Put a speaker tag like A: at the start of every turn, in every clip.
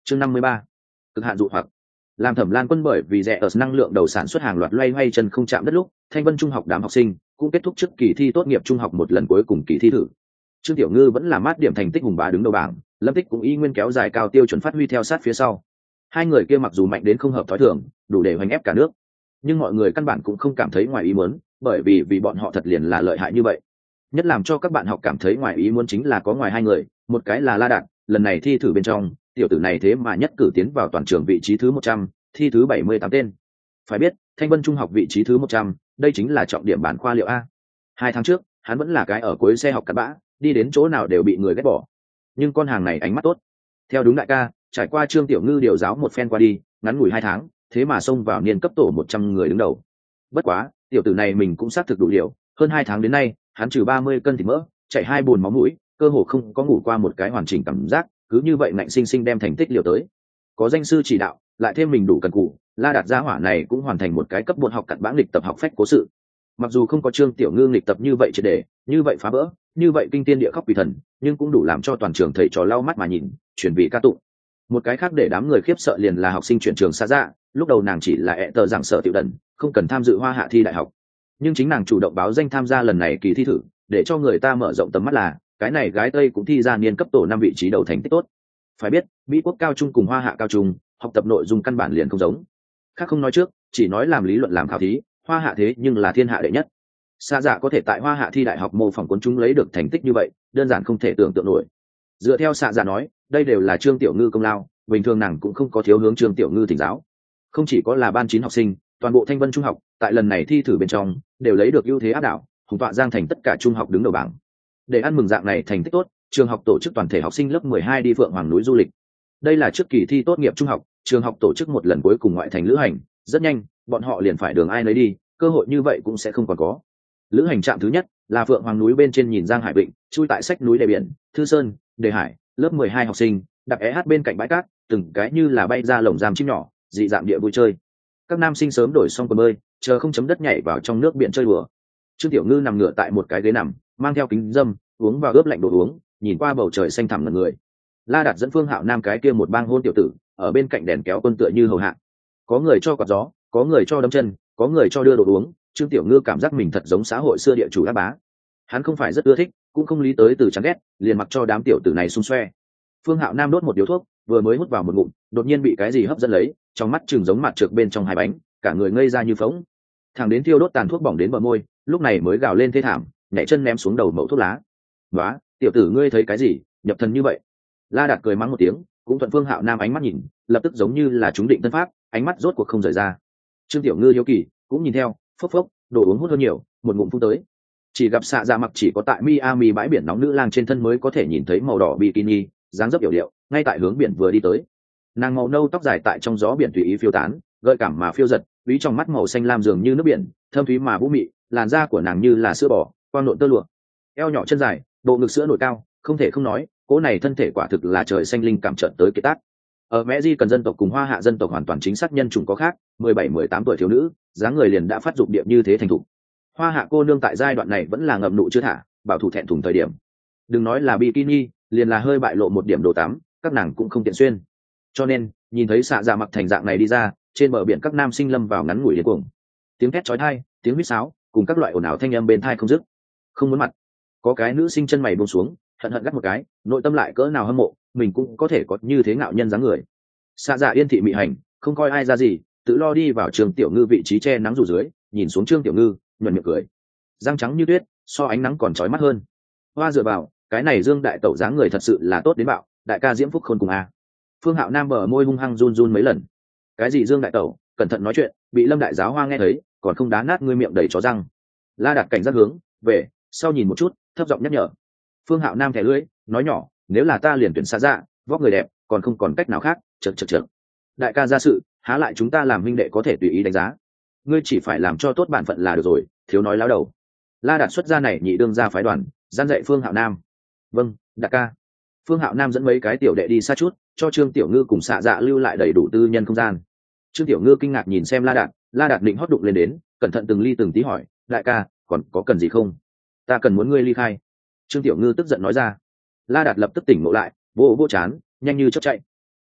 A: chương 53. Cực hạn dụ hoặc. Làm Thẩm Lan Quân bởi vì rẻ ở năng lượng đầu sản xuất hàng loạt loay hoay chân không chạm đất lúc, Thanh Vân Trung học đám học sinh cũng kết thúc trước kỳ thi tốt nghiệp trung học một lần cuối cùng kỳ thi thử. Trương Tiểu Ngư vẫn là mát điểm thành tích hùng bá đứng đầu bảng, Lâm Tích cũng y nguyên kéo dài cao tiêu chuẩn phát huy theo sát phía sau. Hai người kia mặc dù mạnh đến không hợp thói thường, đủ để hoành ép cả nước, nhưng mọi người căn bản cũng không cảm thấy ngoài ý muốn, bởi vì bọn họ thật liền là lợi hại như vậy. Nhất làm cho các bạn học cảm thấy ngoài ý muốn chính là có ngoài hai người, một cái là La Đạt, lần này thi thử bên trong, tiểu tử này thế mà nhất cử tiến vào toàn trường vị trí thứ 100, thi thứ 78 tên. Phải biết, Thanh Vân Trung học vị trí thứ 100, đây chính là trọng điểm bản khoa liệu a. 2 tháng trước, hắn vẫn là cái ở cuối xe học cặn bã, đi đến chỗ nào đều bị người ghét bỏ. Nhưng con hàng này ánh mắt tốt. Theo đúng đại ca, trải qua Trương Tiểu Ngư điều giáo một phen qua đi, ngắn ngủi 2 tháng, thế mà xông vào niên cấp tổ 100 người đứng đầu. Bất quá, tiểu tử này mình cũng xác thực đủ liều, hơn 2 tháng đến nay, hắn trừ 30 cân thịt mỡ, chạy 2 bồn máu mũi, cơ hồ không có ngủ qua một cái hoàn chỉnh cảm giác, cứ như vậy ngạnh sinh sinh đem thành tích liều tới. Có danh sư chỉ đạo, lại thêm mình đủ cần cù, La Đạt gia hỏa này cũng hoàn thành một cái cấp bột học cặn bã lịch tập học phách cố sự. Mặc dù không có Trương Tiểu Ngư lịch tập như vậy triệt để, như vậy phá vỡ, như vậy kinh tiên địa khóc quỷ thần, nhưng cũng đủ làm cho toàn trường thầy trò lau mắt mà nhìn, chuyển vị ca tụng. Một cái khác để đám người khiếp sợ liền là học sinh chuyển trường xa dạ, lúc đầu nàng chỉ là ẹ tờ giảng sở tiểu đần, không cần tham dự Hoa Hạ thi đại học, nhưng chính nàng chủ động báo danh tham gia lần này kỳ thi thử, để cho người ta mở rộng tầm mắt là cái này gái Tây cũng thi ra niên cấp tổ 5 vị trí đầu thành tích tốt. Phải biết, Mỹ quốc cao trung cùng Hoa Hạ cao trung, học tập nội dung căn bản liền không giống. Khác không nói trước, chỉ nói làm lý luận làm khảo thí, Hoa Hạ thế nhưng là thiên hạ đệ nhất. Xa dạ có thể tại Hoa Hạ thi đại học mô phỏng cuốn chúng lấy được thành tích như vậy, đơn giản không thể tưởng tượng nổi. Dựa theo xạ dạ nói, đây đều là Trương Tiểu Ngư công lao, bình thường nàng cũng không có thiếu hướng Trương Tiểu Ngư thỉnh giáo. Không chỉ có là ban 9 học sinh, toàn bộ Thanh Vân Trung học, tại lần này thi thử bên trong, đều lấy được ưu thế áp đảo, hùng tọa giang thành tất cả trung học đứng đầu bảng. Để ăn mừng dạng này thành tích tốt, trường học tổ chức toàn thể học sinh lớp 12 đi Phượng Hoàng núi du lịch. Đây là trước kỳ thi tốt nghiệp trung học, trường học tổ chức một lần cuối cùng ngoại thành lữ hành, rất nhanh, bọn họ liền phải đường ai nấy đi, cơ hội như vậy cũng sẽ không còn có. Lữ hành trạm thứ nhất là Phượng Hoàng núi bên trên nhìn Giang Hải Vịnh, chui tại sách núi đề biển, Thư Sơn, Đề Hải, lớp 12 học sinh, đạp hát bên cạnh bãi cát, từng cái như là bay ra lồng giam chim nhỏ, dị dạng địa vui chơi. Các nam sinh sớm đổi xong quần bơi, chờ không chấm đất nhảy vào trong nước biển chơi đùa. Trương Tiểu Ngư nằm ngửa tại một cái ghế nằm, mang theo kính dâm, uống vào ướp lạnh đồ uống, nhìn qua bầu trời xanh thẳm ngẩn người. La Đạt dẫn Phương Hạo Nam cái kia một bang hôn tiểu tử, ở bên cạnh đèn kéo quân tựa như hầu hạ. Có người cho quạt gió, có người cho đấm chân, có người cho đưa đồ uống. Trương Tiểu Ngư cảm giác mình thật giống xã hội xưa địa chủ ác bá. Hắn không phải rất ưa thích, cũng không lý tới từ chán ghét, liền mặc cho đám tiểu tử này xung xoe. Phương Hạo Nam đốt một điếu thuốc, vừa mới hút vào một ngụm, đột nhiên bị cái gì hấp dẫn lấy, trong mắt chừng giống mặt trược bên trong 2 bánh, cả người ngây ra như phỗng. Thằng đến thiêu đốt tàn thuốc bỏng đến bờ môi, lúc này mới gào lên thê thảm, nhảy chân ném xuống đầu mẩu thuốc lá. "Nóa, tiểu tử ngươi thấy cái gì, nhập thần như vậy?" La Đạt cười mắng một tiếng, cũng thuận Phương Hạo Nam ánh mắt nhìn, lập tức giống như là chúng định tân pháp, ánh mắt rốt cuộc không rời ra. Trương Tiểu Ngư hiếu kỳ, cũng nhìn theo, phốc phốc, đồ uống hút hơn nhiều, một ngụm phun tới. Chỉ gặp xạ dạ mặc chỉ có tại Miami bãi biển nóng nữ lang trên thân mới có thể nhìn thấy màu đỏ bikini, dáng dấp yểu điệu, ngay tại hướng biển vừa đi tới. Nàng màu nâu tóc dài tại trong gió biển tùy ý phiêu tán, gợi cảm mà phiêu giật, ví trong mắt màu xanh lam dường như nước biển, thâm thúy mà vũ mị, làn da của nàng như là sữa bò, quang nộn tơ lụa, eo nhỏ chân dài, bộ ngực sữa nổi cao, không thể không nói, cô này thân thể quả thực là trời xanh linh cảm trận tới kỳ tác. Ở Mẹ Di cần dân tộc cùng Hoa Hạ dân tộc hoàn toàn chính xác nhân chủng có khác, 17-18 tuổi thiếu nữ, dáng người liền đã phát dục điệp như thế thành thục. Hoa Hạ cô nương tại giai đoạn này vẫn là ngậm nụ chưa thả, bảo thủ thẹn thùng thời điểm. Đừng nói là bikini, liền là hơi bại lộ một điểm đồ tắm, các nàng cũng không tiện xuyên. Cho nên, nhìn thấy xạ dạ mặc thành dạng này đi ra, trên bờ biển các nam sinh lâm vào ngắn ngủi điên cuồng. Tiếng thét chói tai, tiếng huýt sáo, cùng các loại ồn ào thanh âm bên tai không dứt. Không muốn mặt. Có cái nữ sinh chân mày buông xuống, hận hận gắt một cái, nội tâm lại cỡ nào hâm mộ, mình cũng có thể có như thế ngạo nhân dáng người. Xạ dạ yên thị mị hành, không coi ai ra gì, tự lo đi vào Trương Tiểu Ngư vị trí che nắng rủ dưới, nhìn xuống Trương Tiểu Ngư, nhuận miệng cười. Răng trắng như tuyết, so ánh nắng còn chói mắt hơn. Hoa dựa vào, cái này Dương đại tẩu dáng người thật sự là tốt đến bạo, đại ca diễm phúc khôn cùng a. Phương Hạo Nam bờ môi hung hăng run run mấy lần. Cái gì Dương đại tẩu, cẩn thận nói chuyện, bị Lâm đại giáo hoa nghe thấy, còn không đá nát ngươi miệng đầy chó răng. La Đạt cảnh giác hướng về sau nhìn một chút, thấp giọng nhắc nhở. Phương Hạo Nam thẻ lưỡi, nói nhỏ, nếu là ta liền tuyển xa dạ, vóc người đẹp, còn không còn cách nào khác, chật. Đại ca ra sự, há lại chúng ta làm huynh đệ có thể tùy ý đánh giá. Ngươi chỉ phải làm cho tốt bản phận là được rồi, thiếu nói láo đầu. La Đạt xuất ra này nhị đương ra phái đoàn, gian dạy Phương Hạo Nam. Vâng, đại ca. Phương Hạo Nam dẫn mấy cái tiểu đệ đi xa chút, cho Trương Tiểu Ngư cùng xạ dạ lưu lại đầy đủ tư nhân không gian. Trương Tiểu Ngư kinh ngạc nhìn xem La Đạt định hót đụng lên đến, cẩn thận từng ly từng tí hỏi, đại ca, còn có cần gì không? Ta cần muốn ngươi ly khai. Trương Tiểu Ngư tức giận nói ra. La Đạt lập tức tỉnh ngộ lại, vô chán, nhanh như chớp chạy.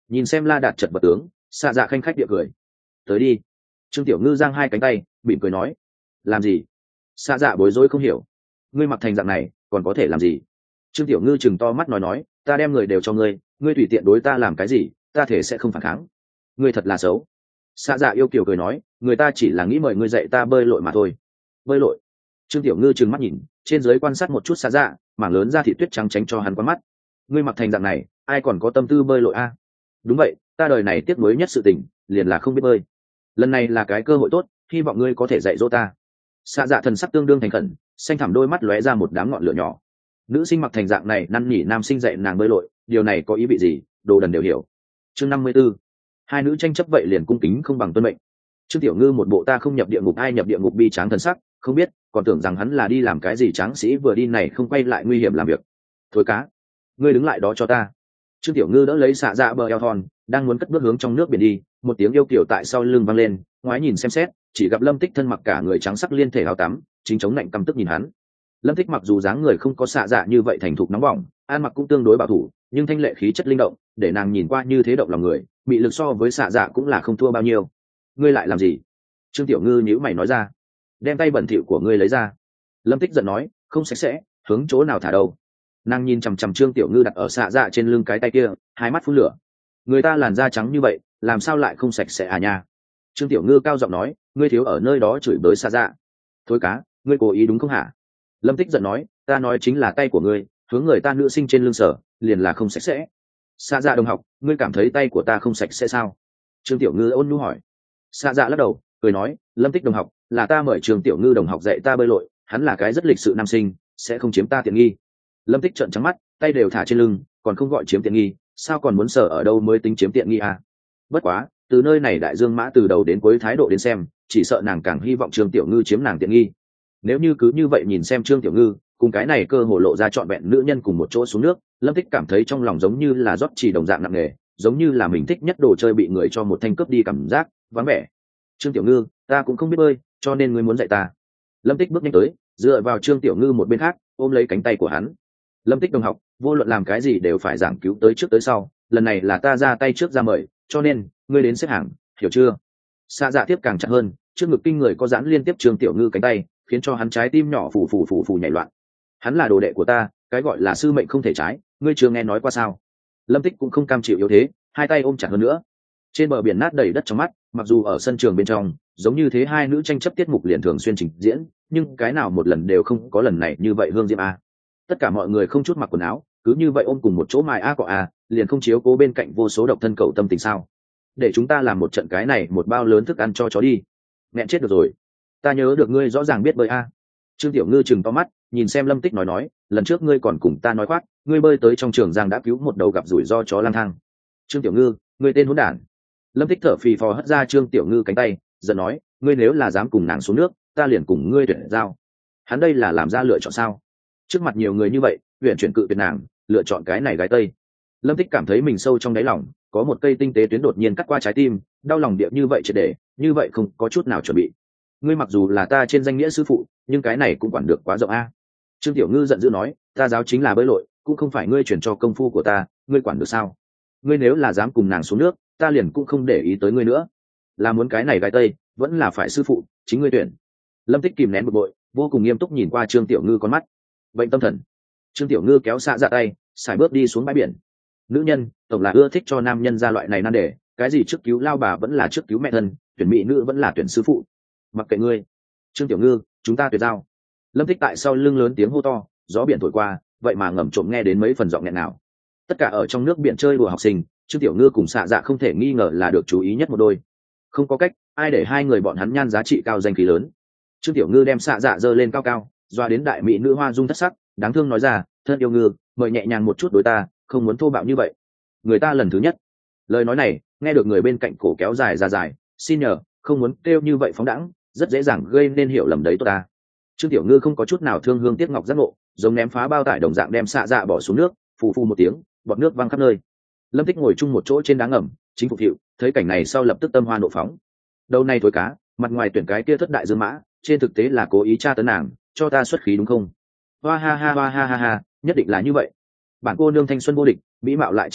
A: Nhìn xem La Đạt chật vật tướng, xạ dạ khanh khách địa cười. Tới đi. Trương Tiểu Ngư giang hai cánh tay, mỉm cười nói. Làm gì? Xạ dạ bối rối không hiểu. Ngươi mặc thành dạng này còn có thể làm gì? Trương Tiểu Ngư chừng to mắt nói, ta đem người đều cho ngươi, ngươi tùy tiện đối ta làm cái gì, ta thể sẽ không phản kháng. Ngươi thật là xấu. Xạ dạ yêu kiều cười nói, người ta chỉ là nghĩ mời ngươi dạy ta bơi lội mà thôi. Bơi lội? Trương Tiểu Ngư trừng mắt nhìn, trên dưới quan sát một chút xạ dạ, mảng lớn ra thị tuyết trắng tránh cho hắn quá mắt. Ngươi mặc thành dạng này, ai còn có tâm tư bơi lội a? Đúng vậy, ta đời này tiếc nuối nhất sự tình, liền là không biết bơi. Lần này là cái cơ hội tốt, hy vọng ngươi có thể dạy dỗ ta. Xạ dạ thần sắc tương đương thành khẩn, xanh thẳm đôi mắt lóe ra một đám ngọn lửa nhỏ. Nữ sinh mặc thành dạng này năn nỉ nam sinh dạy nàng bơi lội, điều này có ý vị gì, đồ đần đều hiểu. Chương 54. Hai nữ tranh chấp vậy liền cung kính không bằng tuân mệnh. Trương Tiểu Ngư một bộ ta không nhập địa ngục ai nhập địa ngục bi tráng thần sắc, không biết, còn tưởng rằng hắn là đi làm cái gì tráng sĩ vừa đi này không quay lại nguy hiểm làm việc. Thối cá, ngươi đứng lại đó cho ta. Trương Tiểu Ngư đỡ lấy xạ dạ bờ eo thon, đang muốn cất bước hướng trong nước biển đi, một tiếng yêu kiều tại sau lưng vang lên, ngoái nhìn xem xét, chỉ gặp Lâm Tích thân mặc cả người trắng sắc liên thể áo tắm, chính chống lạnh căm tức nhìn hắn. Lâm Tích mặc dù dáng người không có xạ dạ như vậy thành thục nóng bỏng, ăn mặc cũng tương đối bảo thủ, nhưng thanh lệ khí chất linh động, để nàng nhìn qua như thế động lòng người, bị lực so với xạ dạ cũng là không thua bao nhiêu. Ngươi lại làm gì? Trương Tiểu Ngư nhíu mày nói ra. Đem tay bẩn thỉu của ngươi lấy ra. Lâm Tích giận nói, không sạch sẽ, hướng chỗ nào thả đâu? Nàng nhìn chằm chằm Trương Tiểu Ngư đặt ở xạ dạ trên lưng cái tay kia, hai mắt phun lửa. Người ta làn da trắng như vậy, làm sao lại không sạch sẽ à nha? Trương Tiểu Ngư cao giọng nói, ngươi thiếu ở nơi đó chửi bới xạ dạ. Thối cá, ngươi cố ý đúng không hả? Lâm Tích giận nói, ta nói chính là tay của ngươi, hướng người ta nữ sinh trên lưng sở, liền là không sạch sẽ. Xạ dạ đồng học, ngươi cảm thấy tay của ta không sạch sẽ sao? Trương Tiểu Ngư ôn nhu hỏi. Xạ dạ lắc đầu, cười nói, Lâm Tích đồng học, là ta mời Trương Tiểu Ngư đồng học dạy ta bơi lội, hắn là cái rất lịch sự nam sinh, sẽ không chiếm ta tiện nghi. Lâm Tích trợn trắng mắt, tay đều thả trên lưng, còn không gọi chiếm tiện nghi, sao còn muốn sở ở đâu mới tính chiếm tiện nghi à? Bất quá, từ nơi này đại dương mã từ đầu đến cuối thái độ đến xem, chỉ sợ nàng càng hy vọng Trương Tiểu Ngư chiếm nàng tiện nghi. Nếu như cứ như vậy nhìn xem Trương Tiểu Ngư cùng cái này cơ hồ lộ ra trọn vẹn nữ nhân cùng một chỗ xuống nước, Lâm Tích cảm thấy trong lòng giống như là rót chỉ đồng dạng nặng nề, giống như là mình thích nhất đồ chơi bị người cho một thanh cướp đi cảm giác vắng vẻ. Trương Tiểu Ngư, ta cũng không biết bơi, cho nên ngươi muốn dạy ta. Lâm Tích bước nhanh tới, dựa vào Trương Tiểu Ngư một bên khác, ôm lấy cánh tay của hắn. Lâm Tích đồng học, vô luận làm cái gì đều phải giảng cứu tới trước tới sau, lần này là ta ra tay trước ra mời, cho nên ngươi đến xếp hàng, hiểu chưa? Xạ dạ tiếp càng chặt hơn, trước ngực kinh người có giãn liên tiếp Trương Tiểu Ngư cánh tay, khiến cho hắn trái tim nhỏ phù nhảy loạn. Hắn là đồ đệ của ta, cái gọi là sư mệnh không thể trái, ngươi chưa nghe nói qua sao? Lâm Tích cũng không cam chịu yếu thế, hai tay ôm chặt hơn nữa. Trên bờ biển nát đầy đất trong mắt, mặc dù ở sân trường bên trong, giống như thế hai nữ tranh chấp tiết mục liền thường xuyên trình diễn, nhưng cái nào một lần đều không có lần này như vậy hương diễm a. Tất cả mọi người không chút mặc quần áo, cứ như vậy ôm cùng một chỗ mài a cọ a, liền không chiếu cố bên cạnh vô số độc thân cậu tâm tình sao? Để chúng ta làm một trận cái này một bao lớn thức ăn cho chó đi. Mẹ chết được rồi. Ta nhớ được ngươi rõ ràng biết bơi a. Trương Tiểu Ngư chừng to mắt, nhìn xem Lâm Tích nói, lần trước ngươi còn cùng ta nói khoác, ngươi bơi tới trong trường giang đã cứu một đầu gặp rủi ro chó lang thang. Trương Tiểu Ngư, ngươi tên hỗn đản. Lâm Tích thở phì phò hất ra Trương Tiểu Ngư cánh tay, giận nói, ngươi nếu là dám cùng nàng xuống nước, ta liền cùng ngươi tuyển giao. Hắn đây là làm ra lựa chọn sao? Trước mặt nhiều người như vậy, huyện chuyển cự tuyệt nàng, lựa chọn cái này gái tây. Lâm Tích cảm thấy mình sâu trong đáy lòng có một cây tinh tế tuyến đột nhiên cắt qua trái tim, đau lòng điệp như vậy triệt để, như vậy không có chút nào chuẩn bị. Ngươi mặc dù là ta trên danh nghĩa sư phụ, nhưng cái này cũng quản được quá rộng a. Trương Tiểu Ngư giận dữ nói, ta giáo chính là bơi lội, cũng không phải ngươi chuyển cho công phu của ta, ngươi quản được sao? Ngươi nếu là dám cùng nàng xuống nước, ta liền cũng không để ý tới ngươi nữa. Là muốn cái này gái tây, vẫn là phải sư phụ, chính ngươi tuyển. Lâm Tích kìm nén bực bội, vô cùng nghiêm túc nhìn qua Trương Tiểu Ngư con mắt. Bệnh tâm thần. Trương Tiểu Ngư kéo xạ dạ tay, xài bước đi xuống bãi biển. Nữ nhân tổng là ưa thích cho nam nhân ra loại này nan đề, cái gì trước cứu lao bà vẫn là trước cứu mẹ thân, tuyển mỹ nữ vẫn là tuyển sư phụ. Mặc kệ ngươi. Trương Tiểu Ngư, chúng ta tuyệt giao. Lâm Tích tại sau lưng lớn tiếng hô to, gió biển thổi qua, vậy mà ngầm trộm nghe đến mấy phần giọng nghẹn nào. Tất cả ở trong nước biển chơi đùa học sinh, Trương Tiểu Ngư cùng xạ dạ không thể nghi ngờ là được chú ý nhất một đôi. Không có cách, ai để hai người bọn hắn nhan giá trị cao danh khí lớn. Trương Tiểu Ngư đem xạ dạ giơ lên cao cao, doa đến đại mỹ nữ hoa dung thất sắc, đáng thương nói ra, thân yêu Ngư, mời nhẹ nhàng một chút đối ta, không muốn thô bạo như vậy. Người ta lần thứ nhất. Lời nói này nghe được người bên cạnh cổ kéo dài ra dài, xin nhờ, không muốn kêu như vậy phóng đãng, rất dễ dàng gây nên hiểu lầm đấy tốt ta. Trương Tiểu Ngư không có chút nào thương hương tiếc ngọc giác ngộ, giống ném phá bao tải đồng dạng đem xạ dạ bỏ xuống nước, phù phù một tiếng, bọt nước văng khắp nơi. Lâm Tích ngồi chung một chỗ trên đá ngầm, chính phục hiệu, thấy cảnh này sau lập tức tâm hoa nộ phóng. Đầu này thối cá, mặt ngoài tuyển cái kia thất đại dương mã, trên thực tế là cố ý tra tấn nàng, cho ta xuất khí đúng không? Hoa ha ha, nhất định là như vậy. Bản cô nương thanh xuân vô địch, mỹ mạo lại trí tuệ,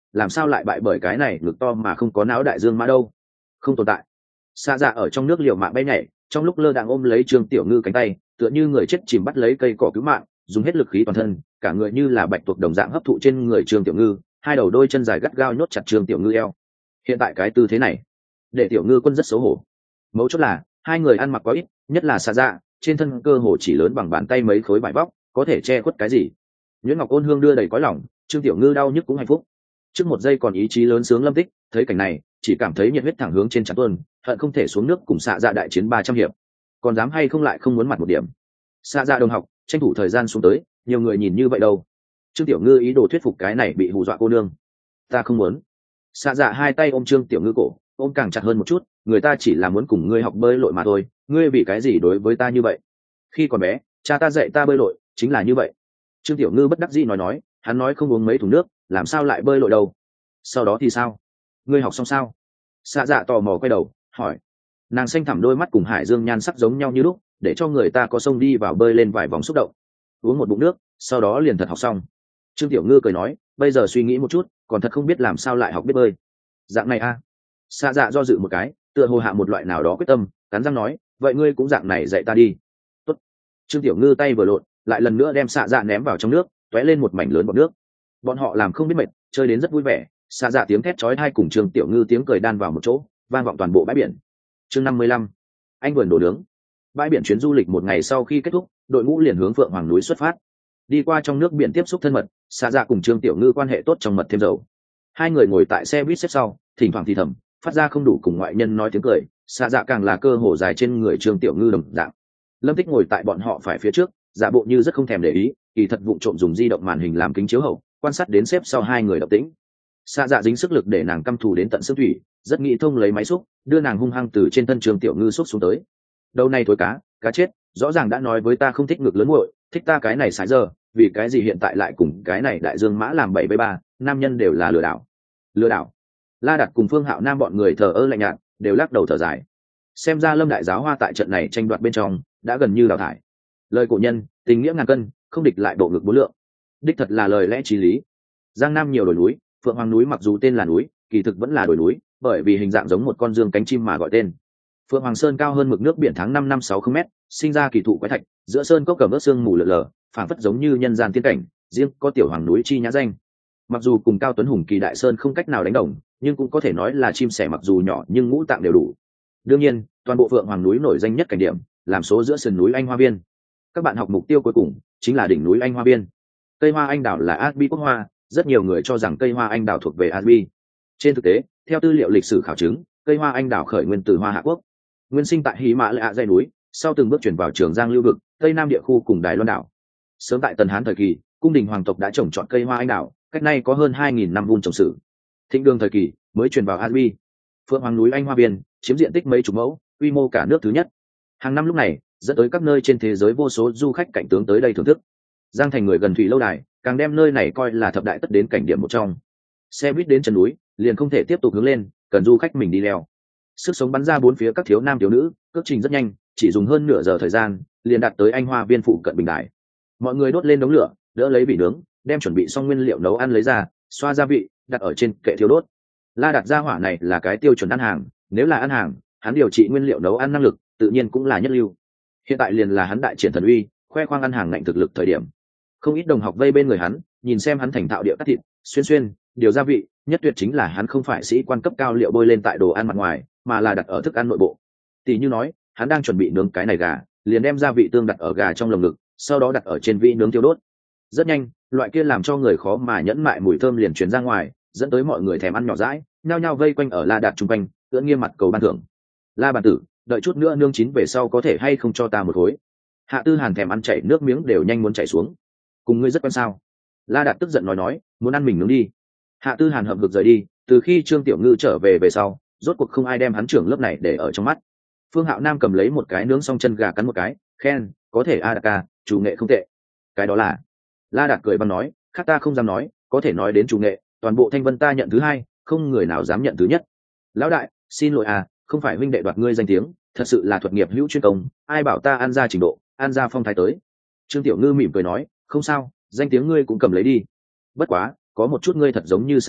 A: làm sao lại bại bởi cái này ngực to mà không có não đại dương mã đâu? Không tồn tại. Xạ dạ ở trong nước liều mạng bay nhảy, trong lúc lơ đãng ôm lấy Trương Tiểu Ngư cánh tay, tựa như người chết chìm bắt lấy cây cỏ cứu mạng, dùng hết lực khí toàn thân, cả người như là bạch tuộc đồng dạng hấp thụ trên người Trương Tiểu Ngư, hai đầu đôi chân dài gắt gao nhốt chặt Trương Tiểu Ngư eo. Hiện tại cái tư thế này, để Tiểu Ngư quân rất xấu hổ. Mấu chốt là hai người ăn mặc quá ít, nhất là xạ dạ, trên thân cơ hồ chỉ lớn bằng bàn tay mấy khối vải vóc, có thể che khuất cái gì? Nguyễn Ngọc Ôn Hương đưa đầy cõi lòng, Trương Tiểu Ngư đau nhức cũng hạnh phúc. Trước một giây còn ý chí lớn sướng lâm tích, thấy cảnh này, chỉ cảm thấy nhiệt huyết thẳng hướng trên trán tuôn, hận không thể xuống nước cùng xạ dạ đại chiến 300 hiệp. Còn dám hay không lại không muốn mặt một điểm. Xạ dạ đồng học, tranh thủ thời gian xuống tới, nhiều người nhìn như vậy đâu. Trương Tiểu Ngư ý đồ thuyết phục cái này bị hù dọa cô nương. Ta không muốn. Xạ dạ hai tay ôm Trương Tiểu Ngư cổ, ôm càng chặt hơn một chút, người ta chỉ là muốn cùng ngươi học bơi lội mà thôi, ngươi vì cái gì đối với ta như vậy? Khi còn bé, cha ta dạy ta bơi lội, chính là như vậy. Trương Tiểu Ngư bất đắc dĩ nói, hắn nói không uống mấy thùng nước, làm sao lại bơi lội đâu? Sau đó thì sao? Ngươi học xong sao? Xạ dạ tò mò quay đầu hỏi. Nàng xanh thẳm đôi mắt cùng hải dương nhan sắc giống nhau như lúc, để cho người ta có sông đi vào bơi lên vài vòng xúc động. Uống một bụng nước, sau đó liền thật học xong. Trương Tiểu Ngư cười nói, bây giờ suy nghĩ một chút, còn thật không biết làm sao lại học biết bơi. Dạng này a? Xạ dạ do dự một cái, tựa hồ hạ một loại nào đó quyết tâm, cắn răng nói, vậy ngươi cũng dạng này dạy ta đi. Tốt. Trương Tiểu Ngư tay vừa lộn, lại lần nữa đem xạ dạ ném vào trong nước, tóe lên một mảnh lớn bọt nước. Bọn họ làm không biết mệt, chơi đến rất vui vẻ. Xạ dạ tiếng thét chói tai cùng Trương Tiểu Ngư tiếng cười đan vào một chỗ, vang vọng toàn bộ bãi biển. Chương 55. Anh vườn đồ nướng. Bãi biển chuyến du lịch một ngày sau khi kết thúc, đội ngũ liền hướng Phượng Hoàng núi xuất phát. Đi qua trong nước biển tiếp xúc thân mật, xạ dạ cùng Trương Tiểu Ngư quan hệ tốt trong mật thêm dầu. Hai người ngồi tại xe buýt xếp sau, thỉnh thoảng thì thầm, phát ra không đủ cùng ngoại nhân nói tiếng cười. Xạ dạ càng là cơ hồ dài trên người Trương Tiểu Ngư đồng dạng. Lâm Tích ngồi tại bọn họ phải phía trước, giả bộ như rất không thèm để ý, kỳ thật vụng trộm dùng di động màn hình làm kính chiếu hậu, quan sát đến xếp sau hai người động tĩnh. Xạ dạ dính sức lực để nàng căm thù đến tận xương thủy, rất nghĩ thông lấy máy xúc, đưa nàng hung hăng từ trên thân Trương Tiểu Ngư xúc xuống tới. Đâu này thối cá chết, rõ ràng đã nói với ta không thích ngực lớn muội, thích ta cái này sải giờ, vì cái gì hiện tại lại cùng cái này đại dương mã làm 7-3, nam nhân đều là lừa đảo. Lừa đảo. La Đạt cùng Phương Hạo Nam bọn người thờ ơ lạnh nhạt, đều lắc đầu thở dài. Xem ra Lâm đại giáo hoa tại trận này tranh đoạt bên trong đã gần như đào thải. Lời cổ nhân, tình nghĩa ngàn cân, không địch lại bộ ngực bốn lượng. Đích thật là lời lẽ chí lý. Giang Nam nhiều đồi núi, Phượng Hoàng núi mặc dù tên là núi, kỳ thực vẫn là đồi núi, bởi vì hình dạng giống một con dương cánh chim mà gọi tên. Phượng Hoàng Sơn cao hơn mực nước biển tháng 5 năm 60 m, sinh ra kỳ thụ quái thạch, giữa sơn cốc cầm ướt sương mù lờ lờ, phảng phất giống như nhân gian tiên cảnh, riêng có tiểu hoàng núi chi nhã danh. Mặc dù cùng Cao Tuấn Hùng Kỳ Đại Sơn không cách nào đánh đồng, nhưng cũng có thể nói là chim sẻ mặc dù nhỏ nhưng ngũ tạng đều đủ. Đương nhiên, toàn bộ Phượng Hoàng núi nổi danh nhất cảnh điểm, làm số giữa sườn núi Anh Hoa Viên. Các bạn học mục tiêu cuối cùng chính là đỉnh núi Anh Hoa Viên. Cây hoa anh đào là Asbi quốc hoa, rất nhiều người cho rằng cây hoa anh đào thuộc về Asbi. Trên thực tế, theo tư liệu lịch sử khảo chứng, cây hoa anh đào khởi nguyên từ Hoa Hạ Quốc, nguyên sinh tại Hy Mã Lạ dãy núi, sau từng bước chuyển vào Trường Giang lưu vực, Tây Nam địa khu cùng Đài Loan đảo. Sớm tại Tần Hán thời kỳ, cung đình hoàng tộc đã trồng trọt cây hoa anh đào, cách nay có hơn 2.000 năm vun trồng sử. Thịnh Đường thời kỳ mới chuyển vào Asbi. Phượng Hoàng núi Anh Hoa Viên chiếm diện tích mấy chục mẫu, quy mô cả nước thứ nhất. Hàng năm lúc này, dẫn tới các nơi trên thế giới vô số du khách cảnh tướng tới đây thưởng thức. Giang Thành người gần thủy lâu đài, càng đem nơi này coi là thập đại tất đến cảnh điểm một trong. Xe buýt đến chân núi, liền không thể tiếp tục hướng lên, cần du khách mình đi leo. Sức sống bắn ra bốn phía các thiếu nam thiếu nữ, cước trình rất nhanh, chỉ dùng hơn nửa giờ thời gian, liền đạt tới Anh Hoa Viên phụ cận bình đài. Mọi người đốt lên đống lửa, đỡ lấy vỉ nướng, đem chuẩn bị xong nguyên liệu nấu ăn lấy ra, xoa gia vị, đặt ở trên kệ thiêu đốt. La Đạt gia hỏa này là cái tiêu chuẩn ăn hàng, nếu là ăn hàng, hắn điều trị nguyên liệu nấu ăn năng lực, tự nhiên cũng là nhất lưu. Hiện tại liền là hắn đại triển thần uy, khoe khoang ăn hàng ngạnh thực lực thời điểm. Không ít đồng học vây bên người hắn, nhìn xem hắn thành thạo địa cắt thịt, xuyên điều gia vị, nhất tuyệt chính là hắn không phải sĩ quan cấp cao liệu bôi lên tại đồ ăn mặt ngoài, mà là đặt ở thức ăn nội bộ. Tỷ như nói, hắn đang chuẩn bị nướng cái này gà, liền đem gia vị tương đặt ở gà trong lồng ngực, sau đó đặt ở trên vỉ nướng thiêu đốt. Rất nhanh, loại kia làm cho người khó mà nhẫn mại mùi thơm liền truyền ra ngoài, dẫn tới mọi người thèm ăn nhỏ dãi, nhao nhao vây quanh ở La Đạt chung quanh, ưỡn nghiêm mặt cầu ban thưởng. La bản tử, đợi chút nữa nương chín về sau có thể hay không cho ta một khối? Hạ Tư Hàn thèm ăn chảy nước miếng đều nhanh muốn chảy xuống. Cùng ngươi rất quen sao? La Đạt tức giận nói, muốn ăn mình nướng đi. Hạ Tư Hàn hậm hực rời đi, từ khi Trương Tiểu Ngư trở về sau, rốt cuộc không ai đem hắn trưởng lớp này để ở trong mắt. Phương Hạo Nam cầm lấy một cái nướng xong chân gà cắn một cái, khen, có thể a ca, chủ nghệ không tệ. Cái đó là. La Đạt cười băng nói, khác ta không dám nói, có thể nói đến chủ nghệ, toàn bộ Thanh Vân ta nhận thứ hai, không người nào dám nhận thứ nhất. Lão đại, xin lỗi à, không phải huynh đệ đoạt ngươi danh tiếng, thật sự là thuật nghiệp hữu chuyên công, ai bảo ta ăn ra trình độ, ăn ra phong thái tới. Trương Tiểu Ngư mỉm cười nói, không sao, danh tiếng ngươi cũng cầm lấy đi. Bất quá, có một chút ngươi thật giống như sai lầm,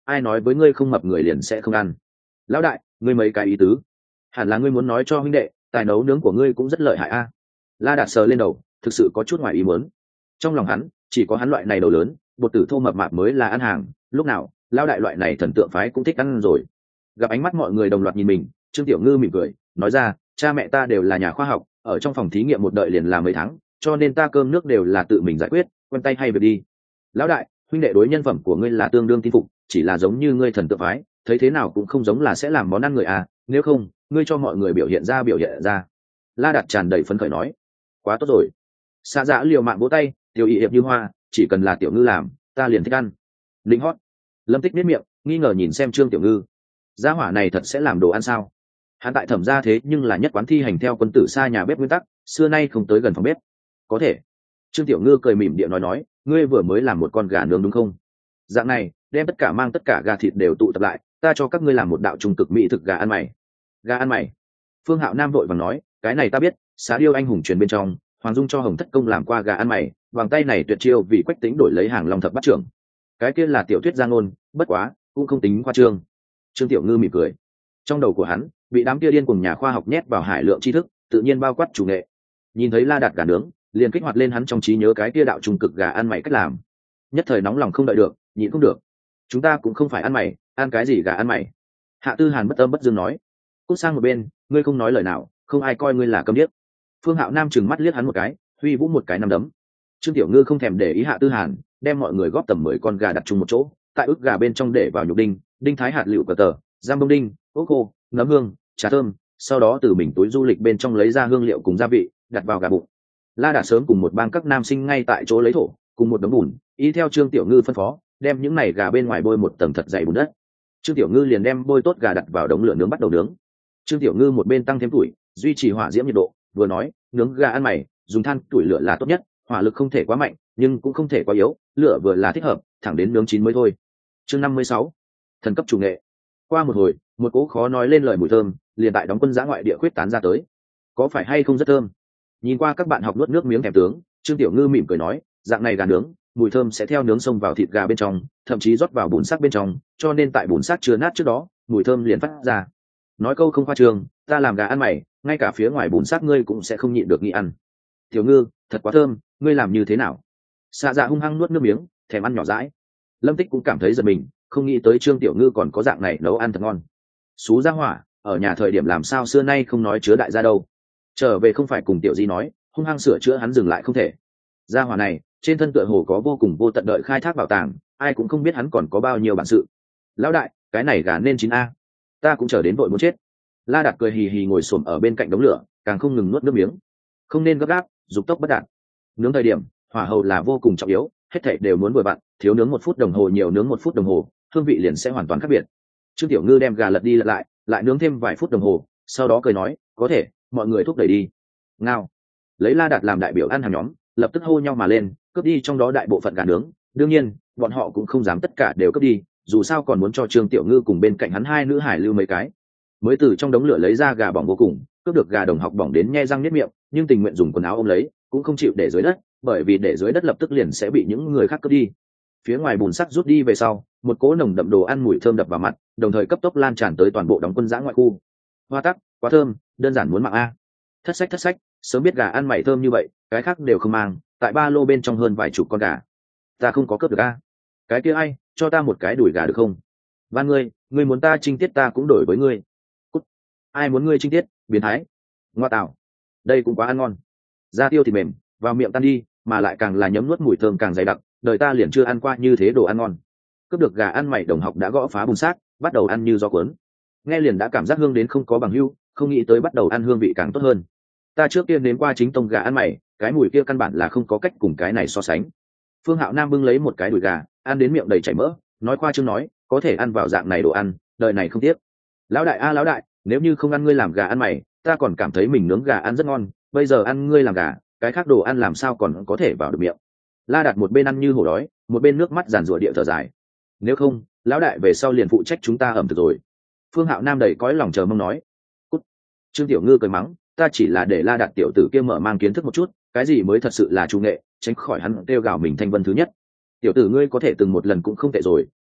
A: ai nói với ngươi không mập người liền sẽ không ăn. Lão đại, ngươi mấy cái ý tứ? Hẳn là ngươi muốn nói cho huynh đệ tài nấu nướng của ngươi cũng rất lợi hại a. La Đạt sờ lên đầu, thực sự có chút ngoài ý muốn. Trong lòng hắn chỉ có hắn loại này đầu lớn bột tử thô mập mạp mới là ăn hàng, lúc nào Lão đại loại này thần tượng phái cũng thích ăn rồi. Gặp ánh mắt mọi người đồng loạt nhìn mình, Trương Tiểu Ngư mỉm cười nói ra, cha mẹ ta đều là nhà khoa học, ở trong phòng thí nghiệm một đợi liền làm mấy tháng, cho nên ta cơm nước đều là tự mình giải quyết, quen tay hay việc đi. Lão đại, huynh đệ đối nhân phẩm của ngươi là tương đương tin phục, chỉ là giống như ngươi thần tượng phái, thấy thế nào cũng không giống là sẽ làm món ăn người à, nếu không ngươi cho mọi người biểu hiện ra. La Đạt tràn đầy phấn khởi nói. Quá tốt rồi. Xa Dạ liều mạng vỗ tay, tiểu y hiệp như hoa, chỉ cần là Tiểu Ngư làm ta liền thích ăn. Lính hót. Lâm Tích biết miệng nghi ngờ nhìn xem Trương Tiểu Ngư, gia hỏa này thật sẽ làm đồ ăn sao? Hắn tại Thẩm gia thế nhưng là nhất quán thi hành theo quân tử xa nhà bếp nguyên tắc, xưa nay không tới gần phòng bếp. Có thể. Trương Tiểu Ngư cười mỉm điện nói, ngươi vừa mới làm một con gà nướng đúng không? Dạng này đem tất cả gà thịt đều tụ tập lại, ta cho các ngươi làm một đạo trung cực mỹ thực gà ăn mày. Gà ăn mày? Phương Hạo Nam vội vàng nói, cái này ta biết, Xá Điêu anh hùng truyền bên trong Hoàng Dung cho Hồng Thất Công làm qua gà ăn mày, bằng tay này tuyệt chiêu vì Quách Tĩnh đổi lấy hàng long thập bát trưởng. Cái kia là tiểu thuyết giang ngôn, bất quá cũng không tính khoa trương. Trương Tiểu Ngư mỉm cười, trong đầu của hắn bị đám kia điên cùng nhà khoa học nhét vào hải lượng tri thức, tự nhiên bao quát chủ nghệ. Nhìn thấy La Đạt gà nướng, liền kích hoạt lên hắn trong trí nhớ cái kia đạo trung cực gà ăn mày cách làm. Nhất thời nóng lòng không đợi được, nhịn không được. Chúng ta cũng không phải ăn mày, ăn cái gì gà ăn mày? Hạ Tư Hàn bất âm bất dương nói. Cút sang một bên, ngươi không nói lời nào, không ai coi ngươi là câm điếc. Phương Hạo Nam trừng mắt liếc hắn một cái, huy vũ một cái nắm đấm. Trương Tiểu Ngư không thèm để ý Hạ Tư Hàn, đem mọi người góp tầm 10 con gà đặt chung một chỗ, tại ức gà bên trong để vào nhục đinh thái hạt lựu cờ tờ, giam bông đinh, ốc khô, nấm hương, trà thơm, sau đó từ mình túi du lịch bên trong lấy ra hương liệu cùng gia vị, đặt vào gà bụng. La Đạt sớm cùng một bang các nam sinh ngay tại chỗ lấy thổ, cùng một đống bùn, y theo Trương Tiểu Ngư phân phó, đem những này gà bên ngoài bôi một tầng thật dày bùn đất. Trương Tiểu Ngư liền đem bôi tốt gà đặt vào đống lửa nướng bắt đầu nướng. Trương Tiểu Ngư một bên tăng thêm tuổi, duy trì hỏa diễm nhiệt độ, vừa nói, nướng gà ăn mày, dùng than tuổi lửa là tốt nhất, hỏa lực không thể quá mạnh, nhưng cũng không thể quá yếu, lửa vừa là thích hợp, thẳng đến nướng chín mới thôi. Chương 56, thần cấp chủ nghệ. Qua một hồi, một cỗ khó nói lên lời mùi thơm liền tại đóng quân giã ngoại địa khuyết tán ra tới. Có phải hay không rất thơm? Nhìn qua các bạn học nuốt nước miếng thèm tướng, Trương Tiểu Ngư mỉm cười nói, dạng này gà nướng, mùi thơm sẽ theo nướng xông vào thịt gà bên trong, thậm chí rót vào bùn xác bên trong, cho nên tại bùn xác chưa nát trước đó, mùi thơm liền phát ra. Nói câu không khoa trương, ta làm gà ăn mày, ngay cả phía ngoài bùn xác ngươi cũng sẽ không nhịn được nghĩ ăn. Tiểu Ngư, thật quá thơm, ngươi làm như thế nào? Xạ Dạ hung hăng nuốt nước miếng, thèm ăn nhỏ dãi. Lâm Tích cũng cảm thấy giật mình, không nghĩ tới Trương Tiểu Ngư còn có dạng này nấu ăn thật ngon. Xú ra hỏa, ở nhà thời điểm làm sao xưa nay không nói chứa đại gia đâu. Trở về không phải cùng Tiểu Di nói, hung hăng sửa chữa hắn dừng lại không thể. Gia hỏa này, trên thân tựa hồ có vô cùng vô tận đợi khai thác bảo tàng, ai cũng không biết hắn còn có bao nhiêu bản sự. Lão đại, cái này gà nên chín a. Ta cũng chờ đến vội muốn chết. La Đạt cười hì hì ngồi xổm ở bên cạnh đống lửa, càng không ngừng nuốt nước miếng. Không nên gấp gáp, dục tốc bất đạt. Nướng thời điểm, hỏa hầu là vô cùng trọng yếu, hết thảy đều muốn vừa vặn, thiếu nướng 1 phút đồng hồ nhiều nướng 1 phút đồng hồ, hương vị liền sẽ hoàn toàn khác biệt. Trương Tiểu Ngư đem gà lật đi lật lại, lại nướng thêm vài phút đồng hồ, sau đó cười nói, có thể, mọi người thúc đẩy đi. Ngao. Lấy La Đạt làm đại biểu ăn hàng nhóm, lập tức hô nhau mà lên, cướp đi trong đó đại bộ phận gà nướng. Đương nhiên, bọn họ cũng không dám tất cả đều cướp đi, dù sao còn muốn cho Trương Tiểu Ngư cùng bên cạnh hắn 2 nữ hải lưu mấy cái. Mới từ trong đống lửa lấy ra gà bỏng vô cùng, cướp được gà đồng học bỏng đến nhe răng niết miệng, nhưng tình nguyện dùng quần áo ôm lấy, cũng không chịu để dưới đất, bởi vì để dưới đất lập tức liền sẽ bị những người khác cướp đi. Phía ngoài bùn sắt rút đi về sau, một cỗ nồng đậm đồ ăn mùi thơm đập vào mặt, đồng thời cấp tốc lan tràn tới toàn bộ đóng quân giã ngoại khu. Hoa tắc, quá thơm, đơn giản muốn mạng a. Thất sách, sớm biết gà ăn mày thơm như vậy, cái khác đều không mang, tại ba lô bên trong hơn vài chục con gà. Ta không có cướp được a. Cái kia ai, cho ta một cái đùi gà được không? Van ngươi muốn ta trinh tiết ta cũng đổi với ngươi. Cút. Ai muốn ngươi trinh tiết, biến thái. Ngoa tạo. Đây cũng quá ăn ngon. Da tiêu thịt mềm, vào miệng tan đi, mà lại càng là nhấm nuốt mùi thơm càng dày đặc, đời ta liền chưa ăn qua như thế đồ ăn ngon. Cướp được gà ăn mày đồng học đã gõ phá bùn xác, bắt đầu ăn như gió cuốn. Nghe liền đã cảm giác hương đến không có bằng hữu, không nghĩ tới bắt đầu ăn hương vị càng tốt hơn. Ta trước tiên nếm qua chính tông gà ăn mày, cái mùi kia căn bản là không có cách cùng cái này so sánh. Phương Hạo Nam bưng lấy một cái đùi gà, ăn đến miệng đầy chảy mỡ, nói khoa trương nói, có thể ăn vào dạng này đồ ăn, đời này không tiếc. Lão đại a lão đại, nếu như không ăn ngươi làm gà ăn mày, ta còn cảm thấy mình nướng gà ăn rất ngon, bây giờ ăn ngươi làm gà, cái khác đồ ăn làm sao còn có thể vào được miệng. La Đạt một bên ăn như hổ đói, một bên nước mắt giàn rủa địa thở dài. Nếu không, lão đại về sau liền phụ trách chúng ta ẩm thực rồi. Phương Hạo Nam đầy cõi lòng chờ mong nói. Cút. Trương Tiểu Ngư cười mắng, ta chỉ là để La Đạt tiểu tử kia mở mang kiến thức một chút, cái gì mới thật sự là chủ nghệ, tránh khỏi hắn kêu gào mình thanh vân thứ nhất. Tiểu tử ngươi có thể từng một lần cũng không tệ rồi,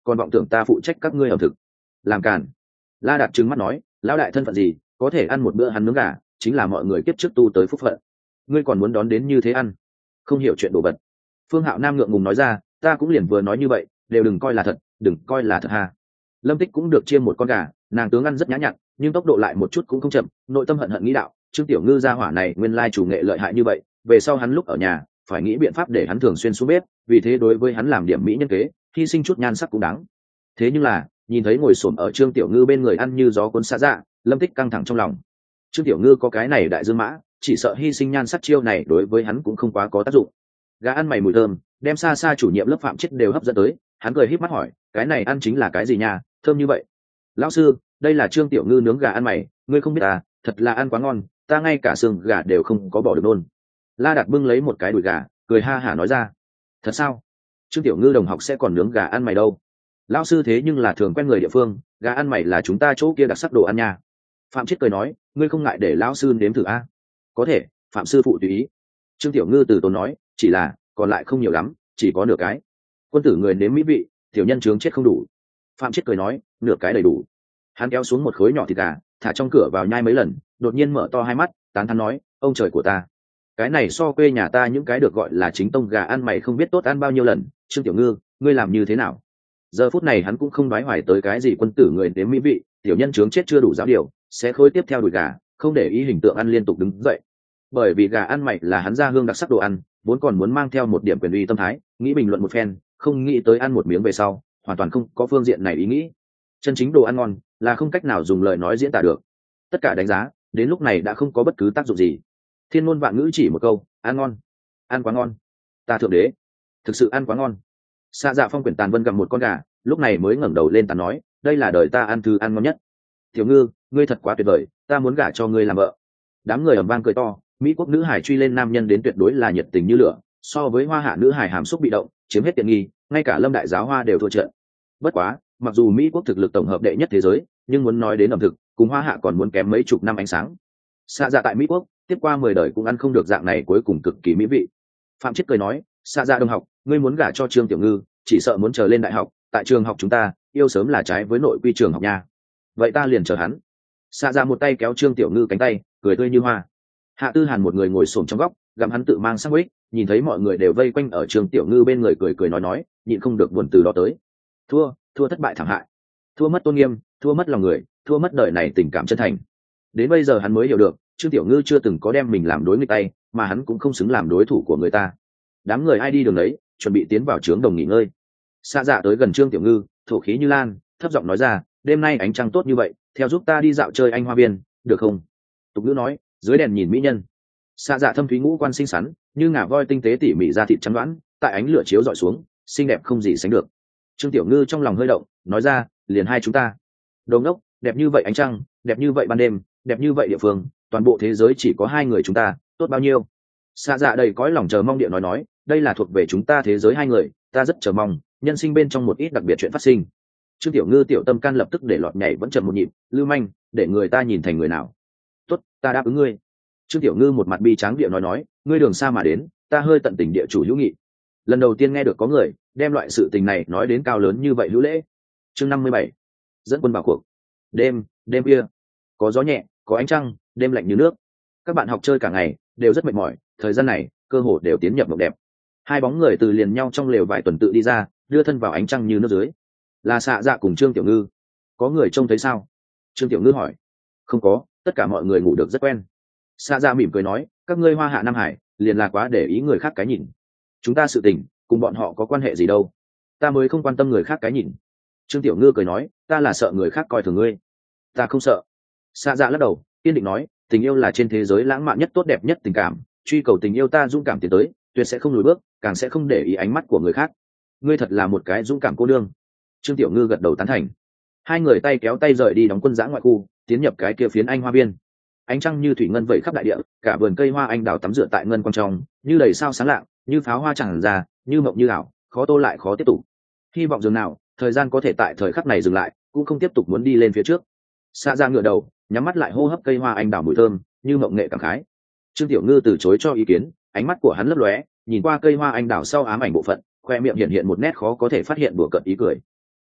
A: còn vọng tưởng ta phụ trách các ngươi ẩm thực. Làm càn. La Đạt trừng mắt nói, lão đại thân phận gì có thể ăn một bữa hắn nướng gà, chính là mọi người kiếp trước tu tới phúc phận, ngươi còn muốn đón đến như thế ăn, không hiểu chuyện đồ vật. Phương Hạo Nam ngượng ngùng nói ra, ta cũng liền vừa nói như vậy, đều đừng coi là thật, đừng coi là thật ha. Lâm Tích cũng được chiên một con gà, nàng tướng ăn rất nhã nhặn, nhưng tốc độ lại một chút cũng không chậm, nội tâm hận hận nghĩ đạo, Trương Tiểu Ngư gia hỏa này nguyên lai chủ nghệ lợi hại như vậy, về sau hắn lúc ở nhà phải nghĩ biện pháp để hắn thường xuyên xuống bếp, vì thế đối với hắn làm điểm mỹ nhân kế, hy sinh chút nhan sắc cũng đáng. Thế nhưng là, nhìn thấy ngồi xổm ở Trương Tiểu Ngư bên người ăn như gió cuốn xả dạ, Lâm Tích căng thẳng trong lòng. Trương Tiểu Ngư có cái này đại dương mã, chỉ sợ hy sinh nhan sắc chiêu này đối với hắn cũng không quá có tác dụng. Gà ăn mày mùi thơm, đem xa xa chủ nhiệm lớp Phạm Chết đều hấp dẫn tới, hắn cười híp mắt hỏi, cái này ăn chính là cái gì nha, thơm như vậy. Lão sư, đây là Trương Tiểu Ngư nướng gà ăn mày, ngươi không biết à, thật là ăn quá ngon, ta ngay cả xương gà đều không có bỏ được nôn. La Đạt bưng lấy một cái đùi gà, cười ha hả nói ra. Thật sao? Trương Tiểu Ngư đồng học sẽ còn nướng gà ăn mày đâu? Lão sư thế nhưng là thường quen người địa phương, gà ăn mày là chúng ta chỗ kia đặc sắc đồ ăn nha. Phạm Chết cười nói, ngươi không ngại để lão sư nếm thử a? Có thể, Phạm sư phụ tùy ý. Trương Tiểu Ngư từ tốn nói, chỉ là còn lại không nhiều lắm, chỉ có nửa cái. Quân tử người nếm mỹ vị, tiểu nhân chướng chết không đủ. Phạm Chết cười nói, nửa cái đầy đủ. Hắn kéo xuống một khối nhỏ thịt gà, thả trong cửa vào nhai mấy lần, đột nhiên mở to hai mắt, tán thán nói, ông trời của ta, cái này so quê nhà ta những cái được gọi là chính tông gà ăn mày không biết tốt ăn bao nhiêu lần. Trương Tiểu Ngư, ngươi làm như thế nào? Giờ phút này hắn cũng không đoái hoài tới cái gì quân tử người nếm mỹ vị, tiểu nhân chướng chết chưa đủ giáo điều, sẽ khối tiếp theo đùi gà, không để ý hình tượng ăn liên tục đứng dậy. Bởi vì gà ăn mày là hắn ra hương đặc sắc đồ ăn, vốn còn muốn mang theo một điểm quyền uy tâm thái, nghĩ bình luận một phen, không nghĩ tới ăn một miếng về sau, hoàn toàn không có phương diện này ý nghĩ. Chân chính đồ ăn ngon là không cách nào dùng lời nói diễn tả được. Tất cả đánh giá đến lúc này đã không có bất cứ tác dụng gì. Thiên ngôn vạn ngữ chỉ một câu, ăn ngon, ăn quá ngon, ta thượng đế, thực sự ăn quá ngon. Xa Dạ Phong quyển Tàn Vân gặp một con gà, lúc này mới ngẩng đầu lên tàn nói, đây là đời ta ăn thứ ăn ngon nhất. Tiểu Ngư, ngươi thật quá tuyệt vời, ta muốn gả cho ngươi làm vợ. Đám người ầm vang cười to, Mỹ quốc nữ hải truy lên nam nhân đến tuyệt đối là nhiệt tình như lửa, so với Hoa Hạ nữ hải hàm xúc bị động, chiếm hết tiện nghi, ngay cả Lâm đại giáo hoa đều thua trận. Bất quá, mặc dù Mỹ quốc thực lực tổng hợp đệ nhất thế giới, nhưng muốn nói đến ẩm thực, cùng Hoa Hạ còn muốn kém mấy chục năm ánh sáng. Xa Dạ tại Mỹ quốc, tiếp qua 10 đời cũng ăn không được dạng này, cuối cùng cực kỳ mỹ vị. Phạm Chết cười nói, Xa Dạ đồng học, ngươi muốn gả cho Trương Tiểu Ngư, chỉ sợ muốn chờ lên đại học, tại trường học chúng ta, yêu sớm là trái với nội quy trường học nha. Vậy ta liền chờ hắn. Xa Dạ một tay kéo Trương Tiểu Ngư cánh tay, cười tươi như hoa. Hạ Tư Hàn một người ngồi xổm trong góc, gặm hắn tự mang sandwich, nhìn thấy mọi người đều vây quanh ở Trương Tiểu Ngư bên người cười nói, nhịn không được buồn từ đó tới. Thua thất bại thảm hại, thua mất tôn nghiêm, thua mất lòng người, thua mất đời này tình cảm chân thành. Đến bây giờ hắn mới hiểu được, Trương Tiểu Ngư chưa từng có đem mình làm đối nghịch tay, mà hắn cũng không xứng làm đối thủ của người ta. Đám người ai đi đường đấy, chuẩn bị tiến vào trướng đồng nghỉ ngơi. Xa Dạ tới gần Trương Tiểu Ngư, thổ khí như lan, thấp giọng nói ra, đêm nay ánh trăng tốt như vậy, theo giúp ta đi dạo chơi anh hoa viên, được không? Tục ngữ nói, dưới đèn nhìn mỹ nhân. Xa Dạ thâm thúy ngũ quan xinh xắn, như ngà voi tinh tế tỉ mỉ da thịt trắng đoán, tại ánh lửa chiếu dọi xuống, xinh đẹp không gì sánh được. Trương Tiểu Ngư trong lòng hơi động, nói ra, liền hai chúng ta. Đồ ngốc, đẹp như vậy ánh trăng, đẹp như vậy ban đêm, đẹp như vậy địa phương, toàn bộ thế giới chỉ có hai người chúng ta, tốt bao nhiêu. Xa Dạ đầy cõi lòng chờ mong điện nói, đây là thuộc về chúng ta thế giới hai người, ta rất chờ mong nhân sinh bên trong một ít đặc biệt chuyện phát sinh. Trương Tiểu Ngư tiểu tâm can lập tức để lọt nhảy vẫn chậm một nhịp, lưu manh, để người ta nhìn thành người nào. Tốt, ta đáp ứng ngươi. Trương Tiểu Ngư một mặt bi tráng địa nói, ngươi đường xa mà đến, ta hơi tận tình địa chủ hữu nghị. Lần đầu tiên nghe được có người đem loại sự tình này nói đến cao lớn như vậy hữu lễ. Chương 57, dẫn quân vào cuộc. Đêm kia, có gió nhẹ, có ánh trăng, đêm lạnh như nước. Các bạn học chơi cả ngày đều rất mệt mỏi, thời gian này cơ hồ đều tiến nhập mộng đẹp. Hai bóng người từ liền nhau trong lều vài tuần tự đi ra, đưa thân vào ánh trăng như nước dưới. Là Xạ Dạ cùng Trương Tiểu Ngư. Có người trông thấy sao? Trương Tiểu Ngư hỏi. Không có, tất cả mọi người ngủ được rất quen. Xạ Dạ mỉm cười nói, các ngươi Hoa Hạ Nam Hải liền là quá để ý người khác cái nhìn. Chúng ta sự tình cùng bọn họ có quan hệ gì đâu, ta mới không quan tâm người khác cái nhìn. Trương Tiểu Ngư cười nói, ta là sợ người khác coi thường ngươi. Ta không sợ. Xạ Dạ lắc đầu, kiên định nói, tình yêu là trên thế giới lãng mạn nhất tốt đẹp nhất tình cảm, truy cầu tình yêu ta dũng cảm tiến tới, tuyệt sẽ không lùi bước, càng sẽ không để ý ánh mắt của người khác. Ngươi thật là một cái dũng cảm cô nương. Trương Tiểu Ngư gật đầu tán thành. Hai người tay kéo tay rời đi đóng quân giã ngoại khu, tiến nhập cái kia phiến anh hoa viên. Ánh trăng như thủy ngân vẩy khắp đại địa, cả vườn cây hoa anh đào tắm rửa tại ngân quang trong, như đầy sao sáng lạng, như pháo hoa tràn ra, như mộng như ảo, khó tô lại khó tiếp tục. Hy vọng dường nào thời gian có thể tại thời khắc này dừng lại, cũng không tiếp tục muốn đi lên phía trước. Xạ Dạ ngửa đầu, nhắm mắt lại hô hấp cây hoa anh đào mùi thơm, như mộng nghệ cảm khái. Trương Tiểu Ngư từ chối cho ý kiến, ánh mắt của hắn lấp lóe, nhìn qua cây hoa anh đào sau ám ảnh bộ phận, khoe miệng hiện hiện một nét khó có thể phát hiện đùa cợt ý cười.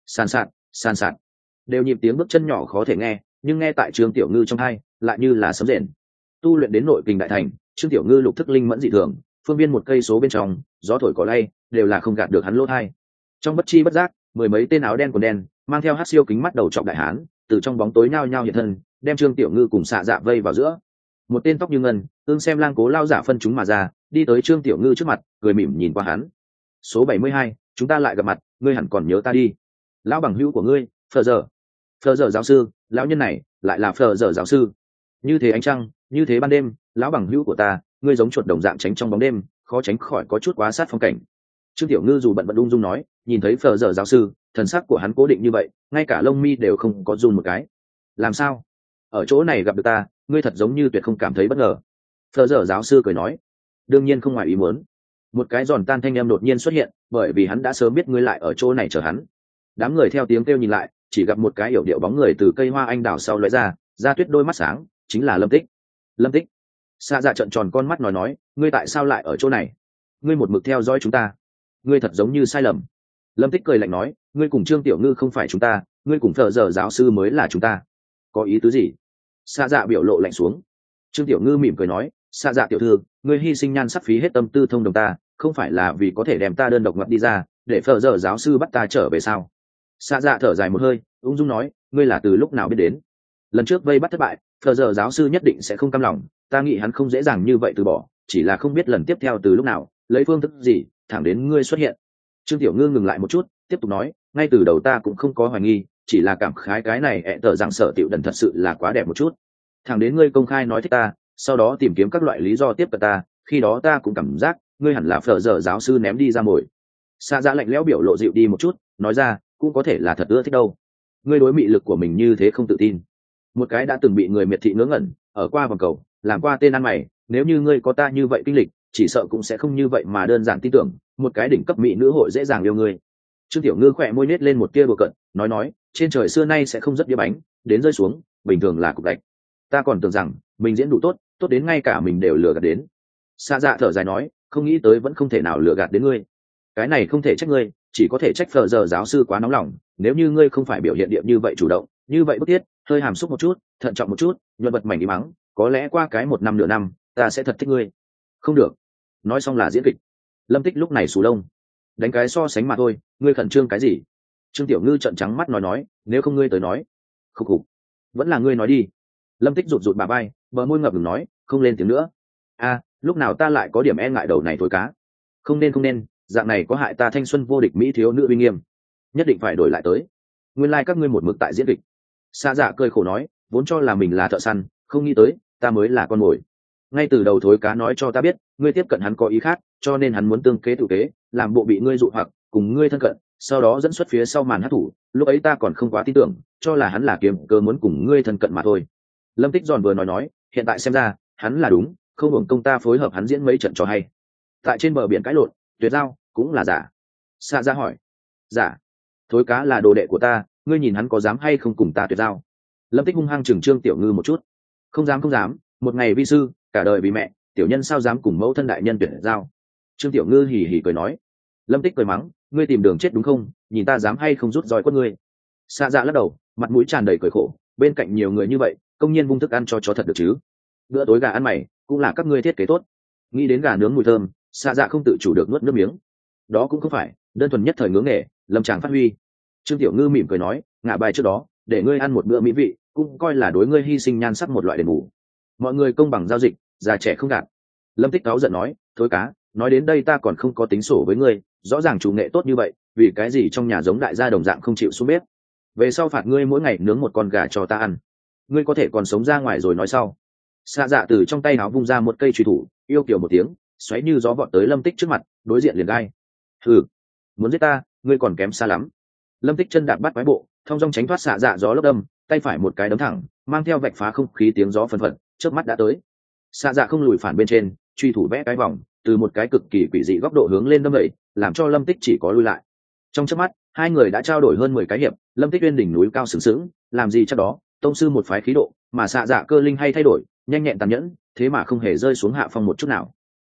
A: San sạt, san sạt, đều nhịp tiếng bước chân nhỏ khó thể nghe, nhưng nghe tại Trương Tiểu Ngư trong tai lại như là sấm rền. Tu luyện đến nội kình đại thành, Trương Tiểu Ngư lục thức linh mẫn dị thường, phương viên một cây số bên trong, gió thổi cỏ lay, đều là không gạt được hắn lỗ tai. Trong bất chi bất giác, mười mấy tên áo đen quần đen, mang theo hắc siêu kính mắt đầu trọc đại hán, từ trong bóng tối nhao nhao hiện thân, đem Trương Tiểu Ngư cùng xạ dạ vây vào giữa. Một tên tóc như ngân, ương xem lang cố lao giả phân chúng mà ra, đi tới Trương Tiểu Ngư trước mặt, cười mỉm nhìn qua hắn. Số 72, chúng ta lại gặp mặt, ngươi hẳn còn nhớ ta đi. Lão bằng hữu của ngươi, Phờ giờ giáo sư, lão nhân này lại là Phờ giờ giáo sư. Như thế ánh trăng, như thế ban đêm, lão bằng hữu của ta, ngươi giống chuột đồng dạng tránh trong bóng đêm, khó tránh khỏi có chút quá sát phong cảnh. Trương Tiểu Ngư dù bận bận ung dung nói, nhìn thấy Phờ giờ giáo sư, thần sắc của hắn cố định như vậy, ngay cả lông mi đều không có run một cái. Làm sao? Ở chỗ này gặp được ta, ngươi thật giống như tuyệt không cảm thấy bất ngờ. Phờ giờ giáo sư cười nói, đương nhiên không ngoài ý muốn. Một cái giòn tan thanh âm đột nhiên xuất hiện, bởi vì hắn đã sớm biết ngươi lại ở chỗ này chờ hắn. Đám người theo tiếng kêu nhìn lại, chỉ gặp một cái yểu điệu bóng người từ cây hoa anh đào sau lóe ra, da tuyết đôi mắt sáng, chính là Lâm Tích. Lâm Tích. Xa dạ trợn tròn con mắt nói, ngươi tại sao lại ở chỗ này? Ngươi một mực theo dõi chúng ta, ngươi thật giống như sai lầm. Lâm Tích cười lạnh nói, ngươi cùng Trương Tiểu Ngư không phải chúng ta, ngươi cùng Phờ giờ giáo sư mới là chúng ta. Có ý tứ gì? Xa dạ biểu lộ lạnh xuống. Trương Tiểu Ngư mỉm cười nói, xa dạ tiểu thư, ngươi hy sinh nhan sắc phí hết tâm tư thông đồng ta, không phải là vì có thể đem ta đơn độc ngoặt đi ra, để Phờ giờ giáo sư bắt ta trở về sao? Xa dạ thở dài một hơi, ung dung nói, ngươi là từ lúc nào biết đến? Lần trước vây bắt thất bại, Phờ giờ giáo sư nhất định sẽ không cam lòng, ta nghĩ hắn không dễ dàng như vậy từ bỏ, chỉ là không biết lần tiếp theo từ lúc nào, lấy phương thức gì, thẳng đến ngươi xuất hiện. Trương Tiểu Ngư ngừng lại một chút, tiếp tục nói, ngay từ đầu ta cũng không có hoài nghi, chỉ là cảm khái cái này ẹ tờ rằng Sở Tiểu Đần thật sự là quá đẹp một chút. Thẳng đến ngươi công khai nói thích ta, sau đó tìm kiếm các loại lý do tiếp cận ta, khi đó ta cũng cảm giác ngươi hẳn là Phờ giờ giáo sư ném đi ra mồi. Xa dạ lạnh lẽo biểu lộ dịu đi một chút, nói ra, cũng có thể là thật ưa thích đâu. Ngươi đối mị lực của mình như thế không tự tin. Một cái đã từng bị người miệt thị ngớ ngẩn, ở qua vòng cầu, làm qua tên ăn mày, nếu như ngươi có ta như vậy kinh lịch, chỉ sợ cũng sẽ không như vậy mà đơn giản tin tưởng, một cái đỉnh cấp mỹ nữ hội dễ dàng yêu ngươi. Trương Tiểu Ngư khỏe môi nết lên một tia đùa cợt, nói, trên trời xưa nay sẽ không rất đĩa bánh, đến rơi xuống, bình thường là cục gạch. Ta còn tưởng rằng mình diễn đủ tốt, tốt đến ngay cả mình đều lừa gạt đến. Xa dạ thở dài nói, không nghĩ tới vẫn không thể nào lừa gạt đến ngươi. Cái này không thể trách ngươi, chỉ có thể trách Phờ giờ giáo sư quá nóng lòng, nếu như ngươi không phải biểu hiện điệp như vậy chủ động, như vậy bức thiết, hơi hàm xúc một chút, thận trọng một chút, nhuận vật mảnh đi mắng, có lẽ qua cái 1 năm nửa năm, ta sẽ thật thích ngươi. Không được. Nói xong là diễn kịch. Lâm Tích lúc này sù lông, đánh cái so sánh mà thôi, ngươi khẩn trương cái gì? Trương Tiểu Ngư trợn trắng mắt nói, nếu không ngươi tới nói. Khục khục, vẫn là ngươi nói đi. Lâm Tích rụt bà bay, bờ môi ngập ngừng nói, không lên tiếng nữa. Lúc nào ta lại có điểm e ngại đầu này thối cá. Không nên, dạng này có hại ta thanh xuân vô địch mỹ thiếu nữ uy nghiêm, nhất định phải đổi lại tới. Nguyên lai các ngươi một mực tại diễn kịch. Xa dạ cười khổ nói, vốn cho là mình là thợ săn, không nghĩ tới ta mới là con mồi. Ngay từ đầu thối cá nói cho ta biết, ngươi tiếp cận hắn có ý khác, cho nên hắn muốn tương kế tự kế, làm bộ bị ngươi dụ hoặc cùng ngươi thân cận, sau đó dẫn xuất phía sau màn hát thủ. Lúc ấy ta còn không quá tin tưởng, cho là hắn là kiếm cơ muốn cùng ngươi thân cận mà thôi. Lâm Tích giòn vừa nói, hiện tại xem ra hắn là đúng, không hưởng công ta phối hợp hắn diễn mấy trận trò hay. Tại trên bờ biển cãi lộn, tuyệt giao cũng là giả. Xa ra hỏi, giả? Thối cá là đồ đệ của ta, ngươi nhìn hắn có dám hay không cùng ta tuyệt giao? Lâm Tích hung hăng chừng Trương Tiểu Ngư một chút. Không dám, một ngày vi sư, cả đời vì mẹ, tiểu nhân sao dám cùng mẫu thân đại nhân tuyệt giao? Trương Tiểu Ngư hỉ hỉ cười nói. Lâm Tích cười mắng, ngươi tìm đường chết đúng không, nhìn ta dám hay không rút roi quất ngươi. Xa dạ lắc đầu, mặt mũi tràn đầy cười khổ, bên cạnh nhiều người như vậy, công nhiên vung thức ăn cho chó thật được chứ? Bữa tối gà ăn mày cũng là các ngươi thiết kế tốt. Nghĩ đến gà nướng mùi thơm, xa dạ không tự chủ được nuốt nước miếng. Đó cũng không phải đơn thuần nhất thời ngưỡng nghề, lâm tràng phát huy. Trương Tiểu Ngư mỉm cười nói, ngả bài trước đó để ngươi ăn một bữa mỹ vị, cũng coi là đối ngươi hy sinh nhan sắc một loại đền bù. Mọi người công bằng giao dịch, già trẻ không gạt. Lâm Tích cáu giận nói, thối cá, nói đến đây ta còn không có tính sổ với ngươi, rõ ràng chủ nghệ tốt như vậy, vì cái gì trong nhà giống đại gia đồng dạng không chịu xuống bếp? Về sau phạt ngươi mỗi ngày nướng một con gà cho ta ăn, ngươi có thể còn sống ra ngoài rồi nói sau. Xạ dạ từ trong tay áo vung ra một cây truy thủ, yêu kiều một tiếng, xoáy như gió vọt tới Lâm Tích trước mặt, đối diện liền gai. Hừ, muốn giết ta, ngươi còn kém xa lắm. Lâm Tích chân đạp bắt quái bộ, thông dong tránh thoát xạ dạ gió lốc đâm, tay phải một cái đấm thẳng, mang theo vạch phá không khí tiếng gió phần phật, chớp mắt đã tới. Xạ dạ không lùi phản bên trên, truy thủ vẽ cái vòng, từ một cái cực kỳ quỷ dị góc độ hướng lên đâm vậy, làm cho Lâm Tích chỉ có lui lại. Trong chớp mắt, hai người đã trao đổi hơn 10 cái hiệp. Lâm Tích uyên đỉnh núi cao sừng sững, làm gì chắc đó, tông sư một phái khí độ, mà xạ dạ cơ linh hay thay đổi, nhanh nhẹn tàn nhẫn, thế mà không hề rơi xuống hạ phong một chút nào.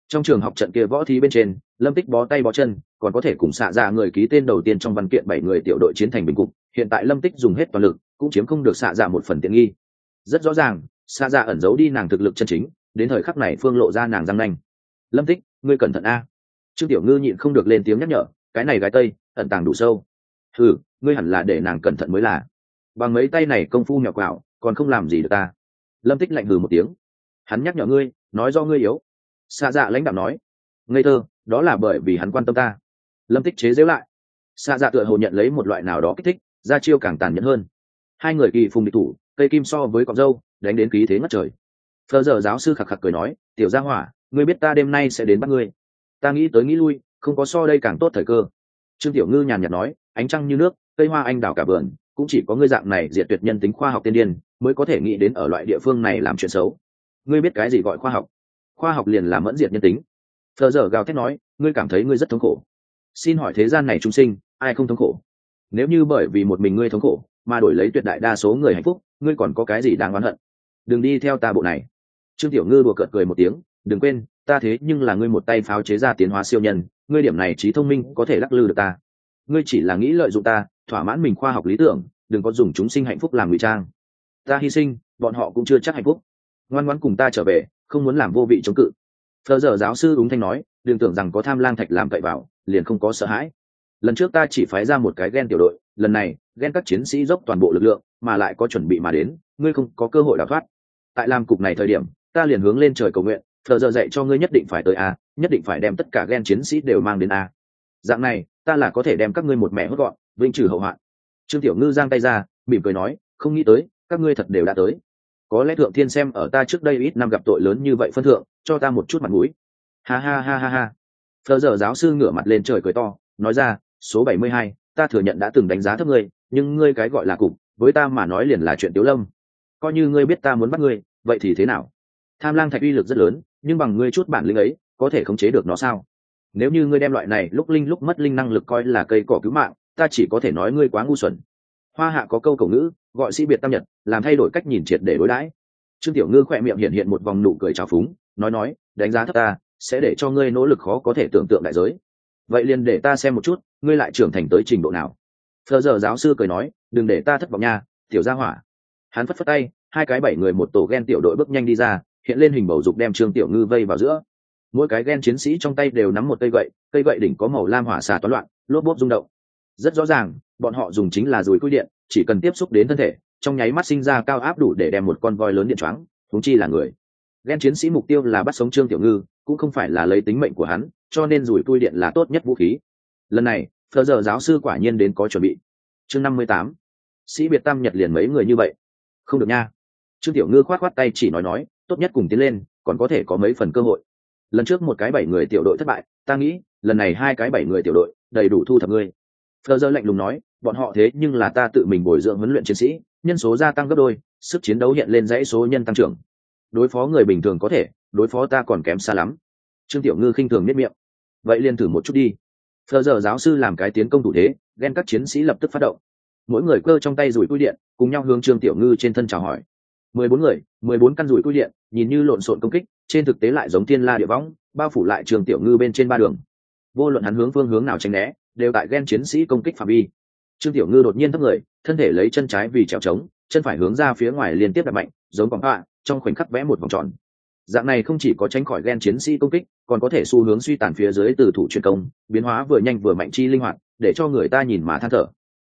A: Trong trường học trận kia võ thi bên trên, Lâm Tích bó tay bó chân, còn có thể cùng xạ dạ người ký tên đầu tiên trong văn kiện 7 người tiểu đội chiến thành bình cục. Hiện tại Lâm Tích dùng hết toàn lực, cũng chiếm không được xạ dạ một phần tiện nghi. Rất rõ ràng, xạ dạ ẩn giấu đi nàng thực lực chân chính, đến thời khắc này phương lộ ra nàng răng nanh. Lâm Tích, ngươi cẩn thận a. Trương Tiểu Ngư nhịn không được lên tiếng nhắc nhở, cái này gái tây ẩn tàng đủ sâu. Ừ, ngươi hẳn là để nàng cẩn thận mới là. Bằng mấy tay này công phu nhỏ quạo, còn không làm gì được ta. Lâm Tích lạnh hừ một tiếng. Hắn nhắc nhở ngươi, nói do ngươi yếu. Xạ dạ lãnh đạm nói, ngây thơ, đó là bởi vì hắn quan tâm ta. Lâm Tích chế giễu lại. Xạ dạ tựa hồ nhận lấy một loại nào đó kích thích, ra chiêu càng tàn nhẫn hơn. Hai người kỳ phùng địch thủ, cây kim so với cọng dâu, đánh đến khí thế ngất trời. Phờ giờ giáo sư khạc khạc cười nói, tiểu gia hỏa, ngươi biết ta đêm nay sẽ đến bắt ngươi. Ta nghĩ tới nghĩ lui, không có so đây càng tốt thời cơ. Trương Tiểu Ngư nhàn nhạt nói, ánh trăng như nước, cây hoa anh đào cả vườn, cũng chỉ có ngươi dạng này diệt tuyệt nhân tính khoa học tiên điên mới có thể nghĩ đến ở loại địa phương này làm chuyện xấu. Ngươi biết cái gì gọi khoa học? Khoa học liền là mẫn diệt nhân tính. Phờ giờ gào thét nói, ngươi cảm thấy ngươi rất thống khổ. Xin hỏi thế gian này chúng sinh, ai không thống khổ? Nếu như bởi vì một mình ngươi thống khổ mà đổi lấy tuyệt đại đa số người hạnh phúc, ngươi còn có cái gì đáng oán hận? Đừng đi theo ta bộ này. Trương Tiểu Ngư đùa cợt cười một tiếng, đừng quên, ta thế nhưng là ngươi một tay pháo chế ra tiến hóa siêu nhân, ngươi điểm này trí thông minh có thể lắc lư được ta. Ngươi chỉ là nghĩ lợi dụng ta, thỏa mãn mình khoa học lý tưởng, đừng có dùng chúng sinh hạnh phúc làm ngụy trang. Ta hy sinh, bọn họ cũng chưa chắc hạnh phúc. Ngoan ngoãn cùng ta trở về, không muốn làm vô vị chống cự. Phờ giờ giáo sư úng thanh nói, đừng tưởng rằng có tham lang thạch làm cậy vào, liền không có sợ hãi. Lần trước ta chỉ phái ra một cái gen tiểu đội, lần này gen các chiến sĩ dốc toàn bộ lực lượng, mà lại có chuẩn bị mà đến, ngươi không có cơ hội đào thoát. Tại làm cục này thời điểm, ta liền hướng lên trời cầu nguyện, Phờ giờ dạy cho ngươi nhất định phải tới a, nhất định phải đem tất cả gen chiến sĩ đều mang đến a. Dạng này, ta là có thể đem các ngươi một mẹ hốt gọn, vĩnh trừ hậu hoạn. Trương Tiểu Ngư giang tay ra, mỉm cười nói, không nghĩ tới, các ngươi thật đều đã tới. Có lẽ thượng thiên xem ở ta trước đây ít năm gặp tội lớn như vậy phân thượng, cho ta một chút mặt mũi. Ha ha ha ha ha. Phờ giờ giáo sư ngửa mặt lên trời cười to, nói ra, số 72, ta thừa nhận đã từng đánh giá thấp ngươi, nhưng ngươi cái gọi là cục, với ta mà nói liền là chuyện tiếu lâm. Coi như ngươi biết ta muốn bắt ngươi, vậy thì thế nào? Tham lang thạch uy lực rất lớn, nhưng bằng ngươi chút bản lĩnh ấy, có thể khống chế được nó sao? Nếu như ngươi đem loại này lúc linh lúc mất linh năng lực coi là cây cỏ cứu mạng, ta chỉ có thể nói ngươi quá ngu xuẩn. Hoa hạ có câu cổ ngữ, gọi sĩ biệt tam nhật, làm thay đổi cách nhìn triệt để đối đãi. Trương Tiểu Ngư khỏe miệng hiện một vòng nụ cười trào phúng, nói, đánh giá thấp ta, sẽ để cho ngươi nỗ lực khó có thể tưởng tượng đại giới. Vậy liền để ta xem một chút, ngươi lại trưởng thành tới trình độ nào. Phờ giờ giáo sư cười nói, đừng để ta thất vọng nha, tiểu gia hỏa. Hắn phất phất tay, hai cái 7 người một tổ gen tiểu đội bước nhanh đi ra, hiện lên hình bầu dục đem Trương Tiểu Ngư vây vào giữa. Mỗi cái gen chiến sĩ trong tay đều nắm một cây gậy đỉnh có màu lam hỏa xà toán loạn, lốp bốp rung động. Rất rõ ràng, bọn họ dùng chính là dùi cui điện, chỉ cần tiếp xúc đến thân thể, trong nháy mắt sinh ra cao áp đủ để đem một con voi lớn điện choáng, huống chi là người. Gen chiến sĩ mục tiêu là bắt sống Trương Tiểu Ngư, cũng không phải là lấy tính mệnh của hắn, cho nên dùi cui điện là tốt nhất vũ khí. Lần này, Phờ giờ giáo sư quả nhiên đến có chuẩn bị. Chương 58. Sĩ biệt tam nhật liền mấy người như vậy. Không được nha. Trương Tiểu Ngư khoát tay chỉ nói, tốt nhất cùng tiến lên, còn có thể có mấy phần cơ hội. Lần trước một cái 7 người tiểu đội thất bại, ta nghĩ, lần này hai cái 7 người tiểu đội, đầy đủ thu thập ngươi. Phờ giờ lạnh lùng nói, bọn họ thế nhưng là ta tự mình bồi dưỡng huấn luyện chiến sĩ, nhân số gia tăng gấp đôi, sức chiến đấu hiện lên dãy số nhân tăng trưởng. Đối phó người bình thường có thể, đối phó ta còn kém xa lắm. Trương Tiểu Ngư khinh thường nhếch miệng. Vậy liền thử một chút đi. Phờ giờ giáo sư làm cái tiến công thủ thế, gen các chiến sĩ lập tức phát động. Mỗi người cơ trong tay rủi cui điện, cùng nhau hướng Trương Tiểu Ngư trên thân chào hỏi. 14 người, 14 căn rủi cui điện, nhìn như lộn xộn công kích, trên thực tế lại giống thiên la địa võng, bao phủ lại Trương Tiểu Ngư bên trên ba đường. Vô luận hắn hướng phương hướng nào tránh né, đều tại gen chiến sĩ công kích phạm vi. Trương Tiểu Ngư đột nhiên thấp người, thân thể lấy chân trái vì trèo trống, chân phải hướng ra phía ngoài liên tiếp đập mạnh, giống bóng họa, trong khoảnh khắc vẽ một vòng tròn. Dạng này không chỉ có tránh khỏi gen chiến sĩ công kích, còn có thể xu hướng suy tàn phía dưới từ thủ truyền công, biến hóa vừa nhanh vừa mạnh chi linh hoạt, để cho người ta nhìn mà than thở.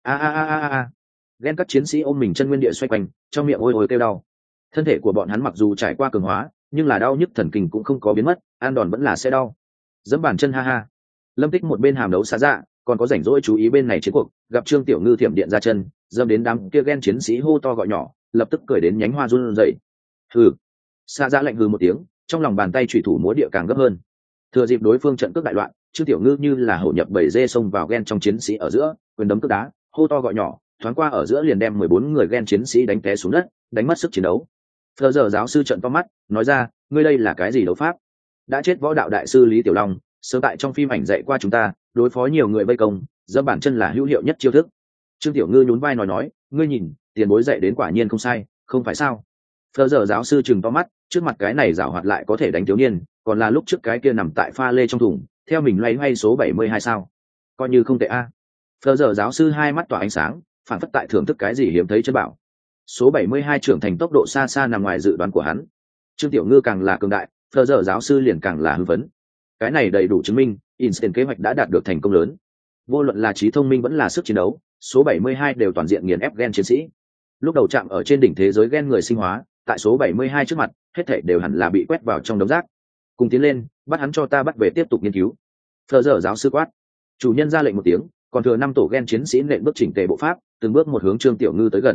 A: A. Gen các chiến sĩ ôm mình chân nguyên địa xoay quanh, trong miệng ôi ôi kêu đau. Thân thể của bọn hắn mặc dù trải qua cường hóa, nhưng là đau nhức thần kinh cũng không có biến mất, an đòn vẫn là sẽ đau. Giẫm bàn chân ha. Lâm Tích một bên hàm đấu xá dạ, còn có rảnh rỗi chú ý bên này chiến cuộc, gặp Trương Tiểu Ngư thiểm điện ra chân, dâm đến đám kia gen chiến sĩ hô to gọi nhỏ, lập tức cười đến nhánh hoa run rẩy. Hừ. Xá dạ lạnh hừ một tiếng, trong lòng bàn tay chủy thủ múa địa càng gấp hơn. Thừa dịp đối phương trận cước đại loạn, Trương Tiểu Ngư như là hổ nhập bầy dê xông vào gen trong chiến sĩ ở giữa, quyền đấm cước đá, hô to gọi nhỏ, thoáng qua ở giữa liền đem 14 người gen chiến sĩ đánh té xuống đất, đánh mất sức chiến đấu. Phờ giờ giáo sư trợn to mắt, nói ra, ngươi đây là cái gì đấu pháp? Đã chết võ đạo đại sư Lý Tiểu Long, sớm tại trong phim ảnh dạy qua chúng ta, đối phó nhiều người vây công, dẫm bản chân là hữu hiệu nhất chiêu thức. Trương Tiểu Ngư nhún vai nói, ngươi nhìn, tiền bối dạy đến quả nhiên không sai, không phải sao? Phờ giờ giáo sư trừng to mắt, trước mặt cái này giảo hoạt lại có thể đánh thiếu niên, còn là lúc trước cái kia nằm tại pha lê trong thùng theo mình loay hoay số 72 sao, coi như không tệ a. Phờ giờ giáo sư hai mắt tỏa ánh sáng, phản phất tại thưởng thức cái gì hiếm thấy chân bảo. Số 72 trưởng thành tốc độ xa xa nằm ngoài dự đoán của hắn. Trương Tiểu Ngư càng là cường đại, phờ giờ giáo sư liền càng là hưng phấn. Cái này đầy đủ chứng minh Instant kế hoạch đã đạt được thành công lớn. Vô luận là trí thông minh vẫn là sức chiến đấu, số 72 đều toàn diện nghiền ép gen chiến sĩ. Lúc đầu chạm ở trên đỉnh thế giới gen người sinh hóa, tại số 72 trước mặt, hết thảy đều hẳn là bị quét vào trong đống rác. Cùng tiến lên, bắt hắn cho ta bắt về tiếp tục nghiên cứu. Phờ giờ giáo sư quát. Chủ nhân ra lệnh một tiếng, còn thừa 5 tổ gen chiến sĩ nện bước chỉnh tề bộ pháp, từng bước một hướng Trương Tiểu Ngư tới gần.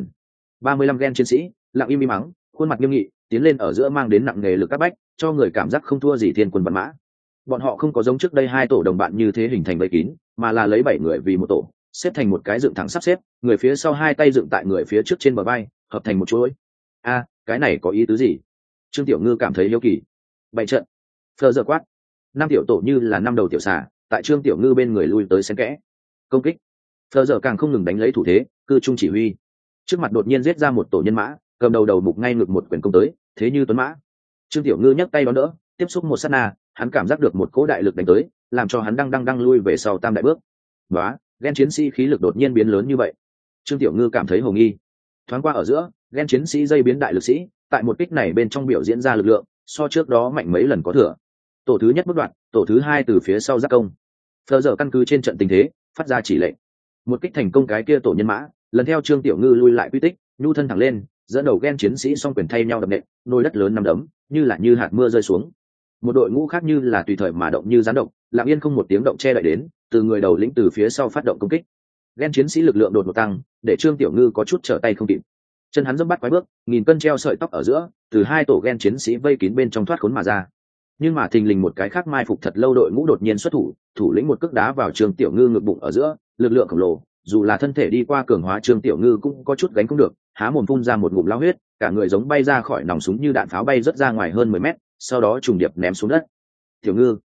A: 35 gen chiến sĩ, lặng im mắng, khuôn mặt nghiêm nghị, tiến lên ở giữa mang đến nặng nề lực áp bách, cho người cảm giác không thua gì thiên quân vạn mã. Bọn họ không có giống trước đây hai tổ đồng bạn như thế hình thành bầy kín, mà là lấy 7 người vì một tổ, xếp thành một cái dựng thẳng sắp xếp, người phía sau hai tay dựng tại người phía trước trên bờ vai, hợp thành một chuỗi. A, cái này có ý tứ gì? Trương Tiểu Ngư cảm thấy hiếu kỳ. Bảy trận. Phờ giờ quát. 5 tiểu tổ như là 5 đầu tiểu xà, tại Trương Tiểu Ngư bên người lui tới xen kẽ. Công kích. Phờ giờ càng không ngừng đánh lấy thủ thế, cư trung chỉ huy. Trước mặt đột nhiên giết ra một tổ nhân mã, cầm đầu mục ngay ngực một quyền công tới, thế như tuấn mã. Trương Tiểu Ngư nhấc tay đón đỡ, tiếp xúc một sát na, hắn cảm giác được một cỗ đại lực đánh tới, làm cho hắn đang lui về sau tam đại bước. Đó, gen chiến sĩ khí lực đột nhiên biến lớn như vậy. Trương Tiểu Ngư cảm thấy hồ nghi. Thoáng qua ở giữa, gen chiến sĩ dây biến đại lực sĩ, tại một kích này bên trong biểu diễn ra lực lượng, so trước đó mạnh mấy lần có thừa. Tổ thứ nhất bất đoạn, tổ thứ hai từ phía sau giác công. Phờ giờ căn cứ trên trận tình thế, phát ra chỉ lệnh. Một kích thành công cái kia tổ nhân mã, lần theo Trương Tiểu Ngư lui lại quy tích, nhu thân thẳng lên, dẫn đầu gen chiến sĩ song quyền thay nhau đập nện, nồi đất lớn năm đấm, như hạt mưa rơi xuống. Một đội ngũ khác như là tùy thời mà động như gián động, lặng yên không một tiếng động che đậy đến, từ người đầu lĩnh từ phía sau phát động công kích. Gen chiến sĩ lực lượng đột ngột tăng, để Trương Tiểu Ngư có chút trở tay không kịp. Chân hắn dẫm bắt quái bước, nghìn cân treo sợi tóc ở giữa, từ hai tổ gen chiến sĩ vây kín bên trong thoát khốn mà ra. Nhưng mà thình lình một cái khác mai phục thật lâu đội ngũ đột nhiên xuất thủ, thủ lĩnh một cước đá vào Trương Tiểu Ngư ngực bụng ở giữa, lực lượng khổng lồ, dù là thân thể đi qua cường hóa Trương Tiểu Ngư cũng có chút gánh không được, há mồm phun ra một ngụm lao huyết, cả người giống bay ra khỏi nòng súng như đạn pháo bay rất ra ngoài hơn 10 mét, sau đó trùng điệp ném xuống đất. Tiểu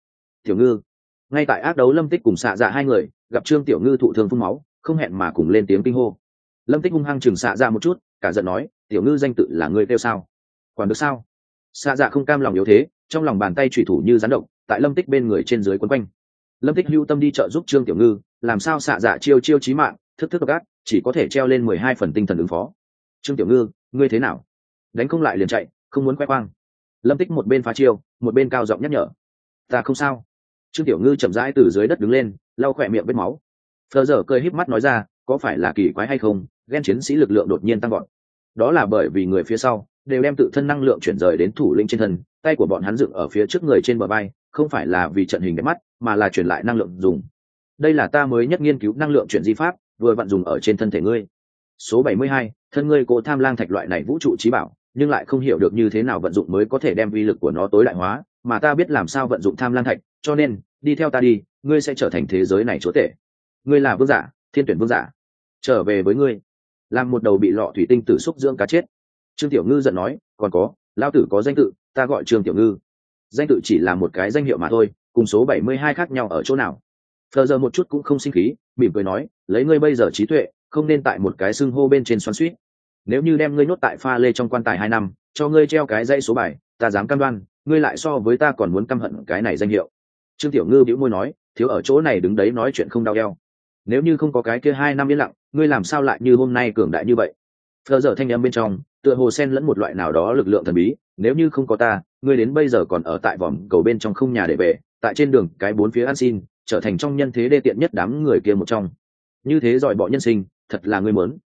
A: Ngư. Ngay tại ác đấu Lâm Tích cùng Xạ Dạ hai người, gặp Trương Tiểu Ngư thụ thương phun máu, không hẹn mà cùng lên tiếng kinh hô. Lâm Tích hung hăng chừng Xạ Dạ một chút, cả giận nói, Tiểu Ngư danh tự là ngươi kêu sao? Quản được sao? Xạ Dạ không cam lòng yếu thế, trong lòng bàn tay chủy thủ như rắn động, tại Lâm Tích bên người trên dưới quấn quanh. Lâm Tích hưu tâm đi trợ giúp Trương Tiểu Ngư, làm sao Xạ Dạ chiêu chí mạng, thức độc ác, chỉ có thể treo lên 12 phần tinh thần ứng phó. Trương Tiểu Ngư, ngươi thế nào? Đánh không lại liền chạy, không muốn khoe khoang. Lâm Tích một bên phá chiêu, một bên cao giọng nhắc nhở. Ta không sao. Trương Tiểu Ngư chậm rãi từ dưới đất đứng lên, lau khỏe miệng vết máu. Phờ giờ cười híp mắt nói ra, có phải là kỳ quái hay không? Gen chiến sĩ lực lượng đột nhiên tăng vọt. Đó là bởi vì người phía sau đều đem tự thân năng lượng chuyển rời đến thủ lĩnh trên thân, tay của bọn hắn dựng ở phía trước người trên bờ vai, không phải là vì trận hình đẹp mắt, mà là chuyển lại năng lượng dùng. Đây là ta mới nhất nghiên cứu năng lượng chuyển di pháp, vừa vặn dùng ở trên thân thể ngươi. Số 72, thân ngươi cố tham lang thạch loại này vũ trụ trí bảo, nhưng lại không hiểu được như thế nào vận dụng mới có thể đem vi lực của nó tối đại hóa, mà ta biết làm sao vận dụng tham lang thạch, cho nên đi theo ta đi, ngươi sẽ trở thành thế giới này chúa tể. Ngươi là vương giả, thiên tuyển vương giả. Trở về với ngươi, làm một đầu bị lọ thủy tinh tử xúc dưỡng cá chết. Trương Tiểu Ngư giận nói, còn có, lão tử có danh tự, ta gọi Trương Tiểu Ngư. Danh tự chỉ là một cái danh hiệu mà thôi, cùng số 72 khác nhau ở chỗ nào? Phờ giờ một chút cũng không sinh khí, mỉm cười nói, lấy ngươi bây giờ trí tuệ, không nên tại một cái xưng hô bên trên xoắn xuýt. Nếu như đem ngươi nhốt tại pha lê trong quan tài 2 năm, cho ngươi treo cái dãy số bài, ta dám cam đoan, ngươi lại so với ta còn muốn căm hận cái này danh hiệu. Trương Tiểu Ngư bĩu môi nói, thiếu ở chỗ này đứng đấy nói chuyện không đau eo. Nếu như không có cái kia 2 năm yên lặng, ngươi làm sao lại như hôm nay cường đại như vậy? Phờ giờ thanh âm bên trong, tựa hồ xen lẫn một loại nào đó lực lượng thần bí, nếu như không có ta, ngươi đến bây giờ còn ở tại vòm cầu bên trong không nhà để về, tại trên đường cái bốn phía ăn xin, trở thành trong nhân thế đê tiện nhất đám người kia một trong. Như thế giỏi bọ nhân sinh, thật là ngươi muốn.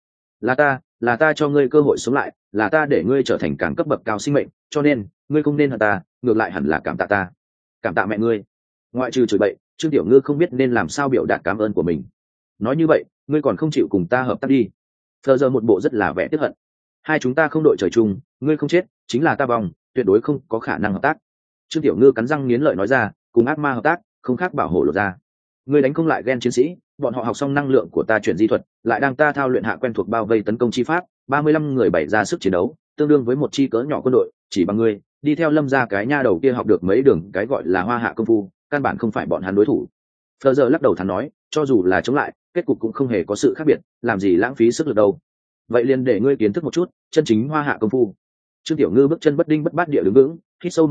A: Là ta cho ngươi cơ hội sống lại, là ta để ngươi trở thành càng cấp bậc cao sinh mệnh, cho nên ngươi không nên hận ta, ngược lại hẳn là cảm tạ ta. Cảm tạ mẹ ngươi. Ngoại trừ chửi bậy, Trương Tiểu Ngư không biết nên làm sao biểu đạt cảm ơn của mình. Nói như vậy, ngươi còn không chịu cùng ta hợp tác đi. Phờ giờ một bộ rất là vẻ tiếc hận. Hai chúng ta không đội trời chung, ngươi không chết, chính là ta vong, tuyệt đối không có khả năng hợp tác. Trương Tiểu Ngư cắn răng nghiến lợi nói ra, cùng ác ma hợp tác, không khác bảo hộ lột ra. Ngươi đánh không lại gen chiến sĩ, bọn họ học xong năng lượng của ta chuyển di thuật, lại đang ta thao luyện hạ quen thuộc bao vây tấn công chi pháp, 35 người bày ra sức chiến đấu, tương đương với một chi cỡ nhỏ quân đội, chỉ bằng ngươi, đi theo Lâm gia cái nha đầu kia học được mấy đường cái gọi là hoa hạ công phu, căn bản không phải bọn hắn đối thủ. Phờ giờ lắc đầu thắn nói, cho dù là chống lại, kết cục cũng không hề có sự khác biệt, làm gì lãng phí sức lực đâu. Vậy liền để ngươi kiến thức một chút chân chính hoa hạ công phu. Trương Tiểu Ngư bước chân bất đinh bất bát địa đứng vững, hít sâu một hơi,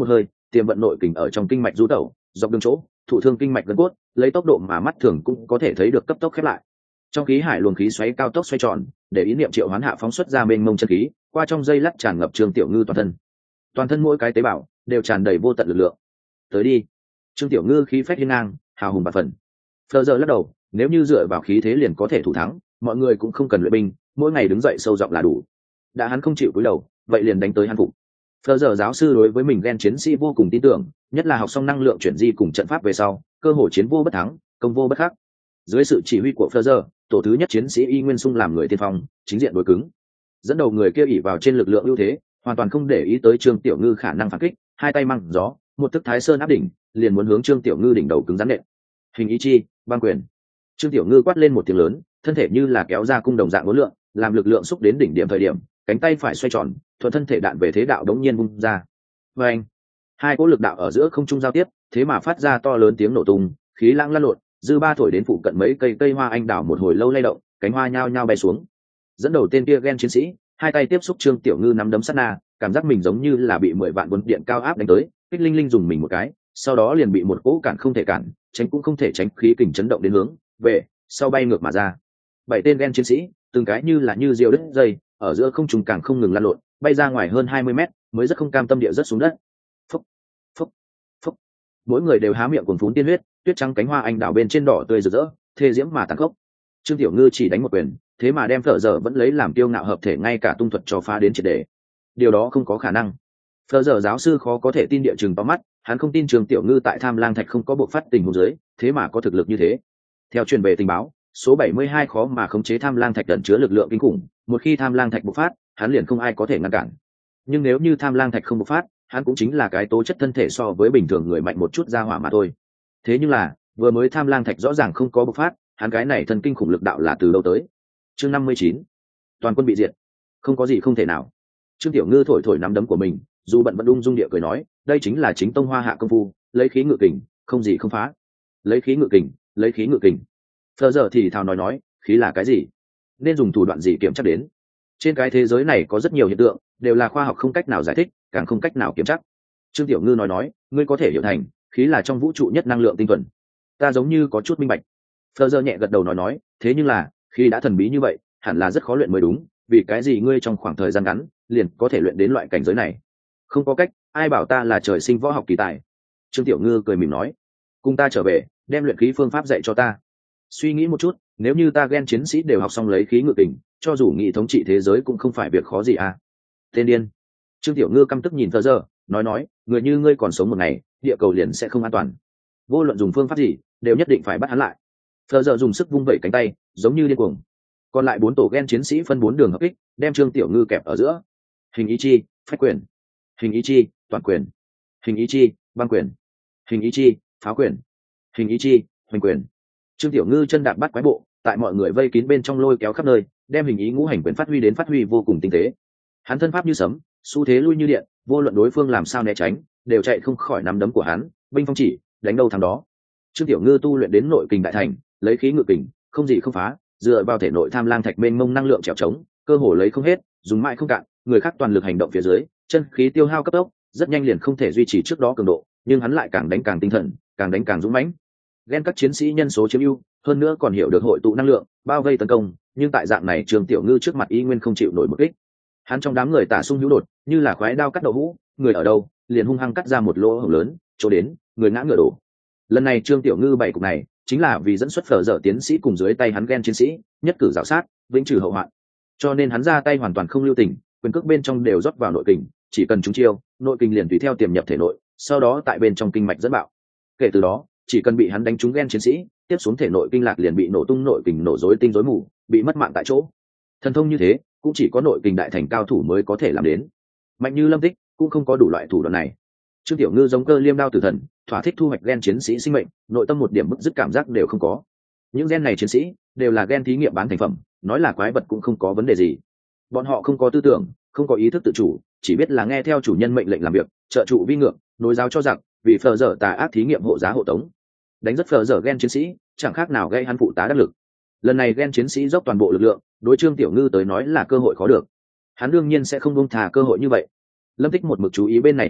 A: tiềm vận nội kình ở trong kinh mạch du tẩu, dọc đường chỗ thụ thương kinh mạch gân cốt, lấy tốc độ mà mắt thường cũng có thể thấy được cấp tốc khép lại. Trong khí hải luồng khí xoáy cao tốc xoay tròn, để ý niệm triệu hoán hạ phóng xuất ra mênh mông chân khí, qua trong dây lắc tràn ngập Trương Tiểu Ngư toàn thân mỗi cái tế bào đều tràn đầy vô tận lực lượng. Tới đi. Trương Tiểu Ngư khí phách hiên ngang, hào hùng bạt phần. Phờ giờ lắc đầu, nếu như dựa vào khí thế liền có thể thủ thắng, mọi người cũng không cần luyện binh, mỗi ngày đứng dậy sâu giọng là đủ. Đã hắn không chịu cúi đầu, vậy liền đánh tới hắn phục. Phờ giờ giáo sư đối với mình ghen chiến sĩ vô cùng tin tưởng, nhất là học xong năng lượng chuyển di cùng trận pháp về sau, cơ hội chiến vô bất thắng, công vô bất khắc. Dưới sự chỉ huy của Phờ giờ, tổ thứ nhất chiến sĩ Y Nguyên Sung làm người tiên phong, chính diện đối cứng. Dẫn đầu người kia ỷ vào trên lực lượng ưu thế, hoàn toàn không để ý tới Trương Tiểu Ngư khả năng phản kích, hai tay măng gió, một thức Thái Sơn áp đỉnh, liền muốn hướng Trương Tiểu Ngư đỉnh đầu cứng rắn nện. Hình ý chi, băng quyền. Trương Tiểu Ngư quát lên một tiếng lớn, thân thể như là kéo ra cung đồng dạng uốn lượn, làm lực lượng xúc đến đỉnh điểm thời điểm, cánh tay phải xoay tròn, thuận thân thể đạn về thế đạo đống nhiên vung ra. Oeng! Hai cỗ lực đạo ở giữa không trung giao tiếp, thế mà phát ra to lớn tiếng nổ tung, khí lãng lăn lộn, dư ba thổi đến phụ cận mấy cây hoa anh đào một hồi lâu lay động, cánh hoa nhao nhao bay xuống. Dẫn đầu tên kia ghen chiến sĩ, hai tay tiếp xúc Trương Tiểu Ngư nắm đấm sát na, cảm giác mình giống như là bị 10 vạn vốn điện cao áp đánh tới, kích linh linh dùng mình một cái, sau đó liền bị một cỗ cản không thể cản, tránh cũng không thể tránh khí kình chấn động đến hướng về sau bay ngược mà ra. 7 tên ghen chiến sĩ, từng cái như diều đứt dây, ở giữa không trung càng không ngừng lăn lộn, bay ra ngoài hơn 20 mét, mới rất không cam tâm địa rớt xuống đất. Phốc, phốc, phốc. Mỗi người đều há miệng cuồn phún tiên huyết, tuyết trắng cánh hoa anh đào bên trên đỏ tươi rực rỡ, thê diễm mà tàn khốc. Trương Tiểu Ngư chỉ đánh một quyền, thế mà đem Phở Giờ vẫn lấy làm kiêu ngạo hợp thể ngay cả tung thuật cho phá đến triệt để. Điều đó không có khả năng. Phở Giờ giáo sư khó có thể tin địa chừng to mắt, hắn không tin Trương Tiểu Ngư tại Tham Lang Thạch không có bộc phát tình huống dưới, thế mà có thực lực như thế. Theo truyền về tình báo, số 72 khó mà khống chế Tham Lang Thạch ẩn chứa lực lượng kinh khủng, một khi Tham Lang Thạch bộc phát, hắn liền không ai có thể ngăn cản. Nhưng nếu như Tham Lang Thạch không bộc phát, hắn cũng chính là cái tố chất thân thể so với bình thường người mạnh một chút ra hỏa mà thôi. Thế nhưng là, vừa mới Tham Lang Thạch rõ ràng không có bộc phát, hắn cái này thần kinh khủng lực đạo là từ đâu tới? Chương 59. Toàn quân bị diệt. Không có gì không thể nào. Trương Tiểu Ngư thổi thổi nắm đấm của mình, dù bận vẫn ung dung địa cười nói, đây chính là chính tông Hoa Hạ công phu, lấy khí ngự kình, không gì không phá. Lấy khí ngự kình, lấy khí ngự kình. Phờ giờ thì thào nói, khí là cái gì? Nên dùng thủ đoạn gì kiểm chắc đến? Trên cái thế giới này có rất nhiều hiện tượng, đều là khoa học không cách nào giải thích, càng không cách nào kiểm chắc. Trương Tiểu Ngư nói, ngươi có thể hiểu thành, khí là trong vũ trụ nhất năng lượng tinh thuần. Ta giống như có chút minh bạch. Phờ giờ nhẹ gật đầu nói, thế nhưng là, khi đã thần bí như vậy, hẳn là rất khó luyện mới đúng, vì cái gì ngươi trong khoảng thời gian ngắn liền có thể luyện đến loại cảnh giới này? Không có cách, ai bảo ta là trời sinh võ học kỳ tài. Trương Tiểu Ngư cười mỉm nói, cùng ta trở về, đem luyện khí phương pháp dạy cho ta. Suy nghĩ một chút, nếu như ta ghen chiến sĩ đều học xong lấy khí ngự kình, cho dù nghị thống trị thế giới cũng không phải việc khó gì à? Tên điên. Trương Tiểu Ngư căm tức nhìn Phờ giờ, nói, người như ngươi còn sống một ngày, địa cầu liền sẽ không an toàn. Vô luận dùng phương pháp gì, đều nhất định phải bắt hắn lại. Phờ giờ dùng sức vung vẩy cánh tay, giống như điên cuồng. Còn lại 4 tổ ghen chiến sĩ phân 4 đường hợp kích, đem Trương Tiểu Ngư kẹp ở giữa. Hình ý chi, phách quyền. Hình ý chi, toàn quyền. Hình ý chi, băng quyền. Hình ý chi, pháo quyền. Hình ý chi, hoành quyền. Trương Tiểu Ngư chân đạp bắt quái bộ, tại mọi người vây kín bên trong lôi kéo khắp nơi, đem hình ý ngũ hành quyền phát huy vô cùng tinh tế. Hắn thân pháp như sấm, xu thế lui như điện, vô luận đối phương làm sao né tránh, đều chạy không khỏi nắm đấm của hắn, binh phong chỉ, đánh đâu thắng đó. Trương Tiểu Ngư tu luyện đến nội kình đại thành, lấy khí ngự kình, không gì không phá, dựa vào thể nội Tham Lang Thạch mênh mông năng lượng trèo trống, cơ hồ lấy không hết, dùng mãi không cạn, người khác toàn lực hành động phía dưới, chân khí tiêu hao cấp tốc, rất nhanh liền không thể duy trì trước đó cường độ, nhưng hắn lại càng đánh càng tinh thần, càng đánh càng dũng mãnh. Ghen các chiến sĩ nhân số chiếm ưu, hơn nữa còn hiểu được hội tụ năng lượng, bao vây tấn công, nhưng tại dạng này Trương Tiểu Ngư trước mặt y nguyên không chịu nổi một kích. Hắn trong đám người tả xung hữu đột, như là khoái đao cắt đậu hũ, người ở đâu, liền hung hăng cắt ra một lỗ hổng lớn, chỗ đến, người ngã ngựa đổ. Lần này Trương Tiểu Ngư bày cục này, chính là vì dẫn xuất Phở Dở tiến sĩ cùng dưới tay hắn ghen chiến sĩ, nhất cử rào sát, vĩnh trừ hậu hoạn. Cho nên hắn ra tay hoàn toàn không lưu tình, quyền cước bên trong đều rót vào nội kình, chỉ cần trúng chiêu, nội kình liền tùy theo tiềm nhập thể nội, sau đó tại bên trong kinh mạch dẫn bạo. Kể từ đó, chỉ cần bị hắn đánh trúng ghen chiến sĩ, tiếp xuống thể nội kinh lạc liền bị nổ tung nội kình nổ rối tinh rối mù, bị mất mạng tại chỗ. Thần thông như thế, cũng chỉ có nội kình đại thành cao thủ mới có thể làm đến. Mạnh như Lâm Tích cũng không có đủ loại thủ đoạn này. Trương Tiểu Ngư giống cơ liêm đao tử thần, thỏa thích thu hoạch gen chiến sĩ sinh mệnh, nội tâm một điểm bức dứt cảm giác đều không có. Những gen này chiến sĩ đều là gen thí nghiệm bán thành phẩm, nói là quái vật cũng không có vấn đề gì. Bọn họ không có tư tưởng, không có ý thức tự chủ, chỉ biết là nghe theo chủ nhân mệnh lệnh làm việc, trợ trụ vi ngược, nối giáo cho giặc, vì Phở Dở tà ác thí nghiệm hộ giá hộ tống. Đánh rất Phở Dở gen chiến sĩ, chẳng khác nào gây hắn phụ tá đắc lực. Lần này gen chiến sĩ dốc toàn bộ lực lượng, đối Trương Tiểu Ngư tới nói là cơ hội khó được. Hắn đương nhiên sẽ không buông thà cơ hội như vậy. Lâm Tích một mực chú ý bên này chiến cuộc,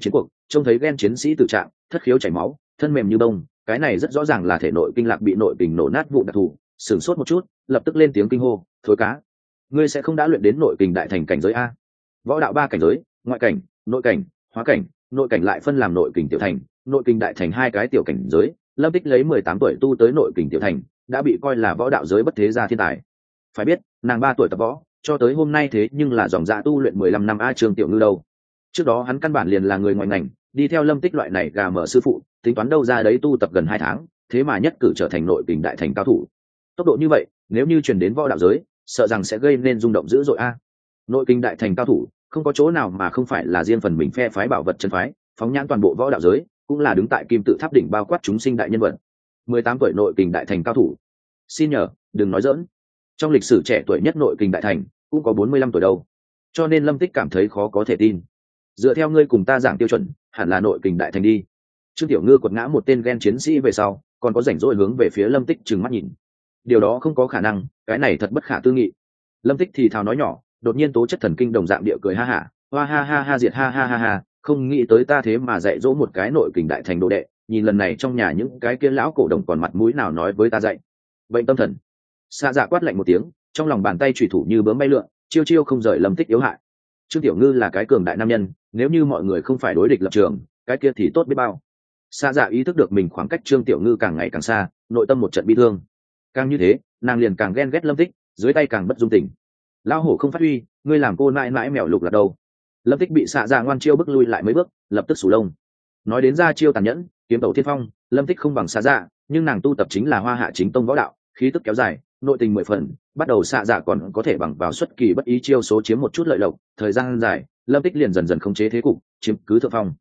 A: trông thấy ghen chiến sĩ tự trạng thất khiếu chảy máu, thân mềm như bông, cái này rất rõ ràng là thể nội kinh lạc bị nội kình nổ nát vụ đặc thù. Sửng sốt một chút, lập tức lên tiếng kinh hô, thối cá, ngươi sẽ không đã luyện đến nội kình đại thành cảnh giới a? Võ đạo 3 cảnh giới, ngoại cảnh, nội cảnh, hóa cảnh. Nội cảnh lại phân làm nội kình tiểu thành, nội kình đại thành 2 cái tiểu cảnh giới. Lâm Tích lấy 18 tuổi tu tới nội kình tiểu thành, đã bị coi là võ đạo giới bất thế gia thiên tài. Phải biết, nàng 3 tuổi tập võ, cho tới hôm nay thế nhưng là dòng dạ tu luyện 15 năm a. Trương Tiểu Ngư đâu. Trước đó hắn căn bản liền là người ngoài ngành, đi theo Lâm Tích loại này gà mở sư phụ, tính toán đâu ra đấy tu tập gần 2 tháng, thế mà nhất cử trở thành nội kình đại thành cao thủ. Tốc độ như vậy, nếu như truyền đến võ đạo giới, sợ rằng sẽ gây nên rung động dữ dội a. Nội kình đại thành cao thủ, không có chỗ nào mà không phải là riêng phần mình phe phái bảo vật chân phái, phóng nhãn toàn bộ võ đạo giới, cũng là đứng tại kim tự tháp đỉnh bao quát chúng sinh đại nhân vật. 18 tuổi nội kình đại thành cao thủ. Xin nhờ, đừng nói giỡn. Trong lịch sử trẻ tuổi nhất nội kình đại thành, cũng có 45 tuổi đâu. Cho nên Lâm Tích cảm thấy khó có thể tin. Dựa theo ngươi cùng ta giảng tiêu chuẩn, hẳn là nội kình đại thành đi. Trương Tiểu Ngư quật ngã một tên ghen chiến sĩ về sau, còn có rảnh rỗi hướng về phía Lâm Tích trừng mắt nhìn. Điều đó không có khả năng, cái này thật bất khả tư nghị. Lâm Tích thì thào nói nhỏ, đột nhiên tố chất thần kinh đồng dạng địa cười ha hả, hoa ha ha ha diệt ha ha ha ha, không nghĩ tới ta thế mà dạy dỗ một cái nội kình đại thành đồ đệ, nhìn lần này trong nhà những cái kia lão cổ đồng còn mặt mũi nào nói với ta dạy. Bệnh tâm thần. Xa dạ quát lạnh một tiếng, trong lòng bàn tay chủy thủ như bướm bay lượn, chiêu chiêu không rời Lâm Tích yếu hại. Trương Tiểu Ngư là cái cường đại nam nhân, nếu như mọi người không phải đối địch lập trường, cái kia thì tốt biết bao. Xa dạ ý thức được mình khoảng cách Trương Tiểu Ngư càng ngày càng xa, nội tâm một trận bi thương. Càng như thế, nàng liền càng ghen ghét Lâm Tích, dưới tay càng bất dung tình. Lão hổ không phát huy, ngươi làm cô mãi mãi mèo lục là đâu? Lâm Tích bị xạ dạ ngoan chiêu bước lui lại mấy bước, lập tức sủ lông. Nói đến ra chiêu tàn nhẫn, kiếm tẩu thiên phong, Lâm Tích không bằng xạ dạ, nhưng nàng tu tập chính là Hoa Hạ chính tông võ đạo, khí tức kéo dài, nội tình 10 phần, bắt đầu xạ dạ còn có thể bằng vào xuất kỳ bất ý chiêu số chiếm một chút lợi lộc, thời gian dài, Lâm Tích liền dần dần khống chế thế cục, chiếm cứ thượng phong.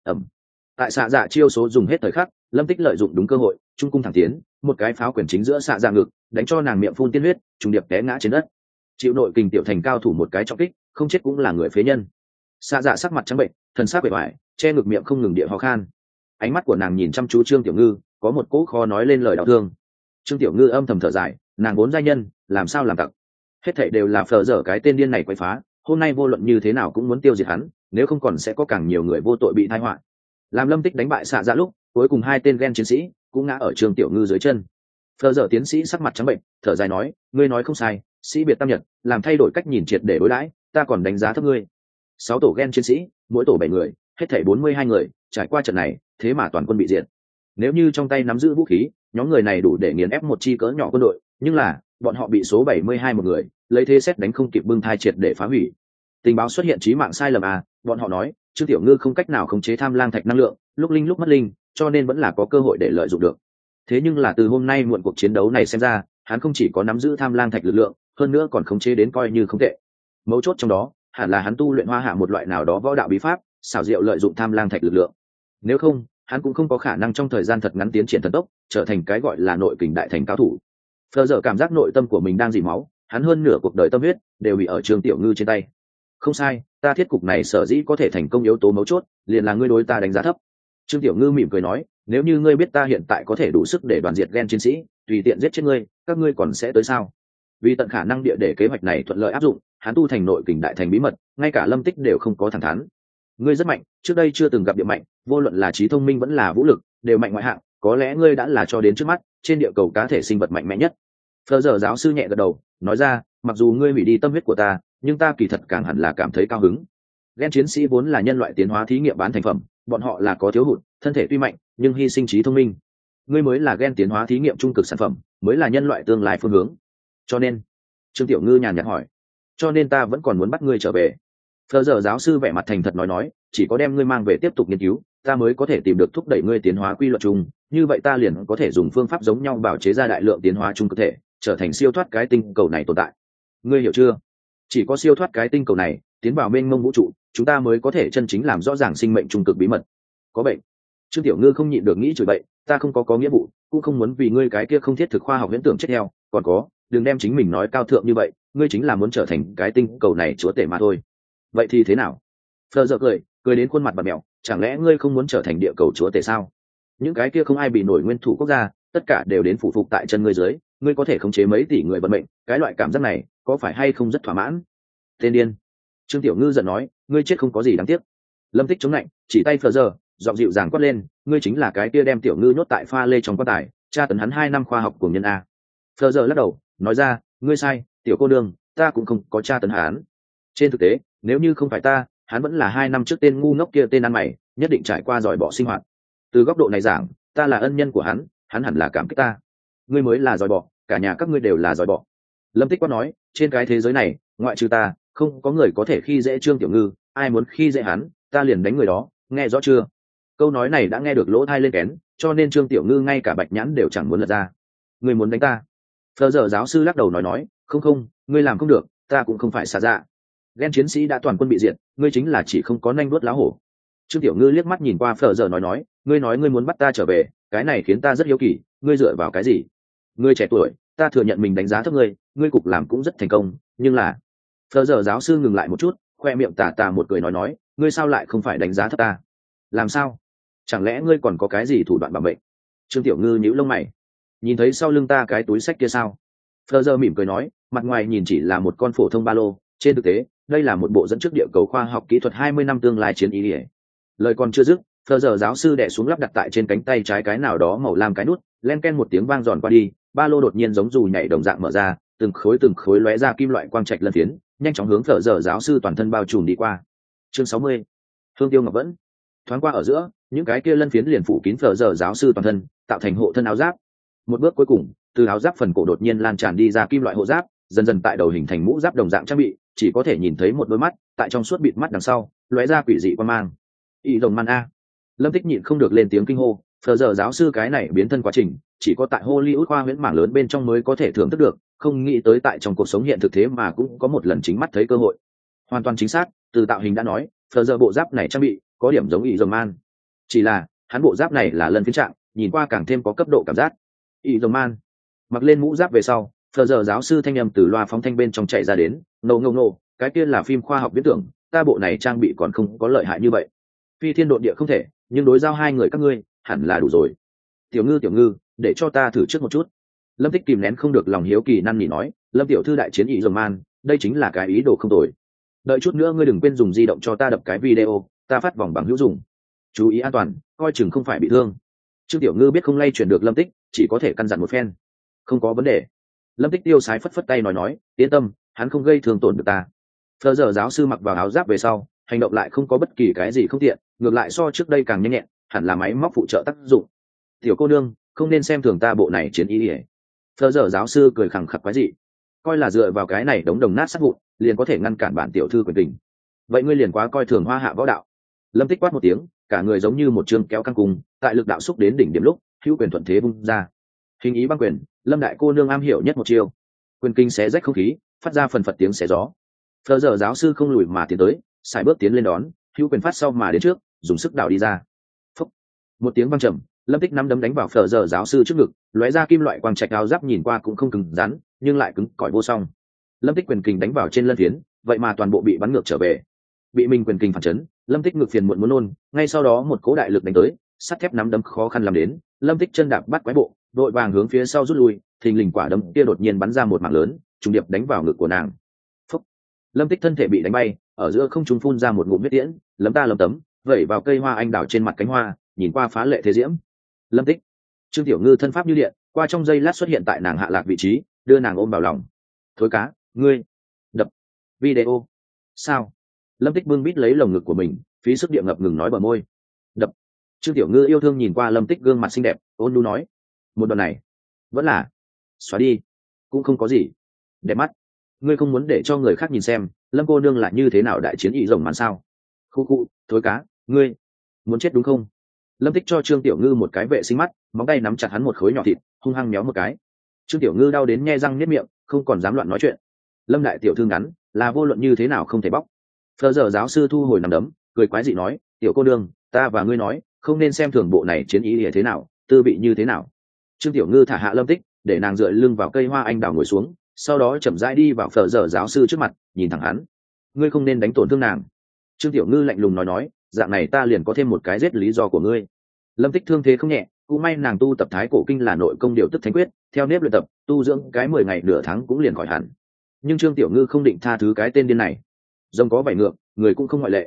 A: Tại xạ dạ chiêu số dùng hết thời khắc, Lâm Tích lợi dụng đúng cơ hội, trung cung thẳng tiến, một cái pháo quyền chính giữa xạ dạ ngực, đánh cho nàng miệng phun tiên huyết, trùng điệp té ngã trên đất. Chịu nội kình tiểu thành cao thủ một cái trọng kích, không chết cũng là người phế nhân. Xạ dạ sắc mặt trắng bệnh, thần sắc bề ngoài, che ngực miệng không ngừng địa ho khan. Ánh mắt của nàng nhìn chăm chú Trương Tiểu Ngư, có một cỗ khó nói lên lời đau thương. Trương Tiểu Ngư âm thầm thở dài, nàng vốn giai nhân, làm sao làm tặc. Hết thảy đều là phở dở cái tên điên này quấy phá, hôm nay vô luận như thế nào cũng muốn tiêu diệt hắn, nếu không còn sẽ có càng nhiều người vô tội bị tai họa. Làm Lâm Tích đánh bại xạ dạ lúc, cuối cùng 2 tên ghen chiến sĩ cũng ngã ở Trương Tiểu Ngư dưới chân. Phở dở tiến sĩ sắc mặt trắng bệnh, thở dài nói, ngươi nói không sai, sĩ biệt tam nhật, làm thay đổi cách nhìn triệt để đối đãi, ta còn đánh giá thấp ngươi. 6 tổ ghen chiến sĩ, mỗi tổ 7 người, hết thảy 42 người, trải qua trận này, thế mà toàn quân bị diệt. Nếu như trong tay nắm giữ vũ khí, nhóm người này đủ để nghiền ép một chi cỡ nhỏ quân đội, nhưng là, bọn họ bị số 72 một người, lấy thế xét đánh không kịp bưng thai triệt để phá hủy. Tình báo xuất hiện chí mạng sai lầm à, bọn họ nói, Trương Tiểu Ngư không cách nào khống chế tham lang thạch năng lượng, lúc linh lúc mất linh, cho nên vẫn là có cơ hội để lợi dụng được. Thế nhưng là từ hôm nay muộn cuộc chiến đấu này xem ra, hắn không chỉ có nắm giữ tham lang thạch lực lượng, hơn nữa còn khống chế đến coi như không tệ. Mấu chốt trong đó, hẳn là hắn tu luyện Hoa Hạ một loại nào đó võ đạo bí pháp, xảo diệu lợi dụng tham lang thạch lực lượng. Nếu không, hắn cũng không có khả năng trong thời gian thật ngắn tiến triển thần tốc, trở thành cái gọi là nội kình đại thành cao thủ. Phờ giờ cảm giác nội tâm của mình đang dỉ máu, hắn hơn nửa cuộc đời tâm huyết đều bị ở Trương Tiểu Ngư trên tay. Không sai, ta thiết cục này sở dĩ có thể thành công yếu tố mấu chốt, liền là ngươi đối ta đánh giá thấp. Trương Tiểu Ngư mỉm cười nói, nếu như ngươi biết ta hiện tại có thể đủ sức để đoàn diệt ghen chiến sĩ, tùy tiện giết chết ngươi, các ngươi còn sẽ tới sao? Vì tận khả năng địa để kế hoạch này thuận lợi áp dụng, hắn tu thành nội kình đại thành bí mật, ngay cả Lâm Tích đều không có thẳng thắn. Ngươi rất mạnh, trước đây chưa từng gặp địa mạnh, vô luận là trí thông minh vẫn là vũ lực, đều mạnh ngoại hạng, có lẽ ngươi đã là cho đến trước mắt, trên địa cầu cá thể sinh vật mạnh mẽ nhất. Phờ giờ giáo sư nhẹ gật đầu, nói ra, mặc dù ngươi hủy đi tâm huyết của ta, nhưng ta kỳ thật càng hẳn là cảm thấy cao hứng. Gen chiến sĩ vốn là nhân loại tiến hóa thí nghiệm bán thành phẩm, bọn họ là có thiếu hụt, thân thể tuy mạnh, nhưng hy sinh trí thông minh. Ngươi mới là gen tiến hóa thí nghiệm trung cực sản phẩm, mới là nhân loại tương lai phương hướng. Cho nên, Trương Tiểu Ngư nhàn nhạt hỏi, cho nên ta vẫn còn muốn bắt ngươi trở về. Phờ giờ giáo sư vẻ mặt thành thật nói, chỉ có đem ngươi mang về tiếp tục nghiên cứu, ta mới có thể tìm được thúc đẩy ngươi tiến hóa quy luật chung, như vậy ta liền có thể dùng phương pháp giống nhau bảo chế ra đại lượng tiến hóa chung cơ thể, trở thành siêu thoát cái tinh cầu này tồn tại. Ngươi hiểu chưa? Chỉ có siêu thoát cái tinh cầu này, tiến vào mênh mông vũ trụ, chúng ta mới có thể chân chính làm rõ ràng sinh mệnh trung cực bí mật. Có bệnh. Trương Tiểu Ngư không nhịn được nghĩ chửi bậy, ta không có nghĩa vụ, cũng không muốn vì ngươi cái kia không thiết thực khoa học viễn tưởng chết theo, còn có, đừng đem chính mình nói cao thượng như vậy, ngươi chính là muốn trở thành cái tinh cầu này chúa tể mà thôi. Vậy thì thế nào? Phờ giờ cười đến khuôn mặt bặm mèo, chẳng lẽ ngươi không muốn trở thành địa cầu chúa tể sao? Những cái kia không ai bị nổi nguyên thủ quốc gia, tất cả đều đến phụ phục tại chân ngươi dưới, ngươi có thể khống chế mấy tỷ người vận mệnh, cái loại cảm giác này, có phải hay không rất thỏa mãn? Tên điên. Trương Tiểu Ngư giận nói, ngươi chết không có gì đáng tiếc. Lâm Tích chống lạnh chỉ tay phờ giờ, giọng dịu dàng quát lên, ngươi chính là cái kia đem tiểu ngư nhốt tại pha lê trong quan tài, tra tấn hắn 2 năm khoa học của nhân a. Phờ giờ lắc đầu nói ra, ngươi sai, tiểu cô đương, ta cũng không có tra tấn hắn. Trên thực tế, nếu như không phải ta, hắn vẫn là 2 năm trước tên ngu ngốc kia tên ăn mày, nhất định trải qua giỏi bỏ sinh hoạt. Từ góc độ này giảng, ta là ân nhân của hắn hẳn là cảm kích ta. Ngươi mới là giỏi bỏ, cả nhà các ngươi đều là giỏi bỏ. Lâm Tích quát nói, trên cái thế giới này ngoại trừ ta không có người có thể khi dễ Trương Tiểu Ngư, ai muốn khi dễ hắn ta liền đánh người đó, nghe rõ chưa? Câu nói này đã nghe được lỗ thai lên kén, cho nên Trương Tiểu Ngư ngay cả bạch nhãn đều chẳng muốn lật ra. Ngươi muốn đánh ta? Phờ giờ giáo sư lắc đầu nói, không, ngươi làm không được, ta cũng không phải xả dạ. Ghen chiến sĩ đã toàn quân bị diệt, ngươi chính là chỉ không có nanh đuốt lá hổ. Trương Tiểu Ngư liếc mắt nhìn qua Phờ giờ nói, ngươi nói ngươi muốn bắt ta trở về, cái này khiến ta rất hiếu kỳ, ngươi dựa vào cái gì? Ngươi trẻ tuổi, ta thừa nhận mình đánh giá thấp ngươi, ngươi cục làm cũng rất thành công, nhưng là Phờ giờ giáo sư ngừng lại một chút, khoe miệng tà một cười nói, ngươi sao lại không phải đánh giá thấp ta? Làm sao? Chẳng lẽ ngươi còn có cái gì thủ đoạn bảo mệnh? Trương Tiểu Ngư nhíu lông mày, nhìn thấy sau lưng ta cái túi sách kia sao? Phờ giờ mỉm cười nói, mặt ngoài nhìn chỉ là một con phổ thông ba lô, trên thực tế đây là một bộ dẫn trước địa cầu khoa học kỹ thuật 20 năm tương lai chiến ý. Lời còn chưa dứt, Phờ giờ giáo sư đè xuống lắp đặt tại trên cánh tay trái cái nào đó màu lam cái nút, len ken một tiếng vang giòn qua đi, ba lô đột nhiên giống dù nhảy đồng dạng mở ra, từng khối lóe ra kim loại quang trạch lân phiến, nhanh chóng hướng Phờ giờ giáo sư toàn thân bao trùm đi qua. Chương 60. Hương Tiêu Ngọc Vẫn. Thoáng qua ở giữa, những cái kia lân phiến liền phủ kín Phờ giờ giáo sư toàn thân, tạo thành hộ thân áo giáp. Một bước cuối cùng, từ áo giáp phần cổ đột nhiên lan tràn đi ra kim loại hộ giáp, dần dần tại đầu hình thành mũ giáp đồng dạng trang bị, chỉ có thể nhìn thấy một đôi mắt, tại trong suốt bịt mắt đằng sau, lóe ra quỷ dị quan mang. Y rồng man a. Lâm Tích nhịn không được lên tiếng kinh hô, Phờ giờ giáo sư cái này biến thân quá trình, chỉ có tại Hollywood khoa huyễn mảng lớn bên trong mới có thể thưởng thức được, không nghĩ tới tại trong cuộc sống hiện thực thế mà cũng có một lần chính mắt thấy cơ hội. Hoàn toàn chính xác, từ tạo hình đã nói, Phờ giờ bộ giáp này trang bị có điểm giống Y rồng man, chỉ là hắn bộ giáp này là lân phiến trạng, nhìn qua càng thêm có cấp độ cảm giác. Y rồng man mặc lên mũ giáp về sau, Phờ giờ giáo sư thanh âm từ loa phóng thanh bên trong chạy ra đến, nô, cái kia là phim khoa học viễn tưởng, ta bộ này trang bị còn không có lợi hại như vậy. Phi thiên độn địa không thể, nhưng đối giao hai người các ngươi hẳn là đủ rồi. Tiểu Ngư, để cho ta thử trước một chút. Lâm Tích kìm nén không được lòng hiếu kỳ năn nỉ nói, Lâm tiểu thư đại chiến Y rồng man, đây chính là cái ý đồ không tồi. Đợi chút nữa ngươi đừng quên dùng di động cho ta đập cái video, ta phát vòng bằng hữu dùng. Chú ý an toàn, coi chừng không phải bị thương. Trương Tiểu Ngư biết không lay chuyển được Lâm Tích, chỉ có thể căn dặn một phen. Không có vấn đề. Lâm Tích tiêu sái phất phất tay nói, yên tâm, hắn không gây thương tổn được ta. Phờ giờ giáo sư mặc vào áo giáp về sau, hành động lại không có bất kỳ cái gì không tiện, ngược lại so trước đây càng nhanh nhẹn, hẳn là máy móc phụ trợ tác dụng. Tiểu cô nương, không nên xem thường ta bộ này chiến ý ỉa. Phờ giờ giáo sư cười khẳng khặc quái dị, coi là dựa vào cái này đống đồng nát sát vụn liền có thể ngăn cản bản tiểu thư quyền tình. Vậy ngươi liền quá coi thường Hoa Hạ võ đạo. Lâm Tích quát một tiếng, cả người giống như một chương kéo căng cung, tại lực đạo xúc đến đỉnh điểm lúc, hữu quyền thuận thế vung ra. Hình ý băng quyền, Lâm đại cô nương am hiểu nhất một chiêu. Quyền kinh xé rách không khí, phát ra phần phật tiếng xé gió. Phờ giờ giáo sư không lùi mà tiến tới, sải bước tiến lên đón, hữu quyền phát sau mà đến trước, dùng sức đảo đi ra. Phúc. Một tiếng vang trầm, Lâm Tích nắm đấm đánh vào Phờ giờ giáo sư trước ngực, lóe ra kim loại quang trạch áo giáp nhìn qua cũng không cứng rắn, nhưng lại cứng cỏi vô song. Lâm Tích quyền kình đánh vào trên lân phiến, vậy mà toàn bộ bị bắn ngược trở về. Bị mình quyền kình phản chấn, Lâm Tích ngực phiền muộn muốn nôn, ngay sau đó một cỗ đại lực đánh tới, sắt thép nắm đấm khó khăn làm đến, Lâm Tích chân đạp bắt quái bộ, đội vàng hướng phía sau rút lui, thình lình quả đấm kia đột nhiên bắn ra một mảng lớn, trùng điệp đánh vào ngực của nàng. Phúc. Lâm Tích thân thể bị đánh bay, ở giữa không trung phun ra một ngụm huyết tiễn, lấm tấm, vẩy vào cây hoa anh đào trên mặt cánh hoa, nhìn qua phá lệ thế diễm. Lâm Tích. Trương Tiểu Ngư thân pháp như điện, qua trong giây lát xuất hiện tại nàng hạ lạc vị trí, đưa nàng ôm vào lòng. Thối cá, ngươi đập video. Sao? Lâm Tích bưng bít lấy lồng ngực của mình, phí sức địa ngập ngừng nói bờ môi. Đập. Trương Tiểu Ngư yêu thương nhìn qua Lâm Tích gương mặt xinh đẹp, ôn nhu nói, một đoạn này vẫn là xóa đi, cũng không có gì. Đẹp mắt. Ngươi không muốn để cho người khác nhìn xem Lâm cô nương là như thế nào đại chiến Y rồng man sao? Khu, thối cá, ngươi muốn chết đúng không? Lâm Tích cho Trương Tiểu Ngư một cái vệ sinh mắt, móng tay nắm chặt hắn một khối nhỏ thịt, hung hăng méo một cái. Trương Tiểu Ngư đau đến nhe răng niết miệng, không còn dám loạn nói chuyện. Lâm đại tiểu thư ngắn, là vô luận như thế nào không thể bóc. Phờ giờ giáo sư thu hồi nằm đấm, cười quái dị nói, tiểu cô nương, ta và ngươi nói, không nên xem thường bộ này chiến ý như thế nào, tư vị như thế nào. Trương Tiểu Ngư thả hạ Lâm Tích, để nàng dựa lưng vào cây hoa anh đào ngồi xuống, sau đó chậm rãi đi vào Phờ giờ giáo sư trước mặt, nhìn thẳng hắn. Ngươi không nên đánh tổn thương nàng. Trương Tiểu Ngư lạnh lùng nói, dạng này ta liền có thêm một cái giết lý do của ngươi. Lâm Tích thương thế không nhẹ, cũng may nàng tu tập Thái Cổ Kinh là nội công điều tức thánh quyết, theo nếp luyện tập, tu dưỡng cái 10 ngày nửa tháng cũng liền khỏi hẳn. Nhưng Trương Tiểu Ngư không định tha thứ cái tên điên này. Rồng có vảy ngược, người cũng không ngoại lệ.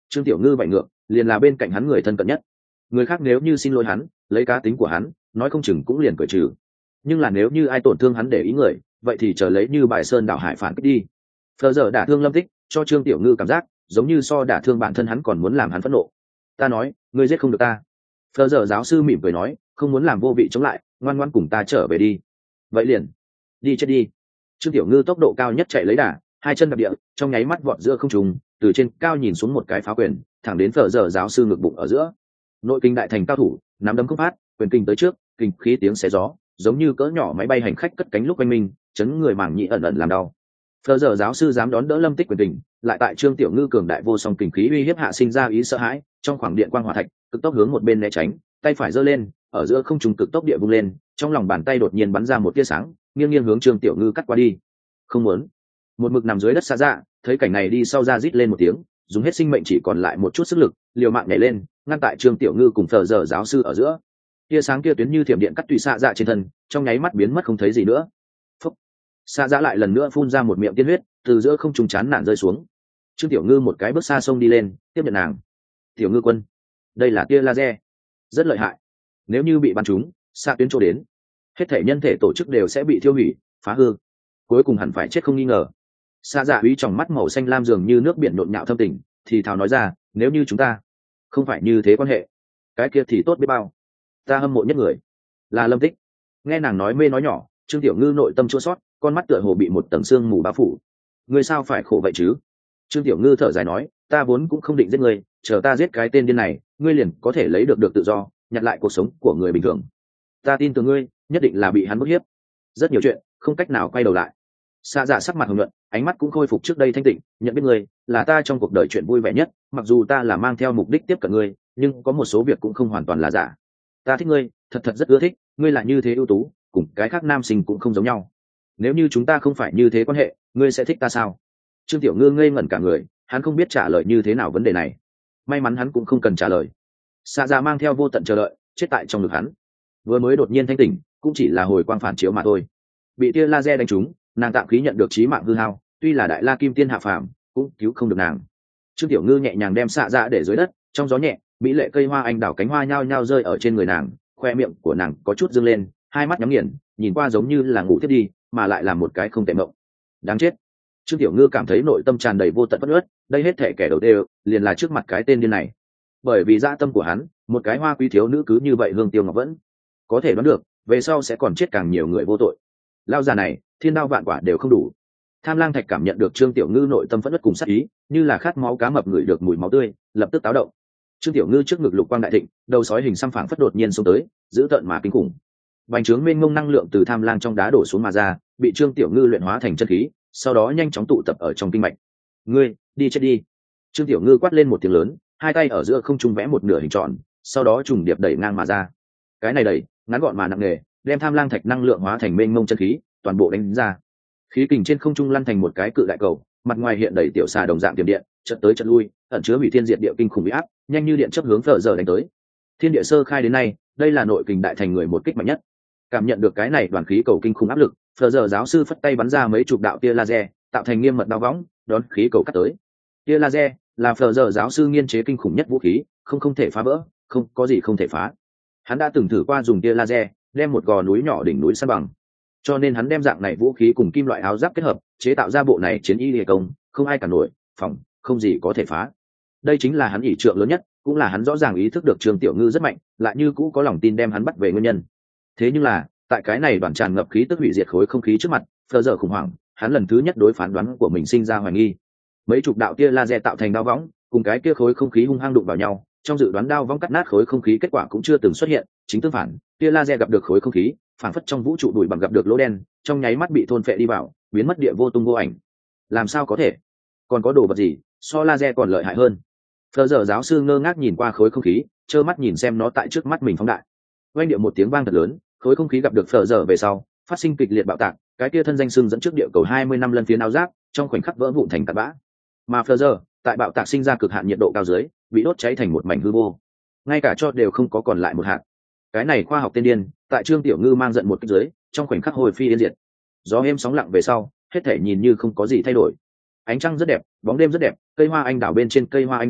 A: Trương Tiểu Ngư vậy ngược liền là bên cạnh hắn người thân cận nhất, người khác nếu như xin lỗi hắn, lấy cá tính của hắn nói không chừng cũng liền cởi trừ, nhưng là nếu như ai tổn thương hắn để ý người, vậy thì chờ lấy như bài sơn đảo hải phản kích đi. Phờ giờ đả thương Lâm Tích cho Trương Tiểu Ngư cảm giác giống như so đả thương bản thân hắn còn muốn làm hắn phẫn nộ. Ta nói ngươi giết không được ta. Phờ giờ giáo sư mỉm cười nói, không muốn làm vô vị chống lại, ngoan ngoãn cùng ta trở về đi. Vậy liền đi chết đi. Trương Tiểu Ngư tốc độ cao nhất chạy lấy đà, hai chân đạp địa, trong nháy mắt vọt giữa không trung, từ trên cao nhìn xuống một cái phá quyền, thẳng đến Phở Giờ giáo sư ngực bụng ở giữa. Nội kinh đại thành cao thủ, nắm đấm không phát, quyền kinh tới trước, kinh khí tiếng xé gió, giống như cỡ nhỏ máy bay hành khách cất cánh lúc quanh mình, chấn người màng nhĩ ẩn ẩn làm đau. Phở Giờ giáo sư dám đón đỡ Lâm Tích quyền tình, lại tại Trương Tiểu Ngư cường đại vô song kinh khí uy hiếp hạ sinh ra ý sợ hãi, trong khoảng điện quang hỏa thạch, cực tốc hướng một bên né tránh, tay phải giơ lên, ở giữa không trung cực tốc địa vung lên, trong lòng bàn tay đột nhiên bắn ra một tia sáng, nghiêng nghiêng hướng Trương Tiểu Ngư cắt qua đi. Không muốn. Một mực nằm dưới đất xa dạ, thấy cảnh này đi sau ra rít lên một tiếng, dùng hết sinh mệnh chỉ còn lại một chút sức lực, liều mạng nhảy lên, ngăn tại Trương Tiểu Ngư cùng Phở Giờ giáo sư ở giữa. Tia sáng kia tuyến như thiểm điện cắt tùy xạ dạ trên thân, trong nháy mắt biến mất không thấy gì nữa. Phúc. Xạ dạ lại lần nữa phun ra một miệng tiên huyết, từ giữa không trung chán nản rơi xuống. Trương Tiểu Ngư một cái bước xa sông đi lên, tiếp nhận nàng. Tiểu Ngư quân, đây là tia laser, rất lợi hại. Nếu như bị bắn trúng, xạ tuyến chỗ đến, hết thể nhân thể tổ chức đều sẽ bị thiêu hủy, phá hư, cuối cùng hẳn phải chết không nghi ngờ. Xạ dạ uy trong mắt màu xanh lam dường như nước biển nhộn nhạo thâm tình, thì thào nói ra, nếu như chúng ta không phải như thế quan hệ, cái kia thì tốt biết bao. Ta hâm mộ nhất người là Lâm Tích. Nghe nàng nói mê nói nhỏ, Trương Tiểu Ngư nội tâm chua xót, con mắt tựa hồ bị một tầng sương mù bao phủ. Ngươi sao phải khổ vậy chứ? Trương Tiểu Ngư thở dài nói, ta vốn cũng không định giết ngươi, chờ ta giết cái tên điên này, ngươi liền có thể lấy được tự do, nhặt lại cuộc sống của người bình thường. Ta tin tưởng ngươi, nhất định là bị hắn bức hiếp. Rất nhiều chuyện không cách nào quay đầu lại. Xạ dạ sắc mặt hồng nhuận, ánh mắt cũng khôi phục trước đây thanh tịnh, nhận biết ngươi là ta trong cuộc đời chuyện vui vẻ nhất, mặc dù ta là mang theo mục đích tiếp cận ngươi, nhưng có một số việc cũng không hoàn toàn là giả. Ta thích ngươi, thật thật rất ưa thích, ngươi là như thế ưu tú, cùng cái khác nam sinh cũng không giống nhau. Nếu như chúng ta không phải như thế quan hệ, ngươi sẽ thích ta sao? Trương Tiểu Ngư ngây ngẩn cả người, hắn không biết trả lời như thế nào vấn đề này. May mắn hắn cũng không cần trả lời. Xạ dạ mang theo vô tận chờ đợi, chết tại trong ngực hắn. Vừa mới đột nhiên thanh tỉnh, cũng chỉ là hồi quang phản chiếu mà thôi. Bị tia laser đánh trúng, nàng tạm khí nhận được chí mạng hư hao, tuy là đại la kim tiên hạ phàm, cũng cứu không được nàng. Trương Tiểu Ngư nhẹ nhàng đem xạ dạ để dưới đất, trong gió nhẹ, mỹ lệ cây hoa anh đào cánh hoa nhao nhao rơi ở trên người nàng, khoe miệng của nàng có chút dương lên, hai mắt nhắm nghiền, nhìn qua giống như là ngủ thiết đi, mà lại là một cái không tệ mộng. Đáng chết. Trương Tiểu Ngư cảm thấy nội tâm tràn đầy vô tận bất ước, đây hết thể kẻ đầu đều liền là trước mặt cái tên điên này. Bởi vì dã tâm của hắn, một cái hoa quý thiếu nữ cứ như vậy hương tiêu ngọc vẫn, có thể đoán được, về sau sẽ còn chết càng nhiều người vô tội. Lao già này, thiên đao vạn quả đều không đủ. Tham Lang Thạch cảm nhận được Trương Tiểu Ngư nội tâm phẫn uất cùng sát ý, như là khát máu cá mập ngửi được mùi máu tươi, lập tức táo động. Trương Tiểu Ngư trước ngực lục quang đại thịnh, đầu sói hình xăm phảng phất đột nhiên xông tới, giữ tợn mà kinh khủng. Bành trướng mênh mông năng lượng từ Tham Lang trong đá đổ xuống mà ra, bị Trương Tiểu Ngư luyện hóa thành chân khí, sau đó nhanh chóng tụ tập ở trong kinh mạch. Ngươi, đi chết đi. Trương Tiểu Ngư quát lên một tiếng lớn, hai tay ở giữa không trung vẽ một nửa hình tròn, sau đó trùng điệp đẩy ngang mà ra. Cái này đẩy, ngắn gọn mà nặng nề, đem Tham Lang Thạch năng lượng hóa thành mênh mông chân khí, toàn bộ đánh ra. Khí kình trên không trung lăn thành một cái cự đại cầu, mặt ngoài hiện đầy tiểu xà đồng dạng tiềm điện, chợt tới chợt lui, ẩn chứa hủy thiên diệt địa kinh khủng uy áp, nhanh như điện chớp hướng Phở Giờ đánh tới. Thiên địa sơ khai đến nay, đây là nội kình đại thành người một kích mạnh nhất. Cảm nhận được cái này đoàn khí cầu kinh khủng áp lực, Phở Giờ giáo sư phất tay bắn ra mấy chục đạo tia laser, tạo thành nghiêm mật đao võng, đón khí cầu cắt tới. Tia laser là Phở Giờ giáo sư nghiên chế kinh khủng nhất vũ khí, không thể phá vỡ, không có gì không thể phá. Hắn đã từng thử qua dùng tia laser đem một gò núi nhỏ đỉnh núi san bằng, cho nên hắn đem dạng này vũ khí cùng kim loại áo giáp kết hợp, chế tạo ra bộ này chiến y địa công, không ai cản nổi, phòng không gì có thể phá. Đây chính là hắn ỷ trượng lớn nhất, cũng là hắn rõ ràng ý thức được Trương Tiểu Ngư rất mạnh, lại như cũ có lòng tin đem hắn bắt về nguyên nhân. Thế nhưng là, tại cái này đoàn tràn ngập khí tức hủy diệt khối không khí trước mặt, Phở Giờ khủng hoảng, hắn lần thứ nhất đối phán đoán của mình sinh ra hoài nghi. Mấy chục đạo tia laser tạo thành đao võng, cùng cái kia khối không khí hung hăng đụng vào nhau, trong dự đoán đao võng cắt nát khối không khí kết quả cũng chưa từng xuất hiện, chính tương phản, tia laser gặp được khối không khí, phản phất trong vũ trụ đùi bằng gặp được lỗ đen, trong nháy mắt bị thôn phệ đi vào, biến mất địa vô tung vô ảnh. Làm sao có thể? Còn có đồ vật gì so laser còn lợi hại hơn? Phở Giờ giáo sư ngơ ngác nhìn qua khối không khí, trơ mắt nhìn xem nó tại trước mắt mình phóng đại. Oanh điệu một tiếng vang thật lớn, khối không khí gặp được Phở Giờ về sau, phát sinh kịch liệt bạo tạc, cái kia thân danh xưng dẫn trước địa cầu 20 năm lân phiến áo giáp, trong khoảnh khắc vỡ vụn thành tạt bã. Mà Phở Giờ, tại bạo tạc sinh ra cực hạn nhiệt độ cao dưới, bị đốt cháy thành một mảnh hư vô. Ngay cả cho đều không có còn lại một hạt. Cái này khoa học tiên điên, tại Trương Tiểu Ngư mang giận một kích dưới, trong khoảnh khắc hồi phi yên diệt. Gió êm sóng lặng về sau, hết thể nhìn như không có gì thay đổi. Ánh trăng rất đẹp, bóng đêm rất đẹp, cây hoa anh đào bên trên cây hoa anh đào,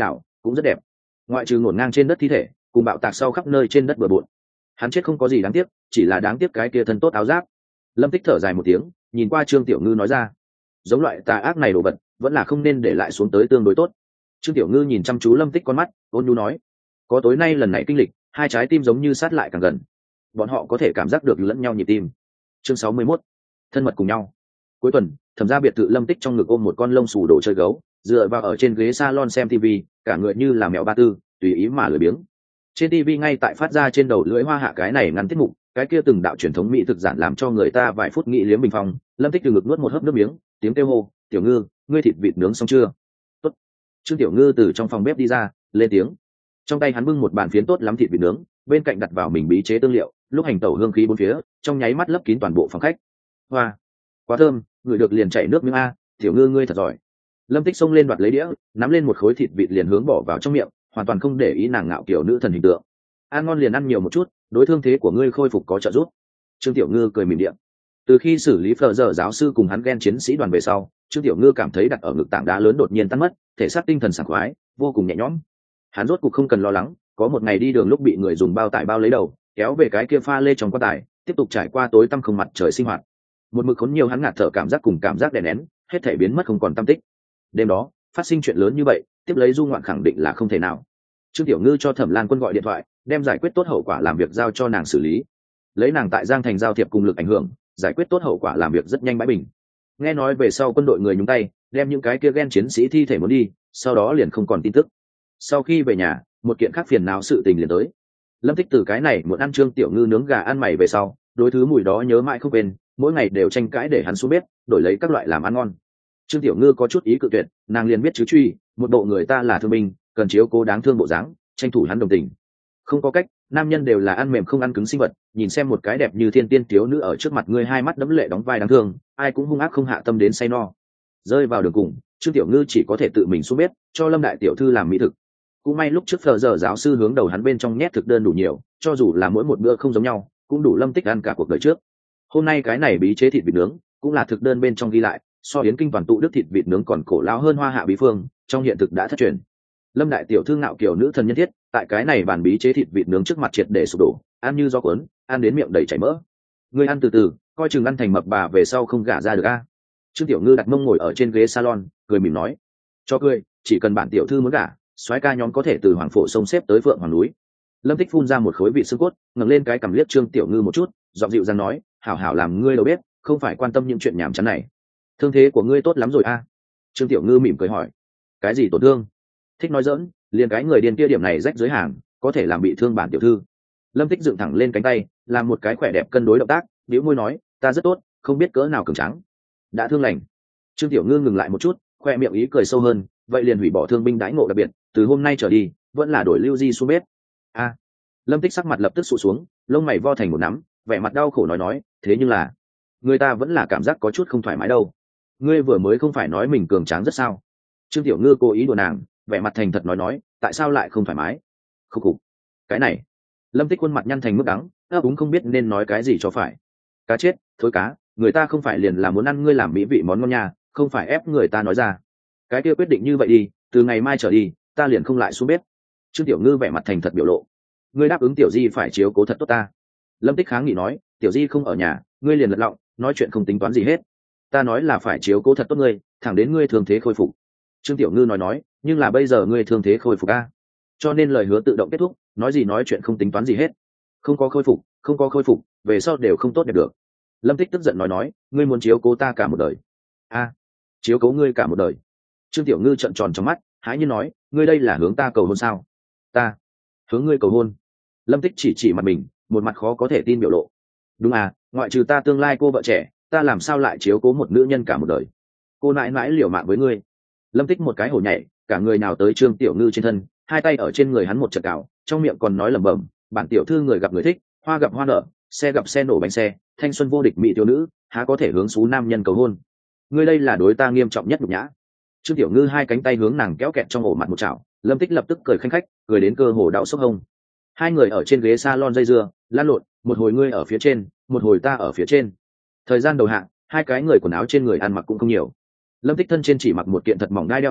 A: cũng rất đẹp, ngoại trừ ngổn ngang trên đất thi thể cùng bạo tạc sau khắp nơi trên đất bừa bộn. Hắn chết không có gì đáng tiếc, chỉ là đáng tiếc cái kia thân tốt áo giáp. Lâm Tích thở dài một tiếng, nhìn qua Trương Tiểu Ngư nói ra, giống loại tà ác này đồ vật vẫn là không nên để lại xuống tới tương đối tốt. Trương Tiểu Ngư nhìn chăm chú Lâm Tích con mắt, ôn nhu nói, có tối nay lần này kinh lịch, hai trái tim giống như sát lại càng gần, bọn họ có thể cảm giác được lẫn nhau nhịp tim. Chương 61, thân mật cùng nhau. Cuối tuần, Thẩm gia biệt thự, Lâm Tích trong ngực ôm một con lông xù đồ chơi gấu, dựa vào ở trên ghế salon xem TV, cả người như là mèo ba tư, tùy ý mà lười biếng. Trên TV ngay tại phát ra trên đầu lưỡi hoa hạ cái này ngắn tiết mục, cái kia từng đạo truyền thống mỹ thực giản làm cho người ta vài phút nghĩ liếm bình phong. Lâm Tích từ ngực nuốt một hớp nước miếng, tiếng kêu hô, Tiểu Ngư, ngươi thịt vịt nướng xong chưa? Tốt. Trương Tiểu Ngư từ trong phòng bếp đi ra, lên tiếng. Trong tay hắn bưng một bàn phiến tốt lắm thịt vịt nướng, bên cạnh đặt vào mình bí chế tương liệu, lúc hành tẩu hương khí bốn phía, trong nháy mắt lấp kín toàn bộ phòng khách. Hoa, quá thơm, người được liền chảy nước miếng a, Tiểu Ngư ngươi thật giỏi. Lâm Tích xông lên đoạt lấy đĩa, nắm lên một khối thịt vịt liền hướng bỏ vào trong miệng, hoàn toàn không để ý nàng ngạo kiểu nữ thần hình tượng. Ăn ngon liền ăn nhiều một chút, đối thương thế của ngươi khôi phục có trợ giúp. Trương Tiểu Ngư cười mỉm điện. Từ khi xử lý Fleur giờ giáo sư cùng hắn ghen chiến sĩ đoàn về sau, Trương Tiểu Ngư cảm thấy đặt ở ngực tảng đá lớn đột nhiên tan mất, thể xác tinh thần sảng khoái, vô cùng nhẹ nhõm. Hắn rốt cuộc không cần lo lắng, có một ngày đi đường lúc bị người dùng bao tải bao lấy đầu, kéo về cái kia pha lê trong quan tài, tiếp tục trải qua tối tăm không mặt trời sinh hoạt. Một mực khốn nhiều hắn ngạt thở cảm giác cùng cảm giác đè nén, hết thảy biến mất không còn tăm tích. Đêm đó, phát sinh chuyện lớn như vậy, tiếp lấy du ngoạn khẳng định là không thể nào. Trương Tiểu Ngư cho Thẩm Lan Quân gọi điện thoại, đem giải quyết tốt hậu quả làm việc giao cho nàng xử lý. Lấy nàng tại Giang Thành giao thiệp cùng lực ảnh hưởng, giải quyết tốt hậu quả làm việc rất nhanh bãi bình. Nghe nói về sau quân đội người nhúng tay, đem những cái kia ghen chiến sĩ thi thể muốn đi, sau đó liền không còn tin tức. Sau khi về nhà, một kiện khác phiền não sự tình liền tới. Lâm Tích từ cái này muốn ăn Trương Tiểu Ngư nướng gà ăn mày về sau, đối thứ mùi đó nhớ mãi không quên, mỗi ngày đều tranh cãi để hắn xuống bếp, đổi lấy các loại làm ăn ngon. Trương Tiểu Ngư có chút ý cự tuyệt, nàng liền biết chứ truy, một bộ người ta là thương binh, cần chiếu cố đáng thương bộ dáng, tranh thủ hắn đồng tình. Không có cách, nam nhân đều là ăn mềm không ăn cứng sinh vật, nhìn xem một cái đẹp như thiên tiên thiếu nữ ở trước mặt ngươi hai mắt đẫm lệ đóng vai đáng thương, ai cũng hung ác không hạ tâm đến say no. Rơi vào đường cùng, Trương Tiểu Ngư chỉ có thể tự mình xuống bếp, cho Lâm đại tiểu thư làm mỹ thực. Cũng may lúc trước Fleur giờ giáo sư hướng đầu hắn bên trong nhét thực đơn đủ nhiều, cho dù là mỗi một bữa không giống nhau, cũng đủ Lâm Tích ăn cả cuộc đời trước. Hôm nay cái này bí chế thịt vịt nướng, cũng là thực đơn bên trong ghi lại, so yến kinh toàn tụ đức thịt vịt nướng còn cổ lão hơn hoa hạ bí phương, trong hiện thực đã thất truyền. Lâm đại tiểu thư ngạo kiều nữ thần nhân thiết, tại cái này bàn bí chế thịt vịt nướng trước mặt triệt để sụp đổ, ăn như gió cuốn, ăn đến miệng đầy chảy mỡ. Ngươi ăn từ từ, coi chừng ăn thành mập bà về sau không gả ra được a. Trương Tiểu Ngư đặt mông ngồi ở trên ghế salon, cười mỉm nói, cho cười, chỉ cần bản tiểu thư muốn gả, soái ca nhóm có thể từ hoàng phổ sông xếp tới phượng hoàng núi. Lâm Tích phun ra một khối vị xương cốt, ngẩng lên cái cằm liếc Trương Tiểu Ngư một chút, giọng dịu dàng nói, hảo hảo làm ngươi đầu bếp, không phải quan tâm những chuyện nhảm chán này. Thương thế của ngươi tốt lắm rồi a. Trương Tiểu Ngư mỉm cười hỏi, cái gì tổn thương? Thích nói dỡn, liền cái người điên kia điểm này rách dưới hàng, có thể làm bị thương bản tiểu thư. Lâm Tích dựng thẳng lên cánh tay, làm một cái khỏe đẹp cân đối động tác, bĩu môi nói, ta rất tốt, không biết cỡ nào cường tráng. Đã thương lành. Trương Tiểu Ngư ngừng lại một chút, khoe miệng ý cười sâu hơn, vậy liền hủy bỏ thương binh đãi ngộ đặc biệt, từ hôm nay trở đi, vẫn là đổi lưu di xuống bếp. A. Lâm Tích sắc mặt lập tức sụ xuống, lông mày vo thành một nắm, vẻ mặt đau khổ nói, thế nhưng là, người ta vẫn là cảm giác có chút không thoải mái đâu. Ngươi vừa mới không phải nói mình cường tráng rất sao? Trương Tiểu Ngư cố ý đùa nàng, vẻ mặt thành thật nói, tại sao lại không thoải mái? Khúc khục. Cái này. Lâm Tích khuôn mặt nhăn thành mức đắng, ấp úng không biết nên nói cái gì cho phải. Cá chết, thối cá, người ta không phải liền là muốn ăn ngươi làm mỹ vị món ngon nhà, không phải ép người ta nói ra. Cái kia quyết định như vậy đi, từ ngày mai trở đi, ta liền không lại xuống bếp. Trương Tiểu Ngư vẻ mặt thành thật biểu lộ. Ngươi đáp ứng Tiểu Di phải chiếu cố thật tốt ta. Lâm Tích kháng nghị nói, Tiểu Di không ở nhà, ngươi liền lật lọng, nói chuyện không tính toán gì hết. Ta nói là phải chiếu cố thật tốt ngươi, thẳng đến ngươi thương thế khôi phục. Trương Tiểu Ngư nói, nhưng là bây giờ ngươi thương thế khôi phục a, cho nên lời hứa tự động kết thúc, nói gì nói chuyện không tính toán gì hết. Không có khôi phục, về sau đều không tốt đẹp được. Lâm Tích tức giận nói, ngươi muốn chiếu cố ta cả một đời. A, chiếu cố ngươi cả một đời. Trương Tiểu Ngư trợn tròn trong mắt, hãi nhiên nói, ngươi đây là hướng ta cầu hôn sao? Ta hướng ngươi cầu hôn? Lâm Tích chỉ mặt mình, một mặt khó có thể tin biểu lộ. Đúng à, ngoại trừ ta tương lai cô vợ trẻ, ta làm sao lại chiếu cố một nữ nhân cả một đời? Cô nãi nãi liều mạng với ngươi. Lâm Tích một cái hổ nhảy, cả người nào tới Trương Tiểu Ngư trên thân, hai tay ở trên người hắn một trận cào, trong miệng còn nói lẩm bẩm, bản tiểu thư người gặp người thích, hoa gặp hoa nở, xe gặp xe nổ bánh xe, thanh xuân vô địch mỹ thiếu nữ, há có thể hướng xú nam nhân cầu hôn? Ngươi đây là đối ta nghiêm trọng nhất nhục nhã. Trương Tiểu Ngư hai cánh tay hướng nàng kéo kẹt trong ổ mặt một chảo, Lâm Tích lập tức cười khanh khách, cười đến cơ hồ đau sốc hông. Hai người ở trên ghế salon dây dưa, lăn lộn, một hồi ngươi ở phía trên, một hồi ta ở phía trên. Thời gian đầu hạ, hai cái người quần áo trên người ăn mặc cũng không nhiều. Lâm Tích thân trên chỉ mặc một kiện thật mỏng đai đeo áo,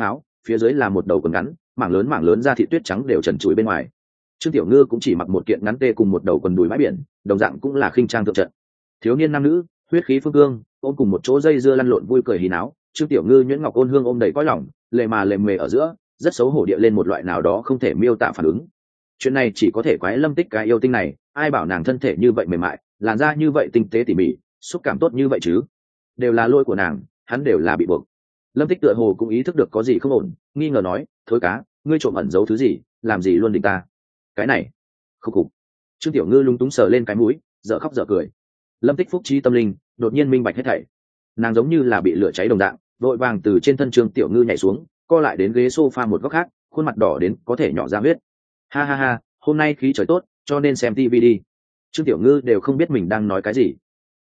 A: phía dưới là một đầu quần ngắn, mảng lớn da thịt tuyết trắng đều trần trụi bên ngoài. Trương Tiểu Ngư cũng chỉ mặc một kiện ngắn tê cùng một đầu quần đùi bãi biển, đồng dạng cũng là khinh trang thượng trận. Thiếu niên nam nữ, huyết khí phương cương, ôm cùng một chỗ dây dưa lăn lộn vui cười hí náo. Trương Tiểu Ngư nhuyễn ngọc ôn hương ôm đầy cõi lòng, lề mà lề mề ở giữa, rất xấu hổ địa lên một loại nào đó không thể miêu tả phản ứng. Chuyện này chỉ có thể quái Lâm Tích cái yêu tinh này, ai bảo nàng thân thể như vậy mềm mại, làn da như vậy tinh tế tỉ mỉ, xúc cảm tốt như vậy chứ? Đều là lỗi của nàng, hắn đều là bị buộc. Lâm Tích tựa hồ cũng ý thức được có gì không ổn, nghi ngờ nói, thối cá, ngươi trộm ẩn giấu thứ gì, làm gì luôn định ta? Cái này, khục khục. Trương Tiểu Ngư lúng túng sờ lên cái mũi, dở khóc dở cười. Lâm Tích phúc trí tâm linh, đột nhiên minh bạch hết thảy. Nàng giống như là bị lửa cháy đồng dạng, vội vàng từ trên thân Trương Tiểu Ngư nhảy xuống, co lại đến ghế sofa một góc khác, khuôn mặt đỏ đến có thể nhỏ ra huyết. Ha ha ha, hôm nay khí trời tốt, cho nên xem TV đi. Trương Tiểu Ngư đều không biết mình đang nói cái gì.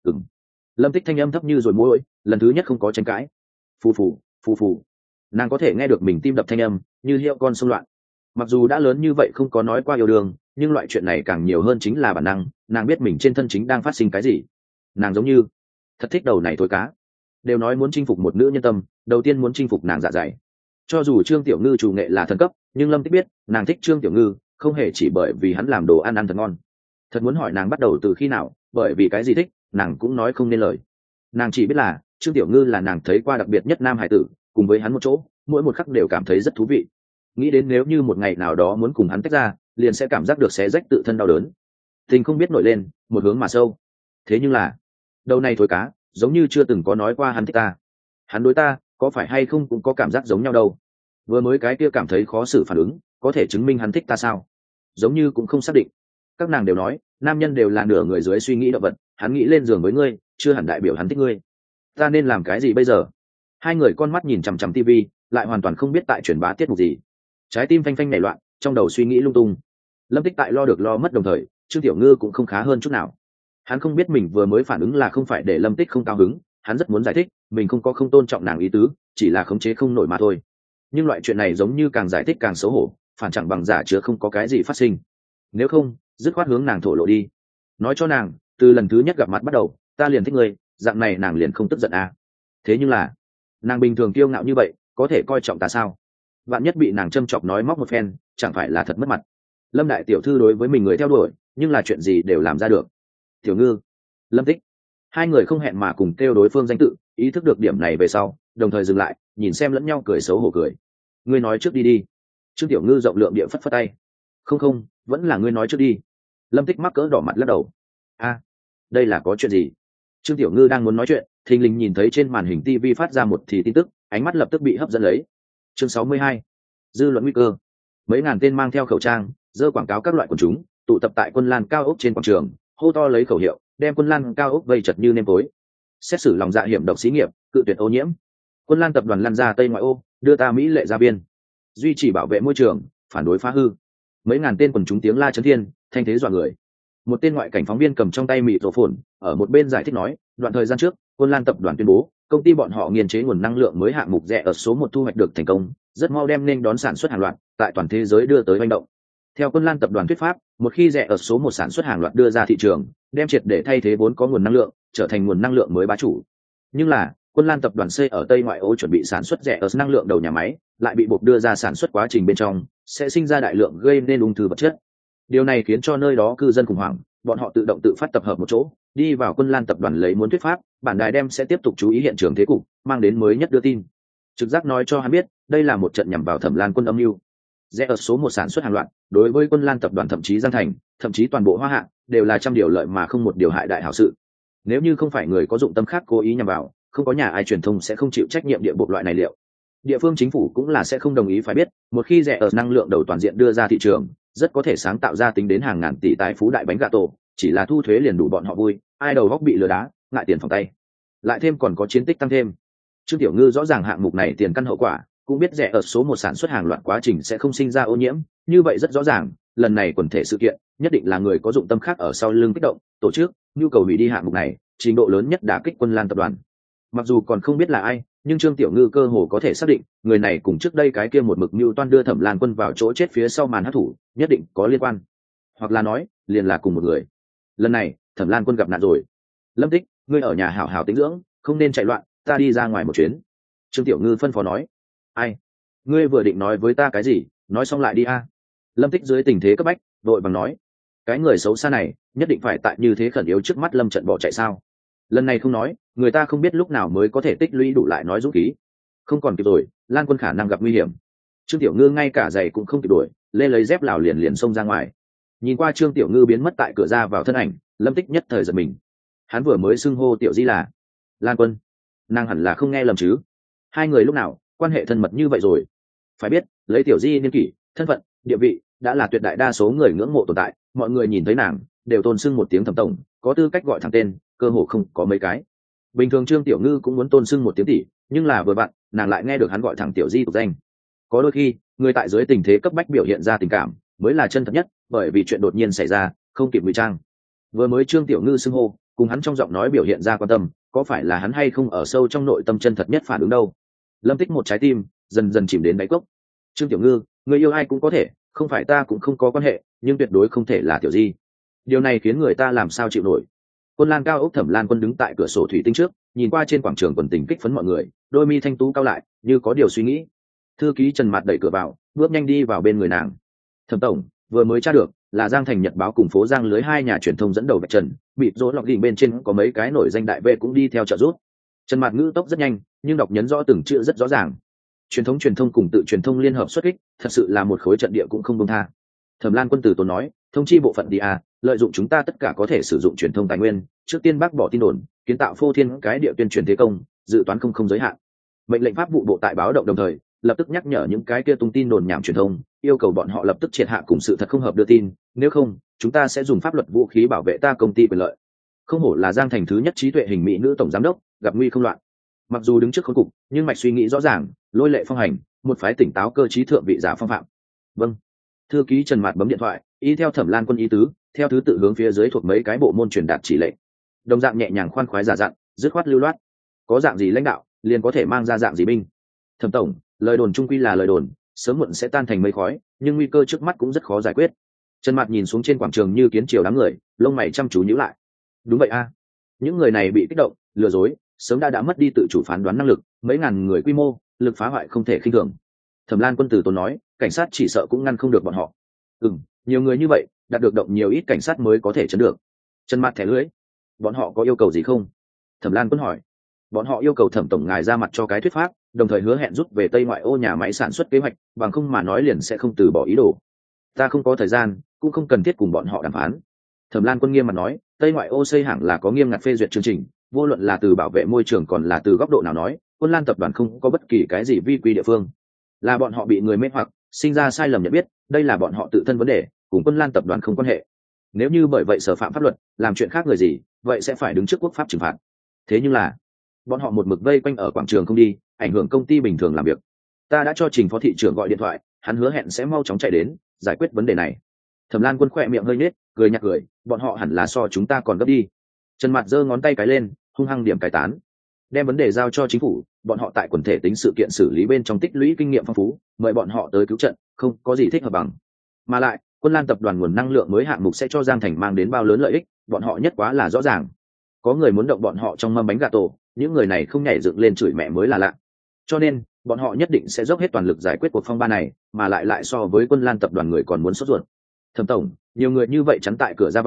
A: Lâm Tích thanh âm thấp như rồi môi, lần thứ nhất không có tranh cãi. Phù phù, phù phù. Nàng có thể nghe được mình tim đập thanh âm, như hiệu con xông loạn. Mặc dù đã lớn như vậy không có nói qua yêu đương, nhưng loại chuyện này càng nhiều hơn chính là bản năng, nàng biết mình trên thân chính đang phát sinh cái gì. Nàng giống như thật thích đầu này thôi cá. Đều nói muốn chinh phục một nữ nhân tâm, đầu tiên muốn chinh phục nàng dạ dày. Cho dù Trương Tiểu Ngư chủ nghệ là thần cấp, nhưng Lâm Tích biết, nàng thích Trương Tiểu Ngư, không hề chỉ bởi vì hắn làm đồ ăn ăn thật ngon. Thật muốn hỏi nàng bắt đầu từ khi nào, bởi vì cái gì thích, nàng cũng nói không nên lời. Nàng chỉ biết là Trương Tiểu Ngư là nàng thấy qua đặc biệt nhất nam hải tử, cùng với hắn một chỗ, mỗi một khắc đều cảm thấy rất thú vị. Nghĩ đến nếu như một ngày nào đó muốn cùng hắn tách ra, liền sẽ cảm giác được xé rách tự thân đau đớn. Tình không biết nổi lên, một hướng mà sâu. Thế nhưng là, đầu này thối cá, giống như chưa từng có nói qua hắn thích ta. Hắn đối ta, có phải hay không cũng có cảm giác giống nhau đâu. Vừa mới cái kia cảm thấy khó xử phản ứng, có thể chứng minh hắn thích ta sao? Giống như cũng không xác định. Các nàng đều nói, nam nhân đều là nửa người dưới suy nghĩ động vật, hắn nghĩ lên giường với ngươi, chưa hẳn đại biểu hắn thích ngươi. Ta nên làm cái gì bây giờ? Hai người con mắt nhìn chằm chằm tivi, lại hoàn toàn không biết tại truyền bá tiết mục gì. Trái tim phanh phanh nảy loạn, trong đầu suy nghĩ lung tung. Lâm Tích tại lo được lo mất đồng thời, Trương Tiểu Ngư cũng không khá hơn chút nào. Hắn không biết mình vừa mới phản ứng là không phải để Lâm Tích không cao hứng, hắn rất muốn giải thích, mình không có không tôn trọng nàng ý tứ, chỉ là khống chế không nổi mà thôi. Nhưng loại chuyện này giống như càng giải thích càng xấu hổ, phản chẳng bằng giả chứa không có cái gì phát sinh. Nếu không, dứt khoát hướng nàng thổ lộ đi. Nói cho nàng, từ lần thứ nhất gặp mặt bắt đầu, ta liền thích ngươi, dạng này nàng liền không tức giận à. Thế nhưng là, nàng bình thường kiêu ngạo như vậy, có thể coi trọng ta sao? Vạn nhất bị nàng châm chọc nói móc một phen, chẳng phải là thật mất mặt. Lâm đại tiểu thư đối với mình người theo đuổi, nhưng là chuyện gì đều làm ra được. Tiểu Ngư, Lâm Tích, hai người không hẹn mà cùng kêu đối phương danh tự, ý thức được điểm này về sau, đồng thời dừng lại, nhìn xem lẫn nhau cười xấu hổ cười. Ngươi nói trước đi đi. Trương Tiểu Ngư rộng lượng địa phất phất tay. Không, vẫn là ngươi nói trước đi. Lâm Tích mắc cỡ đỏ mặt lắc đầu. A, đây là có chuyện gì? Trương Tiểu Ngư đang muốn nói chuyện, thình lình nhìn thấy trên màn hình TV phát ra một thì tin tức, ánh mắt lập tức bị hấp dẫn lấy. Chương 62. Dư luận nguy cơ. Mấy ngàn tên mang theo khẩu trang, dơ quảng cáo các loại quần chúng, tụ tập tại quân lan cao ốc trên quảng trường, hô to lấy khẩu hiệu, đem quân lan cao ốc vây chật như nêm tối. Xét xử lòng dạ hiểm độc xí nghiệp, cự tuyệt ô nhiễm. Quân lan tập đoàn lăn ra Tây ngoại ô, đưa ta Mỹ lệ ra biên. Duy trì bảo vệ môi trường, phản đối phá hư. Mấy ngàn tên quần chúng tiếng la chấn thiên, thanh thế dọa người. Một tên ngoại cảnh phóng viên cầm trong tay mịt rổ phồn, ở một bên giải thích nói, đoạn thời gian trước, quân lan tập đoàn tuyên bố, công ty bọn họ nghiên chế nguồn năng lượng mới hạng mục rẻ ở số 1 thu hoạch được thành công, rất mau đem nên đón sản xuất hàng loạt, tại toàn thế giới đưa tới hành động. Theo quân lan tập đoàn thuyết pháp, một khi rẻ ở số 1 sản xuất hàng loạt đưa ra thị trường, đem triệt để thay thế vốn có nguồn năng lượng, trở thành nguồn năng lượng mới bá chủ. Nhưng là, quân lan tập đoàn xây ở Tây ngoại ô chuẩn bị sản xuất rẻ ở năng lượng đầu nhà máy, lại bị buộc đưa ra sản xuất quá trình bên trong, sẽ sinh ra đại lượng gây nên ung thư vật chất. Điều này khiến cho nơi đó cư dân khủng hoảng, bọn họ tự động tự phát tập hợp một chỗ, đi vào quân lan tập đoàn lấy muốn thuyết pháp, bản đài đem sẽ tiếp tục chú ý hiện trường thế cục, mang đến mới nhất đưa tin. Trực giác nói cho hắn biết, đây là một trận nhằm vào Thẩm Lan quân âm mưu. Rẽ ở số 1 sản xuất hàng loạt, đối với quân lan tập đoàn thậm chí Giang Thành, thậm chí toàn bộ Hoa Hạ, đều là trăm điều lợi mà không một điều hại đại hảo sự. Nếu như không phải người có dụng tâm khác cố ý nhằm vào, không có nhà ai truyền thông sẽ không chịu trách nhiệm địa bộ loại này liệu. Địa phương chính phủ cũng là sẽ không đồng ý phải biết, một khi rẻ ở năng lượng đầu toàn diện đưa ra thị trường, rất có thể sáng tạo ra tính đến hàng ngàn tỷ tài phú đại bánh gà tổ, chỉ là thu thuế liền đủ bọn họ vui, ai đầu góc bị lừa đá, ngại tiền phòng tay. Lại thêm còn có chiến tích tăng thêm. Trương Tiểu Ngư rõ ràng hạng mục này tiền căn hậu quả, cũng biết rẻ ở số 1 sản xuất hàng loạt quá trình sẽ không sinh ra ô nhiễm, như vậy rất rõ ràng, lần này quần thể sự kiện, nhất định là người có dụng tâm khác ở sau lưng kích động, tổ chức, nhu cầu hủy đi hạng mục này, trình độ lớn nhất đả kích quân lan tập đoàn. Mặc dù còn không biết là ai, nhưng Trương Tiểu Ngư cơ hồ có thể xác định, người này cùng trước đây cái kia một mực mưu toan đưa Thẩm Lan quân vào chỗ chết phía sau màn hắc thủ, nhất định có liên quan. Hoặc là nói, liền là cùng một người. Lần này, Thẩm Lan quân gặp nạn rồi. Lâm Tích, ngươi ở nhà hảo hảo tĩnh dưỡng, không nên chạy loạn, ta đi ra ngoài một chuyến. Trương Tiểu Ngư phân phó nói. Ai? ngươi vừa định nói với ta cái gì, nói xong lại đi a. Lâm Tích dưới tình thế cấp bách đội bằng nói, cái người xấu xa này nhất định phải tại như thế khẩn yếu trước mắt Lâm Trận bỏ chạy sao? Lần này không nói, người ta không biết lúc nào mới có thể tích lũy đủ lại nói dũng khí. Không còn kịp rồi, Lan Quân khả năng gặp nguy hiểm. Trương Tiểu Ngư ngay cả giày cũng không kịp đuổi, lê lấy dép lào liền liền xông ra ngoài. Nhìn qua Trương Tiểu Ngư biến mất tại cửa ra vào thân ảnh, Lâm Tích nhất thời giật mình. Hắn vừa mới xưng hô Tiểu Di là Lan Quân, nàng hẳn là không nghe lầm chứ? Hai người lúc nào quan hệ thân mật như vậy rồi? Phải biết, lấy Tiểu Di niên kỷ, thân phận, địa vị đã là tuyệt đại đa số người ngưỡng mộ tồn tại, mọi người nhìn thấy nàng đều tôn xưng một tiếng Thẩm tổng, có tư cách gọi thẳng tên, cơ hồ không có mấy cái. Bình thường Trương Tiểu Ngư cũng muốn tôn xưng một tiếng tỷ, nhưng là vừa vặn nàng lại nghe được hắn gọi thẳng Tiểu Di tục danh. Có đôi khi người tại dưới tình thế cấp bách biểu hiện ra tình cảm mới là chân thật nhất, bởi vì chuyện đột nhiên xảy ra không kịp ngụy trang. Vừa mới Trương Tiểu Ngư xưng hô cùng hắn trong giọng nói biểu hiện ra quan tâm, có phải là hắn hay không ở sâu trong nội tâm chân thật nhất phản ứng đâu? Lâm Tích một trái tim dần dần chìm đến đáy cốc. Trương Tiểu Ngư, người yêu ai cũng có thể, không phải ta cũng không có quan hệ, nhưng tuyệt đối không thể là Tiểu Di. Điều này khiến người ta làm sao chịu nổi. Quân Lan cao ốc Thẩm Lan Quân đứng tại cửa sổ thủy tinh trước, nhìn qua trên quảng trường quần tình kích phấn mọi người, đôi mi thanh tú cao lại, như có điều suy nghĩ. Thư ký Trần Mạt đẩy cửa vào, bước nhanh đi vào bên người nàng. Thẩm tổng, vừa mới tra được là Giang Thành Nhật báo cùng phố Giang lưới hai nhà truyền thông dẫn đầu vạch trần, bịt rỗ lọc đỉnh bên trên có mấy cái nổi danh đại vệ cũng đi theo trợ giúp. Trần Mạt ngữ tốc rất nhanh, nhưng đọc nhấn rõ từng chữ rất rõ ràng. Truyền thông cùng tự truyền thông liên hợp xuất kích, thật sự là một khối trận địa cũng không buông tha. Thẩm Lan Quân từ tốn nói, thông chi bộ phận đi lợi dụng chúng ta tất cả có thể sử dụng truyền thông tài nguyên, trước tiên bác bỏ tin đồn, kiến tạo phô thiên cái địa tuyên truyền thế công, dự toán không giới hạn. Mệnh lệnh pháp vụ bộ tại báo động đồng thời lập tức nhắc nhở những cái kia tung tin đồn nhảm truyền thông, yêu cầu bọn họ lập tức triệt hạ cùng sự thật không hợp đưa tin, nếu không chúng ta sẽ dùng pháp luật vũ khí bảo vệ ta công ty quyền lợi. Không hổ là Giang Thành thứ nhất trí tuệ hình mỹ nữ tổng giám đốc, gặp nguy không loạn. Mặc dù đứng trước khốn cục, nhưng mạch suy nghĩ rõ ràng, lôi lệ phong hành, một phái tỉnh táo cơ trí thượng vị giả phong phạm. Vâng. Thư ký Trần Mạt bấm điện thoại, y theo Thẩm Lan Quân ý tứ, theo thứ tự hướng phía dưới thuộc mấy cái bộ môn truyền đạt chỉ lệnh. Đồng dạng nhẹ nhàng khoan khoái giả dặn, dứt khoát lưu loát. Có dạng gì lãnh đạo, liền có thể mang ra dạng gì binh. Thẩm tổng, lời đồn trung quy là lời đồn, sớm muộn sẽ tan thành mây khói, nhưng nguy cơ trước mắt cũng rất khó giải quyết. Trần Mạt nhìn xuống trên quảng trường như kiến triều đám người, lông mày chăm chú nhíu lại. Đúng vậy những người này bị kích động, lừa dối, sớm đã mất đi tự chủ phán đoán năng lực, mấy ngàn người quy mô, lực phá hoại không thể khinh thường. Thẩm Lan Quân từ tốn nói, cảnh sát chỉ sợ cũng ngăn không được bọn họ. Nhiều người như vậy, đạt được động nhiều ít cảnh sát mới có thể chấn được. Trần Mạt thẻ lưỡi, bọn họ có yêu cầu gì không? Thẩm Lan Quân hỏi. Bọn họ yêu cầu Thẩm tổng ngài ra mặt cho cái thuyết pháp, đồng thời hứa hẹn rút về Tây ngoại ô nhà máy sản xuất kế hoạch, bằng không mà nói liền sẽ không từ bỏ ý đồ. Ta không có thời gian, cũng không cần thiết cùng bọn họ đàm phán. Thẩm Lan Quân nghiêm mặt nói, Tây ngoại ô xây hạng là có nghiêm ngặt phê duyệt chương trình, vô luận là từ bảo vệ môi trường còn là từ góc độ nào nói, Quân Lan tập đoàn không có bất kỳ cái gì vi quy địa phương. Là bọn họ bị người mê hoặc, sinh ra sai lầm nhận biết, đây là bọn họ tự thân vấn đề, cùng Quân Lan tập đoàn không quan hệ. Nếu như bởi vậy sở phạm pháp luật, làm chuyện khác người gì, vậy sẽ phải đứng trước quốc pháp trừng phạt. Thế nhưng là, bọn họ một mực vây quanh ở quảng trường không đi, ảnh hưởng công ty bình thường làm việc. Ta đã cho Trình phó thị trưởng gọi điện thoại, hắn hứa hẹn sẽ mau chóng chạy đến giải quyết vấn đề này. Thẩm Lan Quân khỏe miệng hơi nhếch, cười nhạt cười, bọn họ hẳn là so chúng ta còn gấp đi. Trần Mạt giơ ngón tay cái lên, hung hăng điểm cái tán. Đem vấn đề giao cho chính phủ, bọn họ tại quần thể tính sự kiện xử lý bên trong tích lũy kinh nghiệm phong phú, mời bọn họ tới cứu trận, không có gì thích hợp bằng. Mà lại, Quân Lan tập đoàn nguồn năng lượng mới hạng mục sẽ cho Giang Thành mang đến bao lớn lợi ích, bọn họ nhất quá là rõ ràng. Có người muốn động bọn họ trong mâm bánh gà tổ, những người này không nhảy dựng lên chửi mẹ mới là lạ. Cho nên, bọn họ nhất định sẽ dốc hết toàn lực giải quyết cuộc phong ba này, mà lại so với Quân Lan tập đoàn người còn muốn sốt ruột. Thẩm tổng, nhiều người như vậy chắn tại cửa ra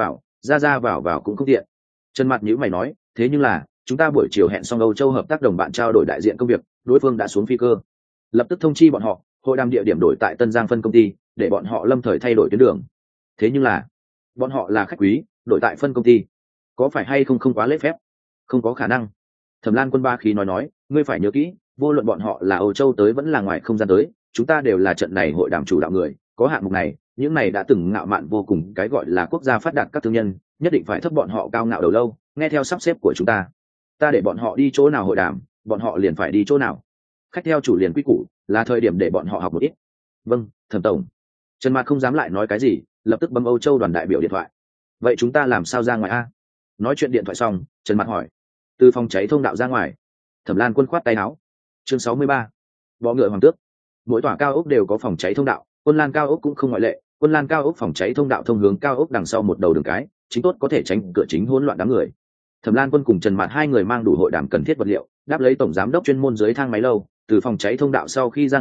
A: vào cũng không tiện. Trần Mạt nhíu mày nói, thế nhưng là chúng ta buổi chiều hẹn xong Âu Châu hợp tác đồng bạn trao đổi đại diện công việc, đối phương đã xuống phi cơ, lập tức thông chi bọn họ, hội đàm địa điểm đổi tại Tân Giang phân công ty, để bọn họ lâm thời thay đổi tuyến đường. Thế nhưng là bọn họ là khách quý, đổi tại phân công ty, có phải hay không quá lễ phép? Không có khả năng. Thẩm Lan Quân ba khí nói, ngươi phải nhớ kỹ, vô luận bọn họ là Âu Châu tới vẫn là ngoài không gian tới, chúng ta đều là trận này hội đàm chủ đạo người, có hạng mục này, những này đã từng ngạo mạn vô cùng cái gọi là quốc gia phát đạt các thương nhân, nhất định phải thấp bọn họ cao ngạo đầu lâu, nghe theo sắp xếp của chúng ta. Ta để bọn họ đi chỗ nào hội đàm, bọn họ liền phải đi chỗ nào. Khách theo chủ liền quy củ, là thời điểm để bọn họ học một ít. Vâng, Thẩm tổng. Trần Mạt không dám lại nói cái gì, lập tức bấm Âu Châu đoàn đại biểu điện thoại. Vậy chúng ta làm sao ra ngoài Nói chuyện điện thoại xong, Trần Mạt hỏi. Từ phòng cháy thông đạo ra ngoài. Thẩm Lan Quân khoát tay áo. Chương 63. Bọ ngựa hoàng tước. Mỗi tòa cao ốc đều có phòng cháy thông đạo, Quân Lan cao ốc cũng không ngoại lệ. Quân Lan cao ốc phòng cháy thông đạo thông hướng cao ốc đằng sau một đầu đường cái, chính tốt có thể tránh cửa chính hỗn loạn đám người. Thẩm Lan Quân cùng Trần Mạt hai người mang đủ hội đàm cần thiết vật liệu, đáp lấy tổng giám đốc chuyên môn dưới thang máy lâu, từ phòng cháy thông đạo sau khi ra ngoài,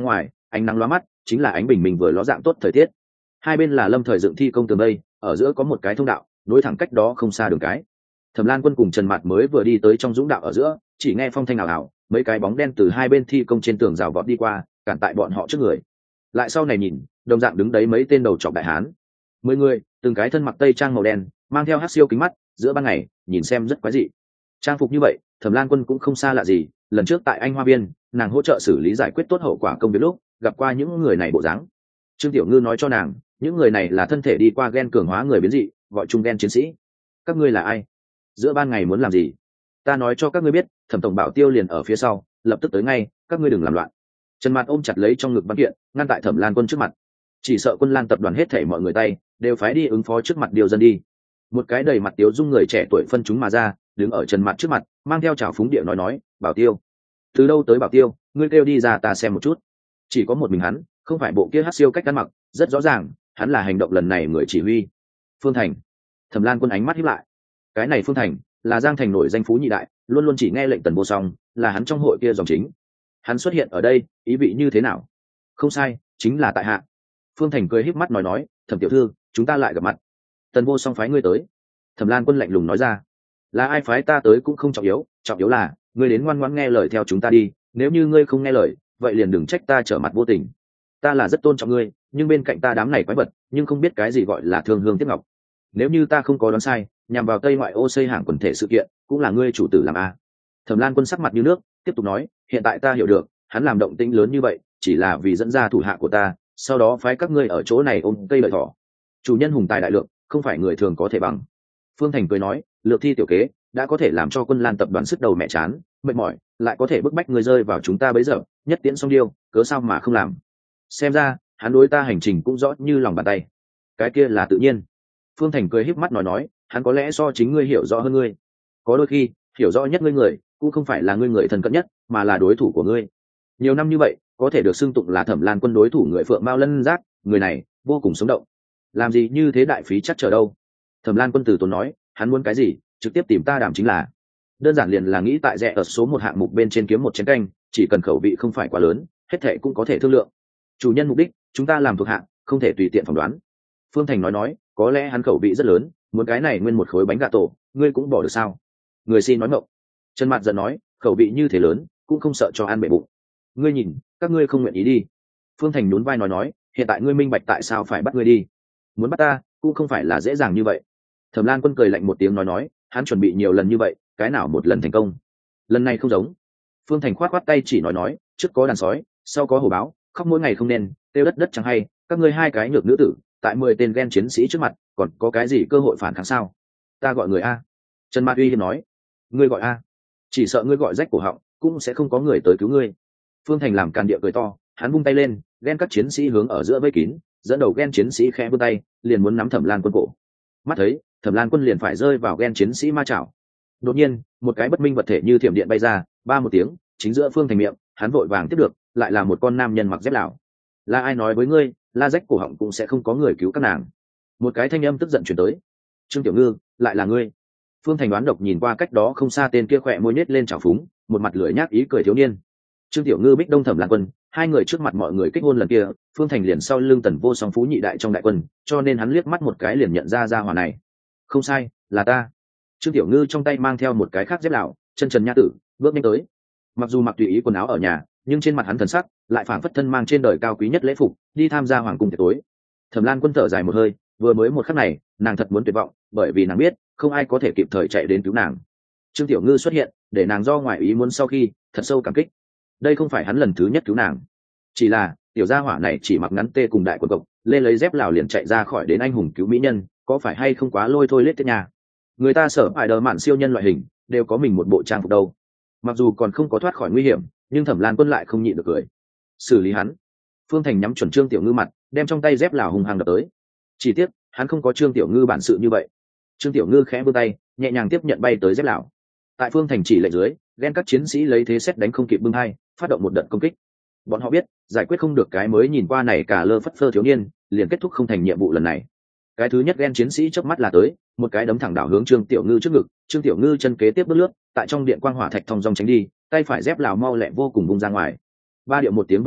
A: ánh nắng lóa mắt, chính là ánh bình minh vừa ló dạng tốt thời tiết. Hai bên là lâm thời dựng thi công tường đây, ở giữa có một cái thông đạo nối thẳng cách đó không xa đường cái. Thẩm Lan Quân cùng Trần Mạt mới vừa đi tới trong dũng đạo ở giữa, chỉ nghe phong thanh ảo ảo, mấy cái bóng đen từ hai bên thi công trên tường rào vọt đi qua, cản tại bọn họ trước người. Lại sau này nhìn, đồng dạng đứng đấy mấy tên đầu trọc đại hán. 10 người, từng cái thân mặc tây trang màu đen, mang theo hắc siêu kính mắt, giữa ban ngày, nhìn xem rất quái dị. Trang phục như vậy, Thẩm Lan Quân cũng không xa lạ gì, lần trước tại Anh Hoa Viên, nàng hỗ trợ xử lý giải quyết tốt hậu quả công việc lúc, gặp qua những người này bộ dáng. Trương Tiểu Ngư nói cho nàng, những người này là thân thể đi qua gen cường hóa người biến dị, gọi chung gen chiến sĩ. Các ngươi là ai? Giữa ban ngày muốn làm gì? Ta nói cho các ngươi biết, Thẩm tổng bảo tiêu liền ở phía sau, lập tức tới ngay, các ngươi đừng làm loạn. Trần Mạt ôm chặt lấy trong ngực văn kiện, ngăn tại Thẩm Lan Quân trước mặt. Chỉ sợ Quân Lan tập đoàn hết thảy mọi người tay đều phái đi ứng phó trước mặt điều dân đi. Một cái đầy mặt tiếu dung người trẻ tuổi phân chúng mà ra, đứng ở Trần Mạt trước mặt, mang theo trào phúng địa nói, bảo tiêu. Từ đâu tới bảo tiêu, ngươi kêu đi ra ta xem một chút. Chỉ có một mình hắn, không phải bộ kia hắc siêu cách ăn mặc, rất rõ ràng, hắn là hành động lần này người chỉ huy. Phương Thành. Thẩm Lan Quân ánh mắt híp lại. Cái này Phương Thành là Giang Thành nổi danh phú nhị đại, luôn luôn chỉ nghe lệnh Tần Vô Song, là hắn trong hội kia dòng chính. Hắn xuất hiện ở đây, ý vị như thế nào? Không sai, chính là tại hạ. Phương Thành cười híp mắt nói, Thẩm tiểu thư, chúng ta lại gặp mặt. Tần Vô Song phái ngươi tới. Thẩm Lan Quân lạnh lùng nói ra, là ai phái ta tới cũng không trọng yếu là ngươi đến ngoan ngoãn nghe lời theo chúng ta đi, nếu như ngươi không nghe lời, vậy liền đừng trách ta trở mặt vô tình. Ta là rất tôn trọng ngươi, nhưng bên cạnh ta đám này quái vật, nhưng không biết cái gì gọi là thương hương tiếc ngọc. Nếu như ta không có đoán sai, nhằm vào Tây ngoại ô xây hàng quần thể sự kiện, cũng là ngươi chủ tử làm a. Thẩm Lan Quân sắc mặt như nước, tiếp tục nói, hiện tại ta hiểu được, hắn làm động tĩnh lớn như vậy, chỉ là vì dẫn ra thủ hạ của ta, sau đó phái các ngươi ở chỗ này ôm cây lợi thỏ. Chủ nhân hùng tài đại lượng, không phải người thường có thể bằng. Phương Thành cười nói, lược thi tiểu kế đã có thể làm cho Quân Lan tập đoàn sức đầu mẹ chán, mệt mỏi, lại có thể bức bách người rơi vào chúng ta bấy giờ, nhất tiễn xong điêu, cớ sao mà không làm. Xem ra, hắn đối ta hành trình cũng rõ như lòng bàn tay. Cái kia là tự nhiên. Phương Thành cười híp mắt nói, hắn có lẽ so chính ngươi hiểu rõ hơn ngươi. Có đôi khi, hiểu rõ nhất ngươi người, cũng không phải là ngươi người thân cận nhất, mà là đối thủ của ngươi. Nhiều năm như vậy, có thể được xưng tụng là Thẩm Lan Quân đối thủ người Phượng Mao Lân Giác, người này vô cùng sống động. Làm gì như thế đại phí chắc chờ đâu? Thẩm Lan Quân từ tốn nói, hắn muốn cái gì, trực tiếp tìm ta đảm chính là. Đơn giản liền là nghĩ tại rẻ ở số một hạng mục bên trên kiếm một chén canh, chỉ cần khẩu vị không phải quá lớn, hết thệ cũng có thể thương lượng. Chủ nhân mục đích, chúng ta làm thuộc hạng, không thể tùy tiện phỏng đoán. Phương Thành nói, có lẽ hắn khẩu vị rất lớn, muốn cái này nguyên một khối bánh gà tổ, ngươi cũng bỏ được sao? Người xin nói mộng. Trần Mạt giận nói, khẩu vị như thế lớn, cũng không sợ cho ăn bể bụng. Ngươi nhìn, các ngươi không nguyện ý đi. Phương Thành nhún vai nói, hiện tại ngươi minh bạch tại sao phải bắt ngươi đi. Muốn bắt ta, cũng không phải là dễ dàng như vậy. Thẩm Lan Quân cười lạnh một tiếng nói, hắn chuẩn bị nhiều lần như vậy, cái nào một lần thành công? Lần này không giống. Phương Thành khoát tay chỉ nói, trước có đàn sói, sau có hổ báo, khóc mỗi ngày không nên, tiêu đất đất chẳng hay, các ngươi hai cái nhược nữ tử, tại 10 tên gen chiến sĩ trước mặt, còn có cái gì cơ hội phản kháng sao? Ta gọi người a. Trần Mạt uy hiếp nói, ngươi gọi a? Chỉ sợ ngươi gọi rách cổ họng, cũng sẽ không có người tới cứu ngươi. Phương Thành làm càn địa cười to, hắn vung tay lên, gen các chiến sĩ hướng ở giữa vây kín, dẫn đầu gen chiến sĩ khẽ vươn tay, liền muốn nắm Thẩm Lan Quân cổ. Mắt thấy, Thẩm Lan Quân liền phải rơi vào gen chiến sĩ ma chảo. Đột nhiên, một cái bất minh vật thể như thiểm điện bay ra, ba một tiếng, chính giữa Phương Thành miệng, hắn vội vàng tiếp được, lại là một con nam nhân mặc dép lào. Là ai nói với ngươi, la rách cổ họng cũng sẽ không có người cứu các nàng? Một cái thanh âm tức giận truyền tới. Trương Tiểu Ngư, lại là ngươi? Phương Thành đoán độc nhìn qua cách đó không xa tên kia khỏe môi nhếch lên trào phúng, một mặt lưỡi nhác ý cười thiếu niên. Trương Tiểu Ngư bích đông Thẩm Lan Quân, hai người trước mặt mọi người kết hôn lần kia, Phương Thành liền sau lưng Tần Vô Song phú nhị đại trong đại quân, cho nên hắn liếc mắt một cái liền nhận ra hỏa này. Không sai, là ta. Trương Tiểu Ngư trong tay mang theo một cái khác dép lạo, chân trần nhã tử, bước nhanh tới. Mặc dù mặc tùy ý quần áo ở nhà, nhưng trên mặt hắn thần sắc lại phảng phất thân mang trên đời cao quý nhất lễ phục, đi tham gia hoàng cung tiệc tối. Thẩm Lan Quân thở dài một hơi, vừa mới một khắc này, nàng thật muốn tuyệt vọng, bởi vì nàng biết, không ai có thể kịp thời chạy đến cứu nàng. Trương Tiểu Ngư xuất hiện, để nàng do ngoại ý muốn sau khi, thật sâu cảm kích. Đây không phải hắn lần thứ nhất cứu nàng, chỉ là tiểu gia hỏa này chỉ mặc ngắn tê cùng đại quần cộc, lên lấy dép lào liền chạy ra khỏi đến anh hùng cứu mỹ nhân, có phải hay không quá lôi thôi lết thế nhà? Người ta sở phải đờ mạn siêu nhân loại hình, đều có mình một bộ trang phục đâu. Mặc dù còn không có thoát khỏi nguy hiểm, nhưng Thẩm Lan Quân lại không nhịn được cười. Xử lý hắn. Phương Thành nhắm chuẩn Trương Tiểu Ngư mặt, đem trong tay dép lào hùng hăng đập tới. Chỉ tiếc, hắn không có Trương Tiểu Ngư bản sự như vậy. Trương Tiểu Ngư khẽ vươn tay, nhẹ nhàng tiếp nhận bay tới dép lào. Tại Phương Thành chỉ lệnh dưới, ghen các chiến sĩ lấy thế xét đánh không kịp bưng hai, phát động một đợt công kích. Bọn họ biết, giải quyết không được cái mới nhìn qua này cả lơ phất phơ thiếu niên, liền kết thúc không thành nhiệm vụ lần này. Cái thứ nhất ghen chiến sĩ chớp mắt là tới, một cái đấm thẳng đảo hướng Trương Tiểu Ngư trước ngực, Trương Tiểu Ngư chân kế tiếp bước lướt, tại trong điện quang hỏa thạch thông dong tránh đi, tay phải dép lào mau lẹ vô cùng bung ra ngoài. Ba điệu một tiếng vang dọn,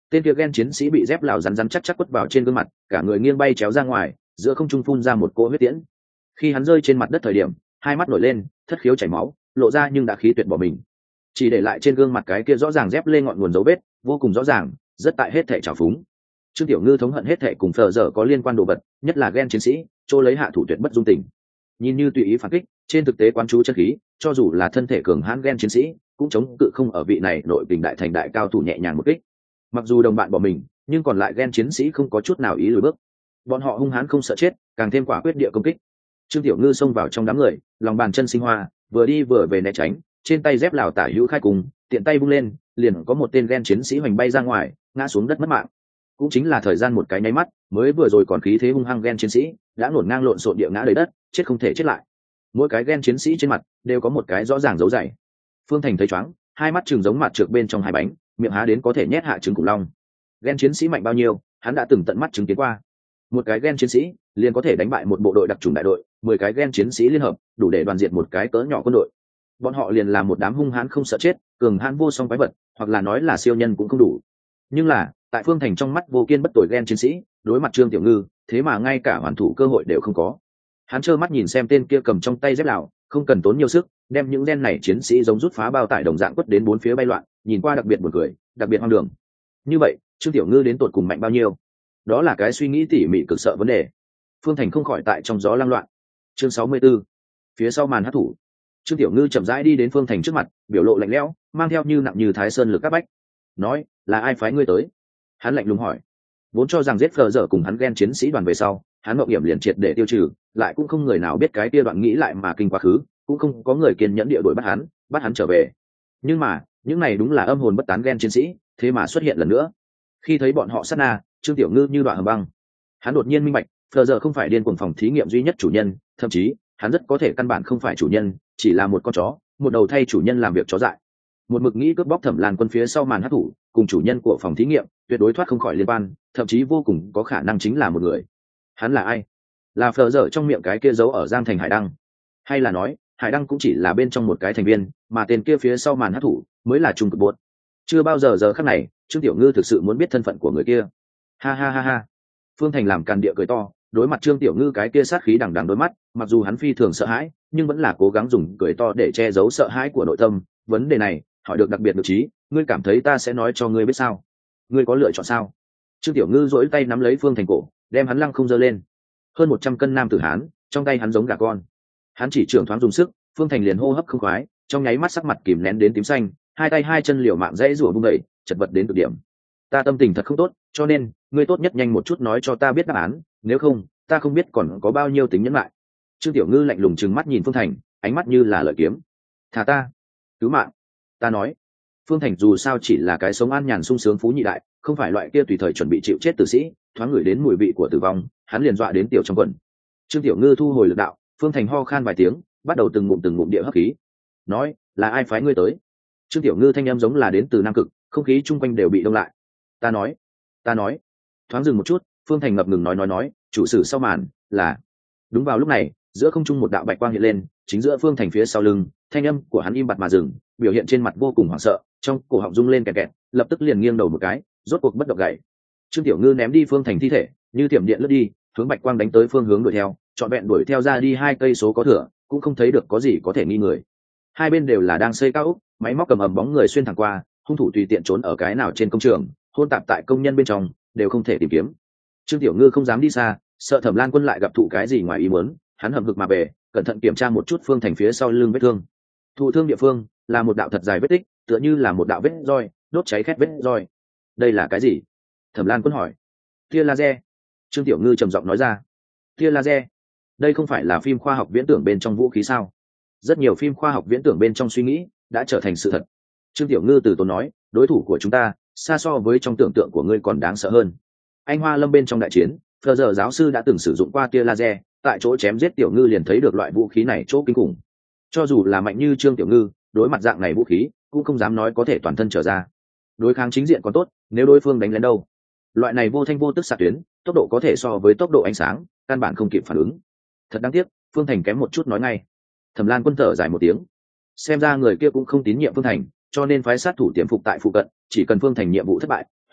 A: Tên kia ghen chiến sĩ bị dép lào rắn rắn chắc chắc quất vào trên gương mặt, cả người nghiêng bay chéo ra ngoài, giữa không trung phun ra một cỗ huyết tiễn. Khi hắn rơi trên mặt đất thời điểm, hai mắt nổi lên, thất khiếu chảy máu, lộ ra nhưng đã khí tuyệt bỏ mình, chỉ để lại trên gương mặt cái kia rõ ràng dép lê ngọn nguồn dấu vết, vô cùng rõ ràng, rất tại hết thảy trào phúng. Trương Tiểu Ngư thống hận hết thảy cùng phờ dở có liên quan đồ vật, nhất là ghen chiến sĩ, chỗ lấy hạ thủ tuyệt bất dung tình. Nhìn như tùy ý phản kích, trên thực tế quán chú chân khí, cho dù là thân thể cường hãn ghen chiến sĩ, cũng chống cự không ở vị này nội tình đại thành đại cao thủ nhẹ nhàng một kích. Mặc dù đồng bạn bỏ mình, nhưng còn lại ghen chiến sĩ không có chút nào ý lùi bước. Bọn họ hung hãn không sợ chết, càng thêm quả quyết địa công kích. Trương Tiểu Ngư xông vào trong đám người, lòng bàn chân sinh hoa, vừa đi vừa về né tránh, trên tay dép lào tả hữu khai cùng, tiện tay vung lên, liền có một tên ghen chiến sĩ hoành bay ra ngoài, ngã xuống đất mất mạng. Cũng chính là thời gian một cái nháy mắt, mới vừa rồi còn khí thế hung hăng ghen chiến sĩ đã ngổn ngang lộn xộn địa ngã đầy đất, chết không thể chết lại. Mỗi cái ghen chiến sĩ trên mặt đều có một cái rõ ràng dấu dày. Phương Thành thấy chóng, hai mắt trừng giống mặt trược bên trong hai bánh, miệng há đến có thể nhét hạ trứng khủng long. Ghen chiến sĩ mạnh bao nhiêu, hắn đã từng tận mắt chứng kiến qua. Một cái ghen chiến sĩ liền có thể đánh bại một bộ đội đặc chủng đại đội, 10 cái ghen chiến sĩ liên hợp đủ để đoàn diệt một cái cỡ nhỏ quân đội. Bọn họ liền là một đám hung hãn không sợ chết, cường hãn vô song quái vật, hoặc là nói là siêu nhân cũng không đủ. Nhưng là tại Phương Thành trong mắt vô kiên bất tồi ghen chiến sĩ, đối mặt Trương Tiểu Ngư, thế mà ngay cả hoàn thủ cơ hội đều không có. Hắn trơ mắt nhìn xem tên kia cầm trong tay dép lào, không cần tốn nhiều sức, đem những ghen này chiến sĩ giống rút phá bao tải đồng dạng quất đến bốn phía bay loạn, nhìn qua đặc biệt buồn cười, đặc biệt hoang đường. Như vậy, Trương Tiểu Ngư đến tột cùng mạnh bao nhiêu? Đó là cái suy nghĩ tỉ mỉ cực sợ vấn đề. Phương Thành không khỏi tại trong gió lăng loạn. Chương 64. Phía sau màn hát thủ. Trương Tiểu Ngư chậm rãi đi đến Phương Thành trước mặt, biểu lộ lạnh lẽo, mang theo như nặng như thái sơn lực các bách. Nói, là ai phái ngươi tới? Hắn lạnh lùng hỏi. Vốn cho rằng giết phờ dở cùng hắn ghen chiến sĩ đoàn về sau, hắn mộng hiểm liền triệt để tiêu trừ, lại cũng không người nào biết cái kia đoạn nghĩ lại mà kinh quá khứ, cũng không có người kiên nhẫn địa đuổi bắt hắn trở về. Nhưng mà, những này đúng là âm hồn bất tán ghen chiến sĩ, thế mà xuất hiện lần nữa. Khi thấy bọn họ sát na, Trương Tiểu Ngư như đoạn hầm băng. Hắn đột nhiên minh bạch, phờ dở không phải điên cuồng phòng thí nghiệm duy nhất chủ nhân, thậm chí hắn rất có thể căn bản không phải chủ nhân, chỉ là một con chó, một đầu thay chủ nhân làm việc chó dại. Một mực nghĩ cướp bóc Thẩm Lan Quân phía sau màn hắc thủ, cùng chủ nhân của phòng thí nghiệm tuyệt đối thoát không khỏi liên quan, thậm chí vô cùng có khả năng chính là một người. Hắn là ai? Là phờ dở trong miệng cái kia giấu ở Giang Thành Hải Đăng, hay là nói Hải Đăng cũng chỉ là bên trong một cái thành viên, mà tên kia phía sau màn hắc thủ mới là trung cực bột? Chưa bao giờ giờ khắc này, Trương Tiểu Ngư thực sự muốn biết thân phận của người kia. Ha ha ha ha. Phương Thành làm càn địa cười to, đối mặt Trương Tiểu Ngư cái kia sát khí đằng đằng đôi mắt, mặc dù hắn phi thường sợ hãi, nhưng vẫn là cố gắng dùng cười to để che giấu sợ hãi của nội tâm. Vấn đề này hỏi được đặc biệt được trí, ngươi cảm thấy ta sẽ nói cho ngươi biết sao? Ngươi có lựa chọn sao? Trương Tiểu Ngư duỗi tay nắm lấy Phương Thành cổ, đem hắn lăng không giơ lên. Hơn 100 cân nam tử hán, trong tay hắn giống gà con. Hắn chỉ trưởng thoáng dùng sức, Phương Thành liền hô hấp không khoái, trong nháy mắt sắc mặt kìm nén đến tím xanh, hai tay hai chân liều mạng dãy rủa bung đẩy, chật vật đến cực điểm. Ta tâm tình thật không tốt, cho nên ngươi tốt nhất nhanh một chút nói cho ta biết đáp án, nếu không ta không biết còn có bao nhiêu tính nhẫn lại. Trương Tiểu Ngư lạnh lùng trừng mắt nhìn Phương Thành, ánh mắt như là lợi kiếm. Thả ta, cứu mạng. Ta nói. Phương Thành dù sao chỉ là cái sống an nhàn sung sướng phú nhị đại, không phải loại kia tùy thời chuẩn bị chịu chết tử sĩ, thoáng ngửi đến mùi vị của tử vong, hắn liền dọa đến tiểu trong quần. Trương Tiểu Ngư thu hồi lực đạo, Phương Thành ho khan vài tiếng, bắt đầu từng ngụm địa hấp khí. Nói, là ai phái ngươi tới? Trương Tiểu Ngư thanh âm giống là đến từ Nam Cực, không khí chung quanh đều bị đông lại. Ta nói. Thoáng dừng một chút, Phương Thành ngập ngừng nói, chủ sử sau màn là. Đúng vào lúc này, giữa không trung một đạo bạch quang hiện lên, chính giữa Phương Thành phía sau lưng, thanh âm của hắn im bặt mà dừng, biểu hiện trên mặt vô cùng hoảng sợ, trong cổ họng rung lên kẹt kẹt, lập tức liền nghiêng đầu một cái, rốt cuộc bất động gậy. Trương Tiểu Ngư ném đi Phương Thành thi thể, như thiểm điện lướt đi, hướng bạch quang đánh tới phương hướng đuổi theo, trọn vẹn đuổi theo ra đi 2 cây số có thừa, cũng không thấy được có gì có thể nghi người. Hai bên đều là đang xây cao ốc, máy móc cầm ầm bóng người xuyên thẳng qua, hung thủ tùy tiện trốn ở cái nào trên công trường, hôn tạp tại công nhân bên trong, đều không thể tìm kiếm. Trương Tiểu Ngư không dám đi xa, sợ Thẩm Lan Quân lại gặp thụ cái gì ngoài ý muốn, hắn hậm hực mà về, cẩn thận kiểm tra một chút Phương Thành phía sau lưng vết thương. Thụ thương địa phương là một đạo thật dài vết tích, tựa như là một đạo vết roi, đốt cháy khét vết roi. Đây là cái gì? Thẩm Lan Quân hỏi. Tia laser. Trương Tiểu Ngư trầm giọng nói ra. Tia laser? Đây không phải là phim khoa học viễn tưởng bên trong vũ khí sao? Rất nhiều phim khoa học viễn tưởng bên trong suy nghĩ đã trở thành sự thật. Trương Tiểu Ngư từ tốn nói, đối thủ của chúng ta xa so với trong tưởng tượng của ngươi còn đáng sợ hơn. Anh Hoa Lâm bên trong đại chiến, Phờ giờ giáo sư đã từng sử dụng qua tia laser, tại chỗ chém giết Tiểu Ngư liền thấy được loại vũ khí này chỗ kinh khủng. Cho dù là mạnh như Trương Tiểu Ngư, đối mặt dạng này vũ khí, cũng không dám nói có thể toàn thân trở ra. Đối kháng chính diện còn tốt, nếu đối phương đánh lén đâu? Loại này vô thanh vô tức xạ tuyến, tốc độ có thể so với tốc độ ánh sáng, căn bản không kịp phản ứng. Thật đáng tiếc, Phương Thành kém một chút nói ngay. Thẩm Lan Quân thở dài một tiếng, xem ra người kia cũng không tín nhiệm Phương Thành, cho nên phái sát thủ tiềm phục tại phụ cận, chỉ cần Phương Thành nhiệm vụ thất bại,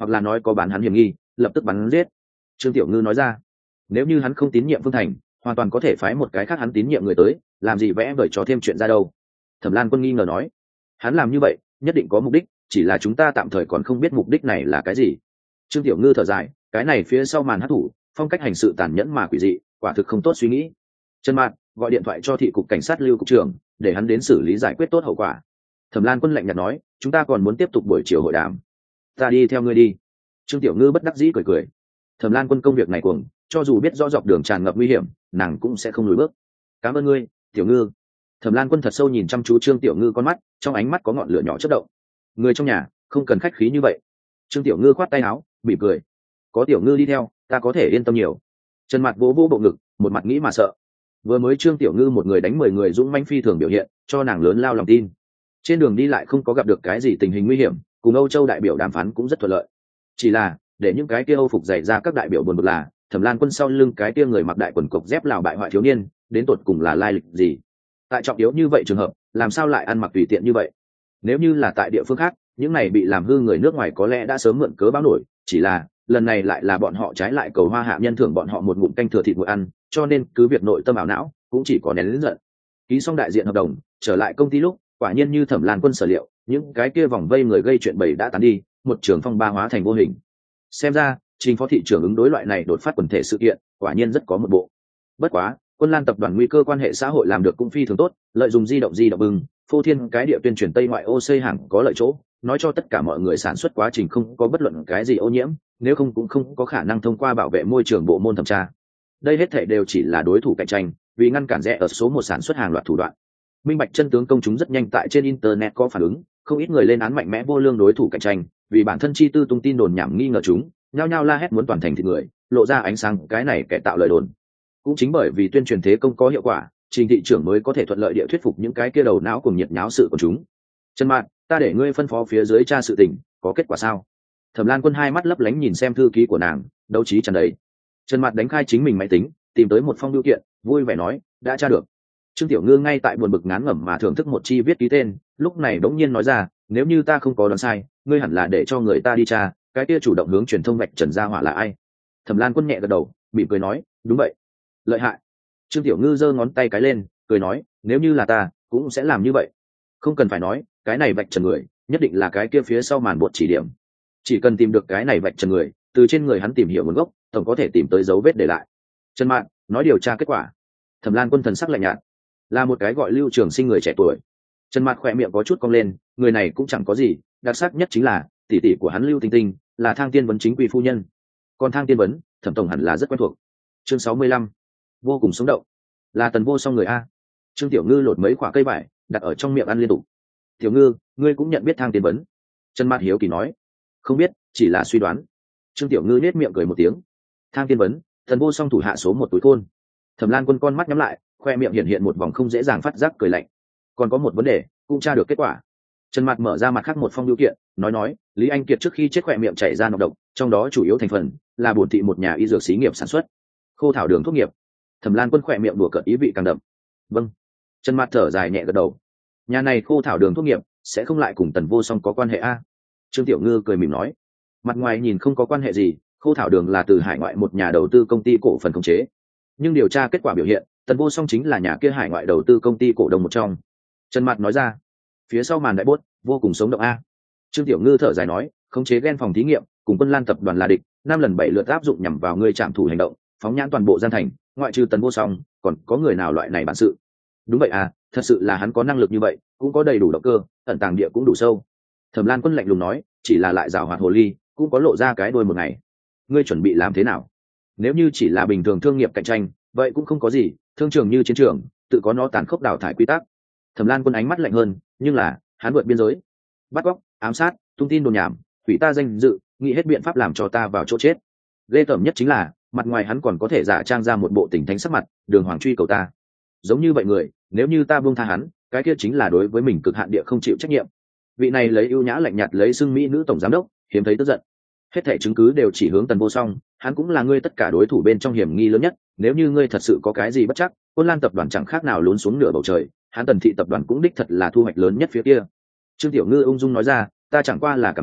A: hoặc là nói có bán hắn hiểm nghi, lập tức bắn hắn giết. Trương Tiểu Ngư nói ra, nếu như hắn không tín nhiệm Phương Thành, hoàn toàn có thể phái một cái khác hắn tín nhiệm người tới, làm gì vẽ vời cho thêm chuyện ra đâu. Thẩm Lan Quân nghi ngờ nói, hắn làm như vậy nhất định có mục đích, chỉ là chúng ta tạm thời còn không biết mục đích này là cái gì. Trương Tiểu Ngư thở dài, cái này phía sau màn hắc thủ, phong cách hành sự tàn nhẫn mà quỷ dị, quả thực không tốt suy nghĩ. Trần Mạn gọi điện thoại cho thị cục cảnh sát Lưu cục trưởng, để hắn đến xử lý giải quyết tốt hậu quả. Thẩm Lan Quân lạnh nhạt nói, chúng ta còn muốn tiếp tục buổi chiều hội đàm. Ta đi theo ngươi đi. Trương Tiểu Ngư bất đắc dĩ cười cười. Thẩm Lan Quân công việc này cuồng, cho dù biết rõ dọc đường tràn ngập nguy hiểm, nàng cũng sẽ không lùi bước. Cảm ơn ngươi, Tiểu Ngư. Thẩm Lan Quân thật sâu nhìn chăm chú Trương Tiểu Ngư con mắt, trong ánh mắt có ngọn lửa nhỏ chớp động. Người trong nhà không cần khách khí như vậy. Trương Tiểu Ngư khoát tay áo, mỉm cười. Có Tiểu Ngư đi theo, ta có thể yên tâm nhiều. Trần Mạt vỗ vỗ bộ ngực, một mặt nghĩ mà sợ. Vừa mới Trương Tiểu Ngư một người đánh 10 người dũng mãnh phi thường biểu hiện, cho nàng lớn lao lòng tin. Trên đường đi lại không có gặp được cái gì tình hình nguy hiểm, cùng Âu Châu đại biểu đàm phán cũng rất thuận lợi. Chỉ là, để những cái kia Âu phục dày ra các đại biểu buồn bực là, Thẩm Lan Quân sau lưng cái kia người mặc đại quần cộc dép lào bại hoại thiếu niên, đến tột cùng là lai lịch gì? Tại trọng yếu như vậy trường hợp, làm sao lại ăn mặc tùy tiện như vậy? Nếu như là tại địa phương khác, những này bị làm hư người nước ngoài có lẽ đã sớm mượn cớ báo nổi, chỉ là lần này lại là bọn họ trái lại cầu Hoa Hạ nhân thưởng bọn họ một ngụm canh thừa thịt nguội ăn, cho nên cứ việc nội tâm ảo não, cũng chỉ có nén lớn giận. Ký xong đại diện hợp đồng, trở lại công ty lúc, quả nhiên như Thẩm Lan Quân sở liệu, những cái kia vòng vây người gây chuyện bầy đã tán đi, một trường phong ba hóa thành vô hình. Xem ra, Trình phó thị trưởng ứng đối loại này đột phát quần thể sự kiện, quả nhiên rất có một bộ. Bất quá, Quân Lan tập đoàn nguy cơ quan hệ xã hội làm được cũng phi thường tốt, lợi dụng di động bừng, phô thiên cái địa tuyên truyền Tây ngoại ô xây hàng có lợi chỗ, nói cho tất cả mọi người sản xuất quá trình không có bất luận cái gì ô nhiễm, nếu không cũng không có khả năng thông qua bảo vệ môi trường bộ môn thẩm tra. Đây hết thảy đều chỉ là đối thủ cạnh tranh, vì ngăn cản rẻ ở số một sản xuất hàng loạt thủ đoạn. Minh bạch chân tướng công chúng rất nhanh tại trên internet có phản ứng, không ít người lên án mạnh mẽ vô lương đối thủ cạnh tranh, vì bản thân chi tư tung tin đồn nhảm nghi ngờ chúng, nhao nhao la hét muốn toàn thành thịt người, lộ ra ánh sáng cái này kẻ tạo lời đồn. Cũng chính bởi vì tuyên truyền thế công có hiệu quả, Trình thị trưởng mới có thể thuận lợi địa thuyết phục những cái kia đầu não cùng nhiệt nháo sự của chúng. Trần Mạn, ta để ngươi phân phó phía dưới tra sự tình, có kết quả sao? Thẩm Lan Quân hai mắt lấp lánh nhìn xem thư ký của nàng, đấu trí tràn đầy. Trần Mạn đánh khai chính mình máy tính, tìm tới một phong bưu kiện, vui vẻ nói, đã tra được. Trương Tiểu Ngư ngay tại buồn bực ngán ngẩm mà thưởng thức một chi viết ký tên, lúc này đống nhiên nói ra, nếu như ta không có đoán sai, ngươi hẳn là để cho người ta đi tra, cái kia chủ động hướng truyền thông vạch trần gia hỏa là ai? Thẩm Lan Quân nhẹ gật đầu, mỉm cười nói, đúng vậy. Lợi hại. Trương Tiểu Ngư giơ ngón tay cái lên, cười nói, nếu như là ta, cũng sẽ làm như vậy. Không cần phải nói, cái này vạch trần người, nhất định là cái kia phía sau màn bột chỉ điểm. Chỉ cần tìm được cái này vạch trần người, từ trên người hắn tìm hiểu nguồn gốc, tổng có thể tìm tới dấu vết để lại. Trần Mạn nói điều tra kết quả. Thẩm Lan Quân thần sắc lạnh nhạt, là một cái gọi Lưu Trường Sinh người trẻ tuổi. Trần Mạn khỏe miệng có chút cong lên, người này cũng chẳng có gì, đặc sắc nhất chính là tỷ tỷ của hắn Lưu Tinh Tinh, là Thang Tiên Vấn chính quy phu nhân. Còn Thang Tiên Vấn, Thẩm tổng hẳn là rất quen thuộc. Chương 65, vô cùng sống động, là Tần Vô Song người a. Trương Tiểu Ngư lột mấy quả cây vải, đặt ở trong miệng ăn liên tục. Tiểu Ngư, ngươi cũng nhận biết Thang Tiên Vấn? Trần Mạn hiếu kỳ nói. Không biết, chỉ là suy đoán. Trương Tiểu Ngư nết miệng cười một tiếng. Thang Tiên Vấn, Tần Vô Song thủ hạ số một túi khôn. Thẩm Lan Quân con mắt nhắm lại, khoe miệng hiện một vòng không dễ dàng phát giác cười lạnh. Còn có một vấn đề, cũng tra được kết quả. Trần Mạn mở ra mặt khác một phong bưu kiện, nói Lý Anh Kiệt trước khi chết khoe miệng chảy ra nọc độc, trong đó chủ yếu thành phần là bổn thị một nhà y dược xí nghiệp sản xuất khô thảo đường thuốc nghiệp. Thẩm Lan Quân khoe miệng đùa cợt ý vị càng đậm. Vâng. Trần Mạn thở dài nhẹ gật đầu. Nhà này khô thảo đường thuốc nghiệp sẽ không lại cùng Tần Vô Song có quan hệ a? Trương Tiểu Ngư cười mỉm nói. Mặt ngoài nhìn không có quan hệ gì, khô thảo đường là từ hải ngoại một nhà đầu tư công ty cổ phần khống chế, nhưng điều tra kết quả biểu hiện Tần Vô Song chính là nhà kia hải ngoại đầu tư công ty cổ đông một trong. Trần Mạn nói ra. Phía sau màn đại bốt vô cùng sống động a. Trương Tiểu Ngư thở dài nói, khống chế gen phòng thí nghiệm cùng Quân Lan tập đoàn là địch, 5 lần 7 lượt áp dụng nhằm vào người trạm thủ hành động, phóng nhãn toàn bộ gian thành, ngoại trừ Tần Vô Song còn có người nào loại này bản sự? Đúng vậy à, thật sự là hắn có năng lực như vậy, cũng có đầy đủ động cơ, ẩn tàng địa cũng đủ sâu. Thẩm Lan Quân lạnh lùng nói, chỉ là lại rào hoạt hồ ly, cũng có lộ ra cái đuôi một ngày. Ngươi chuẩn bị làm thế nào? Nếu như chỉ là bình thường thương nghiệp cạnh tranh, vậy cũng không có gì, thương trường như chiến trường, tự có nó tàn khốc đào thải quy tắc. Thẩm Lan Quân ánh mắt lạnh hơn, nhưng là hắn vượt biên giới, bắt cóc, ám sát, tung tin đồn nhảm, hủy ta danh dự, nghĩ hết biện pháp làm cho ta vào chỗ chết. Ghê tởm nhất chính là mặt ngoài hắn còn có thể giả trang ra một bộ tình thánh sắc mặt, đường hoàng truy cầu ta. Giống như vậy người, nếu như ta buông tha hắn, cái kia chính là đối với mình cực hạn địa không chịu trách nhiệm. Vị này lấy ưu nhã lạnh nhạt lấy xưng mỹ nữ tổng giám đốc, hiếm thấy tức giận. Hết thảy chứng cứ đều chỉ hướng Tần Vô Song, hắn cũng là ngươi tất cả đối thủ bên trong hiểm nghi lớn nhất, nếu như ngươi thật sự có cái gì bất chắc, Côn Lan tập đoàn chẳng khác nào lún xuống nửa bầu trời, hắn Tần thị tập đoàn cũng đích thật là thu hoạch lớn nhất phía kia. Trương Tiểu Ngư ung dung nói ra, ta chẳng qua là cảm thấy,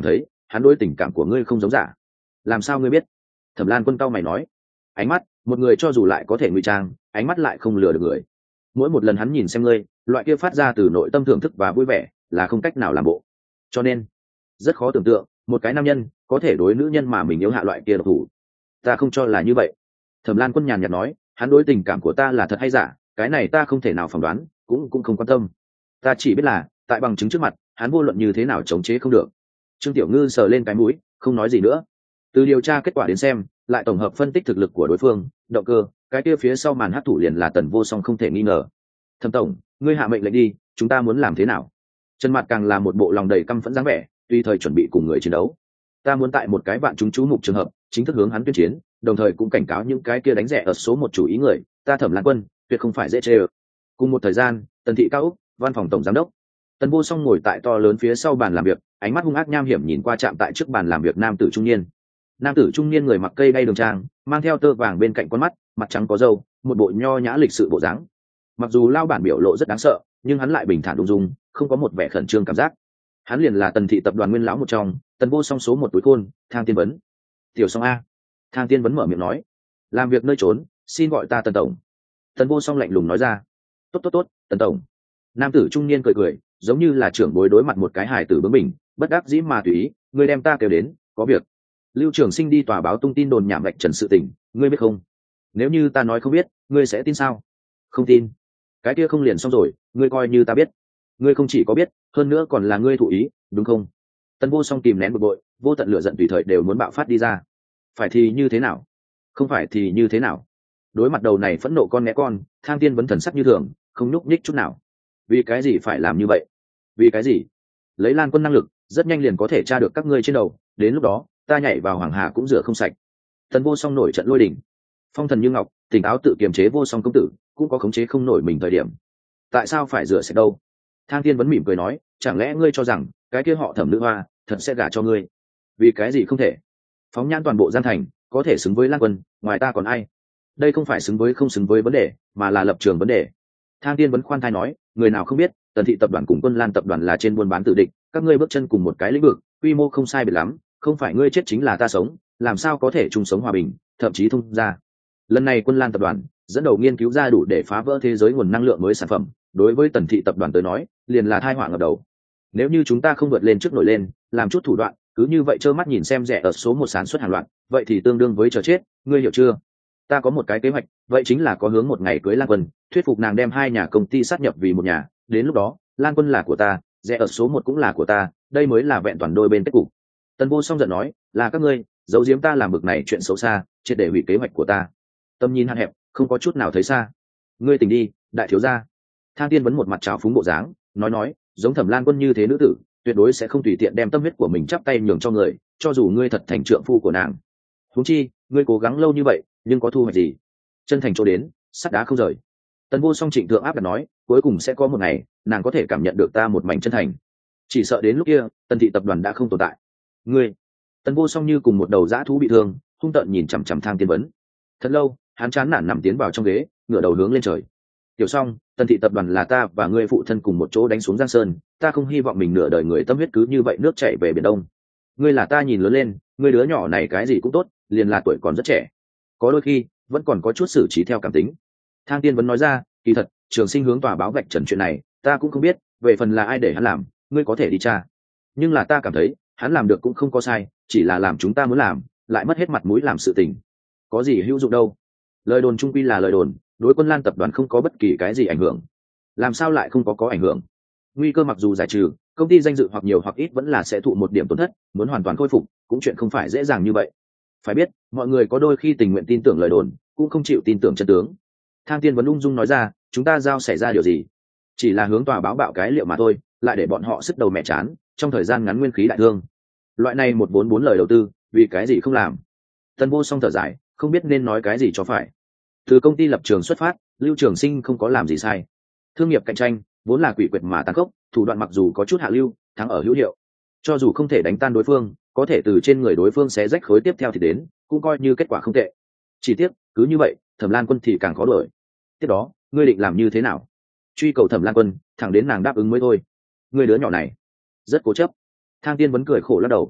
A: hắn đối tình cảm của ngươi không giống giả. Làm sao ngươi biết? Thẩm Lan Quân cau mày nói. Ánh mắt, một người cho dù lại có thể ngụy trang, ánh mắt lại không lừa được người. Mỗi một lần hắn nhìn xem ngươi, loại kia phát ra từ nội tâm thưởng thức và vui vẻ, là không cách nào làm bộ. Cho nên rất khó tưởng tượng một cái nam nhân có thể đối nữ nhân mà mình yêu hạ loại kia độc thủ. Ta không cho là như vậy. Thẩm Lan Quân nhàn nhạt nói, hắn đối tình cảm của ta là thật hay giả, cái này ta không thể nào phỏng đoán, cũng không quan tâm. Ta chỉ biết là tại bằng chứng trước mặt, hắn vô luận như thế nào chống chế không được. Trương Tiểu Ngư sờ lên cái mũi, không nói gì nữa. Từ điều tra kết quả đến xem, lại tổng hợp phân tích thực lực của đối phương, động cơ, cái kia phía sau màn hắc thủ liền là Tần Vô Song không thể nghi ngờ. Thẩm tổng, ngươi hạ mệnh lệnh đi, chúng ta muốn làm thế nào? Trần Mạt càng là một bộ lòng đầy căm phẫn dáng vẻ, tùy thời chuẩn bị cùng người chiến đấu. Ta muốn tại một cái vạn chúng chú mục trường hợp, chính thức hướng hắn tuyên chiến, đồng thời cũng cảnh cáo những cái kia đánh rẻ ở số một chủ ý người, ta Thẩm Lan Quân, tuyệt không phải dễ chơi. Cùng một thời gian, Tần thị cao úc, văn phòng tổng giám đốc. Tần Vô Song ngồi tại to lớn phía sau bàn làm việc, ánh mắt hung ác nham hiểm nhìn qua chạm tại trước bàn làm việc nam tử trung niên. Nam tử trung niên người mặc cây đay đường trang, mang theo tơ vàng bên cạnh con mắt, mặt trắng có râu, một bộ nho nhã lịch sự bộ dáng. Mặc dù lao bản biểu lộ rất đáng sợ, nhưng hắn lại bình thản ung dung, không có một vẻ khẩn trương cảm giác. Hắn liền là Tần thị tập đoàn nguyên lão một trong, Tần Vô Song số một túi khôn, Thang Tiên Vấn. Tiểu Song a. Thang Tiên Vấn mở miệng nói, làm việc nơi trốn, xin gọi ta Tần tổng. Tần Vô Song lạnh lùng nói ra, tốt, Tần tổng. Nam tử trung niên cười cười, giống như là trưởng bối đối mặt một cái hài tử bướng bỉnh, bất đắc dĩ mà tùy ý, ngươi đem ta kêu đến, có việc. Lưu Trường Sinh đi tòa báo tung tin đồn nhảm vạch trần sự tình, ngươi biết không? Nếu như ta nói không biết, ngươi sẽ tin sao? Không tin. Cái kia không liền xong rồi, ngươi coi như ta biết. Ngươi không chỉ có biết, hơn nữa còn là ngươi thụ ý, đúng không? Tần Vô Song kìm nén bực bội, vô tận lửa giận tùy thời đều muốn bạo phát đi ra. Phải thì như thế nào? Không phải thì như thế nào? Đối mặt đầu này phẫn nộ con né con, Thang Tiên Vấn thần sắc như thường, không nhúc nhích chút nào. Vì cái gì phải làm như vậy? Vì cái gì? Lấy Lan Quân năng lực, rất nhanh liền có thể tra được các ngươi trên đầu, đến lúc đó, ta nhảy vào Hoàng Hà cũng rửa không sạch. Tần Vô Song nổi trận lôi đình. Phong thần như ngọc, tỉnh táo tự kiềm chế Vô Song công tử, cũng có khống chế không nổi mình thời điểm. Tại sao phải rửa sạch đâu? Thang Tiên Vấn mỉm cười nói, chẳng lẽ ngươi cho rằng cái kia họ Thẩm nữ hoa thật sẽ gả cho ngươi? Vì cái gì không thể? Phóng nhãn toàn bộ Giang Thành, có thể xứng với Lan Quân, ngoài ta còn ai? Đây không phải xứng với không xứng với vấn đề, mà là lập trường vấn đề. Thang Tiên Vấn khoan thai nói, người nào không biết, Tần thị tập đoàn cùng Quân Lan tập đoàn là trên buôn bán tự địch, các ngươi bước chân cùng một cái lĩnh vực, quy mô không sai biệt lắm, không phải ngươi chết chính là ta sống, làm sao có thể chung sống hòa bình, thậm chí thông ra. Lần này Quân Lan tập đoàn dẫn đầu nghiên cứu ra đủ để phá vỡ thế giới nguồn năng lượng mới sản phẩm, đối với Tần thị tập đoàn tới nói, liền là tai họa ngập đầu. Nếu như chúng ta không vượt lên trước nổi lên, làm chút thủ đoạn, cứ như vậy trơ mắt nhìn xem rẻ ở số một sản xuất hàng loạt, vậy thì tương đương với chờ chết, ngươi hiểu chưa? Ta có một cái kế hoạch, vậy chính là có hướng một ngày cưới Lan Quân, thuyết phục nàng đem hai nhà công ty sát nhập vì một nhà, đến lúc đó, Lan Quân là của ta, rẻ ở số một cũng là của ta, đây mới là vẹn toàn đôi bên kết cục. Tần Vô Song giận nói, là các ngươi giấu giếm ta làm bực này chuyện xấu xa, triệt để hủy kế hoạch của ta. Tâm nhìn hạn hẹp, không có chút nào thấy xa. Ngươi tỉnh đi, đại thiếu gia. Thang Tiên Vấn một mặt trào phúng bộ dáng, nói, giống Thẩm Lan Quân như thế nữ tử, tuyệt đối sẽ không tùy tiện đem tâm huyết của mình chắp tay nhường cho người, cho dù ngươi thật thành trượng phu của nàng. Huống chi, ngươi cố gắng lâu như vậy, nhưng có thu hoạch gì? Chân thành chỗ đến, sắt đá không rời. Tần Vô Song trịnh thượng áp đặt nói, cuối cùng sẽ có một ngày, nàng có thể cảm nhận được ta một mảnh chân thành. Chỉ sợ đến lúc kia, Tần thị tập đoàn đã không tồn tại. Ngươi. Tần Vô Song như cùng một đầu dã thú bị thương, hung tợn nhìn chằm chằm Thang Tiên Vấn. Thật lâu, hắn chán nản nằm tiến vào trong ghế, ngửa đầu hướng lên trời. Tiểu Song, Tần thị tập đoàn là ta và ngươi phụ thân cùng một chỗ đánh xuống Giang Sơn, ta không hy vọng mình nửa đời người tâm huyết cứ như vậy nước chảy về biển Đông. Ngươi là ta nhìn lớn lên, ngươi đứa nhỏ này cái gì cũng tốt, liền là tuổi còn rất trẻ, có đôi khi vẫn còn có chút xử trí theo cảm tính. Thang Tiên Vấn nói ra, kỳ thật, Trường Sinh hướng tòa báo vạch trần chuyện này, ta cũng không biết, về phần là ai để hắn làm, ngươi có thể đi tra. Nhưng là ta cảm thấy, hắn làm được cũng không có sai, chỉ là làm chúng ta muốn làm, lại mất hết mặt mũi làm sự tình. Có gì hữu dụng đâu? Lời đồn trung quy là lời đồn, đối Quân Lan tập đoàn không có bất kỳ cái gì ảnh hưởng. Làm sao lại không có ảnh hưởng? Nguy cơ mặc dù giải trừ, công ty danh dự hoặc nhiều hoặc ít vẫn là sẽ thụ một điểm tổn thất, muốn hoàn toàn khôi phục, cũng chuyện không phải dễ dàng như vậy. Phải biết, mọi người có đôi khi tình nguyện tin tưởng lời đồn, cũng không chịu tin tưởng chân tướng. Thang Tiên Vấn ung dung nói ra, chúng ta giao xảy ra điều gì? Chỉ là hướng tòa báo bạo cái liệu mà thôi, lại để bọn họ sức đầu mẹ chán, trong thời gian ngắn nguyên khí đại thương. Loại này một vốn bốn lời đầu tư, vì cái gì không làm? Tần Vô Song thở dài, không biết nên nói cái gì cho phải. Từ công ty lập trường xuất phát, Lưu Trường Sinh không có làm gì sai. Thương nghiệp cạnh tranh vốn là quỷ quyệt mà tàn khốc, thủ đoạn mặc dù có chút hạ lưu, thắng ở hữu hiệu. Cho dù không thể đánh tan đối phương, có thể từ trên người đối phương xé rách khối tiếp theo thì đến, cũng coi như kết quả không tệ. Chỉ tiếc, cứ như vậy, Thẩm Lan Quân thì càng khó đuổi. Tiếp đó, ngươi định làm như thế nào? Truy cầu Thẩm Lan Quân, thẳng đến nàng đáp ứng mới thôi. Ngươi đứa nhỏ này rất cố chấp. Thang Tiên Vấn cười khổ lắc đầu.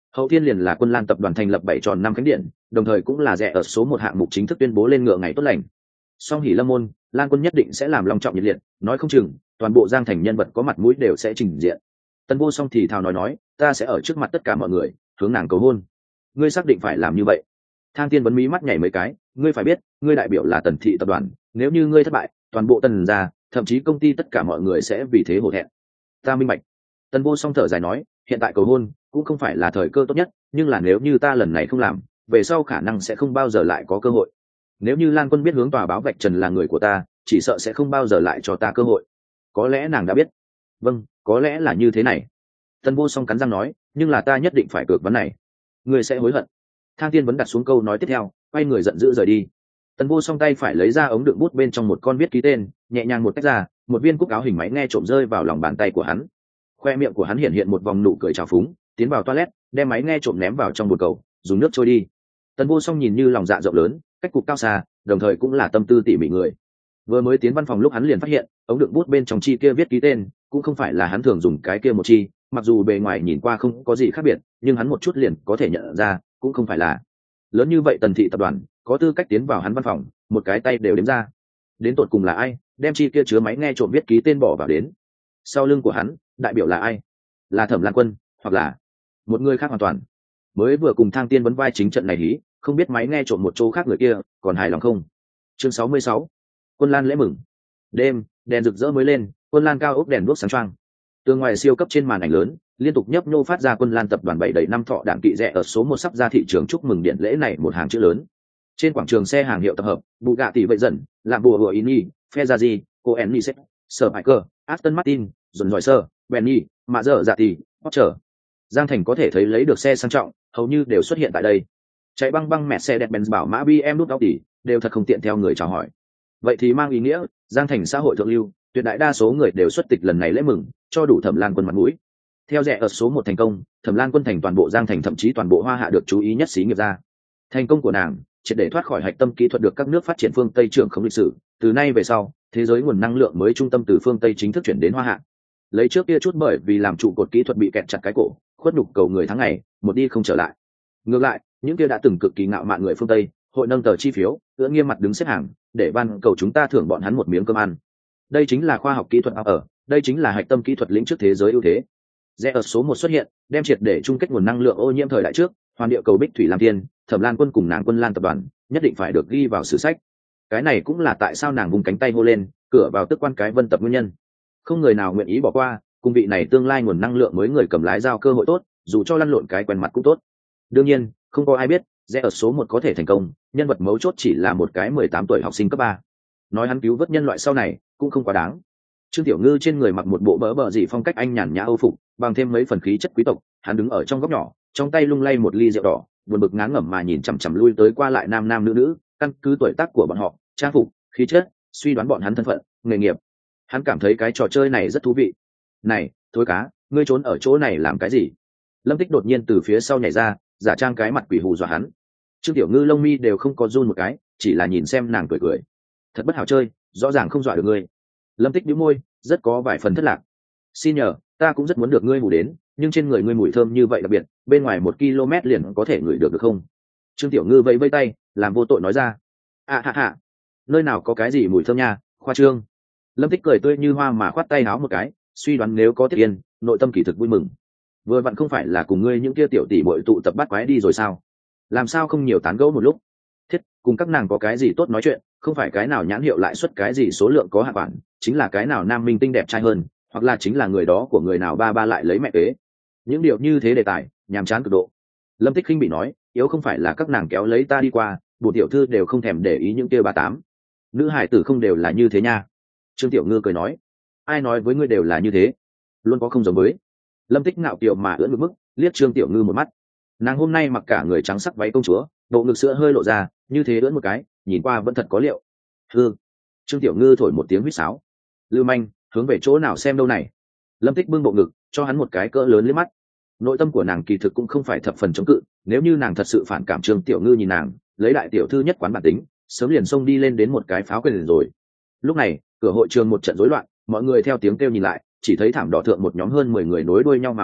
A: Hậu thiên liền là Quân Lan tập đoàn thành lập 7 tròn năm khánh điện, đồng thời cũng là rẻ ở số một hạng mục chính thức tuyên bố lên ngựa ngày tốt lành. Song hỉ lâm môn, Lan Quân nhất định sẽ làm long trọng nhiệt liệt, nói không chừng toàn bộ Giang Thành nhân vật có mặt mũi đều sẽ trình diện. Tần Vô Song thì thào nói, ta sẽ ở trước mặt tất cả mọi người hướng nàng cầu hôn. Ngươi xác định phải làm như vậy? Thang Tiên vấn mí mắt nhảy mấy cái, ngươi phải biết, ngươi đại biểu là Tần thị tập đoàn, nếu như ngươi thất bại, toàn bộ Tần gia, thậm chí công ty tất cả mọi người sẽ vì thế hổ thẹn. Ta minh bạch. Tần Vô Song thở dài nói, hiện tại cầu hôn cũng không phải là thời cơ tốt nhất, nhưng là nếu như ta lần này không làm, về sau khả năng sẽ không bao giờ lại có cơ hội. Nếu như Lan Quân biết hướng tòa báo vạch trần là người của ta, chỉ sợ sẽ không bao giờ lại cho ta cơ hội. Có lẽ nàng đã biết. Vâng, có lẽ là như thế này. Tần Vô Song cắn răng nói, nhưng là ta nhất định phải cược vấn này. Ngươi sẽ hối hận. Thang Tiên vẫn đặt xuống câu nói tiếp theo, quay người giận dữ rời đi. Tần Vô Song tay phải lấy ra ống đựng bút bên trong một con viết ký tên, nhẹ nhàng một tách ra, một viên cúc áo hình máy nghe trộm rơi vào lòng bàn tay của hắn. Khoe miệng của hắn hiện một vòng nụ cười trào phúng, tiến vào toilet, đem máy nghe trộm ném vào trong bồn cầu, dùng nước trôi đi. Tần Vô Song nhìn như lòng dạ rộng lớn, cách cục cao xa, đồng thời cũng là tâm tư tỉ mỉ người. Vừa mới tiến văn phòng lúc hắn liền phát hiện, ống đựng bút bên trong chi kia viết ký tên, cũng không phải là hắn thường dùng cái kia một chi, mặc dù bề ngoài nhìn qua không có gì khác biệt, nhưng hắn một chút liền có thể nhận ra, cũng không phải là lớn như vậy. Tần thị tập đoàn có tư cách tiến vào hắn văn phòng, một cái tay đều đếm ra. Đến tột cùng là ai đem chi kia chứa máy nghe trộm viết ký tên bỏ vào đến? Sau lưng của hắn đại biểu là ai? Là Thẩm Lan Quân, hoặc là một người khác hoàn toàn? Mới vừa cùng Thang Tiên vấn vai chính trận này hí, không biết máy nghe trộm một chỗ khác người kia còn hài lòng không? Chương 66. Quân Lan lễ mừng. Đêm, đèn rực rỡ mới lên, Quân Lan cao ốc đèn đuốc sáng choang. Tường ngoài siêu cấp trên màn ảnh lớn, liên tục nhấp nhô phát ra Quân Lan tập đoàn 77 năm thọ đảng kỵ rẻ ở số 1 sắp ra thị trường chúc mừng điện lễ này một hàng chữ lớn. Trên quảng trường xe hàng hiệu tập hợp, Bugatti vậy dần, làm bùa hùa Ini, Ferrari, Koenigsegg, Spyker, Aston Martin, dồn dòi sơ, Benny, mà giờ dạ thì, Porsche. Giang Thành có thể thấy lấy được xe sang trọng, hầu như đều xuất hiện tại đây. Chạy băng băng Mercedes-Benz bảo mã BMW Audi, đều thật không tiện theo người chào hỏi. Vậy thì mang ý nghĩa, Giang Thành xã hội thượng lưu, tuyệt đại đa số người đều xuất tịch lần này lễ mừng, cho đủ Thẩm Lan Quân mặt mũi. Theo rẻ ở số 1 thành công, Thẩm Lan Quân thành toàn bộ Giang Thành thậm chí toàn bộ Hoa Hạ được chú ý nhất xí nghiệp ra. Thành công của nàng, triệt để thoát khỏi hạch tâm kỹ thuật được các nước phát triển phương Tây trưởng không lịch sử, từ nay về sau, thế giới nguồn năng lượng mới trung tâm từ phương Tây chính thức chuyển đến Hoa Hạ. Lấy trước kia chút bởi vì làm trụ cột kỹ thuật bị kẹt chặt cái cổ, khuất nhục cầu người tháng ngày, một đi không trở lại. Ngược lại, những kia đã từng cực kỳ ngạo mạn người phương Tây, hội nâng tờ chi phiếu, ưỡn nghiêm mặt đứng xếp hàng, để ban cầu chúng ta thưởng bọn hắn một miếng cơm ăn. Đây chính là khoa học kỹ thuật ở, đây chính là hạch tâm kỹ thuật lĩnh trước thế giới ưu thế. Rẽ ở số 1 xuất hiện, đem triệt để chung kết nguồn năng lượng ô nhiễm thời đại trước, hoàn địa cầu Bích Thủy Lam Tiên, Thẩm Lan Quân cùng nàng Quân Lan tập đoàn, nhất định phải được ghi vào sử sách. Cái này cũng là tại sao nàng vùng cánh tay hô lên, cửa vào tức quan cái Vân tập nguyên nhân. Không người nào nguyện ý bỏ qua, cùng vị này tương lai nguồn năng lượng mới người cầm lái giao cơ hội tốt, dù cho lăn lộn cái quen mặt cũng tốt. Đương nhiên, không có ai biết, rẽ ở số 1 có thể thành công, nhân vật mấu chốt chỉ là một cái 18 tuổi học sinh cấp 3. Nói hắn cứu vớt nhân loại sau này, cũng không quá đáng. Trương Tiểu Ngư trên người mặc một bộ bỡ dị phong cách anh nhàn nhã Âu phục, bằng thêm mấy phần khí chất quý tộc, hắn đứng ở trong góc nhỏ, trong tay lung lay một ly rượu đỏ, buồn bực ngán ngẩm mà nhìn chằm chằm lui tới qua lại nam nam nữ nữ, căn cứ tuổi tác của bọn họ, trang phục, khí chất, suy đoán bọn hắn thân phận, nghề nghiệp. Hắn cảm thấy cái trò chơi này rất thú vị. Này, thối cá, ngươi trốn ở chỗ này làm cái gì? Lâm Tích đột nhiên từ phía sau nhảy ra, giả trang cái mặt quỷ hù dọa hắn. Trương Tiểu Ngư lông mi đều không có run một cái, chỉ là nhìn xem nàng cười cười. Thật bất hảo chơi, rõ ràng không dọa được ngươi. Lâm Tích nhíu môi, rất có vài phần thất lạc. Xin nhờ, ta cũng rất muốn được ngươi hù đến, nhưng trên người ngươi mùi thơm như vậy đặc biệt, bên ngoài 1 km liền có thể ngửi được không? Trương Tiểu Ngư vẫy vẫy tay, làm vô tội nói ra. Hạ, nơi nào có cái gì mùi thơm nha, khoa trương. Lâm Tích cười tươi như hoa mà khoát tay háo một cái, suy đoán nếu có Thiết Yên, nội tâm kỳ thực vui mừng. Vừa vặn không phải là cùng ngươi những kia tiểu tỷ muội tụ tập bắt quái đi rồi sao? Làm sao không nhiều tán gẫu một lúc? Thiết, cùng các nàng có cái gì tốt nói chuyện, không phải cái nào nhãn hiệu lại xuất cái gì số lượng có hạn bản, chính là cái nào nam minh tinh đẹp trai hơn, hoặc là chính là người đó của người nào ba lại lấy mẹ kế. Những điều như thế đề tài, nhàm chán cực độ. Lâm Tích khinh bị nói, yếu không phải là các nàng kéo lấy ta đi qua, bộ tiểu thư đều không thèm để ý những kia 38. Nữ hải tử không đều là như thế nha. Trương Tiểu Ngư cười nói, ai nói với ngươi đều là như thế, luôn có không giống với. Lâm Tích ngạo kiều mà ưỡn ngực mức, liếc Trương Tiểu Ngư một mắt. Nàng hôm nay mặc cả người trắng sắc váy công chúa, bộ ngực sữa hơi lộ ra, như thế ưỡn một cái, nhìn qua vẫn thật có liệu. Hư. Trương Tiểu Ngư thổi một tiếng huýt sáo. Lưu manh, hướng về chỗ nào xem đâu này? Lâm Tích bưng bộ ngực, cho hắn một cái cỡ lớn liếc mắt. Nội tâm của nàng kỳ thực cũng không phải thập phần chống cự, nếu như nàng thật sự phản cảm Trương Tiểu Ngư nhìn nàng, lấy đại tiểu thư nhất quán bản tính, sớm liền xông đi lên đến một cái pháo quyền rồi. Lúc này, cửa hội trường một trận rối loạn, mọi người theo tiếng kêu nhìn lại, chỉ thấy thảm đỏ thượng một nhóm hơn 10 người nối đuôi nhau mà vào,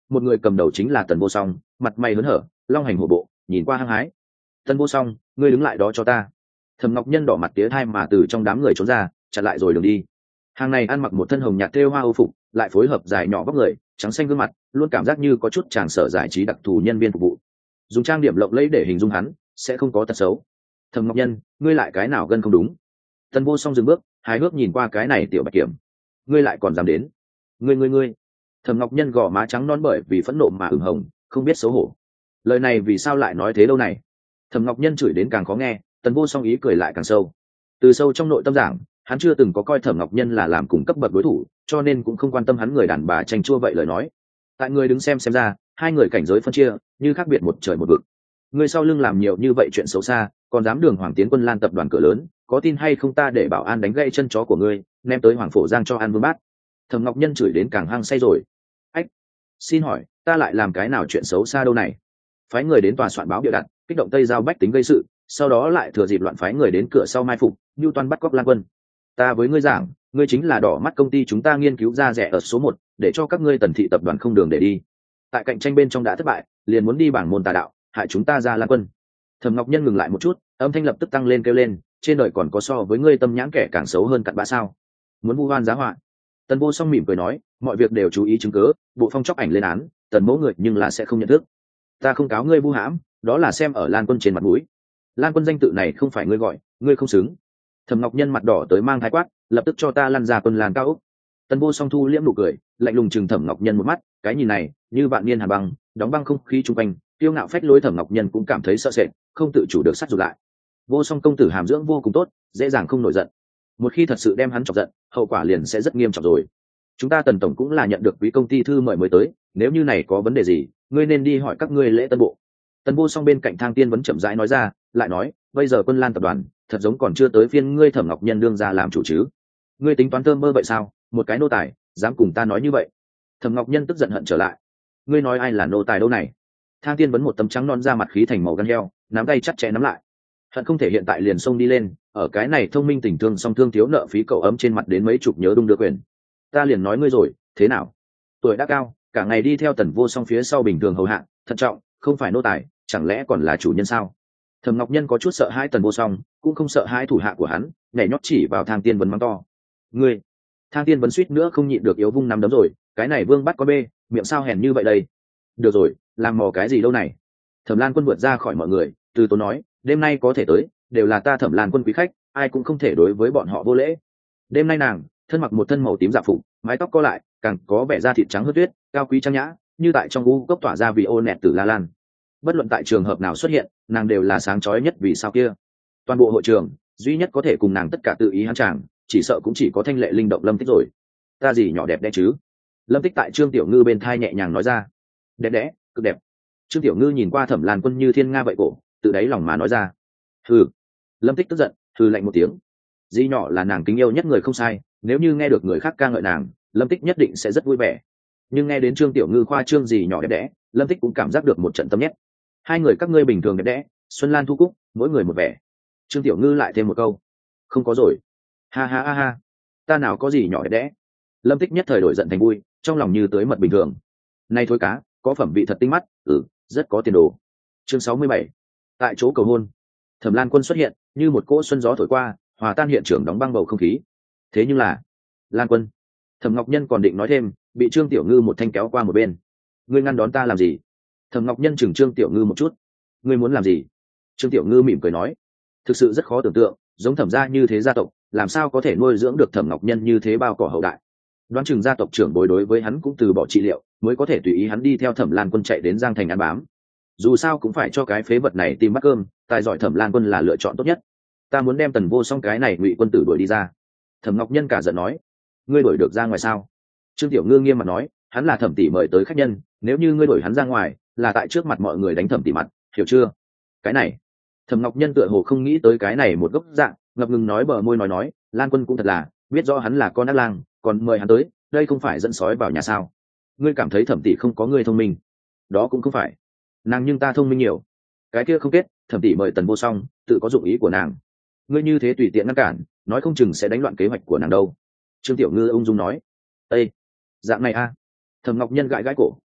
A: một người cầm đầu chính là Tần Vô Song, mặt mày hớn hở, long hành hổ bộ, nhìn qua hăng hái. Tần Vô Song, ngươi đứng lại đó cho ta. Thẩm Ngọc Nhân đỏ mặt tía thai mà từ trong đám người trốn ra, chặn lại rồi đường đi. Hàng này ăn mặc một thân hồng nhạt thêu hoa âu phục, lại phối hợp dài nhỏ vóc người, trắng xanh gương mặt, luôn cảm giác như có chút tràng sở giải trí đặc thù nhân viên phục vụ. Dùng trang điểm lộng lẫy để hình dung hắn, sẽ không có tật xấu. Thẩm Ngọc Nhân, ngươi lại cái nào gân không đúng? Tần Vô Song dừng bước, hài hước nhìn qua cái này tiểu bạch kiểm. Ngươi lại còn dám đến? Ngươi. Thẩm Ngọc Nhân gò má trắng non bởi vì phẫn nộ mà ửng hồng, không biết xấu hổ. Lời này vì sao lại nói thế đâu này? Thẩm Ngọc Nhân chửi đến càng khó nghe, Tần Vô Song ý cười lại càng sâu. Từ sâu trong nội tâm giảng, hắn chưa từng có coi Thẩm Ngọc Nhân là làm cùng cấp bậc đối thủ, cho nên cũng không quan tâm hắn người đàn bà tranh chua vậy lời nói. Tại người đứng xem ra, hai người cảnh giới phân chia như khác biệt một trời một vực. Ngươi sau lưng làm nhiều như vậy chuyện xấu xa, còn dám đường Hoàng Tiến Quân Lan tập đoàn cửa lớn, có tin hay không ta để bảo an đánh gãy chân chó của ngươi, ném tới Hoàng Phổ Giang cho ăn vương bát. Thẩm Ngọc Nhân chửi đến càng hăng say rồi. Ách, xin hỏi, ta lại làm cái nào chuyện xấu xa đâu này? Phái người đến tòa soạn báo bịa đặt, kích động Tây Giao bách tính gây sự, sau đó lại thừa dịp loạn phái người đến cửa sau mai phục, Nưu Toan bắt cóc Lan Quân. Ta với ngươi giảng, ngươi chính là đỏ mắt công ty chúng ta nghiên cứu ra rẻ ở số 1, để cho các ngươi Tần thị tập đoàn không đường để đi. Tại cạnh tranh bên trong đã thất bại, liền muốn đi bảng môn tà đạo, hại chúng ta ra Lan Quân. Thẩm Ngọc Nhân ngừng lại một chút, âm thanh lập tức tăng lên kêu lên, trên đời còn có so với ngươi tâm nhãn kẻ càng xấu hơn cặn bã sao? Muốn vu oan giá họa. Tần Vô Song mỉm cười nói, mọi việc đều chú ý chứng cứ, bộ phong chóc ảnh lên án, Tần mẫu người nhưng là sẽ không nhận thức. Ta không cáo ngươi vu hãm, đó là xem ở Lan Quân trên mặt mũi. Lan Quân danh tự này không phải ngươi gọi, ngươi không xứng. Thẩm Ngọc Nhân mặt đỏ tới mang thái quát, lập tức cho ta lăn ra Quân Lan cao ốc. Tần Vô Song thu liễm nụ cười, lạnh lùng chừng Thẩm Ngọc Nhân một mắt, cái nhìn này như vạn niên hàn băng, đóng băng không khí chung quanh, tiêu ngạo phách lối Thẩm Ngọc Nhân cũng cảm thấy sợ sệt, không tự chủ được sát rụt lại. Vô Song công tử hàm dưỡng vô cùng tốt, dễ dàng không nổi giận. Một khi thật sự đem hắn chọc giận, hậu quả liền sẽ rất nghiêm trọng rồi. Chúng ta Tần tổng cũng là nhận được quý công ty thư mời mới tới, nếu như này có vấn đề gì, ngươi nên đi hỏi các ngươi lễ tân bộ. Tần Vô Song bên cạnh Thang Tiên vẫn chậm rãi nói ra, lại nói, bây giờ Quân Lan tập đoàn, thật giống còn chưa tới phiên ngươi Thẩm Ngọc Nhân đương ra làm chủ chứ? Ngươi tính toán thơm mơ vậy sao? Một cái nô tài, dám cùng ta nói như vậy? Thẩm Ngọc Nhân tức giận hận trở lại. Ngươi nói ai là nô tài đâu này? Thang Tiên vẫn một tấm trắng non ra mặt khí thành màu gan heo, nắm tay chặt chẽ nắm lại. Hận không thể hiện tại liền xông đi lên, ở cái này thông minh tình thương song thương thiếu nợ phí cậu ấm trên mặt đến mấy chục nhớ đung đưa quyền. Ta liền nói ngươi rồi, thế nào? Tuổi đã cao, cả ngày đi theo Tần Vô Song phía sau bình thường hầu hạ, thận trọng, không phải nô tài, chẳng lẽ còn là chủ nhân sao? Thẩm Ngọc Nhân có chút sợ hãi Tần Vô Song, cũng không sợ hãi thủ hạ của hắn, nhảy nhót chỉ vào Thang Tiên Vấn mắng to. Ngươi! Thang Tiên Vấn suýt nữa không nhịn được yếu vung nắm đấm rồi, cái này vương bắt con bê, miệng sao hèn như vậy đây? Được rồi, làm mò cái gì đâu này? Thẩm Lan Quân vượt ra khỏi mọi người, từ tốn nói, đêm nay có thể tới, đều là ta Thẩm Lan Quân quý khách, ai cũng không thể đối với bọn họ vô lễ. Đêm nay nàng thân mặc một thân màu tím dạ phục, mái tóc co lại, càng có vẻ da thịt trắng hớt tuyết, cao quý trang nhã, như tại trong u cốc tỏa ra vì ô nẹt từ La Lan. Bất luận tại trường hợp nào xuất hiện, nàng đều là sáng chói nhất vì sao kia. Toàn bộ hội trường, duy nhất có thể cùng nàng tất cả tự ý hắn chàng, chỉ sợ cũng chỉ có thanh lệ linh động Lâm Tích rồi. Ta gì nhỏ đẹp đẽ chứ? Lâm Tích tại Trương Tiểu Ngư bên thai nhẹ nhàng nói ra. Đẹp đẽ, cực đẹp. Trương Tiểu Ngư nhìn qua Thẩm Lan Quân như thiên nga vậy cổ, tự đáy lòng mà nói ra. Hừ. Lâm Tích tức giận, hừ lạnh một tiếng. Dĩ nhỏ là nàng kính yêu nhất người không sai, nếu như nghe được người khác ca ngợi nàng, Lâm Tích nhất định sẽ rất vui vẻ. Nhưng nghe đến Trương Tiểu Ngư khoa trương gì nhỏ đẹp đẽ, Lâm Tích cũng cảm giác được một trận tâm nhét. Hai người các ngươi bình thường đẹp đẽ, Xuân Lan Thu Cúc, mỗi người một vẻ. Trương Tiểu Ngư lại thêm một câu. Không có rồi. Ha ha ha ha. Ta nào có gì nhỏ đẹp đẽ. Lâm Tích nhất thời đổi giận thành vui, trong lòng như tưới mật bình thường. Nay thối cá, có phẩm vị thật tinh mắt, rất có tiền đồ. Chương 67. Tại chỗ cầu hôn. Thẩm Lan Quân xuất hiện, như một cỗ xuân gió thổi qua, hòa tan hiện trường đóng băng bầu không khí. Thế nhưng là, Lan Quân. Thẩm Ngọc Nhân còn định nói thêm, bị Trương Tiểu Ngư một thanh kéo qua một bên. Ngươi ngăn đón ta làm gì? Thẩm Ngọc Nhân chừng Trương Tiểu Ngư một chút. Ngươi muốn làm gì? Trương Tiểu Ngư mỉm cười nói. Thực sự rất khó tưởng tượng, giống Thẩm gia như thế gia tộc, làm sao có thể nuôi dưỡng được Thẩm Ngọc Nhân như thế bao cỏ hậu đại. Đoán chừng gia tộc trưởng bối đối với hắn cũng từ bỏ trị liệu, mới có thể tùy ý hắn đi theo Thẩm Lan Quân chạy đến Giang Thành ăn bám. Dù sao cũng phải cho cái phế vật này tìm bắt cơm, tài giỏi Thẩm Lan Quân là lựa chọn tốt nhất. Ta muốn đem Tần Vô Song cái này Ngụy quân tử đuổi đi ra. Thẩm Ngọc Nhân cả giận nói. Ngươi đuổi được ra ngoài sao? Trương Tiểu Ngư nghiêm mặt nói, hắn là Thẩm tỷ mời tới khách nhân, nếu như ngươi đuổi hắn ra ngoài, là tại trước mặt mọi người đánh Thẩm tỷ mặt, hiểu chưa? Cái này. Thẩm Ngọc Nhân tựa hồ không nghĩ tới cái này một gốc dạng, ngập ngừng nói bờ môi nói, Lan Quân cũng thật là, biết rõ hắn là con ác lang, còn mời hắn tới, đây không phải dẫn sói vào nhà sao? Ngươi cảm thấy Thẩm tỷ không có ngươi thông minh? Đó cũng không phải. Nàng nhưng ta thông minh nhiều. Cái kia không kết, Thẩm tỷ mời Tần Vô Song, tự có dụng ý của nàng. Ngươi như thế tùy tiện ngăn cản, nói không chừng sẽ đánh loạn kế hoạch của nàng đâu. Trương Tiểu Ngư ung dung nói. Ê, dạng này a. Thẩm Ngọc Nhân gãi gãi cổ,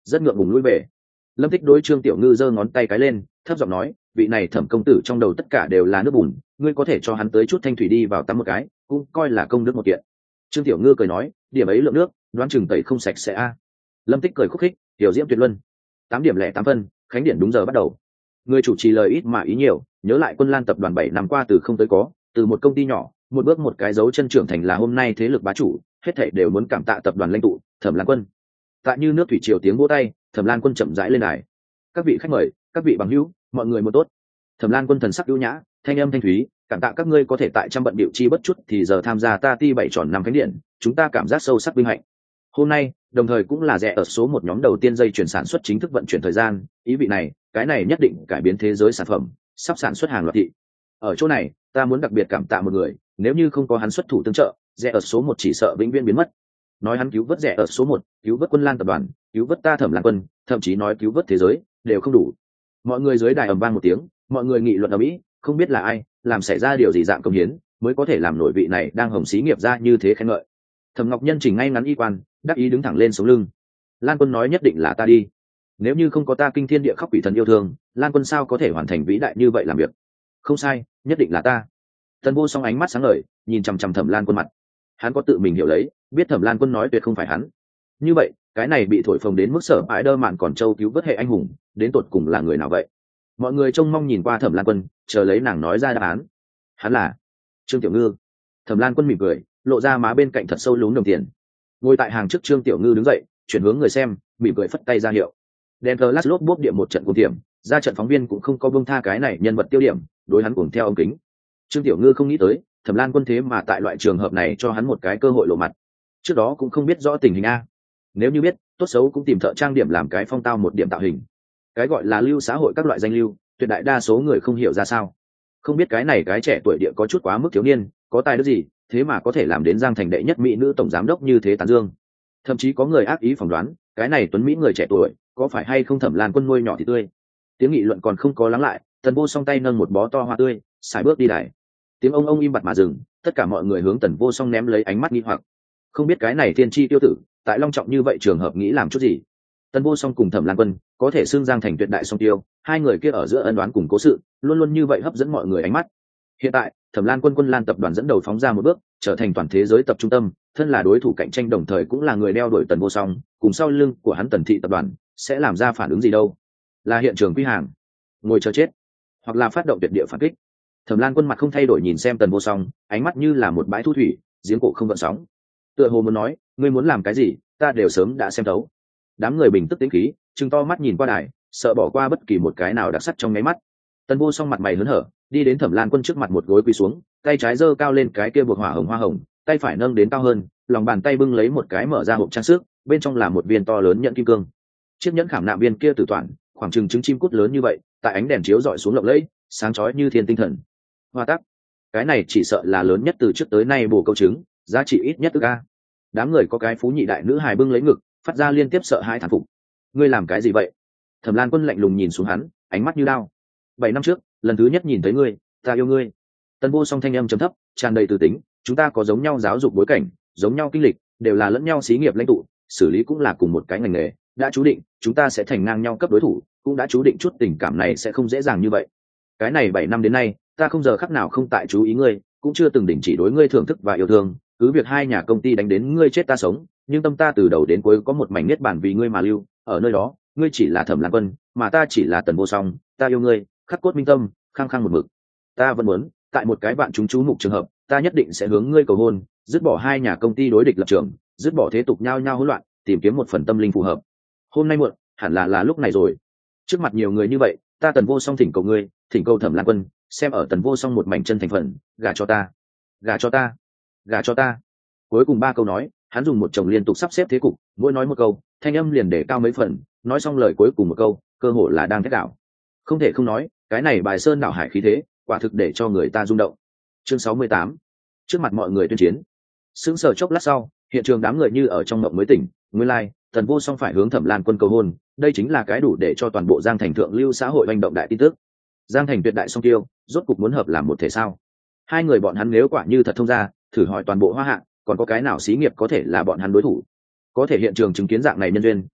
A: rất ngượng ngùng lui về. Lâm Tích đối Trương Tiểu Ngư giơ ngón tay cái lên, thấp giọng nói, vị này Thẩm công tử trong đầu tất cả đều là nước bùn, ngươi có thể cho hắn tới chút thanh thủy đi vào tắm một cái, cũng coi là công đức một kiện. Trương Tiểu Ngư cười nói, điểm ấy lượng nước, đoán chừng tẩy không sạch sẽ a. Lâm Tích cười khúc khích, tiểu diễm tuyệt luân. 8:08, khánh điển đúng giờ bắt đầu. Người chủ trì lời ít mà ý nhiều, nhớ lại Quân Lan tập đoàn 7 năm qua từ không tới có, từ một công ty nhỏ, một bước một cái dấu chân trưởng thành là hôm nay thế lực bá chủ, hết thảy đều muốn cảm tạ tập đoàn lãnh tụ, Thẩm Lan Quân. Tại như nước thủy triều tiếng vỗ tay, Thẩm Lan Quân chậm rãi lên đài. Các vị khách mời, các vị bằng hữu, mọi người một tốt. Thẩm Lan Quân thần sắc ưu nhã, thanh âm thanh thúy, cảm tạ các ngươi có thể tại trăm bận điệu chi bất chút thì giờ tham gia ta ti 7 tròn năm khánh điện, chúng ta cảm giác sâu sắc vinh hạnh. Hôm nay, đồng thời cũng là rẻ ở số một nhóm đầu tiên dây chuyển sản xuất chính thức vận chuyển thời gian, ý vị này, cái này nhất định cải biến thế giới sản phẩm, sắp sản xuất hàng loạt thị. Ở chỗ này, ta muốn đặc biệt cảm tạ một người, nếu như không có hắn xuất thủ tương trợ, rẻ ở số một chỉ sợ vĩnh viễn biến mất. Nói hắn cứu vớt rẻ ở số một, cứu vớt Quân Lan tập đoàn, cứu vớt ta Thẩm Lan Quân, thậm chí nói cứu vớt thế giới, đều không đủ. Mọi người dưới đài ầm vang một tiếng, mọi người nghị luận ầm ĩ, không biết là ai làm xảy ra điều gì dạng công hiến mới có thể làm nổi vị này đang hồng xí nghiệp ra như thế khen ngợi. Thẩm Ngọc Nhân chỉnh ngay ngắn y quan, đắc ý đứng thẳng lên sống lưng. Lan Quân nói nhất định là ta đi. Nếu như không có ta kinh thiên địa khóc quỷ thần yêu thương, Lan Quân sao có thể hoàn thành vĩ đại như vậy làm việc? Không sai, nhất định là ta. Tần Vô Song ánh mắt sáng ngời, nhìn chằm chằm Thẩm Lan Quân mặt. Hắn có tự mình hiểu lấy, biết Thẩm Lan Quân nói tuyệt không phải hắn. Như vậy, cái này bị thổi phồng đến mức sở bãi đơ mạn còn châu cứu vớt hệ anh hùng, đến tột cùng là người nào vậy? Mọi người trông mong nhìn qua Thẩm Lan Quân, chờ lấy nàng nói ra đáp án. Hắn là Trương Tiểu Ngư. Thẩm Lan Quân mỉm cười, lộ ra má bên cạnh thật sâu lún đồng tiền. Ngồi tại hàng trước Trương Tiểu Ngư đứng dậy, chuyển hướng người xem, mỉm cười phất tay ra hiệu. Đen Flash lốp bốp điểm một trận cuồng tiệm, ra trận phóng viên cũng không có buông tha cái này nhân vật tiêu điểm, đối hắn cuồng theo ống kính. Trương Tiểu Ngư không nghĩ tới, Thẩm Lan Quân thế mà tại loại trường hợp này cho hắn một cái cơ hội lộ mặt. Trước đó cũng không biết rõ tình hình a. Nếu như biết, tốt xấu cũng tìm thợ trang điểm làm cái phong tao một điểm tạo hình. Cái gọi là lưu xã hội các loại danh lưu, tuyệt đại đa số người không hiểu ra sao. Không biết cái này cái trẻ tuổi địa có chút quá mức thiếu niên, có tài đức gì, thế mà có thể làm đến Giang Thành đệ nhất mỹ nữ tổng giám đốc như thế tán dương. Thậm chí có người ác ý phỏng đoán, cái này tuấn mỹ người trẻ tuổi, có phải hay không Thẩm Lan Quân nuôi nhỏ thì tươi. Tiếng nghị luận còn không có lắng lại, Tần Vô Song tay nâng một bó to hoa tươi, xài bước đi đài. Tiếng ông im bặt mà dừng, tất cả mọi người hướng Tần Vô Song ném lấy ánh mắt nghi hoặc. Không biết cái này thiên chi tiêu tử, tại long trọng như vậy trường hợp nghĩ làm chút gì. Tần Vô Song cùng Thẩm Lan Quân có thể xưng Giang Thành tuyệt đại song tiêu, hai người kia ở giữa ân đoán cùng cố sự, luôn luôn như vậy hấp dẫn mọi người ánh mắt. Hiện tại, Thẩm Lan Quân Quân Lan tập đoàn dẫn đầu phóng ra một bước, trở thành toàn thế giới tập trung tâm, thân là đối thủ cạnh tranh đồng thời cũng là người đeo đuổi Tần Vô Song, cùng sau lưng của hắn Tần thị tập đoàn sẽ làm ra phản ứng gì đâu? Là hiện trường quy hàng, ngồi chờ chết, hoặc là phát động tuyệt địa phản kích. Thẩm Lan Quân mặt không thay đổi nhìn xem Tần Vô Song, ánh mắt như là một bãi thu thủy, giếng cổ không gợn sóng. Tựa hồ muốn nói, ngươi muốn làm cái gì, ta đều sớm đã xem thấu. Đám người bình tức tĩnh khí, trừng to mắt nhìn qua đài, sợ bỏ qua bất kỳ một cái nào đặc sắc trong nháy mắt. Tần Vô Song mặt mày hớn hở, đi đến Thẩm Lan Quân trước mặt một gối quỳ xuống, tay trái giơ cao lên cái kia buộc hỏa hồng hoa hồng, tay phải nâng đến cao hơn, lòng bàn tay bưng lấy một cái mở ra hộp trang sức, bên trong là một viên to lớn nhẫn kim cương. Chiếc nhẫn khảm nạm viên kia tử toàn, khoảng chừng trứng chim cút lớn như vậy, tại ánh đèn chiếu rọi xuống lộng lẫy, sáng chói như thiên tinh thần. Hoa tắc, cái này chỉ sợ là lớn nhất từ trước tới nay bổ câu trứng, giá trị ít nhất ức a. Đám người có cái phú nhị đại nữ hài bưng lấy ngực, phát ra liên tiếp sợ hãi thán phục. Ngươi làm cái gì vậy? Thẩm Lan Quân lạnh lùng nhìn xuống hắn, ánh mắt như đao. 7 năm trước, lần thứ nhất nhìn thấy ngươi, ta yêu ngươi. Tần Vô Song thanh âm trầm thấp, tràn đầy từ tính, chúng ta có giống nhau giáo dục bối cảnh, giống nhau kinh lịch, đều là lẫn nhau xí nghiệp lãnh tụ, xử lý cũng là cùng một cái ngành nghề, đã chú định, chúng ta sẽ thành ngang nhau cấp đối thủ, cũng đã chú định chút tình cảm này sẽ không dễ dàng như vậy. Cái này 7 năm đến nay, ta không giờ khắc nào không tại chú ý ngươi, cũng chưa từng đình chỉ đối ngươi thưởng thức và yêu thương, cứ việc hai nhà công ty đánh đến ngươi chết ta sống, nhưng tâm ta từ đầu đến cuối có một mảnh niết bàn vì ngươi mà lưu, ở nơi đó, ngươi chỉ là Thẩm Lan Quân, mà ta chỉ là Tần Vô Song, ta yêu ngươi, khắc cốt minh tâm, khăng khăng một mực. Ta vẫn muốn, tại một cái bạn chúng chú mục trường hợp, ta nhất định sẽ hướng ngươi cầu hôn, dứt bỏ hai nhà công ty đối địch lập trường, dứt bỏ thế tục nhao nhao hỗn loạn, tìm kiếm một phần tâm linh phù hợp. Hôm nay muộn, hẳn là lúc này rồi. Trước mặt nhiều người như vậy, ta Tần Vô Song thỉnh cầu ngươi, thỉnh cầu Thẩm Lan Quân, xem ở Tần Vô Song một mảnh chân thành phần, gả cho ta, gả cho ta, gả cho ta. Cuối cùng 3 câu nói, hắn dùng một chồng liên tục sắp xếp thế cục, mỗi nói một câu, thanh âm liền để cao mấy phần, nói xong lời cuối cùng một câu, cơ hội là đang thét đảo. Không thể không nói, cái này bài sơn đảo hải khí thế, quả thực để cho người ta rung động. Chương 68. Trước mặt mọi người tuyên chiến. Sững sờ chốc lát sau, hiện trường đám người như ở trong mộng mới tỉnh, nguyên lai, Tần Vô Song phải hướng Thẩm Lan Quân cầu hôn, đây chính là cái đủ để cho toàn bộ Giang Thành thượng lưu xã hội hành động đại tin tức. Giang Thành tuyệt đại song tiêu, rốt cục muốn hợp làm một thể sao? Hai người bọn hắn nếu quả như thật thông ra, thử hỏi toàn bộ Hoa Hạ, còn có cái nào xí nghiệp có thể là bọn hắn đối thủ? Có thể hiện trường chứng kiến dạng này nhân duyên,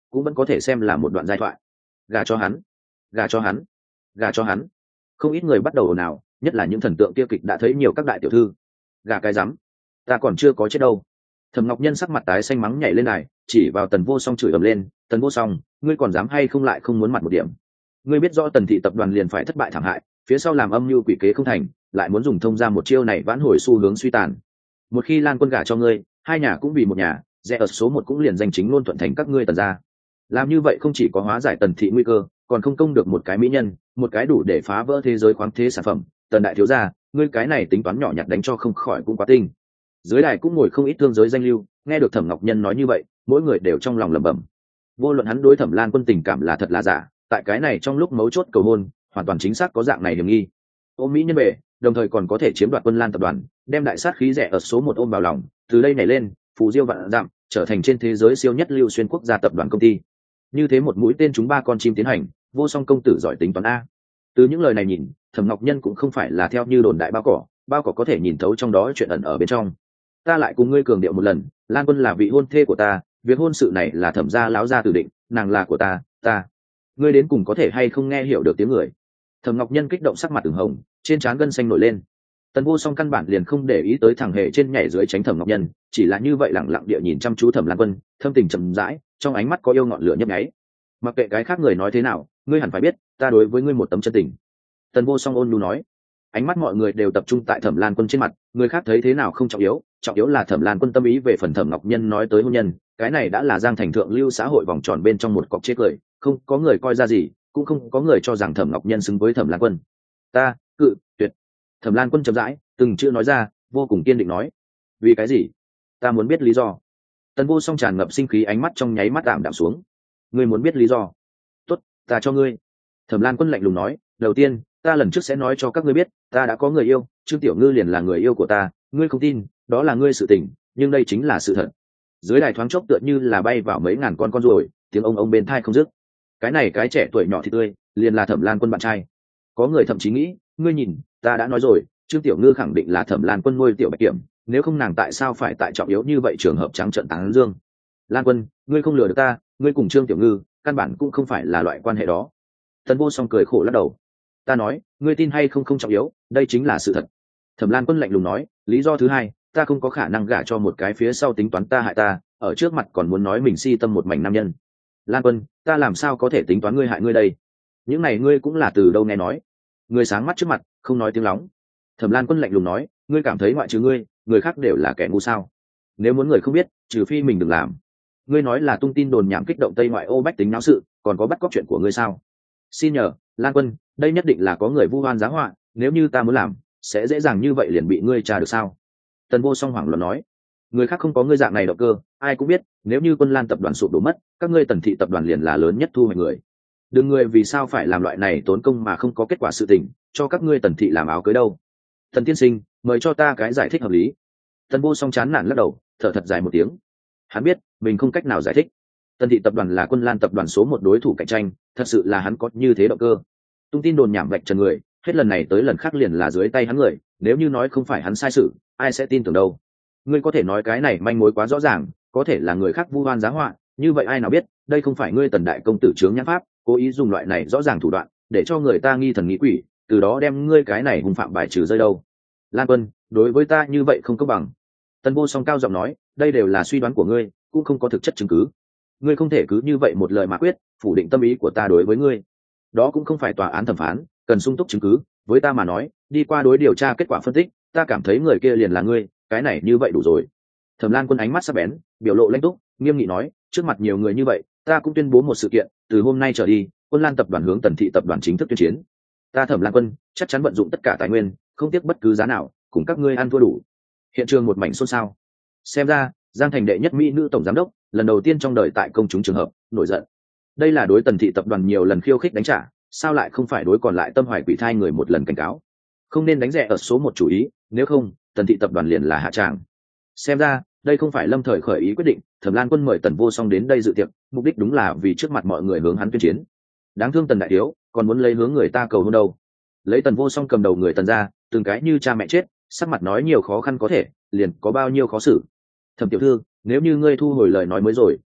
A: cũng vẫn có thể xem là một đoạn giai thoại. Gà cho hắn, gà cho hắn, gà cho hắn. Không ít người bắt đầu ồn ào, nhất là những thần tượng kia kịch đã thấy nhiều các đại tiểu thư. Gà cái rắm, ta còn chưa có chết đâu. Thẩm Ngọc Nhân sắc mặt tái xanh mắng nhảy lên này, chỉ vào Tần Vô Song chửi ầm lên, Tần Vô Song, ngươi còn dám hay không lại không muốn mặt một điểm. Ngươi biết rõ Tần thị tập đoàn liền phải thất bại thảm hại, phía sau làm âm mưu quỷ kế không thành, lại muốn dùng thông ra một chiêu này vãn hồi xu hướng suy tàn. Một khi Lan Quân gả cho ngươi, hai nhà cũng vì một nhà, rẽ ở số một cũng liền danh chính luôn thuận thành các ngươi Tần gia. Làm như vậy không chỉ có hóa giải Tần thị nguy cơ, còn không công được một cái mỹ nhân, một cái đủ để phá vỡ thế giới khoáng thế sản phẩm. Tần đại thiếu gia, ngươi cái này tính toán nhỏ nhặt đánh cho không khỏi cũng quá tinh. Dưới đài cũng ngồi không ít thương giới danh lưu, nghe được Thẩm Ngọc Nhân nói như vậy, mỗi người đều trong lòng lẩm bẩm. Vô luận hắn đối Thẩm Lan Quân tình cảm là thật là giả, tại cái này trong lúc mấu chốt cầu hôn, hoàn toàn chính xác có dạng này hiểm nghi. Ôm mỹ nhân về, đồng thời còn có thể chiếm đoạt Quân Lan tập đoàn, đem đại sát khí rẻ ở số một ôm vào lòng, từ đây nhảy lên, phù diêu vạn dặm, trở thành trên thế giới siêu nhất lưu xuyên quốc gia tập đoàn công ty. Như thế một mũi tên trúng ba con chim tiến hành, Vô Song công tử giỏi tính toán a. Từ những lời này nhìn, Thẩm Ngọc Nhân cũng không phải là theo như đồn đại bao cỏ có thể nhìn thấu trong đó chuyện ẩn ở bên trong. Ta lại cùng ngươi cường điệu một lần, Lan Quân là vị hôn thê của ta, việc hôn sự này là Thẩm gia láo gia tử định, nàng là của ta. Ngươi đến cùng có thể hay không nghe hiểu được tiếng người. Thẩm Ngọc Nhân kích động sắc mặt ửng hồng, trên trán gân xanh nổi lên. Tần Vô Song căn bản liền không để ý tới thằng hề trên nhảy dưới tránh Thẩm Ngọc Nhân, chỉ là như vậy lặng lặng địa nhìn chăm chú Thẩm Lan Quân, thâm tình chậm rãi, trong ánh mắt có yêu ngọn lửa nhấp nháy. Mặc kệ cái khác người nói thế nào, ngươi hẳn phải biết, ta đối với ngươi một tấm chân tình. Tần Vô Song ôn nhu nói. Ánh mắt mọi người đều tập trung tại Thẩm Lan Quân trên mặt, người khác thấy thế nào không trọng yếu là Thẩm Lan Quân tâm ý về phần Thẩm Ngọc Nhân nói tới hôn nhân, cái này đã là giang thành thượng lưu xã hội vòng tròn bên trong một cọc chết cười, không có người coi ra gì, cũng không có người cho rằng Thẩm Ngọc Nhân xứng với Thẩm Lan Quân. Ta cự tuyệt. Thẩm Lan Quân chậm rãi, từng chữ nói ra, vô cùng kiên định nói. Vì cái gì? Ta muốn biết lý do. Tần Vô Song tràn ngập sinh khí, ánh mắt trong nháy mắt đạm xuống. Ngươi muốn biết lý do? Tốt, ta cho ngươi. Thẩm Lan Quân lạnh lùng nói, đầu tiên, ta lần trước sẽ nói cho các ngươi biết, ta đã có người yêu, Trương Tiểu Ngư liền là người yêu của ta, ngươi không tin, đó là ngươi sự tình, nhưng đây chính là sự thật. Dưới đài thoáng chốc tựa như là bay vào mấy ngàn con ruồi, tiếng ông bên tai không dứt. Cái này cái trẻ tuổi nhỏ thì tươi, liền là Thẩm Lan Quân bạn trai. Có người thậm chí nghĩ, ngươi nhìn, ta đã nói rồi, Trương Tiểu Ngư khẳng định là Thẩm Lan Quân nuôi tiểu bạch kiểm, nếu không nàng tại sao phải tại trọng yếu như vậy trường hợp trắng trợn tán dương. Lan Quân, ngươi không lừa được ta, ngươi cùng Trương Tiểu Ngư, căn bản cũng không phải là loại quan hệ đó. Tần Vô Song cười khổ lắc đầu. Ta nói, ngươi tin hay không không trọng yếu, đây chính là sự thật. Thẩm Lan Quân lạnh lùng nói, lý do thứ hai, ta không có khả năng gả cho một cái phía sau tính toán ta hại ta, ở trước mặt còn muốn nói mình si tâm một mảnh nam nhân. Lan Quân, ta làm sao có thể tính toán ngươi hại ngươi đây? Những này ngươi cũng là từ đâu nghe nói? Ngươi sáng mắt trước mặt, không nói tiếng lóng. Thẩm Lan Quân lạnh lùng nói, ngươi cảm thấy ngoại trừ ngươi, người khác đều là kẻ ngu sao? Nếu muốn người không biết, trừ phi mình đừng làm. Ngươi nói là tung tin đồn nhảm kích động Tây ngoại ô bách tính náo sự, còn có bắt cóc chuyện của ngươi sao? Xin nhờ, Lan Quân, đây nhất định là có người vu oan giá họa, nếu như ta muốn làm, sẽ dễ dàng như vậy liền bị ngươi tra được sao? Tần Vô Song hoảng loạn nói, người khác không có ngươi dạng này động cơ, ai cũng biết, nếu như Quân Lan tập đoàn sụp đổ mất, các ngươi Tần thị tập đoàn liền là lớn nhất thu hoạch người. Đừng người vì sao phải làm loại này tốn công mà không có kết quả sự tình, cho các ngươi Tần thị làm áo cưới đâu? Tần tiên sinh, mời cho ta cái giải thích hợp lý. Tần Vô Song chán nản lắc đầu, thở thật dài một tiếng. Hắn biết, mình không cách nào giải thích. Tần thị tập đoàn là Quân Lan tập đoàn số một đối thủ cạnh tranh, thật sự là hắn có như thế động cơ. Tung tin đồn nhảm vạch trần người, hết lần này tới lần khác liền là dưới tay hắn người, nếu như nói không phải hắn sai sự, ai sẽ tin tưởng đâu. Ngươi có thể nói cái này manh mối quá rõ ràng, có thể là người khác vu oan giá họa, như vậy ai nào biết, đây không phải ngươi Tần đại công tử chướng nhãn pháp, cố ý dùng loại này rõ ràng thủ đoạn, để cho người ta nghi thần nghi quỷ, từ đó đem ngươi cái này hung phạm bài trừ rơi đâu. Lan Quân, đối với ta như vậy không công bằng. Tần Vô Song cao giọng nói, đây đều là suy đoán của ngươi, cũng không có thực chất chứng cứ. Ngươi không thể cứ như vậy một lời mà quyết, phủ định tâm ý của ta đối với ngươi. Đó cũng không phải tòa án thẩm phán, cần sung túc chứng cứ, với ta mà nói, đi qua đối điều tra kết quả phân tích, ta cảm thấy người kia liền là ngươi, cái này như vậy đủ rồi. Thẩm Lan Quân ánh mắt sắc bén, biểu lộ lãnh túc, nghiêm nghị nói, trước mặt nhiều người như vậy, ta cũng tuyên bố một sự kiện, từ hôm nay trở đi, Quân Lan tập đoàn hướng Tần thị tập đoàn chính thức tuyên chiến. Ta Thẩm Lan Quân chắc chắn vận dụng tất cả tài nguyên, không tiếc bất cứ giá nào, cùng các ngươi ăn thua đủ. Hiện trường một mảnh xôn xao. Xem ra, Giang thành đệ nhất mỹ nữ tổng giám đốc, lần đầu tiên trong đời tại công chúng trường hợp, nổi giận. Đây là đối Tần thị tập đoàn nhiều lần khiêu khích đánh trả, sao lại không phải đối còn lại tâm hoài quỷ thai người một lần cảnh cáo. Không nên đánh rẻ ở số một chủ ý, nếu không, Tần thị tập đoàn liền là hạ tràng. Xem ra, đây không phải lâm thời khởi ý quyết định, Thẩm Lan Quân mời Tần Vô Song đến đây dự tiệc, mục đích đúng là vì trước mặt mọi người hướng hắn tuyên chiến. Đáng thương Tần đại thiếu, còn muốn lấy hướng người ta cầu hôn đâu. Lấy Tần Vô Song cầm đầu người Tần ra, từng cái như cha mẹ chết, sắc mặt nói nhiều khó khăn có thể, liền có bao nhiêu khó xử. Thẩm tiểu thư, nếu như ngươi thu hồi lời nói mới rồi,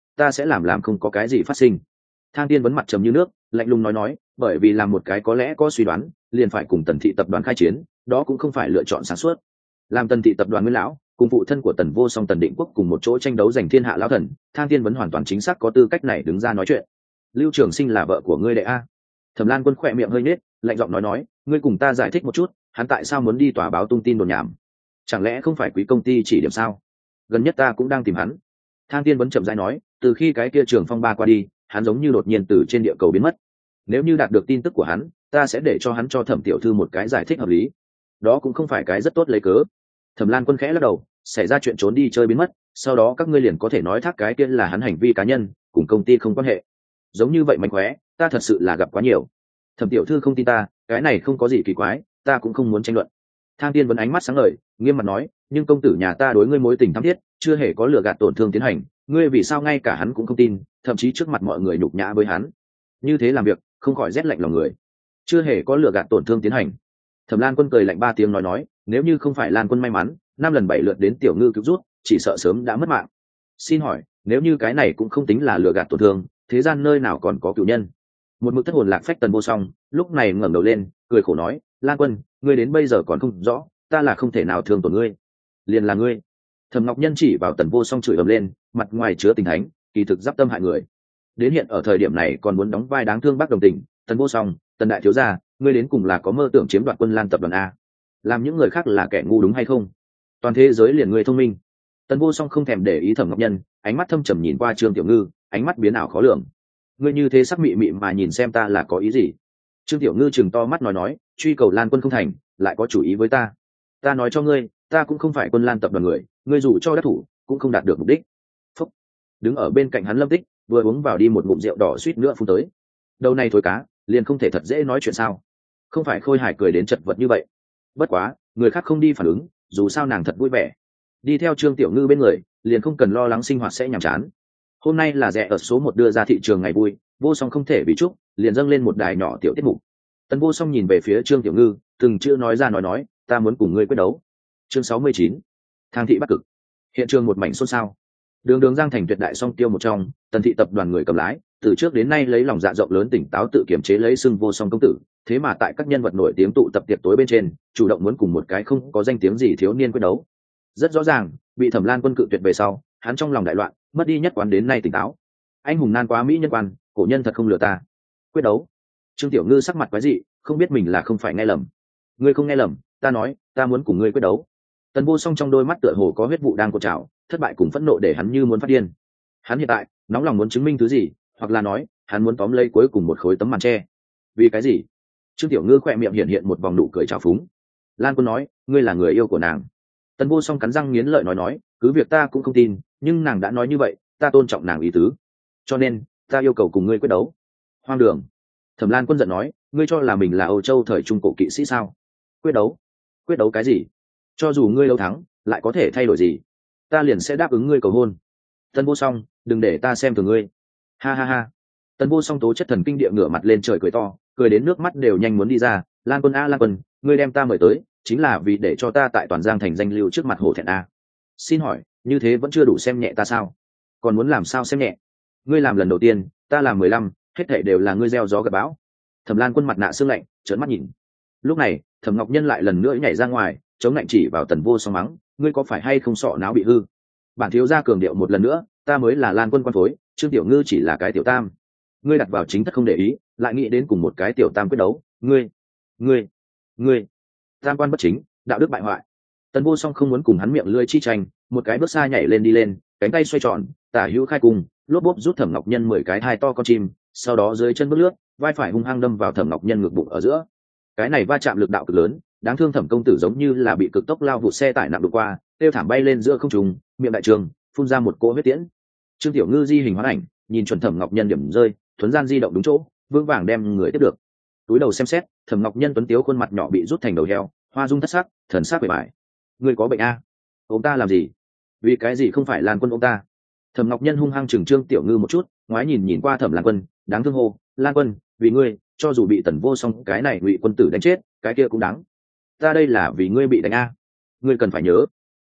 A: ta sẽ làm không có cái gì phát sinh. Thang Tiên Vấn mặt trầm như nước, lạnh lùng nói, bởi vì làm một cái có lẽ có suy đoán, liền phải cùng Tần thị tập đoàn khai chiến, đó cũng không phải lựa chọn sáng suốt. Làm Tần thị tập đoàn nguyên lão, cùng phụ thân của Tần Vô Song Tần Định Quốc cùng một chỗ tranh đấu giành thiên hạ lão thần, Thang Tiên Vấn hoàn toàn chính xác có tư cách này đứng ra nói chuyện. Lưu Trường Sinh là vợ của ngươi đệ a? Thẩm Lan Quân khỏe miệng hơi nhếch, lạnh giọng nói, ngươi cùng ta giải thích một chút, hắn tại sao muốn đi tòa báo tung tin đồn nhảm? Chẳng lẽ không phải quý công ty chỉ điểm sao? Gần nhất ta cũng đang tìm hắn. Thang Tiên Vấn chậm rãi nói, từ khi cái kia Trường Phong ba qua đi, hắn giống như đột nhiên từ trên địa cầu biến mất. Nếu như đạt được tin tức của hắn, ta sẽ để cho hắn cho Thẩm tiểu thư một cái giải thích hợp lý. Đó cũng không phải cái rất tốt lấy cớ. Thẩm Lan Quân khẽ lắc đầu, xảy ra chuyện trốn đi chơi biến mất, sau đó các ngươi liền có thể nói thác cái kia là hắn hành vi cá nhân, cùng công ty không quan hệ. Giống như vậy mánh khóe, ta thật sự là gặp quá nhiều. Thẩm tiểu thư không tin ta, cái này không có gì kỳ quái, ta cũng không muốn tranh luận. Thang Tiên Vấn ánh mắt sáng ngời, nghiêm mặt nói, nhưng công tử nhà ta đối ngươi mối tình thắm thiết, chưa hề có lừa gạt tổn thương tiến hành, ngươi vì sao ngay cả hắn cũng không tin, thậm chí trước mặt mọi người nhục nhã với hắn, như thế làm việc không khỏi rét lạnh lòng người. Chưa hề có lừa gạt tổn thương tiến hành. Thẩm Lan Quân cười lạnh ba tiếng nói, nếu như không phải Lan Quân may mắn 5 lần 7 lượt đến tiểu ngư cứu rút, chỉ sợ sớm đã mất mạng. Xin hỏi, nếu như cái này cũng không tính là lừa gạt tổn thương, thế gian nơi nào còn có cựu nhân? Một mực thất hồn lạc phách Tần Vô Song lúc này ngẩng đầu lên, cười khổ nói, Lan Quân, ngươi đến bây giờ còn không rõ, ta là không thể nào thương tổn ngươi, liền là ngươi. Thẩm Ngọc Nhân chỉ vào Tần Vô Song chửi ầm lên, mặt ngoài chứa tình thánh, kỳ thực giáp tâm hại người. Đến hiện ở thời điểm này còn muốn đóng vai đáng thương bác đồng tình. Tần Vô Song, Tần đại thiếu gia, ngươi đến cùng là có mơ tưởng chiếm đoạt Quân Lan tập đoàn a, làm những người khác là kẻ ngu đúng hay không? Toàn thế giới liền ngươi thông minh. Tần Vô Song không thèm để ý Thẩm Ngọc Nhân, ánh mắt thâm trầm nhìn qua Trương Tiểu Ngư, ánh mắt biến ảo khó lường. Ngươi như thế sắc mị mị mà nhìn xem ta là có ý gì? Trương Tiểu Ngư chừng to mắt nói, truy cầu Lan Quân không thành, lại có chủ ý với ta. Ta nói cho ngươi, ta cũng không phải Quân Lan tập đoàn người, ngươi dù cho đắc thủ, cũng không đạt được mục đích. Phúc. Đứng ở bên cạnh hắn Lâm Tích, vừa uống vào đi một ngụm rượu đỏ suýt nữa phun tới. Đầu này thối cá, liền không thể thật dễ nói chuyện sao? Không phải Khôi Hải cười đến chật vật như vậy. Bất quá, người khác không đi phản ứng, dù sao nàng thật vui vẻ. Đi theo Trương Tiểu Ngư bên người, liền không cần lo lắng sinh hoạt sẽ nhàm chán. Hôm nay là rẻ ở số 1 đưa ra thị trường ngày vui, Vô Song không thể bị chúc, liền dâng lên một đài nhỏ tiểu tiết mục. Tần Vô Song nhìn về phía Trương Tiểu Ngư, từng chữ nói ra nói, ta muốn cùng ngươi quyết đấu. Chương 69. Thang thị Bắc Cực. Hiện trường một mảnh xôn xao. Đường Giang thành tuyệt đại song tiêu một trong, Tần thị tập đoàn người cầm lái, từ trước đến nay lấy lòng dạ rộng lớn tỉnh táo tự kiểm chế lấy xưng Vô Song công tử, thế mà tại các nhân vật nổi tiếng tụ tập tiệc tối bên trên, chủ động muốn cùng một cái không có danh tiếng gì thiếu niên quyết đấu. Rất rõ ràng, bị Thẩm Lan Quân cự tuyệt về sau, hắn trong lòng đại loạn, mất đi nhất quán đến nay tỉnh táo. Anh hùng nan quá mỹ nhân quan, cổ nhân thật không lừa ta. Quyết đấu. Trương Tiểu Ngư sắc mặt quái dị, không biết mình là không phải nghe lầm. Ngươi không nghe lầm, ta nói, ta muốn cùng ngươi quyết đấu. Tần Vô Song trong đôi mắt tựa hồ có huyết vụ đang cột trào, thất bại cùng phẫn nộ để hắn như muốn phát điên. Hắn hiện tại nóng lòng muốn chứng minh thứ gì, hoặc là nói, hắn muốn tóm lấy cuối cùng một khối tấm màn tre. Vì cái gì? Trương Tiểu Ngư khỏe miệng hiện hiện một vòng nụ cười trào phúng. Lan Quân nói, ngươi là người yêu của nàng. Tần Vô Song cắn răng nghiến lợi nói, cứ việc ta cũng không tin, nhưng nàng đã nói như vậy, ta tôn trọng nàng ý tứ, cho nên ta yêu cầu cùng ngươi quyết đấu. Hoang đường. Thẩm Lan Quân giận nói, ngươi cho là mình là Âu Châu thời trung cổ kỵ sĩ sao? Quyết đấu? Quyết đấu cái gì? Cho dù ngươi đấu thắng, lại có thể thay đổi gì? Ta liền sẽ đáp ứng ngươi cầu hôn. Tần Vô Song, đừng để ta xem thường ngươi. Ha ha ha. Tần Vô Song tố chất thần kinh địa ngửa mặt lên trời cười to, cười đến nước mắt đều nhanh muốn đi ra. Lan Quân a Lan Quân, ngươi đem ta mời tới, chính là vì để cho ta tại toàn Giang thành danh lưu trước mặt hổ thẹn a. Xin hỏi, như thế vẫn chưa đủ xem nhẹ ta sao? Còn muốn làm sao xem nhẹ? Ngươi làm lần đầu tiên, ta làm 15, hết thảy đều là ngươi gieo gió gặt bão. Thẩm Lan Quân mặt nạ sương lạnh, trợn mắt nhìn. Lúc này, Thẩm Ngọc Nhân lại lần nữa nhảy ra ngoài, chống lạnh chỉ vào Tần Vô Song mắng, ngươi có phải hay không sọ não bị hư? Bản thiếu gia cường điệu một lần nữa, ta mới là Lan Quân quan phối, Trương Tiểu Ngư chỉ là cái tiểu tam. Ngươi đặt vào chính thất không để ý, lại nghĩ đến cùng một cái tiểu tam quyết đấu, ngươi, tam quan bất chính, đạo đức bại hoại. Tần Vô Song không muốn cùng hắn miệng lưỡi chi tranh, một cái bước xa nhảy lên đi lên, cánh tay xoay tròn, tả hữu khai cùng, lốp bốp rút Thẩm Ngọc Nhân 10 cái thai to con chim, sau đó dưới chân bước lướt, vai phải hung hăng đâm vào Thẩm Ngọc Nhân ngực bụng ở giữa. Cái này va chạm lực đạo cực lớn, đáng thương Thẩm công tử giống như là bị cực tốc lao vụ xe tải nặng đụng qua, tiêu thảm bay lên giữa không trung, miệng đại trường, phun ra một cỗ huyết tiễn. Trương Tiểu Ngư di hình hóa ảnh, nhìn chuẩn Thẩm Ngọc Nhân điểm rơi, thuấn gian di động đúng chỗ, vững vàng đem người tiếp được. Túi đầu xem xét, Thẩm Ngọc Nhân tuấn tiếu khuôn mặt nhỏ bị rút thành đầu heo, hoa dung thất sắc, thần sắc bề bại. Ngươi có bệnh a? Ông ta làm gì? Vì cái gì không phải Lan Quân ông ta? Thẩm Ngọc Nhân hung hăng chừng Trương Tiểu Ngư một chút, ngoái nhìn qua Thẩm Lan Quân, đáng thương hô, Lan Quân, vì ngươi, cho dù bị Tần Vô Song cái này Ngụy quân tử đánh chết, cái kia cũng đáng. Ta đây là vì ngươi bị đánh a. Ngươi cần phải nhớ.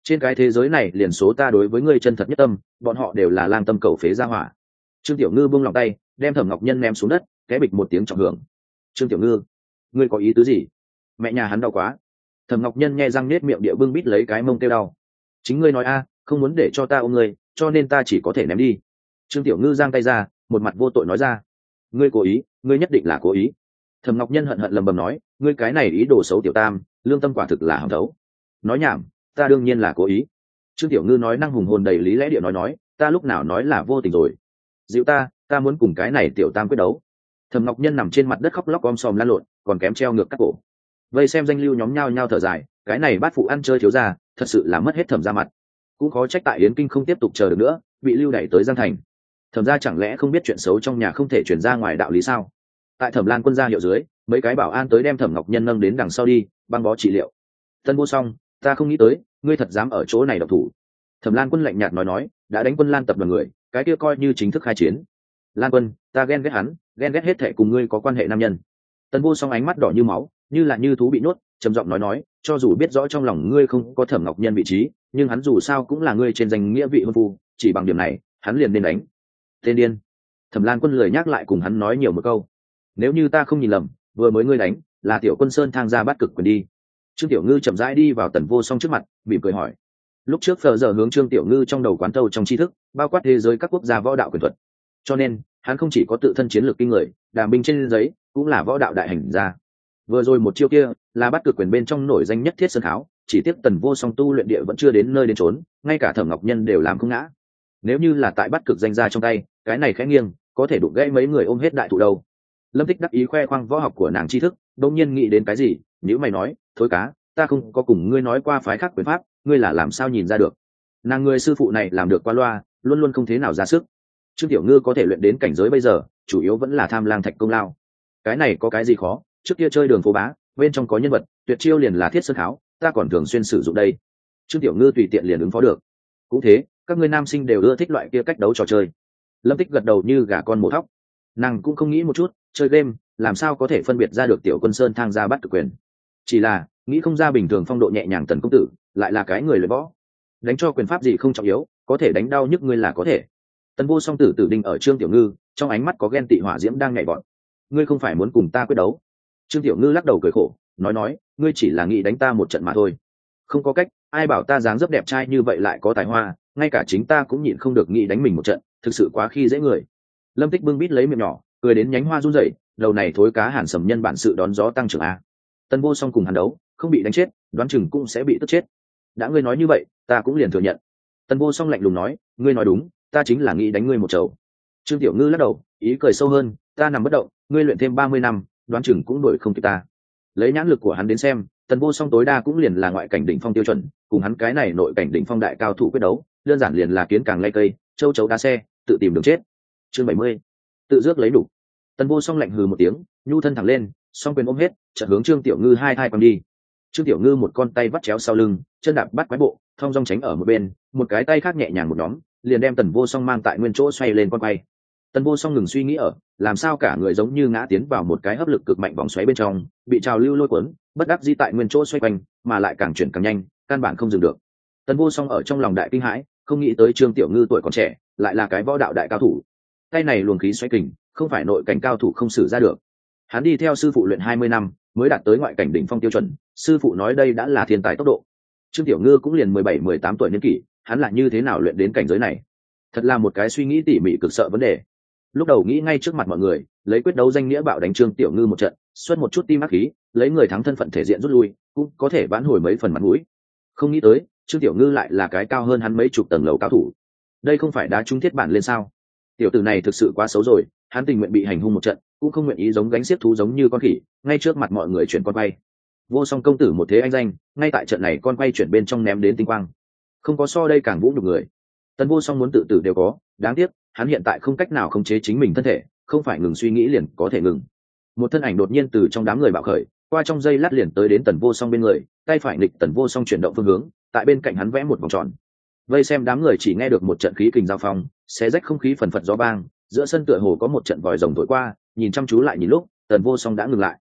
A: Trên cái thế giới này liền số ta đối với ngươi chân thật nhất tâm, bọn họ đều là lang tâm cầu phế gia hỏa. Trương Tiểu Ngư buông lòng tay, đem Thẩm Ngọc Nhân ném xuống đất, cái bịch một tiếng trọng hưởng. Trương Tiểu Ngư, ngươi có ý tứ gì? Mẹ nhà hắn đau quá. Thẩm Ngọc Nhân nhe răng nết miệng địa bưng bít lấy cái mông kêu đau. Chính ngươi nói a, không muốn để cho ta ôm ngươi, cho nên ta chỉ có thể ném đi. Trương Tiểu Ngư giang tay ra, một mặt vô tội nói ra. Ngươi cố ý, ngươi nhất định là cố ý. Thẩm Ngọc Nhân hận hận lầm bầm nói, ngươi cái này ý đồ xấu tiểu tam, lương tâm quả thực là hỏng thấu. Nói nhảm, ta đương nhiên là cố ý. Trương Tiểu Ngư nói năng hùng hồn đầy lý lẽ địa nói, ta lúc nào nói là vô tình rồi. Dịu ta muốn cùng cái này tiểu tam quyết đấu. Thẩm Ngọc Nhân nằm trên mặt đất khóc lóc om sòm lăn lộn, còn kém treo ngược các cổ. Vây xem danh lưu nhóm nhao nhao thở dài, cái này bát phụ ăn chơi thiếu gia, thật sự là mất hết Thẩm gia mặt. Cũng khó trách tại Yến Kinh không tiếp tục chờ được nữa, bị lưu đẩy tới Giang Thành. Thẩm gia chẳng lẽ không biết chuyện xấu trong nhà không thể truyền ra ngoài đạo lý sao? Tại Thẩm Lan Quân gia hiệu dưới, mấy cái bảo an tới đem Thẩm Ngọc Nhân nâng đến đằng sau đi, băng bó trị liệu. Tân Vô Song, ta không nghĩ tới, ngươi thật dám ở chỗ này độc thủ. Thẩm Lan Quân lạnh nhạt nói, đã đánh Quân Lan tập đoàn người, cái kia coi như chính thức khai chiến. Lan Quân, ta ghen ghét hắn, ghen ghét hết thệ cùng ngươi có quan hệ nam nhân. Tân Vô Song ánh mắt đỏ như máu, như là như thú bị nhốt, trầm giọng nói, cho dù biết rõ trong lòng ngươi không có Thẩm Ngọc Nhân vị trí, nhưng hắn dù sao cũng là ngươi trên danh nghĩa vị hôn phu, chỉ bằng điểm này, hắn liền nên đánh. Tên điên. Thẩm Lan Quân lười nhắc lại cùng hắn nói nhiều một câu. Nếu như ta không nhìn lầm, vừa mới ngươi đánh, là Tiểu Quân Sơn thang ra bắt cực quyền đi. Trương Tiểu Ngư chậm rãi đi vào Tần Vô Song trước mặt, mỉm cười hỏi. Lúc trước Phở giờ hướng Trương Tiểu Ngư trong đầu quán thâu trong tri thức, bao quát thế giới các quốc gia võ đạo quyền thuật. Cho nên, hắn không chỉ có tự thân chiến lược kinh người, đàm binh trên giấy, cũng là võ đạo đại hành gia. Vừa rồi một chiêu kia, là bắt cực quyền bên trong nổi danh nhất Thiết Sơn Kháo, chỉ tiếc Tần Vô Song tu luyện địa vẫn chưa đến nơi đến chốn, ngay cả Thẩm Ngọc Nhân đều làm không ngã. Nếu như là tại bắt cực danh gia trong tay, cái này khẽ nghiêng, có thể đụng gãy mấy người ôm hết đại thụ đầu. Lâm Tích đắc ý khoe khoang võ học của nàng tri thức, đột nhiên nghĩ đến cái gì, nếu mày nói, thối cá, ta không có cùng ngươi nói qua phái khác quyền pháp, ngươi là làm sao nhìn ra được? Nàng người sư phụ này làm được qua loa, luôn luôn không thế nào ra sức. Trương Tiểu Ngư có thể luyện đến cảnh giới bây giờ, chủ yếu vẫn là tham lang thạch công lao. Cái này có cái gì khó? Trước kia chơi đường phố bá, bên trong có nhân vật, tuyệt chiêu liền là Thiết Sơn Kháo, ta còn thường xuyên sử dụng đây. Trương Tiểu Ngư tùy tiện liền ứng phó được. Cũng thế, các ngươi nam sinh đều ưa thích loại kia cách đấu trò chơi. Lâm Tích gật đầu như gà con mổ thóc. Nàng cũng không nghĩ một chút, chơi game, làm sao có thể phân biệt ra được Tiểu Quân Sơn thang ra bắt cực quyền? Chỉ là nghĩ không ra bình thường phong độ nhẹ nhàng Tần công tử, lại là cái người luyện võ. Đánh cho quyền pháp gì không trọng yếu, có thể đánh đau nhức ngươi là có thể. Tần Vô Song tử đinh ở Trương Tiểu Ngư, trong ánh mắt có ghen tị hỏa diễm đang nhảy vọt. Ngươi không phải muốn cùng ta quyết đấu? Trương Tiểu Ngư lắc đầu cười khổ, nói, ngươi chỉ là nghĩ đánh ta một trận mà thôi. Không có cách, ai bảo ta dáng dấp đẹp trai như vậy lại có tài hoa, ngay cả chính ta cũng nhịn không được nghĩ đánh mình một trận, thực sự quá khi dễ người. Lâm Tích bưng bít lấy miệng nhỏ, cười đến nhánh hoa run rẩy, đầu này thối cá Hàn Sầm nhân bản sự đón gió tăng trưởng a. Tần Vô Song cùng hắn đấu, không bị đánh chết, đoán chừng cũng sẽ bị tức chết. Đã ngươi nói như vậy, ta cũng liền thừa nhận. Tần Vô Song lạnh lùng nói, ngươi nói đúng, ta chính là nghĩ đánh ngươi một chầu. Trương Tiểu Ngư lắc đầu, ý cười sâu hơn, ta nằm bất động, ngươi luyện thêm 30 năm, đoán chừng cũng đuổi không kịp ta. Lấy nhãn lực của hắn đến xem, Tần Vô Song tối đa cũng liền là ngoại cảnh đỉnh phong tiêu chuẩn, cùng hắn cái này nội cảnh đỉnh phong đại cao thủ quyết đấu, đơn giản liền là kiến càng lay cây, châu chấu đá xe, tự tìm đường chết. Chương 70, tự rước lấy đủ. Tần Vô Song lạnh hừ một tiếng, nhu thân thẳng lên, song quyền ôm hết, chợt hướng Trương Tiểu Ngư hai quăng đi. Trương Tiểu Ngư một con tay vắt chéo sau lưng, chân đạp bắt quái bộ, thong dong tránh ở một bên, một cái tay khác nhẹ nhàng một nhóm, liền đem Tần Vô Song mang tại nguyên chỗ xoay lên con quay. Tần Vô Song ngừng suy nghĩ ở, làm sao cả người giống như ngã tiến vào một cái hấp lực cực mạnh vòng xoáy bên trong, bị trào lưu lôi cuốn, bất đắc dĩ tại nguyên chỗ xoay quanh, mà lại càng chuyển càng nhanh, căn bản không dừng được. Tần Vô Song ở trong lòng đại kinh hãi, không nghĩ tới Trương Tiểu Ngư tuổi còn trẻ, lại là cái võ đạo đại cao thủ. Tay này luồng khí xoáy kình, không phải nội cảnh cao thủ không xử ra được. Hắn đi theo sư phụ luyện 20 năm, mới đạt tới ngoại cảnh đỉnh phong tiêu chuẩn, sư phụ nói đây đã là thiên tài tốc độ. Trương Tiểu Ngư cũng liền 17-18 tuổi niên kỷ, hắn là như thế nào luyện đến cảnh giới này? Thật là một cái suy nghĩ tỉ mỉ cực sợ vấn đề. Lúc đầu nghĩ ngay trước mặt mọi người, lấy quyết đấu danh nghĩa bạo đánh Trương Tiểu Ngư một trận, xuất một chút tim ác khí, lấy người thắng thân phận thể diện rút lui, cũng có thể vãn hồi mấy phần mặt mũi. Không nghĩ tới, Trương Tiểu Ngư lại là cái cao hơn hắn mấy chục tầng lầu cao thủ. Đây không phải đá trúng thiết bản lên sao? Tiểu tử này thực sự quá xấu rồi, hắn tình nguyện bị hành hung một trận, cũng không nguyện ý giống gánh xiếc thú giống như con khỉ, ngay trước mặt mọi người chuyển con quay. Vô Song công tử một thế anh danh, ngay tại trận này con quay chuyển bên trong ném đến tinh quang. Không có so đây càng vũ nhục người. Tần Vô Song muốn tự tử đều có, đáng tiếc, hắn hiện tại không cách nào khống chế chính mình thân thể, không phải ngừng suy nghĩ liền có thể ngừng. Một thân ảnh đột nhiên từ trong đám người bạo khởi, qua trong giây lát liền tới đến Tần Vô Song bên người, tay phải nghịch Tần Vô Song chuyển động phương hướng, tại bên cạnh hắn vẽ một vòng tròn. Vây xem đám người chỉ nghe được một trận khí kình giao phong, xé rách không khí phần phật gió bang, giữa sân tựa hồ có một trận vòi rồng thổi qua, nhìn chăm chú lại nhìn lúc, Tần Vô Song đã ngừng lại.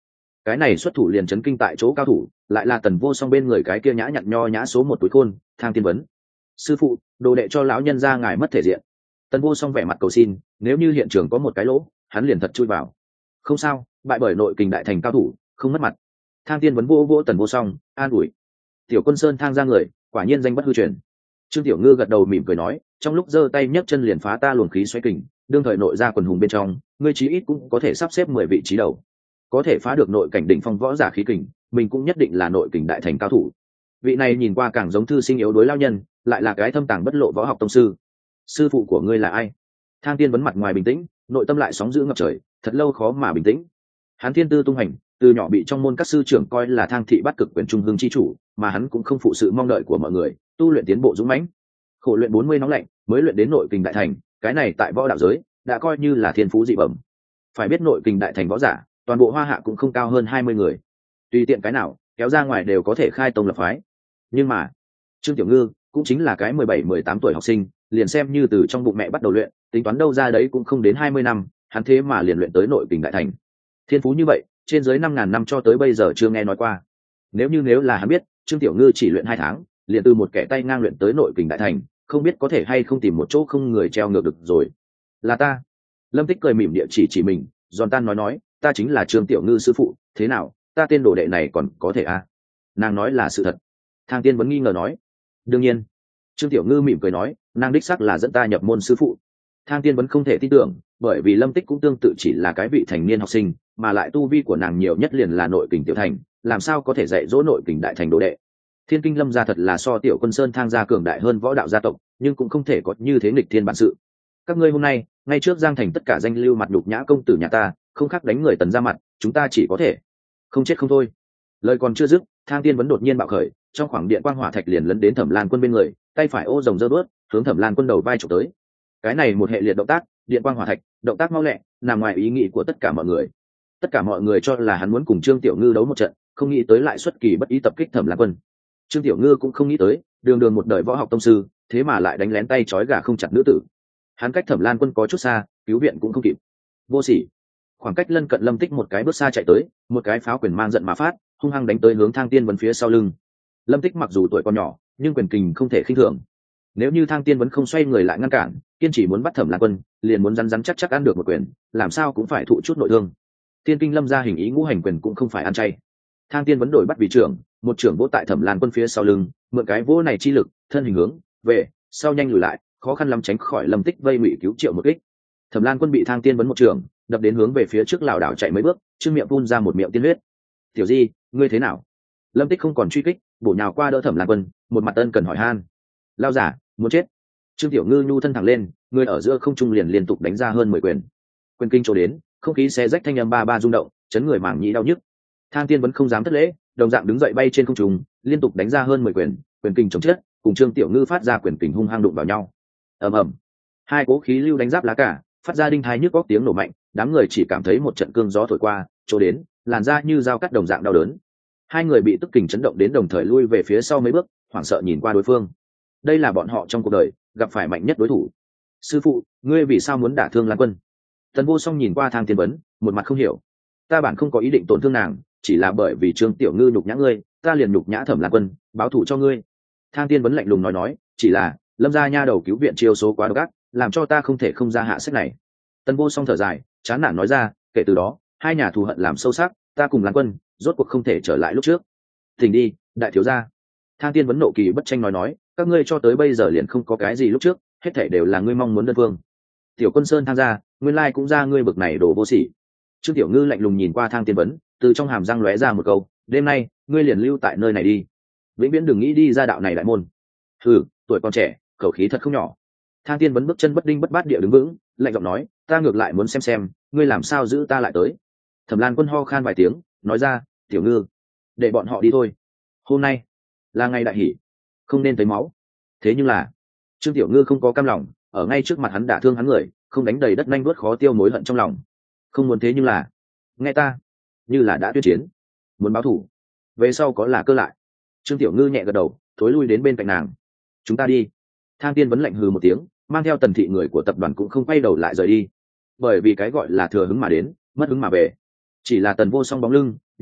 A: cái này xuất thủ liền chấn kinh tại chỗ cao thủ, lại là Tần Vô Song bên người cái kia nhã nhặn nho nhã số một túi khôn Thang Tiên Vấn. Sư phụ, đồ đệ cho lão nhân ra ngài mất thể diện. Tần Vô Song vẻ mặt cầu xin, nếu như hiện trường có một cái lỗ, hắn liền thật chui vào. Không sao, bại bởi nội kình đại thành cao thủ, không mất mặt. Thang Tiên Vấn vô vô Tần Vô Song, an ủi. Tiểu Quân Sơn Thang ra người, quả nhiên danh bất hư truyền. Trương Tiểu Ngư gật đầu mỉm cười nói, trong lúc giơ tay nhấc chân liền phá ta luồng khí xoáy kình, đương thời nội ra quần hùng bên trong, ngươi chí ít cũng có thể sắp xếp 10 vị trí đầu. Có thể phá được nội cảnh đỉnh phong võ giả khí kình, mình cũng nhất định là nội kình đại thành cao thủ. Vị này nhìn qua càng giống thư sinh yếu đuối lao nhân, lại là cái thâm tàng bất lộ võ học tông sư. Sư phụ của ngươi là ai? Thang Tiên Vấn mặt ngoài bình tĩnh, nội tâm lại sóng dữ ngập trời, thật lâu khó mà bình tĩnh. Hắn thiên tư tung hành, từ nhỏ bị trong môn các sư trưởng coi là Thang thị bắt cực quyền trung hương chi chủ, mà hắn cũng không phụ sự mong đợi của mọi người, tu luyện tiến bộ dũng mãnh, khổ luyện 40 nóng lạnh mới luyện đến nội kình đại thành, cái này tại võ đạo giới đã coi như là thiên phú dị bẩm. Phải biết nội kình đại thành võ giả, toàn bộ Hoa Hạ cũng không cao hơn 20 người, tùy tiện cái nào kéo ra ngoài đều có thể khai tông lập phái. Nhưng mà Trương Tiểu Ngư cũng chính là cái 17-18 tuổi học sinh, liền xem như từ trong bụng mẹ bắt đầu luyện, tính toán đâu ra đấy cũng không đến 20 năm, hắn thế mà liền luyện tới nội kình đại thành. Thiên phú như vậy, trên dưới 5.000 năm cho tới bây giờ chưa nghe nói qua. Nếu là hắn biết Trương Tiểu Ngư chỉ luyện 2 tháng, liền từ một kẻ tay ngang luyện tới nội kình đại thành, không biết có thể hay không tìm một chỗ không người treo ngược được rồi. Là ta. Lâm Tích cười mỉm địa chỉ mình, giòn tan nói, ta chính là Trương Tiểu Ngư sư phụ, thế nào, ta tên đồ đệ này còn có thể à? Nàng nói là sự thật. Thang Tiên Vấn nghi ngờ nói, đương nhiên. Trương Tiểu Ngư mỉm cười nói, nàng đích xác là dẫn ta nhập môn sư phụ. Thang Tiên Vấn không thể tin tưởng, bởi vì Lâm Tích cũng tương tự chỉ là cái vị thành niên học sinh, mà lại tu vi của nàng nhiều nhất liền là nội kình tiểu thành, làm sao có thể dạy dỗ nội kình đại thành đồ đệ. Thiên Kinh Lâm gia thật là so Tiểu Quân Sơn Thang gia cường đại hơn võ đạo gia tộc, nhưng cũng không thể có như thế nghịch thiên bản sự. Các ngươi hôm nay ngay trước Giang Thành tất cả danh lưu mặt nhục nhã công tử nhà ta, không khác đánh người Tần ra mặt, chúng ta chỉ có thể không chết không thôi. Lời còn chưa dứt, Thang Tiên Vấn đột nhiên bạo khởi, trong khoảng điện quang hỏa thạch liền lấn đến Thẩm Lan Quân bên người, tay phải ô rồng giơ bớt, hướng Thẩm Lan Quân đầu vai chụp tới. Cái này một hệ liệt động tác, điện quang hỏa thạch, động tác mau lẹ, nằm ngoài ý nghĩ của tất cả mọi người. Tất cả mọi người cho là hắn muốn cùng Trương Tiểu Ngư đấu một trận, không nghĩ tới lại xuất kỳ bất ý tập kích Thẩm Lan Quân. Trương Tiểu Ngư cũng không nghĩ tới, đường một đời võ học tông sư, thế mà lại đánh lén tay trói gà không chặt nữ tử. Hắn cách Thẩm Lan Quân có chút xa, cứu viện cũng không kịp. Vô sỉ. Khoảng cách lân cận Lâm Tích một cái bước xa chạy tới, một cái pháo quyền mang giận mà phát, hung hăng đánh tới hướng Thang Tiên Vấn phía sau lưng. Lâm Tích mặc dù tuổi còn nhỏ, nhưng quyền kình không thể khinh thường. Nếu như Thang Tiên Vấn không xoay người lại ngăn cản, kiên chỉ muốn bắt Thẩm Lan Quân, liền muốn rắn chắc ăn được một quyền, làm sao cũng phải thụ chút nội thương. Tiên Kinh Lâm ra hình ý ngũ hành quyền cũng không phải ăn chay. Thang Tiên Vấn đổi bắt vì trưởng, một trưởng vỗ tại Thẩm Lan Quân phía sau lưng, mượn cái vỗ này chi lực, thân hình hướng về sau nhanh lùi lại, khó khăn lắm tránh khỏi Lâm Tích vây ngụy cứu triệu một kích. Thẩm Lan Quân bị Thang Tiên Vấn một trưởng đập đến hướng về phía trước lảo đảo chạy mấy bước, trước miệng phun ra một miệng tiên huyết. Tiểu Di, ngươi thế nào? Lâm Tích không còn truy kích, bổ nhào qua đỡ Thẩm Lan Quân, một mặt ân cần hỏi han. Lao giả, muốn chết. Trương Tiểu Ngư nhu thân thẳng lên, người ở giữa không trung liền liên tục đánh ra hơn 10 quyền. Quyền kinh chỗ đến, không khí xé rách thanh âm ba rung động, chấn người màng nhĩ đau nhức. Thang Tiên Vấn không dám thất lễ, đồng dạng đứng dậy bay trên không trung, liên tục đánh ra hơn 10 quyền, quyền kinh chống chết, cùng Trương Tiểu Ngư phát ra quyền kình hung hăng đụng vào nhau. Ầm ầm. Hai cố khí lưu đánh giáp lá cả, phát ra đinh thai nhức óc tiếng nổ mạnh, đám người chỉ cảm thấy một trận cương gió thổi qua, chỗ đến, làn da như dao cắt đồng dạng đau đớn. Hai người bị tức kình chấn động đến đồng thời lui về phía sau mấy bước, hoảng sợ nhìn qua đối phương. Đây là bọn họ trong cuộc đời gặp phải mạnh nhất đối thủ. Sư phụ, ngươi vì sao muốn đả thương Lan Quân? Tần Vô Song nhìn qua Thang Tiên Vấn, một mặt không hiểu. Ta bản không có ý định tổn thương nàng, chỉ là bởi vì Trương Tiểu Ngư nhục nhã ngươi, ta liền nhục nhã Thẩm Lan Quân, báo thù cho ngươi. Thang Tiên Vấn lạnh lùng nói, chỉ là Lâm gia nha đầu cứu viện chiêu số quá độc ác, làm cho ta không thể không ra hạ sách này. Tần Vô Song thở dài, chán nản nói ra, kể từ đó, hai nhà thù hận làm sâu sắc, ta cùng Lan Quân, rốt cuộc không thể trở lại lúc trước. Thỉnh đi, đại thiếu gia. Thang Tiên Vấn nộ kỳ bất tranh nói, các ngươi cho tới bây giờ liền không có cái gì lúc trước, hết thảy đều là ngươi mong muốn đơn phương. Tiểu Quân Sơn tham gia, nguyên lai cũng ra ngươi bực này đồ vô sỉ. Trương Tiểu Ngư lạnh lùng nhìn qua Thang Tiên Vấn, từ trong hàm răng lóe ra một câu, đêm nay, ngươi liền lưu tại nơi này đi, vĩnh viễn đừng nghĩ đi ra đạo này đại môn. Hừ, tuổi còn trẻ, khẩu khí thật không nhỏ. Thang Tiên Vấn bước chân bất đinh bất bát địa đứng vững, lạnh giọng nói, ta ngược lại muốn xem ngươi làm sao giữ ta lại tới. Thẩm Lan Quân ho khan vài tiếng, nói ra, Tiểu Ngư, để bọn họ đi thôi. Hôm nay là ngày đại hỷ, không nên thấy máu. Thế nhưng là Trương Tiểu Ngư không có cam lòng, ở ngay trước mặt hắn đả thương hắn người, không đánh đầy đất nhanh vuốt khó tiêu mối hận trong lòng. Không muốn thế nhưng là, nghe ta, như là đã tuyên chiến, muốn báo thù, về sau có là cơ lại. Trương Tiểu Ngư nhẹ gật đầu, thối lui đến bên cạnh nàng. Chúng ta đi. Thang Tiên Vấn lạnh hừ một tiếng, mang theo Tần thị người của tập đoàn cũng không quay đầu lại rời đi. Bởi vì cái gọi là thừa hứng mà đến, mất hứng mà về. Chỉ là Tần Vô Song bóng lưng,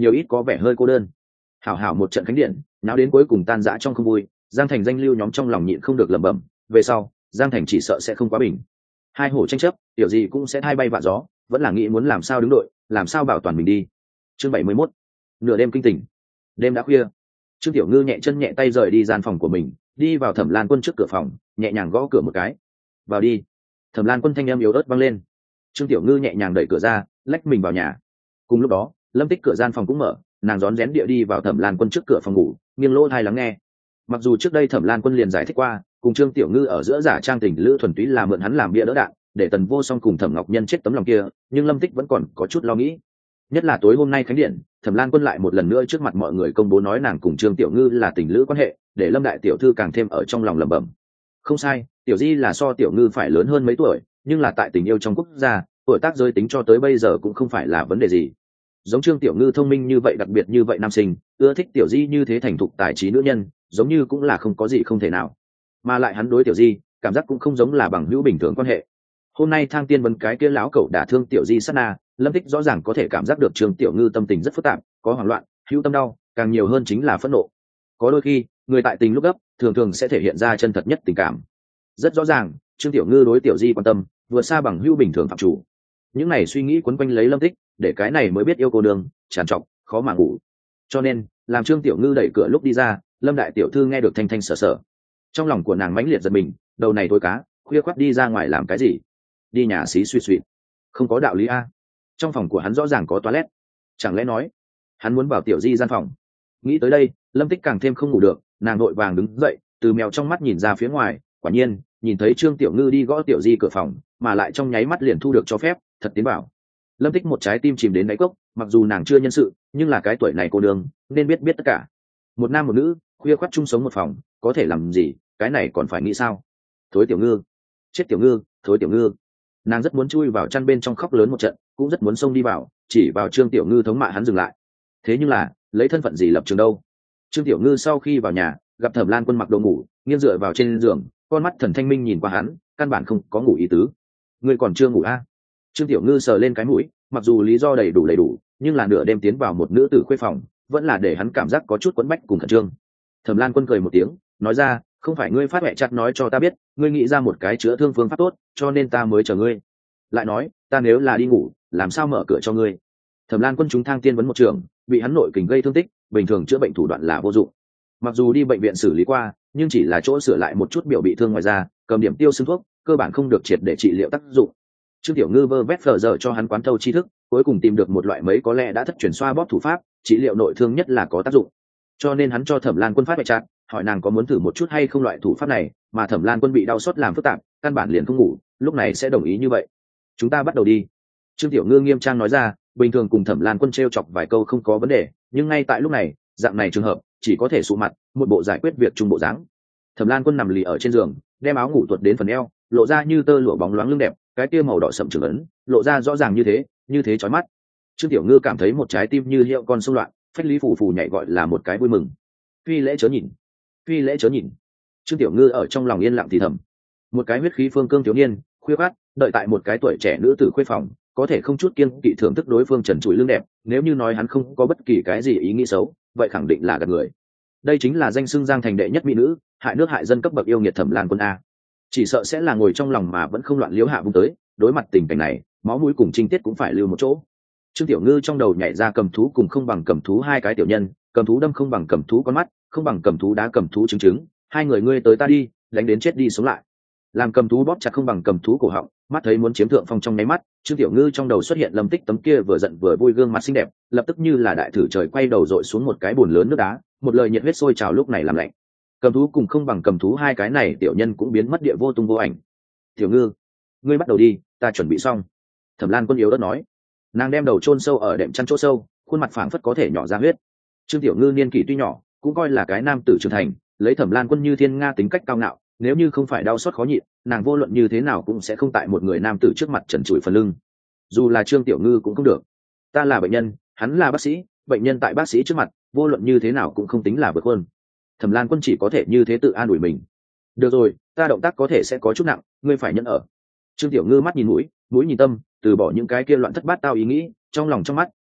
A: nhiều ít có vẻ hơi cô đơn. Hảo hảo một trận khánh điện náo đến cuối cùng tan rã trong không vui, Giang Thành danh lưu nhóm trong lòng nhịn không được lẩm bẩm, về sau Giang Thành chỉ sợ sẽ không quá bình. Hai hổ tranh chấp tiểu gì cũng sẽ thay bay vạ gió, vẫn là nghĩ muốn làm sao đứng đội, làm sao bảo toàn mình đi. Chương 71. Nửa đêm kinh tỉnh. Đêm đã khuya, Trương Tiểu Ngư nhẹ chân nhẹ tay rời đi gian phòng của mình, đi vào Thẩm Lan Quân trước cửa phòng, nhẹ nhàng gõ cửa một cái. "Vào đi." Thẩm Lan Quân thanh âm yếu ớt vang lên. Trương Tiểu Ngư nhẹ nhàng đẩy cửa ra, lách mình vào nhà. Cùng lúc đó, Lâm Tích cửa gian phòng cũng mở, nàng rón rén địa đi vào Thẩm Lan Quân trước cửa phòng ngủ, nghiêng lỗ tai lắng nghe. Mặc dù trước đây Thẩm Lan Quân liền giải thích qua, cùng Trương Tiểu Ngư ở giữa giả trang tình lữ thuần túy là mượn hắn làm bia đỡ đạn, để Tần Vô Song cùng Thẩm Ngọc Nhân chết tấm lòng kia, nhưng Lâm Tích vẫn còn có chút lo nghĩ. Nhất là tối hôm nay khánh điện, Thẩm Lan Quân lại một lần nữa trước mặt mọi người công bố nói nàng cùng Trương Tiểu Ngư là tình lữ quan hệ, để Lâm đại tiểu thư càng thêm ở trong lòng lẩm bẩm. Không sai, Tiểu Di là so Tiểu Ngư phải lớn hơn mấy tuổi, nhưng là tại tình yêu trong quốc gia, tuổi tác giới tính cho tới bây giờ cũng không phải là vấn đề gì. Giống Trương Tiểu Ngư thông minh như vậy, đặc biệt như vậy nam sinh, ưa thích Tiểu Di như thế thành thục tài trí nữ nhân, giống như cũng là không có gì không thể nào. Mà lại hắn đối Tiểu Di, cảm giác cũng không giống là bằng hữu bình thường quan hệ. Hôm nay Thang Tiên vấn cái kia lão cẩu đả thương Tiểu Di sát na, Lâm Tích rõ ràng có thể cảm giác được Trương Tiểu Ngư tâm tình rất phức tạp, có hoảng loạn, hữu tâm đau, càng nhiều hơn chính là phẫn nộ. Có đôi khi, người tại tình lúc gấp, thường thường sẽ thể hiện ra chân thật nhất tình cảm. Rất rõ ràng, Trương Tiểu Ngư đối Tiểu Di quan tâm, vượt xa bằng hữu bình thường phạm chủ. Những này suy nghĩ quấn quanh lấy Lâm Tích, để cái này mới biết yêu cô đường, tràn trọc, khó mà ngủ. Cho nên, làm Trương Tiểu Ngư đẩy cửa lúc đi ra, Lâm đại tiểu thư nghe được thanh thanh sở sở. Trong lòng của nàng mãnh liệt giật mình, đầu này thôi cá, khuya khoắt đi ra ngoài làm cái gì? Đi nhà xí suy suy. Không có đạo lý a. Trong phòng của hắn rõ ràng có toilet, chẳng lẽ nói hắn muốn vào Tiểu Di gian phòng? Nghĩ tới đây, Lâm Tích càng thêm không ngủ được, nàng vội vàng đứng dậy, từ mèo trong mắt nhìn ra phía ngoài, quả nhiên nhìn thấy Trương Tiểu Ngư đi gõ Tiểu Di cửa phòng, mà lại trong nháy mắt liền thu được cho phép, thật tiến bảo. Lâm Tích một trái tim chìm đến đáy cốc, mặc dù nàng chưa nhân sự, nhưng là cái tuổi này cô đương nên biết biết tất cả. Một nam một nữ khuya khoắt chung sống một phòng, có thể làm gì, cái này còn phải nghĩ sao? Thối Tiểu Ngư, chết Tiểu Ngư, thối Tiểu Ngư. Nàng rất muốn chui vào chăn bên trong khóc lớn một trận, cũng rất muốn xông đi vào, chỉ vào Trương Tiểu Ngư thống mạ hắn dừng lại. Thế nhưng là lấy thân phận gì lập trường đâu? Trương Tiểu Ngư sau khi vào nhà, gặp Thẩm Lan Quân mặc đồ ngủ, nghiêng dựa vào trên giường, con mắt thần thanh minh nhìn qua hắn, căn bản không có ngủ ý tứ. Ngươi còn chưa ngủ a? Trương Tiểu Ngư sờ lên cái mũi, mặc dù lý do đầy đủ, nhưng là nửa đêm tiến vào một nữ tử khuê phòng, vẫn là để hắn cảm giác có chút quẫn bách cùng khẩn trương. Thẩm Lan Quân cười một tiếng, nói ra, không phải ngươi phát mẹ chặt nói cho ta biết, ngươi nghĩ ra một cái chữa thương phương pháp tốt, cho nên ta mới chờ ngươi. Lại nói, ta nếu là đi ngủ, làm sao mở cửa cho ngươi? Thẩm Lan Quân chúng Thang Tiên vấn một trường, bị hắn nội kình gây thương tích, bình thường chữa bệnh thủ đoạn là vô dụng. Mặc dù đi bệnh viện xử lý qua, nhưng chỉ là chỗ sửa lại một chút biểu bị thương ngoài da, cầm điểm tiêu xương thuốc, cơ bản không được triệt để trị liệu tác dụng. Trương Tiểu Ngư vơ vét phờ giờ cho hắn quán thâu tri thức, cuối cùng tìm được một loại mấy có lẽ đã thất truyền xoa bóp thủ pháp, trị liệu nội thương nhất là có tác dụng. Cho nên hắn cho Thẩm Lan Quân phát bài chặt, hỏi nàng có muốn thử một chút hay không loại thủ pháp này, mà Thẩm Lan Quân bị đau sốt làm phức tạp, căn bản liền không ngủ, lúc này sẽ đồng ý như vậy. Chúng ta bắt đầu đi. Trương Tiểu Ngư nghiêm trang nói ra, bình thường cùng Thẩm Lan Quân trêu chọc vài câu không có vấn đề, nhưng ngay tại lúc này, dạng này trường hợp chỉ có thể sụ mặt, một bộ giải quyết việc chung bộ dáng. Thẩm Lan Quân nằm lì ở trên giường, đem áo ngủ tuột đến phần eo, lộ ra như tơ lụa bóng loáng lưng đẹp, cái kia màu đỏ sậm trường ấn, lộ ra rõ ràng như thế chói mắt. Trương Tiểu Ngư cảm thấy một trái tim như hiệu con sông loạn, phách lý phù phù nhảy gọi là một cái vui mừng. Phi lễ chớ nhìn, phi lễ chớ nhìn. Trương Tiểu Ngư ở trong lòng yên lặng thì thầm. Một cái huyết khí phương cương thiếu niên, khuya khoắt, đợi tại một cái tuổi trẻ nữ tử khuê phòng, có thể không chút kiêng kỵ thưởng thức đối phương trần trụi lưng đẹp, nếu như nói hắn không có bất kỳ cái gì ý nghĩ xấu, vậy khẳng định là gạt người. Đây chính là danh xưng Giang Thành đệ nhất mỹ nữ, hại nước hại dân cấp bậc yêu nghiệt Thẩm Lan Quân a. Chỉ sợ sẽ là ngồi trong lòng mà vẫn không loạn liếu hạ vung tới, đối mặt tình cảnh này, máu mũi cùng trinh tiết cũng phải lưu một chỗ. Trương Tiểu Ngư trong đầu nhảy ra cầm thú cùng không bằng cầm thú hai cái tiểu nhân, cầm thú đâm không bằng cầm thú con mắt, không bằng cầm thú đá cầm thú trứng, hai người ngươi tới ta đi, đánh đến chết đi sống lại. Làm cầm thú bóp chặt không bằng cầm thú cổ họng, mắt thấy muốn chiếm thượng phong trong nháy mắt, Trương Tiểu Ngư trong đầu xuất hiện Lâm Tích tấm kia vừa giận vừa vui gương mặt xinh đẹp, lập tức như là đại thử trời quay đầu dội xuống một cái bồn lớn nước đá, một lời nhiệt huyết sôi trào lúc này làm lạnh. Cầm thú cùng không bằng cầm thú hai cái này tiểu nhân cũng biến mất địa vô tung vô ảnh. Tiểu Ngư, ngươi bắt đầu đi, ta chuẩn bị xong. Thẩm Lan Quân yếu ớt nói. Nàng đem đầu chôn sâu ở đệm chăn chỗ sâu, khuôn mặt phảng phất có thể nhỏ ra huyết. Trương Tiểu Ngư niên kỷ tuy nhỏ, cũng coi là cái nam tử trưởng thành, lấy Thẩm Lan Quân như thiên nga tính cách cao ngạo, nếu như không phải đau xót khó nhịn, nàng vô luận như thế nào cũng sẽ không tại một người nam tử trước mặt trần trụi phần lưng. Dù là Trương Tiểu Ngư cũng không được. Ta là bệnh nhân, hắn là bác sĩ, bệnh nhân tại bác sĩ trước mặt, vô luận như thế nào cũng không tính là vượt hơn. Thẩm Lan Quân chỉ có thể như thế tự an ủi mình. Được rồi, ta động tác có thể sẽ có chút nặng, ngươi phải nhẫn ở. Trương Tiểu Ngư mắt nhìn mũi, mũi nhìn tâm, từ bỏ những cái kia loạn thất bát tao ý nghĩ, trong lòng trong mắt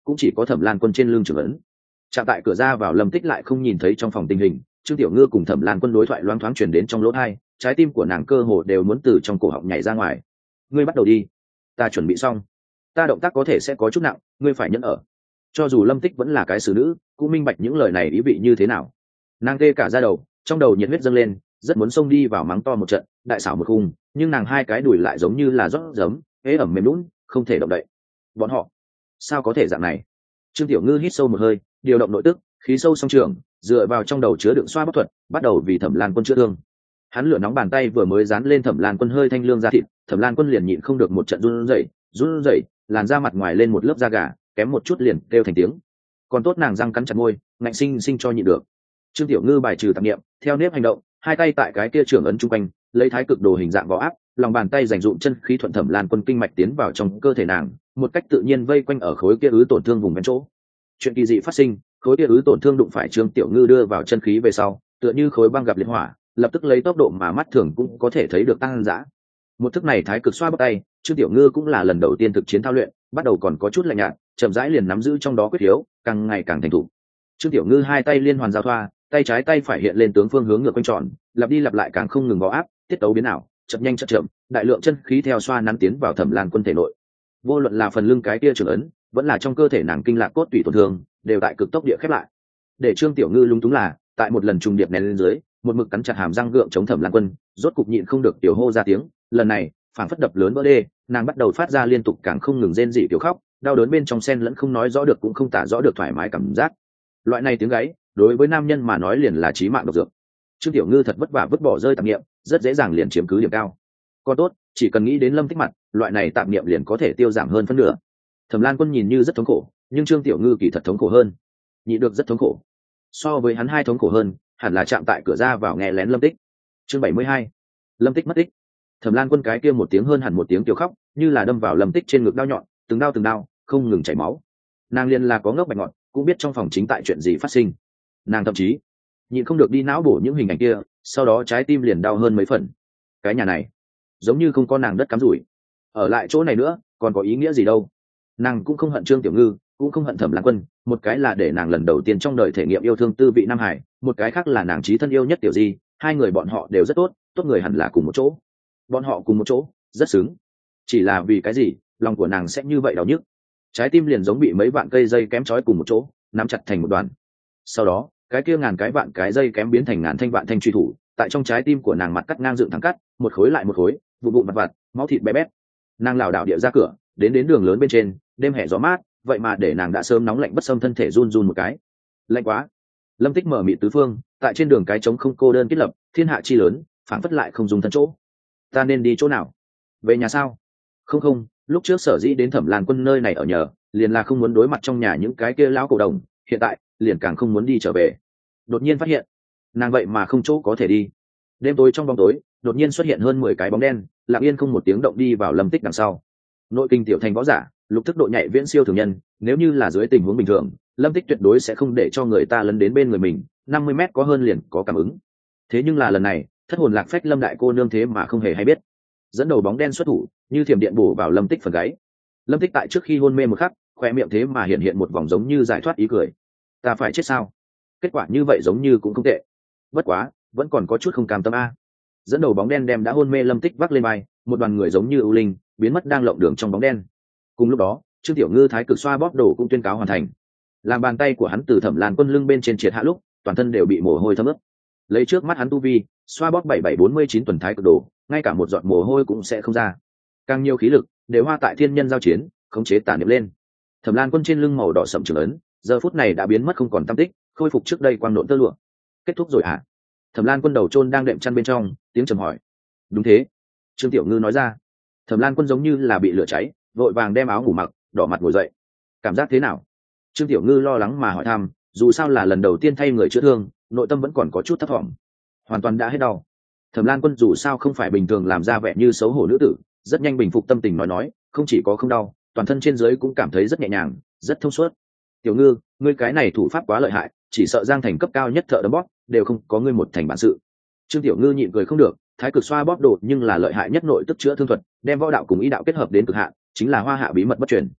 A: cũng chỉ có Thẩm Lan Quân trên lưng trưởng ấn. Chạm tại cửa ra vào Lâm Tích lại không nhìn thấy trong phòng tình hình, Trương Tiểu Ngư cùng Thẩm Lan Quân đối thoại loáng thoáng truyền đến trong lỗ tai, trái tim của nàng cơ hồ đều muốn từ trong cổ họng nhảy ra ngoài. Ngươi bắt đầu đi, ta chuẩn bị xong. Ta động tác có thể sẽ có chút nặng, ngươi phải nhẫn ở. Cho dù Lâm Tích vẫn là cái xử nữ, cũng minh bạch những lời này ý vị như thế nào. Nàng tê cả da đầu, trong đầu nhiệt huyết dâng lên, rất muốn xông đi vào mắng to một trận, đại xảo một khung, nhưng nàng hai cái đùi lại giống như là rót giấm, ế ẩm mềm lún, không thể động đậy. Bọn họ, sao có thể dạng này? Trương Tiểu Ngư hít sâu một hơi, điều động nội tức, khí sâu song trường, dựa vào trong đầu chứa đựng xoa bóp thuật, bắt đầu vì Thẩm Lan Quân chữa thương. Hắn lửa nóng bàn tay vừa mới dán lên Thẩm Lan Quân hơi thanh lương da thịt, Thẩm Lan Quân liền nhịn không được một trận run rẩy, làn da mặt ngoài lên một lớp da gà, kém một chút liền kêu thành tiếng. Còn tốt nàng răng cắn chặt môi, ngạnh sinh sinh cho nhịn được. Trương Tiểu Ngư bài trừ tạp niệm, theo nếp hành động, hai tay tại cái kia trưởng ấn trung quanh, lấy thái cực đồ hình dạng vỏ áp, lòng bàn tay dành dụm chân khí thuận Thẩm Lan Quân kinh mạch tiến vào trong cơ thể nàng, một cách tự nhiên vây quanh ở khối kia ứ tổn thương vùng ven chỗ. Chuyện kỳ dị phát sinh, khối kia ứ tổn thương đụng phải Trương Tiểu Ngư đưa vào chân khí về sau, tựa như khối băng gặp liệt hỏa, lập tức lấy tốc độ mà mắt thường cũng có thể thấy được tăng dã. Một thức này thái cực xoa bóp tay, Trương Tiểu Ngư cũng là lần đầu tiên thực chiến thao luyện, bắt đầu còn có chút lạnh nhạt, chậm rãi liền nắm giữ trong đó quyết yếu, càng ngày càng thành thục. Trương Tiểu Ngư hai tay liên hoàn giao thoa, tay trái tay phải hiện lên tướng phương hướng ngược quanh tròn, lặp đi lặp lại càng không ngừng gõ áp, tiết tấu biến ảo, chậm nhanh chậm chậm, đại lượng chân khí theo xoa nắn tiến vào Thẩm Lan Quân thể nội. Vô luận là phần lưng cái kia trưởng ấn, vẫn là trong cơ thể nàng kinh lạc cốt tủy tổn thương, đều tại cực tốc địa khép lại. Để Trương Tiểu Ngư lung túng là, tại một lần trùng điệp nén lên dưới, một mực cắn chặt hàm răng gượng chống Thẩm Lan Quân, rốt cục nhịn không được tiểu hô ra tiếng, lần này, phảng phất đập lớn vỡ đê, nàng bắt đầu phát ra liên tục càng không ngừng rên rỉ tiểu khóc, đau đớn bên trong xen lẫn không nói rõ được cũng không tả rõ được thoải mái cảm giác. Loại này tiếng gáy, đối với nam nhân mà nói liền là chí mạng độc dược. Trương Tiểu Ngư thật vất vả vứt bỏ rơi tạp niệm, rất dễ dàng liền chiếm cứ điểm cao. Còn tốt, chỉ cần nghĩ đến Lâm Tích mặt, loại này tạp niệm liền có thể tiêu giảm hơn phân nửa. Thẩm Lan Quân nhìn như rất thống khổ, nhưng Trương Tiểu Ngư kỳ thật thống khổ hơn. Nhịn được rất thống khổ. So với hắn hai thống khổ hơn, hẳn là chạm tại cửa ra vào nghe lén Lâm Tích. Chương 72. Lâm Tích mất tích. Thẩm Lan Quân cái kia một tiếng hơn hẳn một tiếng kêu khóc, như là đâm vào Lâm Tích trên ngực đau nhọn, từng đau, không ngừng chảy máu. Nàng liền là có ngốc bạch ngọt, cũng biết trong phòng chính tại chuyện gì phát sinh. Nàng thậm chí nhịn không được đi não bổ những hình ảnh kia, sau đó trái tim liền đau hơn mấy phần. Cái nhà này giống như không có nàng đất cắm rủi, ở lại chỗ này nữa còn có ý nghĩa gì đâu. Nàng cũng không hận Trương Tiểu Ngư, cũng không hận Thẩm Lan Quân, một cái là để nàng lần đầu tiên trong đời thể nghiệm yêu thương tư vị Nam Hải, một cái khác là nàng chí thân yêu nhất Tiểu Di, hai người bọn họ đều rất tốt, tốt người hẳn là cùng một chỗ. Bọn họ cùng một chỗ rất xứng, chỉ là vì cái gì lòng của nàng sẽ như vậy đau nhức, trái tim liền giống bị mấy vạn cây dây kém trói cùng một chỗ, nắm chặt thành một đoàn. Sau đó cái kia ngàn cái vạn cái dây kém biến thành ngàn thanh vạn thanh truy thủ, tại trong trái tim của nàng mặt cắt ngang dựng thẳng cắt, một khối lại một khối, vụn vụn vặt vặt, máu thịt bé bét. Nàng lảo đảo địa ra cửa, đến đường lớn bên trên, đêm hè gió mát, vậy mà để nàng đã sớm nóng lạnh bất xâm, thân thể run run một cái. Lạnh quá. Lâm Tích mở mịt tứ phương, tại trên đường cái trống không cô đơn kết lập, thiên hạ chi lớn, phảng phất lại không dùng thân chỗ. Ta nên đi chỗ nào? Về nhà sao? Không, lúc trước sở dĩ đến Thẩm Lan Quân nơi này ở nhờ, liền là không muốn đối mặt trong nhà những cái kia lão cổ đồng, hiện tại liền càng không muốn đi trở về. Đột nhiên phát hiện, nàng vậy mà không chỗ có thể đi. Đêm tối trong bóng tối, đột nhiên xuất hiện hơn 10 cái bóng đen, lặng yên không một tiếng động đi vào Lâm Tích đằng sau. Nội kinh tiểu thành võ giả, lục thức độ nhạy viễn siêu thường nhân, nếu như là dưới tình huống bình thường, Lâm Tích tuyệt đối sẽ không để cho người ta lấn đến bên người mình, 50 mét có hơn liền có cảm ứng. Thế nhưng là lần này, thất hồn lạc phách Lâm đại cô nương thế mà không hề hay biết. Dẫn đầu bóng đen xuất thủ, như thiểm điện bổ vào Lâm Tích phần gáy. Lâm Tích tại trước khi hôn mê một khắc, khoe miệng thế mà hiện một vòng giống như giải thoát ý cười. Ta phải chết sao? Kết quả như vậy giống như cũng không tệ. Bất quá, vẫn còn có chút không cam tâm a. Dẫn đầu bóng đen đem đã hôn mê Lâm Tích vác lên vai, một đoàn người giống như ưu linh, biến mất đang lộng đường trong bóng đen. Cùng lúc đó, Trương Tiểu Ngư thái cực xoa bóp đồ cũng tuyên cáo hoàn thành. Làm bàn tay của hắn từ Thẩm Lan Quân lưng bên trên triệt hạ lúc, toàn thân đều bị mồ hôi thấm ướt. Lấy trước mắt hắn tu vi, xoa bóp 7749 tuần thái cực đồ, ngay cả một giọt mồ hôi cũng sẽ không ra. Càng nhiều khí lực đều hoa tại thiên nhân giao chiến, khống chế tản niệm lên. Thẩm Lan Quân trên lưng màu đỏ sẫm trường ấn, giờ phút này đã biến mất không còn tăm tích, khôi phục trước đây quang nộn tơ lụa. Kết thúc rồi hả? Thẩm Lan Quân đầu chôn đang đệm chăn bên trong, tiếng trầm hỏi. Đúng thế, Trương Tiểu Ngư nói ra. Thẩm Lan Quân giống như là bị lửa cháy, vội vàng đem áo ngủ mặc, đỏ mặt ngồi dậy. Cảm giác thế nào? Trương Tiểu Ngư lo lắng mà hỏi thăm, dù sao là lần đầu tiên thay người chữa thương, nội tâm vẫn còn có chút thấp thỏm. Hoàn toàn đã hết đau. Thẩm Lan Quân dù sao không phải bình thường làm ra vẻ như xấu hổ nữ tử, rất nhanh bình phục tâm tình nói, không chỉ có không đau, toàn thân trên dưới cũng cảm thấy rất nhẹ nhàng, rất thông suốt. Tiểu Ngư, ngươi cái này thủ pháp quá lợi hại, chỉ sợ Giang Thành cấp cao nhất thợ đấm bóp đều không có ngươi một thành bản sự. Trương Tiểu Ngư nhịn cười không được, thái cực xoa bóp đồ nhưng là lợi hại nhất nội tức chữa thương thuật, đem võ đạo cùng ý đạo kết hợp đến cực hạn, chính là hoa hạ bí mật bất truyền.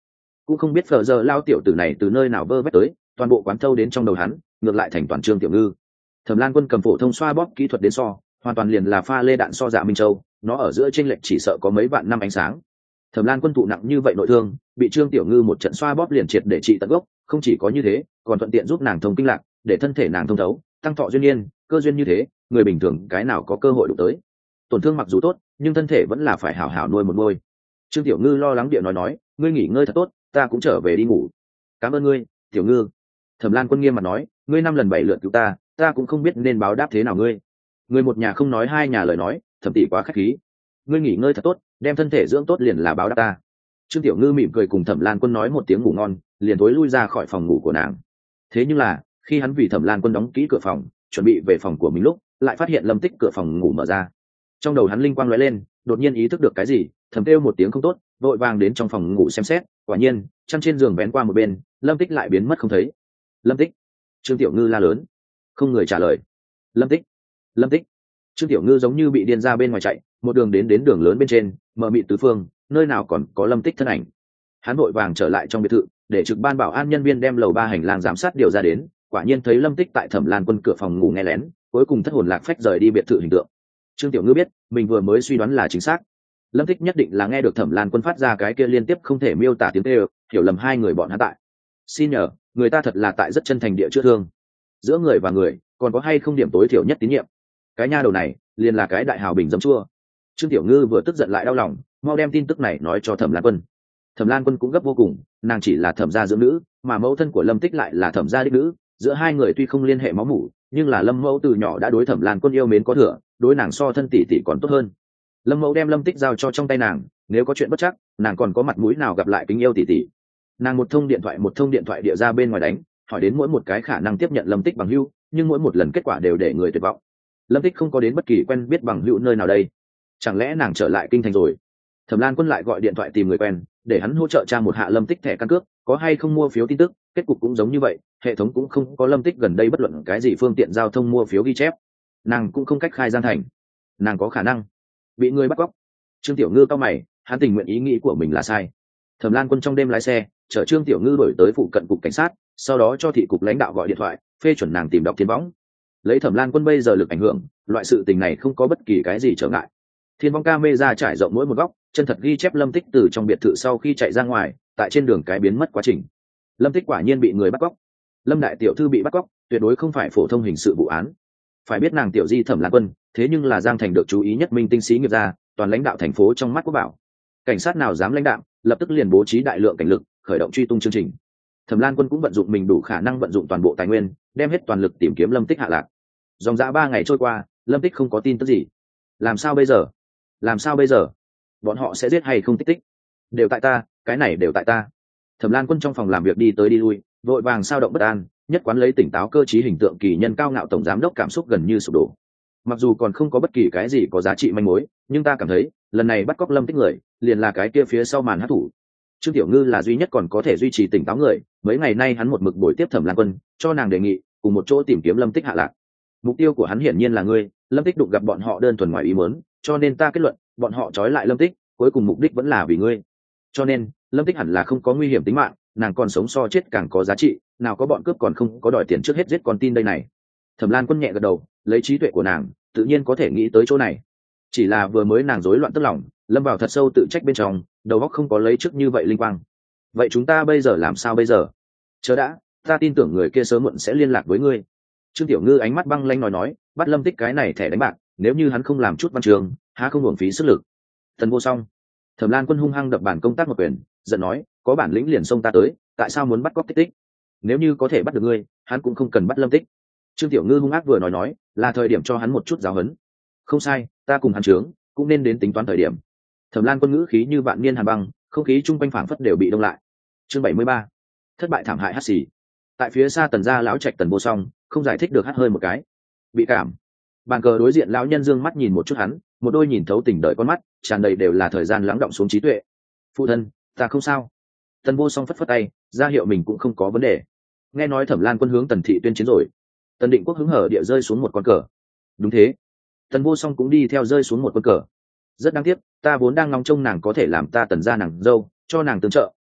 A: cũng không biết phờ giờ lao tiểu tử này từ nơi nào vơ vét tới, toàn bộ quán thâu đến trong đầu hắn, ngược lại thành toàn Trương Tiểu Ngư. Thẩm Lan Quân cầm phổ thông xoa bóp kỹ thuật đến so, hoàn toàn liền là pha lê đạn so Dạ Minh Châu, nó ở giữa chênh lệch chỉ sợ có mấy vạn năm ánh sáng. Thẩm Lan Quân thụ nặng như vậy nội thương, bị Trương Tiểu Ngư một trận xoa bóp liền triệt để trị tận gốc, không chỉ có như thế, còn thuận tiện giúp nàng thông kinh lạc, để thân thể nàng thông thấu, tăng thọ duyên niên, cơ duyên như thế, người bình thường cái nào có cơ hội đụng tới. Tổn thương mặc dù tốt, nhưng thân thể vẫn là phải hảo hảo nuôi một nuôi. Trương Tiểu Ngư lo lắng địa nói, ngươi nghỉ ngơi thật tốt, ta cũng trở về đi ngủ. Cảm ơn ngươi, Tiểu Ngư. Thẩm Lan Quân nghiêm mặt nói, ngươi 5 lần 7 lượt cứu ta, ta cũng không biết nên báo đáp thế nào ngươi. Người một nhà không nói hai nhà lời nói, Thẩm tỷ quá khách khí. Ngươi nghỉ ngơi thật tốt, đem thân thể dưỡng tốt liền là báo đáp ta. Trương Tiểu Ngư mỉm cười cùng Thẩm Lan Quân nói một tiếng ngủ ngon, liền tối lui ra khỏi phòng ngủ của nàng. Thế nhưng là, khi hắn vì Thẩm Lan Quân đóng kỹ cửa phòng, chuẩn bị về phòng của mình lúc, lại phát hiện Lâm Tích cửa phòng ngủ mở ra. Trong đầu hắn linh quang lóe lên, đột nhiên ý thức được cái gì, thầm kêu một tiếng không tốt, vội vàng đến trong phòng ngủ xem xét, quả nhiên, chăn trên giường vén qua một bên, Lâm Tích lại biến mất không thấy. Lâm Tích! Trương Tiểu Ngư la lớn, không người trả lời. Lâm Tích! Lâm Tích! Trương Tiểu Ngư giống như bị điên ra bên ngoài chạy, một đường đến đường lớn bên trên, mờ mịt tứ phương, nơi nào còn có Lâm Tích thân ảnh. Hắn vội vàng trở lại trong biệt thự, để trực ban bảo an nhân viên đem lầu 3 hành lang giám sát điều ra đến, quả nhiên thấy Lâm Tích tại Thẩm Lan Quân cửa phòng ngủ nghe lén, cuối cùng thất hồn lạc phách rời đi biệt thự hình tượng. Trương Tiểu Ngư biết, mình vừa mới suy đoán là chính xác. Lâm Tích nhất định là nghe được Thẩm Lan Quân phát ra cái kia liên tiếp không thể miêu tả tiếng kêu, hiểu lầm hai người bọn hắn tại. Xin nhờ, người ta thật là tại rất chân thành địa chữa thương. Giữa người và người, còn có hay không điểm tối thiểu nhất tín nhiệm. Cái nha đầu này, liền là cái đại hào bình dấm chua. Trương Tiểu Ngư vừa tức giận lại đau lòng, mau đem tin tức này nói cho Thẩm Lan Quân. Thẩm Lan Quân cũng gấp vô cùng, nàng chỉ là Thẩm gia dưỡng nữ, mà mẫu thân của Lâm Tích lại là Thẩm gia đích nữ, giữa hai người tuy không liên hệ máu mủ, nhưng là Lâm mẫu từ nhỏ đã đối Thẩm Lan Quân yêu mến có thừa, đối nàng so thân tỷ tỷ còn tốt hơn. Lâm mẫu đem Lâm Tích giao cho trong tay nàng, nếu có chuyện bất chắc, nàng còn có mặt mũi nào gặp lại kính yêu tỷ tỷ. Nàng một thông điện thoại địa ra bên ngoài đánh, hỏi đến mỗi một cái khả năng tiếp nhận Lâm Tích bằng hữu, nhưng mỗi một lần kết quả đều để người tuyệt vọng. Lâm Tích không có đến bất kỳ quen biết bằng hữu nơi nào đây, chẳng lẽ nàng trở lại kinh thành rồi? Thẩm Lan Quân lại gọi điện thoại tìm người quen, để hắn hỗ trợ tra một hạ Lâm Tích thẻ căn cước, có hay không mua phiếu tin tức, kết cục cũng giống như vậy, hệ thống cũng không có Lâm Tích gần đây bất luận cái gì phương tiện giao thông mua phiếu ghi chép. Nàng cũng không cách khai Giang thành, nàng có khả năng bị người bắt cóc. Trương Tiểu Ngư cau mày, hắn tình nguyện ý nghĩ của mình là sai. Thẩm Lan Quân trong đêm lái xe chở Trương Tiểu Ngư đổi tới phụ cận cục cảnh sát, sau đó cho thị cục lãnh đạo gọi điện thoại phê chuẩn nàng tìm đọc Thiên Võng. Lấy Thẩm Lan Quân bây giờ lực ảnh hưởng, loại sự tình này không có bất kỳ cái gì trở ngại. Thiên Võng camera trải rộng mỗi một góc, chân thật ghi chép Lâm Tích từ trong biệt thự sau khi chạy ra ngoài, tại trên đường cái biến mất quá trình. Lâm Tích quả nhiên bị người bắt cóc. Lâm đại tiểu thư bị bắt cóc, tuyệt đối không phải phổ thông hình sự vụ án. Phải biết nàng tiểu di Thẩm Lan Quân, thế nhưng là Giang thành được chú ý nhất minh tinh sĩ nghiệp gia, toàn lãnh đạo thành phố trong mắt quốc bảo. Cảnh sát nào dám lãnh đạo, lập tức liền bố trí đại lượng cảnh lực, khởi động truy tung chương trình. Thẩm Lan Quân cũng vận dụng mình đủ khả năng vận dụng toàn bộ tài nguyên, đem hết toàn lực tìm kiếm Lâm Tích hạ lạc. Dòng dã 3 ngày trôi qua, Lâm Tích không có tin tức gì. Làm sao bây giờ? Làm sao bây giờ? Bọn họ sẽ giết hay không Tích Tích? Đều tại ta, cái này đều tại ta. Thẩm Lan Quân trong phòng làm việc đi tới đi lui, vội vàng sao động bất an, nhất quán lấy tỉnh táo cơ trí hình tượng kỳ nhân cao ngạo tổng giám đốc cảm xúc gần như sụp đổ. Mặc dù còn không có bất kỳ cái gì có giá trị manh mối, nhưng ta cảm thấy lần này bắt cóc Lâm Tích người liền là cái kia phía sau màn hát thủ. Trương Tiểu Ngư là duy nhất còn có thể duy trì tỉnh táo người, mấy ngày nay hắn một mực buổi tiếp Thẩm Lan Quân, cho nàng đề nghị cùng một chỗ tìm kiếm Lâm Tích hạ lạc. Mục tiêu của hắn hiển nhiên là ngươi, Lâm Tích đụng gặp bọn họ đơn thuần ngoài ý muốn, cho nên ta kết luận bọn họ trói lại Lâm Tích, cuối cùng mục đích vẫn là vì ngươi. Cho nên Lâm Tích hẳn là không có nguy hiểm tính mạng, nàng còn sống so chết càng có giá trị, nào có bọn cướp còn không có đòi tiền trước hết giết con tin đây này. Thẩm Lan Quân nhẹ gật đầu, lấy trí tuệ của nàng tự nhiên có thể nghĩ tới chỗ này. Chỉ là vừa mới nàng rối loạn tức lòng, lâm vào thật sâu tự trách bên trong, đầu óc không có lấy trước như vậy linh quang. Vậy chúng ta bây giờ làm sao bây giờ? Chờ đã, ta tin tưởng người kia sớm muộn sẽ liên lạc với ngươi. Trương Tiểu Ngư ánh mắt băng lanh nói, bắt Lâm Tích cái này thẻ đánh bạc, nếu như hắn không làm chút văn trường, há không uổng phí sức lực. Tần Vô Song. Thẩm Lan Quân hung hăng đập bàn công tác một quyền, giận nói, có bản lĩnh liền xông ta tới, tại sao muốn bắt cóc Tích Tích? Nếu như có thể bắt được ngươi, hắn cũng không cần bắt Lâm Tích. Trương Tiểu Ngư hung ác vừa nói, là thời điểm cho hắn một chút giáo huấn. Không sai, ta cùng hắn trướng, cũng nên đến tính toán thời điểm. Thẩm Lan Quân ngữ khí như vạn niên hàn băng, không khí chung quanh phảng phất đều bị đông lại. Chương 73. Thất bại thảm hại hắt xì. Tại phía xa Tần gia lão trạch Tần Vô Song, không giải thích được hắt hơi một cái. Bị cảm. Bàn cờ đối diện lão nhân dương mắt nhìn một chút hắn, một đôi nhìn thấu tình đời con mắt, tràn đầy đều là thời gian lắng động xuống trí tuệ. Phụ thân, ta không sao. Tần Vô Song phất phất tay, ra hiệu mình cũng không có vấn đề. Nghe nói Thẩm Lan Quân hướng Tần thị tuyên chiến rồi. Tần Định Quốc hứng hở địa rơi xuống một con cờ. Đúng thế. Tần Vô Song cũng đi theo rơi xuống một con cờ. Rất đáng tiếc, ta vốn đang ngóng trông nàng có thể làm ta Tần gia nàng dâu, cho nàng tương trợ,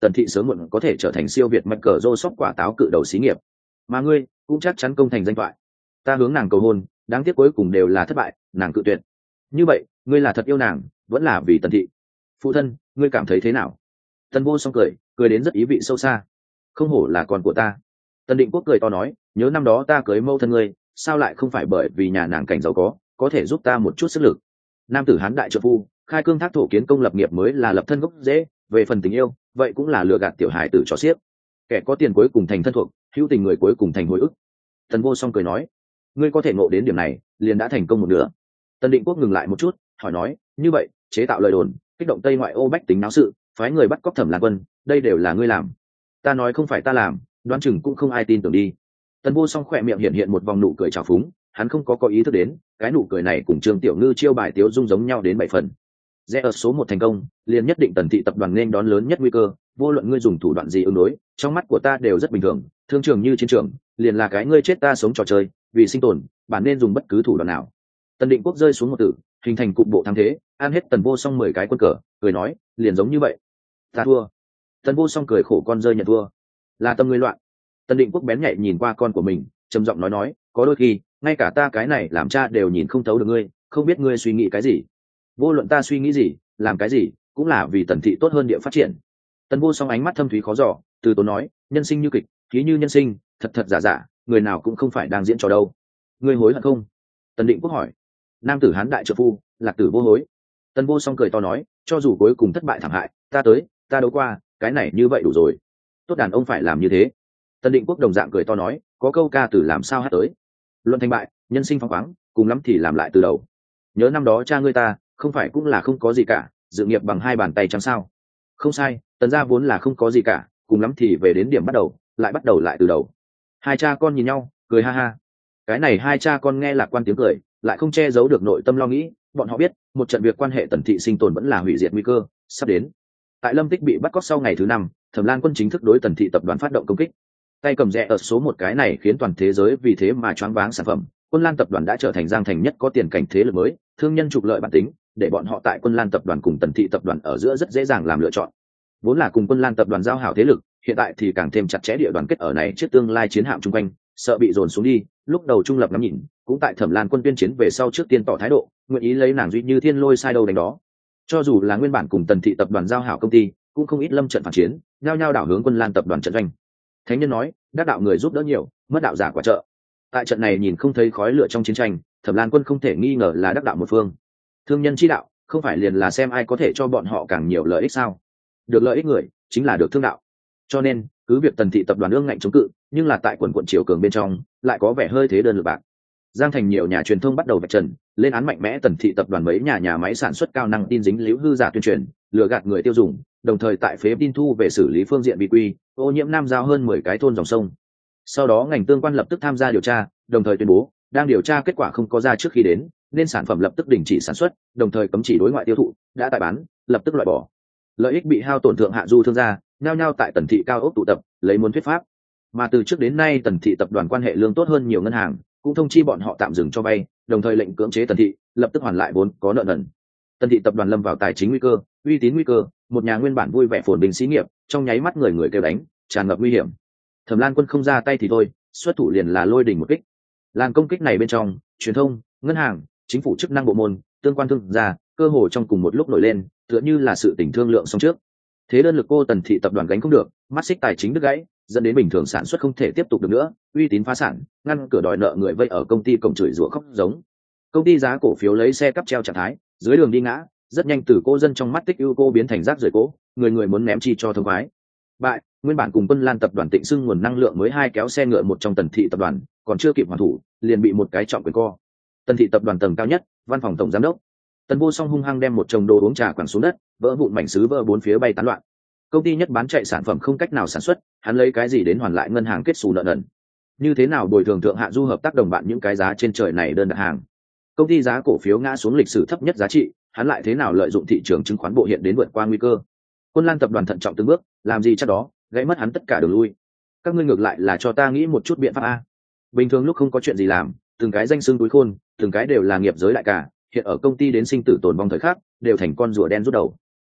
A: tần thị sớm muộn có thể trở thành siêu việt Microsoft quả táo cự đầu xí nghiệp, mà ngươi cũng chắc chắn công thành danh thoại. Ta hướng nàng cầu hôn, đáng tiếc cuối cùng đều là thất bại, nàng cự tuyệt. Như vậy ngươi là thật yêu nàng, vẫn là vì tần thị? Phụ thân, ngươi cảm thấy thế nào? Tần Vô Song cười đến rất ý vị sâu xa. Không hổ là con của ta. Tần Định Quốc cười to nói, nhớ năm đó ta cưới mẫu thân ngươi, sao lại không phải bởi vì nhà nàng cảnh giàu có thể giúp ta một chút sức lực. Nam tử hán đại trợ phu, khai cương thác thổ kiến công lập nghiệp mới là lập thân gốc dễ, về phần tình yêu, vậy cũng là lừa gạt tiểu hài tử trò xiếc. Kẻ có tiền cuối cùng thành thân thuộc, hữu tình người cuối cùng thành hồi ức. Tần Vô Song cười nói, ngươi có thể ngộ đến điểm này, liền đã thành công một nửa. Tần Định Quốc ngừng lại một chút, hỏi nói, như vậy, chế tạo lời đồn, kích động Tây ngoại ô bách tính náo sự, phái người bắt cóc Thẩm Lan Quân, đây đều là ngươi làm. Ta nói không phải ta làm, đoán chừng cũng không ai tin tưởng đi. Tần Vô Song khỏe miệng hiện một vòng nụ cười trào phúng, hắn không có ý thức đến, cái nụ cười này cùng Trương Tiểu Ngư chiêu bài tiếu dung giống nhau đến 7 phần. Rẽ ở số 1 thành công, liền nhất định tần thị tập đoàn nên đón lớn nhất nguy cơ, vô luận ngươi dùng thủ đoạn gì ứng đối, trong mắt của ta đều rất bình thường, thương trường như chiến trường, liền là cái ngươi chết ta sống trò chơi, vì sinh tồn, bản nên dùng bất cứ thủ đoạn nào. Tần Định Quốc rơi xuống một tử, hình thành cục bộ thắng thế, ăn hết Tần Vô Song 10 cái quân cờ, cười nói, liền giống như vậy. Ta thua. Tần Vô Song cười khổ con rơi nhận thua. Là tâm ngươi loạn. Tần Định Quốc bén nhạy nhìn qua con của mình, trầm giọng nói, có đôi khi, ngay cả ta cái này làm cha đều nhìn không thấu được ngươi, không biết ngươi suy nghĩ cái gì. Vô luận ta suy nghĩ gì, làm cái gì, cũng là vì tần thị tốt hơn địa phát triển. Tần Vô Song ánh mắt thâm thúy khó dò, từ tốn nói, nhân sinh như kịch, khí như nhân sinh, thật thật giả giả, người nào cũng không phải đang diễn trò đâu. Ngươi hối hận không? Tần Định Quốc hỏi. Nam tử hán đại trợ phu, lạc tử vô hối. Tần Vô Song cười to nói, cho dù cuối cùng thất bại thảm hại, ta đấu qua, cái này như vậy đủ rồi. Tốt đàn ông phải làm như thế. Tần Định Quốc đồng dạng cười to nói, có câu ca từ làm sao hát tới. Luận thành bại, nhân sinh phóng khoáng, cùng lắm thì làm lại từ đầu. Nhớ năm đó cha ngươi ta, không phải cũng là không có gì cả, dự nghiệp bằng 2 bàn tay trắng sao? Không sai, tần gia vốn là không có gì cả, cùng lắm thì về đến điểm bắt đầu lại từ đầu. Hai cha con nhìn nhau, cười ha ha. Cái này hai cha con nghe lạc quan tiếng cười, lại không che giấu được nội tâm lo nghĩ, bọn họ biết, một trận việc quan hệ tần thị sinh tồn vẫn là hủy diệt nguy cơ sắp đến. Tại Lâm Tích bị bắt cóc sau ngày thứ 5, Thẩm Lan Quân chính thức đối tần thị tập đoàn phát động công kích. Tay cầm rẽ ở số 1 cái này khiến toàn thế giới vì thế mà choáng váng sản phẩm. Quân Lan tập đoàn đã trở thành Giang Thành nhất có tiền cảnh thế lực mới, thương nhân trục lợi bản tính, để bọn họ tại Quân Lan tập đoàn cùng tần thị tập đoàn ở giữa rất dễ dàng làm lựa chọn. Vốn là cùng Quân Lan tập đoàn giao hảo thế lực, hiện tại thì càng thêm chặt chẽ địa đoàn kết ở này trước tương lai chiến hạm chung quanh, sợ bị dồn xuống đi. Lúc đầu trung lập ngắm nhìn, cũng tại Thẩm Lan Quân tuyên chiến về sau trước tiên tỏ thái độ, nguyện ý lấy nàng duy như thiên lôi sai đâu đánh đó. Cho dù là nguyên bản cùng tần thị tập đoàn giao hảo công ty, cũng không ít lâm trận phản chiến, nhao nhao đảo hướng Quân Lan tập đoàn trận doanh. Thánh nhân nói, đắc đạo người giúp đỡ nhiều, mất đạo giả quả trợ. Tại trận này nhìn không thấy khói lửa trong chiến tranh, Thẩm Lan Quân không thể nghi ngờ là đắc đạo một phương. Thương nhân chi đạo, không phải liền là xem ai có thể cho bọn họ càng nhiều lợi ích sao? Được lợi ích người, chính là được thương đạo. Cho nên, cứ việc tần thị tập đoàn ương ngạnh chống cự, nhưng là tại quần quận triều cường bên trong, lại có vẻ hơi thế đơn lực bạc. Giang Thành nhiều nhà truyền thông bắt đầu vạch trần, lên án mạnh mẽ tần thị tập đoàn mấy nhà máy sản xuất cao năng tin dính líu hư giả tuyên truyền, lừa gạt người tiêu dùng, đồng thời tại phế tin thu về xử lý phương diện vi quy, ô nhiễm nam giao hơn 10 cái thôn dòng sông. Sau đó ngành tương quan lập tức tham gia điều tra, đồng thời tuyên bố đang điều tra kết quả không có ra trước khi đến, nên sản phẩm lập tức đình chỉ sản xuất, đồng thời cấm chỉ đối ngoại tiêu thụ, đã tại bán, lập tức loại bỏ. Lợi ích bị hao tổn thượng hạ du thương gia, nhao nhao tại tần thị cao ốc tụ tập, lấy muốn thuyết pháp. Mà từ trước đến nay tần thị tập đoàn quan hệ lương tốt hơn nhiều ngân hàng, cũng thông chi bọn họ tạm dừng cho vay, đồng thời lệnh cưỡng chế tần thị lập tức hoàn lại vốn có nợ nần. Tần thị tập đoàn lâm vào tài chính nguy cơ, uy tín nguy cơ, một nhà nguyên bản vui vẻ phồn bình xí nghiệp, trong nháy mắt người kêu đánh, tràn ngập nguy hiểm. Thẩm Lan Quân không ra tay thì thôi, xuất thủ liền là lôi đình một kích. Làn công kích này bên trong, truyền thông, ngân hàng, chính phủ chức năng bộ môn, tương quan thương gia, cơ hồ trong cùng một lúc nổi lên, tựa như là sự tình thương lượng xong trước. Thế đơn lực cô tần thị tập đoàn gánh không được, mắt xích tài chính đứt gãy, dẫn đến bình thường sản xuất không thể tiếp tục được nữa, uy tín phá sản, ngăn cửa đòi nợ người vây ở công ty cổng chửi rủa khóc giống. Công ty giá cổ phiếu lấy xe cắp treo trạng thái, dưới đường đi ngã, rất nhanh từ cô dân trong mắt tích ưu cô biến thành rác rưởi cố, người muốn ném chi cho thông khoái. Bại, nguyên bản cùng Quân Lan tập đoàn Tịnh Sưng nguồn năng lượng mới 2 kéo xe ngựa một trong tần thị tập đoàn, còn chưa kịp hoàn thủ, liền bị một cái trọng quyền co. Tần thị tập đoàn tầng cao nhất, văn phòng tổng giám đốc. Tần Vô Song hung hăng đem một chồng đồ uống trà quẳng xuống đất, vỡ vụn mảnh sứ vỡ bốn phía bay tán loạn. Công ty nhất bán chạy sản phẩm không cách nào sản xuất, hắn lấy cái gì đến hoàn lại ngân hàng kết xù nợ nần? Như thế nào bồi thường thượng hạ du hợp tác đồng bạn những cái giá trên trời này đơn đặt hàng? Công ty giá cổ phiếu ngã xuống lịch sử thấp nhất giá trị, hắn lại thế nào lợi dụng thị trường chứng khoán bộ hiện đến vượt qua nguy cơ? Quân Lan tập đoàn thận trọng từng bước, làm gì chắc đó, gãy mất hắn tất cả đường lui. Các ngươi ngược lại là cho ta nghĩ một chút biện pháp a. Bình thường lúc không có chuyện gì làm, từng cái danh xưng túi khôn, từng cái đều là nghiệp giới đại cả, hiện ở công ty đến sinh tử tồn vong thời khắc, đều thành con rùa đen rút đầu.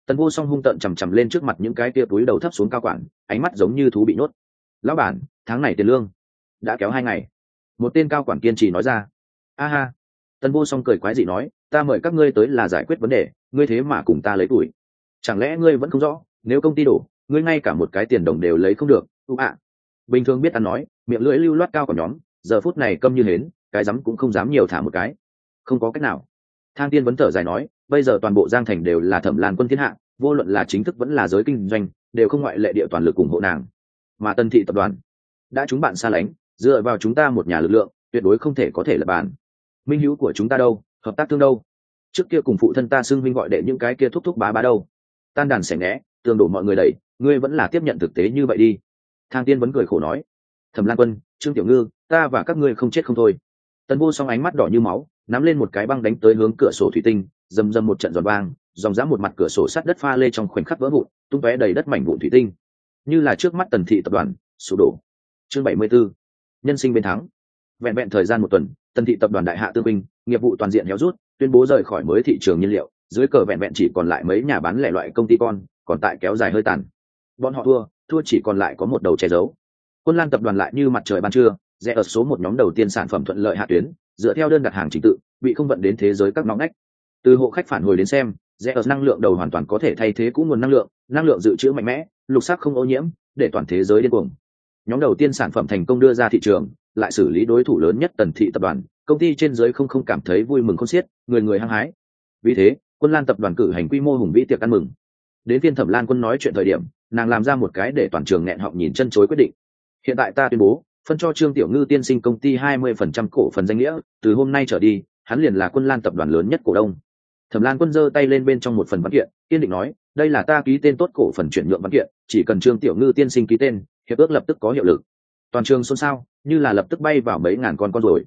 A: Tần Vô Song hung tợn chằm chằm lên trước mặt những cái kia túi đầu thấp xuống cao quản, ánh mắt giống như thú bị nhốt. Lão bản, tháng này tiền lương đã kéo 2 ngày. Một tên cao quản kiên trì nói ra. A ha. Tần Vô Song cười quái dị nói, ta mời các ngươi tới là giải quyết vấn đề, ngươi thế mà cùng ta lấy tuổi. Chẳng lẽ ngươi vẫn không rõ, nếu công ty đổ, ngươi ngay cả một cái tiền đồng đều lấy không được? Bình thường biết ăn nói, miệng lưỡi lưu loát cao của nhóm, giờ phút này câm như hến, cái dám cũng không dám nhiều thả một cái. Không có cách nào. Thang Tiên vấn thở dài nói, bây giờ toàn bộ Giang Thành đều là Thẩm Lan Quân thiên hạ, vô luận là chính thức vẫn là giới kinh doanh, đều không ngoại lệ địa toàn lực ủng hộ nàng. Mà Tân Thị tập đoàn đã chúng bạn xa lánh, dựa vào chúng ta một nhà lực lượng, tuyệt đối không thể có thể lập bàn. Minh hữu của chúng ta đâu, hợp tác thương đâu? Trước kia cùng phụ thân ta xưng huynh gọi đệ những cái kia thúc thúc bá bá đâu? Tan đàn xẻ nghẽ, tương đổ mọi người đẩy, ngươi vẫn là tiếp nhận thực tế như vậy đi. Thang Tiên vẫn cười khổ nói, Thẩm Lan Quân, Trương Tiểu Ngư, ta và các ngươi không chết không thôi. Tần Vô Song ánh mắt đỏ như máu, nắm lên một cái băng đánh tới hướng cửa sổ thủy tinh, rầm rầm một trận giòn vang, dòng dã một mặt cửa sổ sắt đất pha lê trong khoảnh khắc vỡ vụn, tung tóe đầy đất mảnh vụn thủy tinh, như là trước mắt Tần Thị tập đoàn sụp đổ. Chương 74, nhân sinh bên thắng. Vẹn vẹn thời gian một tuần, Tần Thị tập đoàn đại hạ tương binh, nghiệp vụ toàn diện héo rút, tuyên bố rời khỏi mới thị trường nhiên liệu, dưới cờ vẹn vẹn chỉ còn lại mấy nhà bán lẻ loại công ty con, còn tại kéo dài hơi tàn. Bọn họ thua chỉ còn lại có một đầu che giấu. Quân Lan tập đoàn lại như mặt trời ban trưa, rẽ ở số một nhóm đầu tiên sản phẩm thuận lợi hạ tuyến, dựa theo đơn đặt hàng trình tự, bị không vận đến thế giới các ngõ ngách. Từ hộ khách phản hồi đến xem, rẽ ở năng lượng đầu hoàn toàn có thể thay thế cũ nguồn năng lượng dự trữ mạnh mẽ, lục sắc không ô nhiễm, để toàn thế giới điên cuồng. Nhóm đầu tiên sản phẩm thành công đưa ra thị trường, lại xử lý đối thủ lớn nhất Tần Thị tập đoàn, công ty trên giới không cảm thấy vui mừng khôn xiết, người người hăng hái. Vì thế, Quân Lan tập đoàn cử hành quy mô hùng vĩ tiệc ăn mừng. Đến phiên Thẩm Lan Quân nói chuyện thời điểm, nàng làm ra một cái để toàn trường nghẹn họng nhìn chân chối quyết định. Hiện tại ta tuyên bố, phân cho Trương Tiểu Ngư tiên sinh công ty 20% cổ phần danh nghĩa, từ hôm nay trở đi, hắn liền là Quân Lan tập đoàn lớn nhất cổ đông. Thẩm Lan Quân giơ tay lên bên trong một phần văn kiện, kiên định nói, đây là ta ký tên tốt cổ phần chuyển nhượng văn kiện, chỉ cần Trương Tiểu Ngư tiên sinh ký tên, hiệp ước lập tức có hiệu lực. Toàn trường xôn xao, như là lập tức bay vào mấy ngàn con rồi.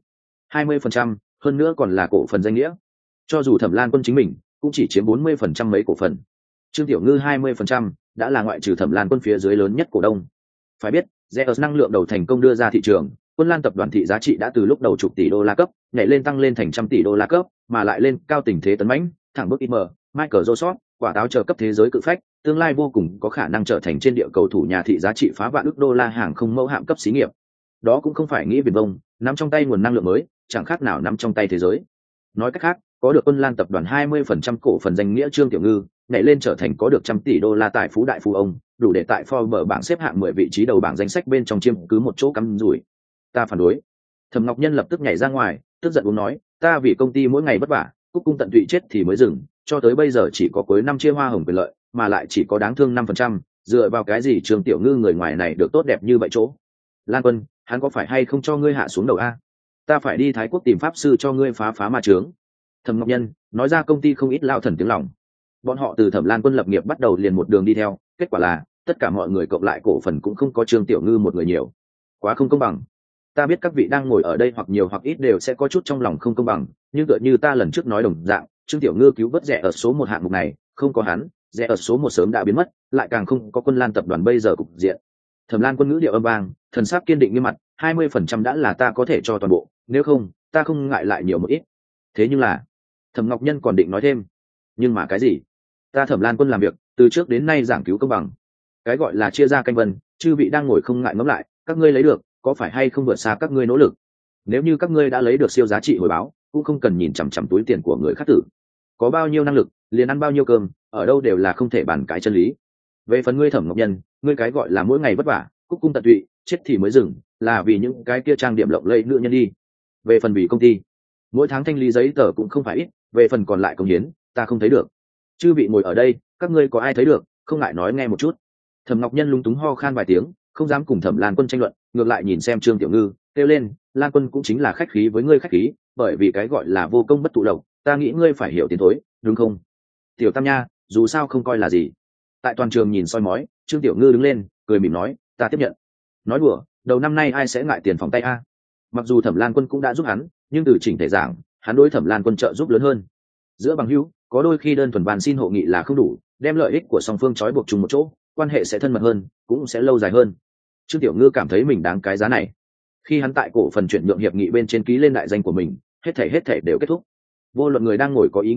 A: 20%, hơn nữa còn là cổ phần danh nghĩa. Cho dù Thẩm Lan Quân chính mình cũng chỉ chiếm 40% mấy cổ phần. Trương Tiểu Ngư 20%, đã là ngoại trừ Thẩm Lan Quân phía dưới lớn nhất cổ đông. Phải biết, Zeus năng lượng đầu thành công đưa ra thị trường, Quân Lan tập đoàn thị giá trị đã từ lúc đầu chục tỷ đô la cấp, nhảy lên tăng lên thành trăm tỷ đô la cấp, mà lại lên cao tình thế tấn mãnh, thẳng bước IM, Michael Joseph, quả táo chờ cấp thế giới cự phách, tương lai vô cùng có khả năng trở thành trên địa cầu thủ nhà thị giá trị phá vạn ức đô la hàng không mẫu hạm cấp xí nghiệp. Đó cũng không phải nghĩ viển vông, nắm trong tay nguồn năng lượng mới, chẳng khác nào nắm trong tay thế giới. Nói cách khác, có được Quân Lan tập đoàn 20% cổ phần danh nghĩa Trương Tiểu Ngư, nhảy lên trở thành có được trăm tỷ đô la tài phú đại phú ông, đủ để tại Forbes bảng xếp hạng 10 vị trí đầu bảng danh sách bên trong chiếm cứ một chỗ cắm rủi. Ta phản đối. Thẩm Ngọc Nhân lập tức nhảy ra ngoài, tức giận uống nói, ta vì công ty mỗi ngày vất vả, cúc cung tận tụy chết thì mới dừng, cho tới bây giờ chỉ có cuối năm chia hoa hồng quyền lợi, mà lại chỉ có đáng thương 5%, dựa vào cái gì Trương Tiểu Ngư người ngoài này được tốt đẹp như vậy chỗ? Lan Quân, hắn có phải hay không cho ngươi hạ xuống đầu a? Ta phải đi Thái Quốc tìm pháp sư cho ngươi phá ma chướng. Thẩm Ngọc Nhân nói ra công ty không ít lao thần tiếng lòng. Bọn họ từ Thẩm Lan Quân lập nghiệp bắt đầu liền một đường đi theo, kết quả là tất cả mọi người cộng lại cổ phần cũng không có Trương Tiểu Ngư một người nhiều, quá không công bằng. Ta biết các vị đang ngồi ở đây hoặc nhiều hoặc ít đều sẽ có chút trong lòng không công bằng, nhưng tựa như ta lần trước nói đồng dạng, Trương Tiểu Ngư cứu vớt rẻ ở số một hạng mục này, không có hắn, rẻ ở số một sớm đã biến mất, lại càng không có Quân Lan tập đoàn bây giờ cục diện. Thẩm Lan Quân ngữ điệu âm vang, thần sắc kiên định như mặt, 20% đã là ta có thể cho toàn bộ, nếu không, ta không ngại lại nhiều một ít. Thế nhưng là, Thẩm Ngọc Nhân còn định nói thêm, nhưng mà cái gì? Ta Thẩm Lan Quân làm việc từ trước đến nay giảng cứu công bằng, cái gọi là chia ra canh vân, chư vị đang ngồi không ngại ngẫm lại, các ngươi lấy được có phải hay không vượt xa các ngươi nỗ lực? Nếu như các ngươi đã lấy được siêu giá trị hồi báo, cũng không cần nhìn chằm chằm túi tiền của người khác tử. Có bao nhiêu năng lực, liền ăn bao nhiêu cơm, ở đâu đều là không thể bàn cái chân lý. Về phần ngươi Thẩm Ngọc Nhân, ngươi cái gọi là mỗi ngày vất vả, cúc cung tận tụy, chết thì mới dừng, là vì những cái kia trang điểm lộng lẫy nữ nhân đi. Về phần vì công ty, mỗi tháng thanh lý giấy tờ cũng không phải ít, về phần còn lại công hiến, ta không thấy được. Chư vị ngồi ở đây, các ngươi có ai thấy được, không ngại nói nghe một chút. Thẩm Ngọc Nhân lúng túng ho khan vài tiếng, không dám cùng Thẩm Lan Quân tranh luận, ngược lại nhìn xem Trương Tiểu Ngư, kêu lên, Lan Quân cũng chính là khách khí với ngươi khách khí, bởi vì cái gọi là vô công bất thụ lộc, ta nghĩ ngươi phải hiểu tiến thối, đúng không? Tiểu Tam nha, dù sao không coi là gì. Tại toàn trường nhìn soi mói, Trương Tiểu Ngư đứng lên, cười mỉm nói, ta tiếp nhận. Nói đùa, đầu năm nay ai sẽ ngại tiền phòng tay a? Mặc dù Thẩm Lan Quân cũng đã giúp hắn, nhưng từ chỉnh thể giảng, hắn đối Thẩm Lan Quân trợ giúp lớn hơn. Giữa bằng hữu, có đôi khi đơn thuần van xin hộ nghị là không đủ, đem lợi ích của song phương trói buộc chung một chỗ, quan hệ sẽ thân mật hơn, cũng sẽ lâu dài hơn. Trương Tiểu Ngư cảm thấy mình đáng cái giá này. Khi hắn tại cổ phần chuyển nhượng hiệp nghị bên trên ký lên đại danh của mình, hết thảy đều kết thúc. Vô luận người đang ngồi có ý nghĩ gì,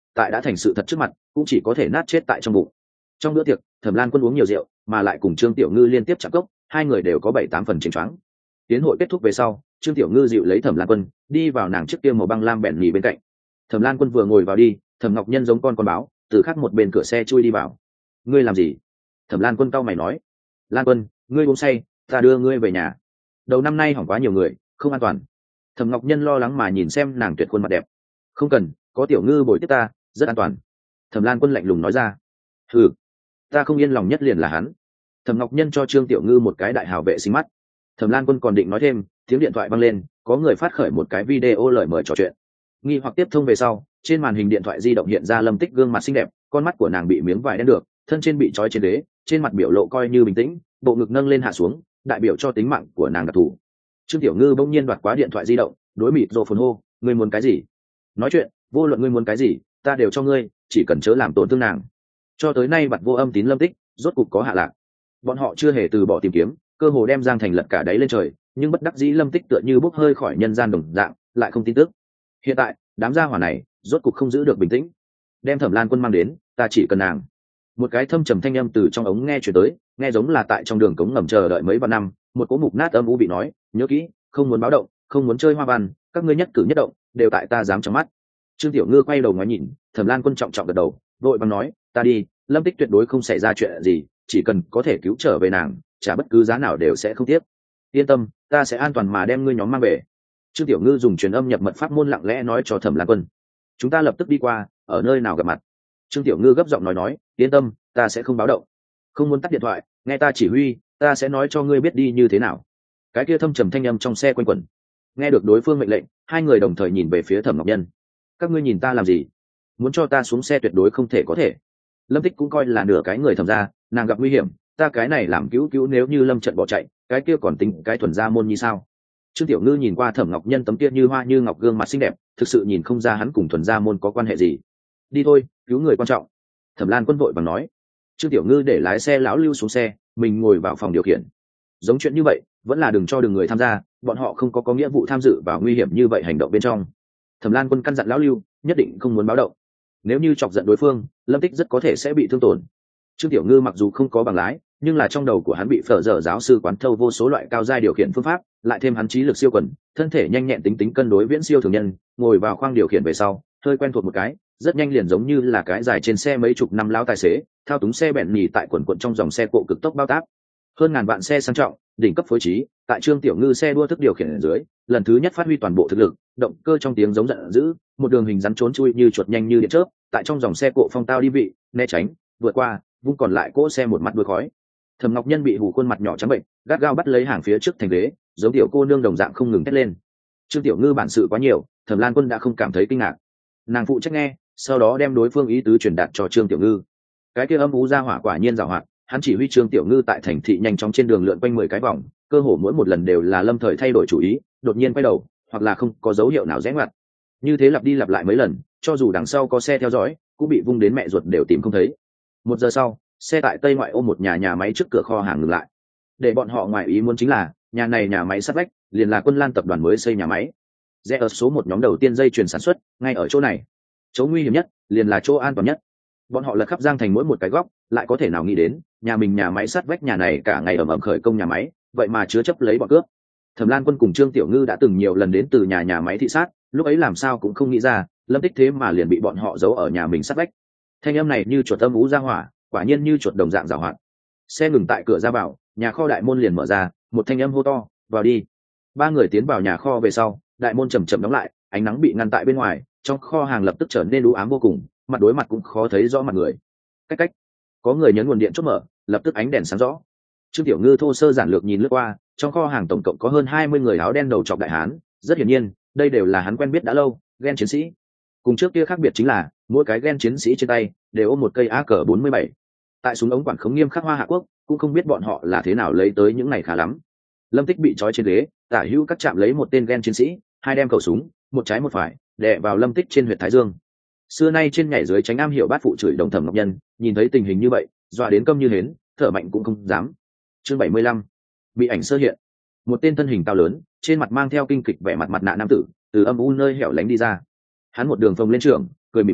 A: tại đã thành sự thật trước mặt cũng chỉ có thể nát chết tại trong bụng. Trong bữa tiệc, Thẩm Lan Quân uống nhiều rượu mà lại cùng Trương Tiểu Ngư liên tiếp chạm cốc, hai người đều có 7-8 phần chênh choáng. Tiến hội kết thúc về sau, Trương Tiểu Ngư dịu lấy Thẩm Lan Quân đi vào nàng chiếc kia màu băng lam bẹn nhì bên cạnh. Thẩm Lan Quân vừa ngồi vào đi, Thẩm Ngọc Nhân giống con báo từ khác một bên cửa xe chui đi vào. Ngươi làm gì? Thẩm Lan Quân cau mày nói. Lan Quân, ngươi uống say, ta đưa ngươi về nhà. Đầu năm nay hỏng quá nhiều người, không an toàn. Thẩm Ngọc Nhân lo lắng mà nhìn xem nàng tuyệt khuôn mặt đẹp. Không cần, có Tiểu Ngư bồi tiếp ta, rất an toàn. Thẩm Lan Quân lạnh lùng nói ra. Ừ, ta không yên lòng nhất liền là hắn. Thẩm Ngọc Nhân cho Trương Tiểu Ngư một cái đại hào vệ sinh mắt. Thẩm Lan Quân còn định nói thêm, tiếng điện thoại vang lên, có người phát khởi một cái video lời mời trò chuyện. Nghi hoặc tiếp thông về sau, trên màn hình điện thoại di động hiện ra Lâm Tích gương mặt xinh đẹp, con mắt của nàng bị miếng vải đen được, thân trên bị trói trên ghế, trên mặt biểu lộ coi như bình tĩnh, bộ ngực nâng lên hạ xuống, đại biểu cho tính mạng của nàng đặc thù. Trương Tiểu Ngư bỗng nhiên đoạt quá điện thoại di động, đối mịt rồ phồn hô, ngươi muốn cái gì? Nói chuyện, vô luận ngươi muốn cái gì, ta đều cho ngươi, chỉ cần chớ làm tổn thương nàng. Cho tới nay bặt vô âm tín Lâm Tích, rốt cục có hạ lạc. Bọn họ chưa hề từ bỏ tìm kiếm, cơ hồ đem Giang Thành lật cả đáy lên trời, nhưng bất đắc dĩ Lâm Tích tựa như bốc hơi khỏi nhân gian đồng dạng, lại không tin tức. Hiện tại, đám gia hỏa này rốt cục không giữ được bình tĩnh. Đem Thẩm Lan Quân mang đến, ta chỉ cần nàng. Một cái thâm trầm thanh âm từ trong ống nghe truyền tới, nghe giống là tại trong đường cống ngầm chờ đợi mấy vạn năm, một cỗ mục nát âm u bị nói, nhớ kỹ, không muốn báo động, không muốn chơi hoa văn, các ngươi nhất cử nhất động đều tại ta dám trong mắt. Trương Tiểu Ngư quay đầu ngoái nhìn, Thẩm Lan Quân trọng trọng gật đầu, vội vàng nói, ta đi, Lâm Tích tuyệt đối không xảy ra chuyện gì, chỉ cần có thể cứu trở về nàng, trả bất cứ giá nào đều sẽ không tiếc. Yên tâm, ta sẽ an toàn mà đem ngươi nhóm mang về. Trương Tiểu Ngư dùng truyền âm nhập mật pháp môn lặng lẽ nói cho Thẩm Lan Quân, chúng ta lập tức đi qua, ở nơi nào gặp mặt. Trương Tiểu Ngư gấp giọng nói, yên tâm, ta sẽ không báo động. Không muốn tắt điện thoại, nghe ta chỉ huy, ta sẽ nói cho ngươi biết đi như thế nào. Cái kia thâm trầm thanh âm trong xe quanh quẩn. Nghe được đối phương mệnh lệnh, hai người đồng thời nhìn về phía Thẩm Ngọc Nhân. Các ngươi nhìn ta làm gì? Muốn cho ta xuống xe tuyệt đối không thể có thể. Lâm Tích cũng coi là nửa cái người Thẩm gia, nàng gặp nguy hiểm, ta cái này làm cứu cứu nếu như Lâm trận bỏ chạy, cái kia còn tính cái thuần gia môn như sao? Trương Tiểu Ngư nhìn qua Thẩm Ngọc Nhân tấm kia như hoa như ngọc gương mặt xinh đẹp, thực sự nhìn không ra hắn cùng thuần gia môn có quan hệ gì. Đi thôi, cứu người quan trọng. Thẩm Lan Quân vội vàng nói. Trương Tiểu Ngư để lái xe lão Lưu xuống xe, mình ngồi vào phòng điều khiển. Giống chuyện như vậy, vẫn là đừng cho đường người tham gia, bọn họ không có nghĩa vụ tham dự vào nguy hiểm như vậy hành động bên trong. Thẩm Lan Quân căn dặn lão Lưu, nhất định không muốn báo động. Nếu như chọc giận đối phương, Lâm Tích rất có thể sẽ bị thương tổn. Trương Tiểu Ngư mặc dù không có bằng lái, nhưng là trong đầu của hắn bị phở dở giáo sư quán thâu vô số loại cao giai điều khiển phương pháp, lại thêm hắn trí lực siêu quần, thân thể nhanh nhẹn tính tính cân đối viễn siêu thường nhân, ngồi vào khoang điều khiển về sau, hơi quen thuộc một cái, rất nhanh liền giống như là cái dài trên xe mấy chục năm lão tài xế, thao túng xe bẹn nhì tại quần quần trong dòng xe cộ cực tốc bao tác. Hơn ngàn vạn xe sang trọng, đỉnh cấp phối trí, tại Trương Tiểu Ngư xe đua thức điều khiển ở dưới, lần thứ nhất phát huy toàn bộ thực lực, động cơ trong tiếng giống giận dữ, một đường hình rắn trốn chui như chuột nhanh như điện chớp, tại trong dòng xe cộ phong tao đi vị, né tránh, vượt qua, vung còn lại cỗ xe một mặt đuôi khói. Thẩm Ngọc Nhân bị hù khuôn mặt nhỏ trắng bệnh, gắt gao bắt lấy hàng phía trước thành ghế, giống tiểu cô nương đồng dạng không ngừng thét lên. Trương Tiểu Ngư bản sự quá nhiều, Thẩm Lan Quân đã không cảm thấy kinh ngạc. Nàng phụ trách nghe, sau đó đem đối phương ý tứ truyền đạt cho Trương Tiểu Ngư. Cái kia âm u ra hỏa quả nhiên giàu hoạt, hắn chỉ huy Trương Tiểu Ngư tại thành thị nhanh chóng trên đường lượn quanh 10 cái vòng, cơ hồ mỗi một lần đều là lâm thời thay đổi chủ ý, đột nhiên quay đầu, hoặc là không có dấu hiệu nào rẽ ngoặt. Như thế lặp đi lặp lại mấy lần, cho dù đằng sau có xe theo dõi, cũng bị vung đến mẹ ruột đều tìm không thấy. 1 giờ sau, xe tại Tây ngoại ô một nhà máy trước cửa kho hàng ngừng lại. Để bọn họ ngoài ý muốn chính là, nhà này nhà máy sát vách, liền là Quân Lan tập đoàn mới xây nhà máy. Rẽ ở số 1 nhóm đầu tiên dây chuyền sản xuất, ngay ở chỗ này. Chỗ nguy hiểm nhất, liền là chỗ an toàn nhất. Bọn họ lật khắp Giang Thành mỗi một cái góc, lại có thể nào nghĩ đến, nhà mình nhà máy sát vách nhà này cả ngày ầm ầm khởi công nhà máy, vậy mà chứa chấp lấy bọn cướp. Thẩm Lan Quân cùng Trương Tiểu Ngư đã từng nhiều lần đến từ nhà máy thị sát, lúc ấy làm sao cũng không nghĩ ra, Lâm Tích thế mà liền bị bọn họ giấu ở nhà mình sát vách. Thanh âm này như chuột âm ú ra hỏa, quả nhiên như chuột đồng dạng giàu hoạt. Xe ngừng tại cửa ra vào, nhà kho đại môn liền mở ra, một thanh âm hô to, vào đi. 3 người tiến vào nhà kho về sau, đại môn chậm chậm đóng lại, ánh nắng bị ngăn tại bên ngoài, trong kho hàng lập tức trở nên u ám vô cùng, mặt đối mặt cũng khó thấy rõ mặt người. Cách có người nhấn nguồn điện chốt mở, lập tức ánh đèn sáng rõ. Trương Tiểu Ngư thô sơ giản lược nhìn lướt qua, trong kho hàng tổng cộng có hơn 20 người áo đen đầu trọc đại hán, rất hiển nhiên, đây đều là hắn quen biết đã lâu, gen chiến sĩ. Cùng trước kia khác biệt chính là, mỗi cái gen chiến sĩ trên tay đều ôm một cây AK-47. Tại súng ống quản khống nghiêm khắc Hoa Hạ Quốc, cũng không biết bọn họ là thế nào lấy tới những này khá lắm. Lâm Tích bị trói trên ghế, tả hữu các chạm lấy một tên gen chiến sĩ, hai đem khẩu súng, một trái một phải, đè vào Lâm Tích trên huyệt thái dương. Xưa nay trên nhảy dưới tránh am hiểu bát phụ chửi đồng Thẩm Ngọc Nhân, nhìn thấy tình hình như vậy, dọa đến câm như hến, thở mạnh cũng không dám. Chương 75, bị ảnh sơ hiện. Một tên thân hình cao lớn, trên mặt mang theo kinh kịch vẻ mặt mặt nạ nam tử, từ âm u nơi hẻo lánh đi ra. Hắn một đường phồng lên trường, cười mỉm nói,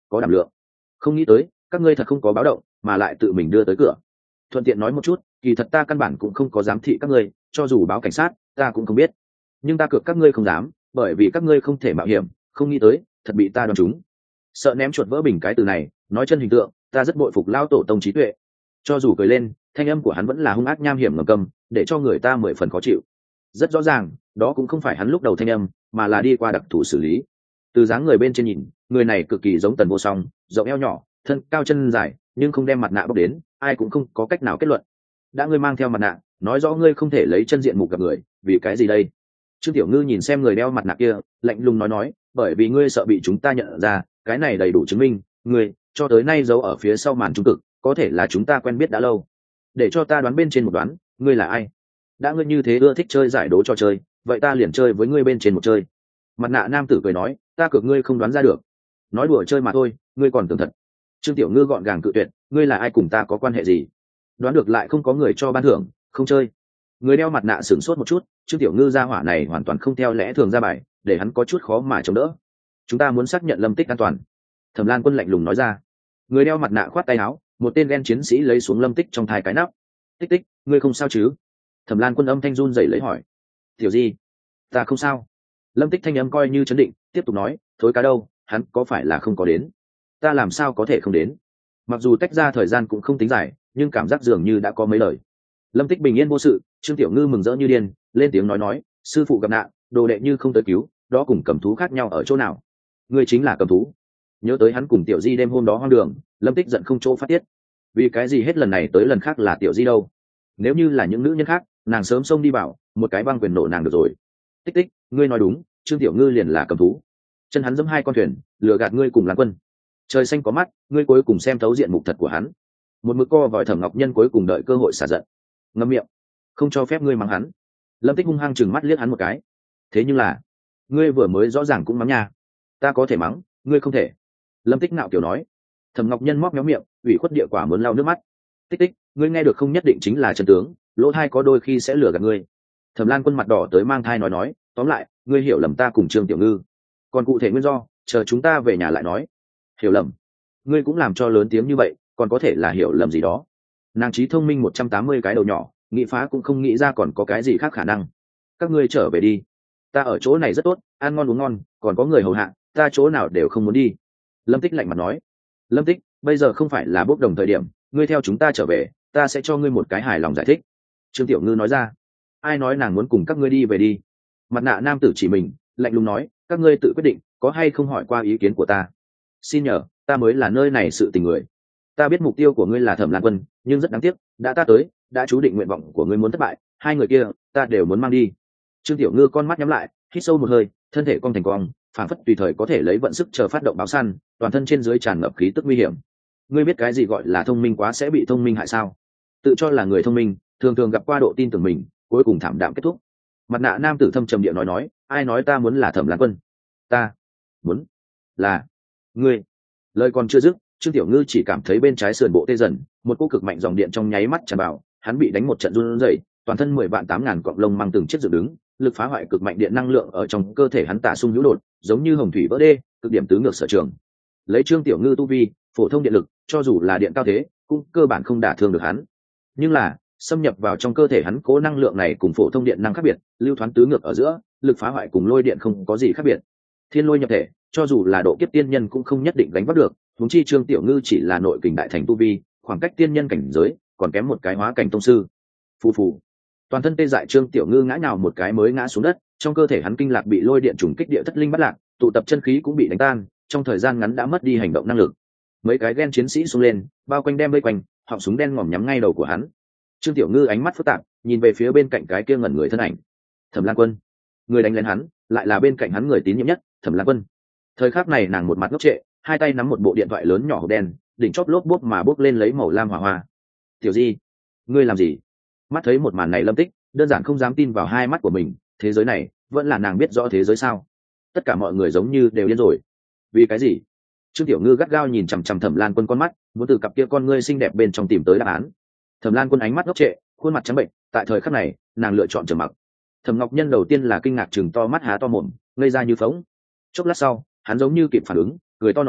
A: có đảm lượng. Không nghĩ tới các ngươi thật không có báo động mà lại tự mình đưa tới cửa. Thuận tiện nói một chút, kỳ thật ta căn bản cũng không có giám thị các ngươi, cho dù báo cảnh sát ta cũng không biết, nhưng ta cược các ngươi không dám, bởi vì các ngươi không thể mạo hiểm. Không nghĩ tới thật bị ta đoán trúng. Sợ ném chuột vỡ bình cái từ này nói chân hình tượng, ta rất bội phục lao tổ tông trí tuệ. Cho dù cười lên, thanh âm của hắn vẫn là hung ác nham hiểm ngầm cầm, để cho người ta 10 phần khó chịu. Rất rõ ràng đó cũng không phải hắn lúc đầu thanh âm, mà là đi qua đặc thù xử lý. Từ dáng người bên trên nhìn, người này cực kỳ giống Tần Vô Song, rộng eo nhỏ, thân cao chân dài, nhưng không đem mặt nạ bóc đến, ai cũng không có cách nào kết luận. Đã ngươi mang theo mặt nạ, nói rõ ngươi không thể lấy chân diện mục gặp người, vì cái gì đây? Trương Tiểu Ngư nhìn xem người đeo mặt nạ kia, lạnh lùng nói, bởi vì ngươi sợ bị chúng ta nhận ra, cái này đầy đủ chứng minh, ngươi cho tới nay giấu ở phía sau màn trung cực, có thể là chúng ta quen biết đã lâu. Để cho ta đoán bên trên một đoán, ngươi là ai? Đã ngươi như thế ưa thích chơi giải đố trò chơi, vậy ta liền chơi với ngươi bên trên một chơi. Mặt nạ nam tử cười nói, ta cược ngươi không đoán ra được. Nói đùa chơi mà thôi, ngươi còn tưởng thật. Trương Tiểu Ngư gọn gàng cự tuyệt, ngươi là ai cùng ta có quan hệ gì? Đoán được lại không có người cho ban thưởng, không chơi. Người đeo mặt nạ sửng sốt một chút, Trương Tiểu Ngư ra hỏa này hoàn toàn không theo lẽ thường ra bài, để hắn có chút khó mà chống đỡ. Chúng ta muốn xác nhận Lâm Tích an toàn. Thẩm Lan Quân lạnh lùng nói ra. Người đeo mặt nạ khoát tay áo, một tên đen chiến sĩ lấy xuống Lâm Tích trong thai cái nắp. Tích tích, ngươi không sao chứ? Thẩm Lan Quân âm thanh run rẩy lấy hỏi. Tiểu gì? Ta không sao. Lâm Tích thanh âm coi như chấn định, tiếp tục nói, thối cá đâu, hắn có phải là không có đến? Ta làm sao có thể không đến? Mặc dù tách ra thời gian cũng không tính dài, nhưng cảm giác dường như đã có mấy lời. Lâm Tích bình yên vô sự. Trương Tiểu Ngư mừng rỡ như điên, lên tiếng nói, sư phụ gặp nạn, đồ đệ như không tới cứu, đó cùng cầm thú khác nhau ở chỗ nào? Ngươi chính là cầm thú. Nhớ tới hắn cùng Tiểu Di đêm hôm đó hoang đường, Lâm Tích giận không chỗ phát tiết. Vì cái gì hết lần này tới lần khác là Tiểu Di đâu? Nếu như là những nữ nhân khác, nàng sớm xông đi bảo, một cái băng quyền nổ nàng được rồi. Tích tích, ngươi nói đúng, Trương Tiểu Ngư liền là cầm thú. Chân hắn giẫm hai con thuyền, lừa gạt ngươi cùng Lan Quân. Trời xanh có mắt, ngươi cuối cùng xem thấu diện mục thật của hắn. Một mực co vòi Thẩm Ngọc Nhân cuối cùng đợi cơ hội xả giận. Ngậm miệng, không cho phép ngươi mắng hắn. Lâm Tích hung hăng chừng mắt liếc hắn một cái. Thế nhưng là, ngươi vừa mới rõ ràng cũng mắng nha. Ta có thể mắng, ngươi không thể. Lâm Tích ngạo kiểu nói. Thẩm Ngọc Nhân móc méo miệng, ủy khuất địa quả muốn lau nước mắt. Tích tích, ngươi nghe được không nhất định chính là chân tướng, lỗ thai có đôi khi sẽ lừa gạt ngươi. Thẩm Lan Quân mặt đỏ tới mang thai nói, tóm lại, ngươi hiểu lầm ta cùng Trương Tiểu Ngư. Còn cụ thể nguyên do, chờ chúng ta về nhà lại nói. Hiểu lầm? Ngươi cũng làm cho lớn tiếng như vậy, còn có thể là hiểu lầm gì đó? Nàng trí thông minh 180 cái đầu nhỏ, nghĩ phá cũng không nghĩ ra còn có cái gì khác khả năng. Các ngươi trở về đi, ta ở chỗ này rất tốt, ăn ngon uống ngon, còn có người hầu hạ, ta chỗ nào đều không muốn đi. Lâm Tích lạnh mặt nói. Lâm Tích, bây giờ không phải là bốc đồng thời điểm, ngươi theo chúng ta trở về, ta sẽ cho ngươi một cái hài lòng giải thích. Trương Tiểu Ngư nói ra. Ai nói nàng muốn cùng các ngươi đi về đi? Mặt nạ nam tử chỉ mình, lạnh lùng nói, các ngươi tự quyết định, có hay không hỏi qua ý kiến của ta. Xin nhờ, ta mới là nơi này sự tình người. Ta biết mục tiêu của ngươi là Thẩm Lan Quân, nhưng rất đáng tiếc, đã ta tới, đã chú định nguyện vọng của ngươi muốn thất bại, hai người kia ta đều muốn mang đi. Trương Tiểu Ngư con mắt nhắm lại, hít sâu một hơi, thân thể cong thành cong, phảng phất tùy thời có thể lấy vận sức chờ phát động báo săn, toàn thân trên dưới tràn ngập khí tức nguy hiểm. Ngươi biết cái gì gọi là thông minh quá sẽ bị thông minh hại sao? Tự cho là người thông minh, thường thường gặp qua độ tin tưởng mình, cuối cùng thảm đạm kết thúc. Mặt nạ nam tử thâm trầm địa nói, ai nói ta muốn là Thẩm Lan Quân? Ta muốn là ngươi. Lời còn chưa dứt, Trương Tiểu Ngư chỉ cảm thấy bên trái sườn bộ tê dần, một cú cực mạnh dòng điện trong nháy mắt tràn vào, hắn bị đánh một trận run rẩy, toàn thân 10 vạn 8 ngàn cọng lông mang từng chiếc dựng đứng, lực phá hoại cực mạnh điện năng lượng ở trong cơ thể hắn tả xung hữu đột, giống như hồng thủy vỡ đê, cực điểm tứ ngược sở trường. Lấy Trương Tiểu Ngư tu vi, phổ thông điện lực, cho dù là điện cao thế, cũng cơ bản không đả thương được hắn. Nhưng là, xâm nhập vào trong cơ thể hắn cố năng lượng này cùng phổ thông điện năng khác biệt, lưu thoáng tứ ngược ở giữa, lực phá hoại cùng lôi điện không có gì khác biệt. Thiên lôi nhập thể, cho dù là độ kiếp tiên nhân cũng không nhất định đánh bắt được, huống chi Trương Tiểu Ngư chỉ là nội kình đại thành tu vi, khoảng cách tiên nhân cảnh giới còn kém một cái hóa cảnh tông sư. Phù phù. Toàn thân tê dại Trương Tiểu Ngư ngã nhào một cái mới ngã xuống đất, trong cơ thể hắn kinh lạc bị lôi điện trùng kích địa thất linh bắt lạc, tụ tập chân khí cũng bị đánh tan, trong thời gian ngắn đã mất đi hành động năng lực. Mấy cái ghen chiến sĩ xông lên, bao quanh đem vây quanh, họng súng đen ngòm nhắm ngay đầu của hắn. Trương Tiểu Ngư ánh mắt phức tạp, nhìn về phía bên cạnh cái kia ngẩn người thân ảnh. Thẩm Lan Quân. Người đánh lên hắn, lại là bên cạnh hắn người tín nhiệm nhất, Thẩm Lan Quân. Thời khắc này nàng một mặt ngốc trệ, hai tay nắm một bộ điện thoại lớn nhỏ hộp đen, đỉnh chóp lốp bốp mà bốc lên lấy màu lam hỏa hoa. Tiểu Di, ngươi làm gì? Mắt thấy một màn này Lâm Tích đơn giản không dám tin vào hai mắt của mình, thế giới này vẫn là nàng biết rõ thế giới sao? Tất cả mọi người giống như đều điên rồi. Vì cái gì? Trương Tiểu Ngư gắt gao nhìn chằm chằm Thẩm Lan Quân con mắt, muốn từ cặp kia con ngươi xinh đẹp bên trong tìm tới đáp án. Thẩm Lan Quân ánh mắt ngốc trệ, khuôn mặt trắng bệnh, tại thời khắc này, nàng lựa chọn trầm mặc. Thẩm Ngọc Nhân đầu tiên là kinh ngạc chừng to mắt há to mồm, ngây ra như phỗng. Chốc lát sau, hắn giống như kịp phản ứng, cười to nói,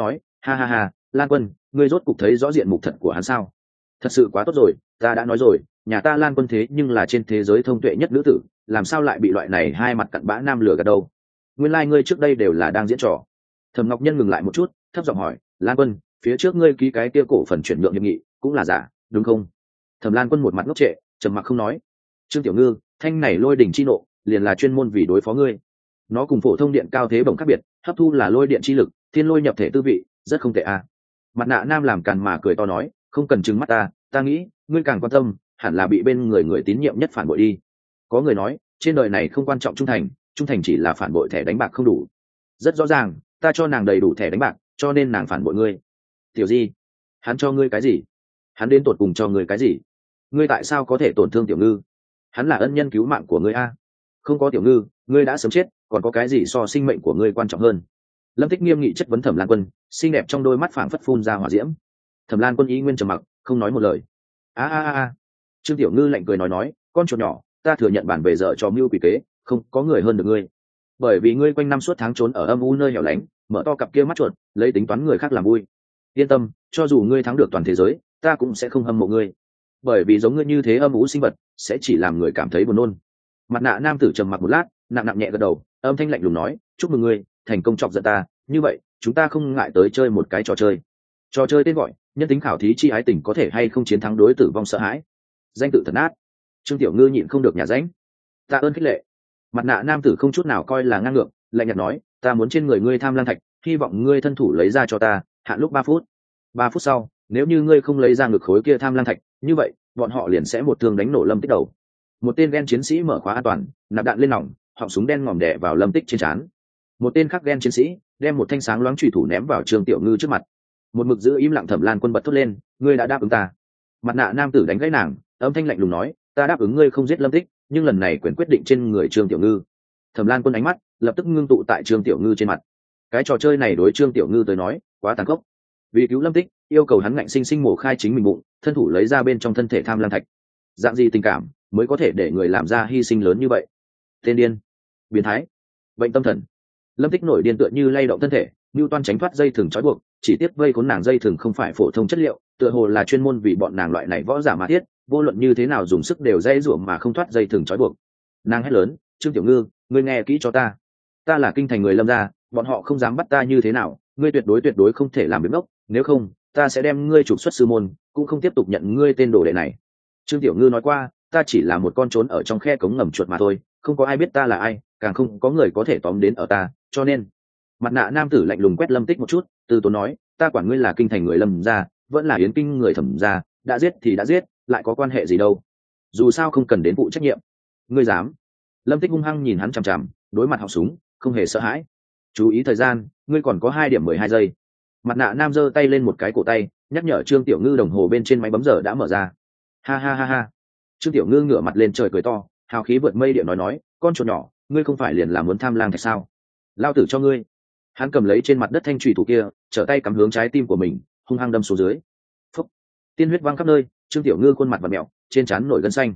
A: Ha ha ha, Lan Quân, ngươi rốt cục thấy rõ diện mục thật của hắn sao? Thật sự quá tốt rồi, ta đã nói rồi, nhà ta Lan Quân thế nhưng là trên thế giới thông tuệ nhất nữ tử, làm sao lại bị loại này hai mặt cặn bã nam lừa gạt đâu? Nguyên lai ngươi trước đây đều là đang diễn trò. Thẩm Ngọc Nhân ngừng lại một chút, thấp giọng hỏi, Lan Quân, phía trước ngươi ký cái kia cổ phần chuyển nhượng hiệp nghị, cũng là giả, đúng không? Thẩm Lan Quân một mặt ngốc trệ, trầm mặc không nói. Trương Tiểu Ngư, thanh này lôi đỉnh chi nộ, liền là chuyên môn vì đối phó ngươi. Nó cùng phổ thông điện cao thế bổng khác biệt, hấp thu là lôi điện chi lực, thiên lôi nhập thể tư vị, rất không tệ à. Mặt nạ nam làm càn mà cười to nói, không cần trừng mắt ta nghĩ ngươi càng quan tâm hẳn là bị bên người tín nhiệm nhất phản bội đi. Có người nói trên đời này không quan trọng trung thành chỉ là phản bội thẻ đánh bạc không đủ. Rất rõ ràng ta cho nàng đầy đủ thẻ đánh bạc, cho nên nàng phản bội ngươi. Tiểu Di, hắn cho ngươi cái gì? Hắn đến tột cùng cho ngươi cái gì? Ngươi tại sao có thể tổn thương Tiểu Ngư? Hắn là ân nhân cứu mạng của ngươi a. Không có Tiểu Ngư ngươi đã sớm chết, còn có cái gì so sinh mệnh của ngươi quan trọng hơn? Lâm Tích nghiêm nghị chất vấn Thẩm Lan Quân, xinh đẹp trong đôi mắt phảng phất phun ra hỏa diễm. Thẩm Lan Quân ý nguyên trầm mặc, không nói một lời. A. Trương Tiểu Ngư lạnh cười nói, con chuột nhỏ, ta thừa nhận bản về dở cho mưu quỷ kế, không có người hơn được ngươi. Bởi vì ngươi quanh năm suốt tháng trốn ở âm u nơi hẻo lánh, mở to cặp kia mắt chuột, lấy tính toán người khác làm vui. Yên tâm, cho dù ngươi thắng được toàn thế giới, ta cũng sẽ không hâm mộ ngươi. Bởi vì giống ngươi như thế âm u sinh vật, sẽ chỉ làm người cảm thấy buồn nôn. Mặt nạ nam tử trầm mặc một lát, nặng nhẹ gật đầu, âm thanh lạnh lùng nói, chúc mừng ngươi, thành công chọc giận ta, như vậy, chúng ta không ngại tới chơi một cái trò chơi. Trò chơi tên gọi nhân tính khảo thí chi ái tình có thể hay không chiến thắng đối tử vong sợ hãi. Danh tự thật nát. Trương Tiểu Ngư nhịn không được nhả ránh. Tạ ơn khích lệ. Mặt nạ nam tử không chút nào coi là ngang ngược, lạnh nhạt nói, ta muốn trên người ngươi tham lang thạch, hy vọng ngươi thân thủ lấy ra cho ta, hạn lúc 3 phút. 3 phút sau, nếu như ngươi không lấy ra ngực khối kia tham lang thạch, như vậy bọn họ liền sẽ một thương đánh nổ Lâm Tích đầu. Một tên ghen chiến sĩ mở khóa an toàn, nạp đạn lên nòng, họng súng đen ngòm đè vào Lâm Tích trên trán. Một tên khác ghen chiến sĩ đem một thanh sáng loáng chùy thủ ném vào Trương Tiểu Ngư trước mặt. Một mực giữ im lặng Thẩm Lan Quân bật thốt lên, ngươi đã đáp ứng ta. Mặt nạ nam tử đánh gãy nàng, âm thanh lạnh lùng nói, ta đáp ứng ngươi không giết Lâm Tích, nhưng lần này quyền quyết định trên người Trương Tiểu Ngư. Thẩm Lan Quân ánh mắt lập tức ngưng tụ tại Trương Tiểu Ngư trên mặt. Cái trò chơi này đối Trương Tiểu Ngư tới nói quá tàn khốc. Vì cứu Lâm Tích, yêu cầu hắn ngạnh sinh mổ khai chính mình bụng, thân thủ lấy ra bên trong thân thể tham lang thạch. Dạng gì tình cảm mới có thể để người làm ra hy sinh lớn như vậy? Tên điên, biến thái, bệnh tâm thần. Lâm Tích nổi điên tựa như lay động thân thể, Newton tránh thoát dây thừng trói buộc, chỉ tiếp vây khốn nàng dây thừng không phải phổ thông chất liệu, tựa hồ là chuyên môn vì bọn nàng loại này võ giả mà thiết, vô luận như thế nào dùng sức đều dây rủa mà không thoát dây thừng trói buộc. Nàng hét lớn, Trương Tiểu Ngư, ngươi nghe kỹ cho ta, ta là kinh thành người Lâm gia, bọn họ không dám bắt ta như thế nào, ngươi tuyệt đối không thể làm biếng ngốc, nếu không, ta sẽ đem ngươi trục xuất sư môn, cũng không tiếp tục nhận ngươi tên đồ đệ này. Trương Tiểu Ngư nói qua, ta chỉ là một con trốn ở trong khe cống ngầm chuột mà thôi, không có ai biết ta là ai, càng không có người có thể tóm đến ở ta, cho nên. Mặt nạ nam tử lạnh lùng quét Lâm Tích một chút, từ tốn nói, ta quản ngươi là kinh thành người Lâm gia, vẫn là yến kinh người Thẩm gia, đã giết thì đã giết, lại có quan hệ gì đâu, dù sao không cần đến vụ trách nhiệm. Ngươi dám? Lâm Tích hung hăng nhìn hắn chằm chằm, đối mặt họng súng, không hề sợ hãi. Chú ý thời gian, ngươi còn có 2 điểm 12 giây. Mặt nạ nam giơ tay lên một cái cổ tay, nhắc nhở Trương Tiểu Ngư đồng hồ bên trên máy bấm giờ đã mở ra. Ha. Trương Tiểu Ngư ngửa mặt lên trời cười to, hào khí vượt mây điệu nói, con chuột nhỏ, ngươi không phải liền là muốn tham lang thạch sao? Lao tử cho ngươi. Hắn cầm lấy trên mặt đất thanh chùy thủ kia, trở tay cắm hướng trái tim của mình, hung hăng đâm xuống dưới. Phúc. Tiên huyết văng khắp nơi, Trương Tiểu Ngư khuôn mặt vặn mèo, trên trán nổi gân xanh.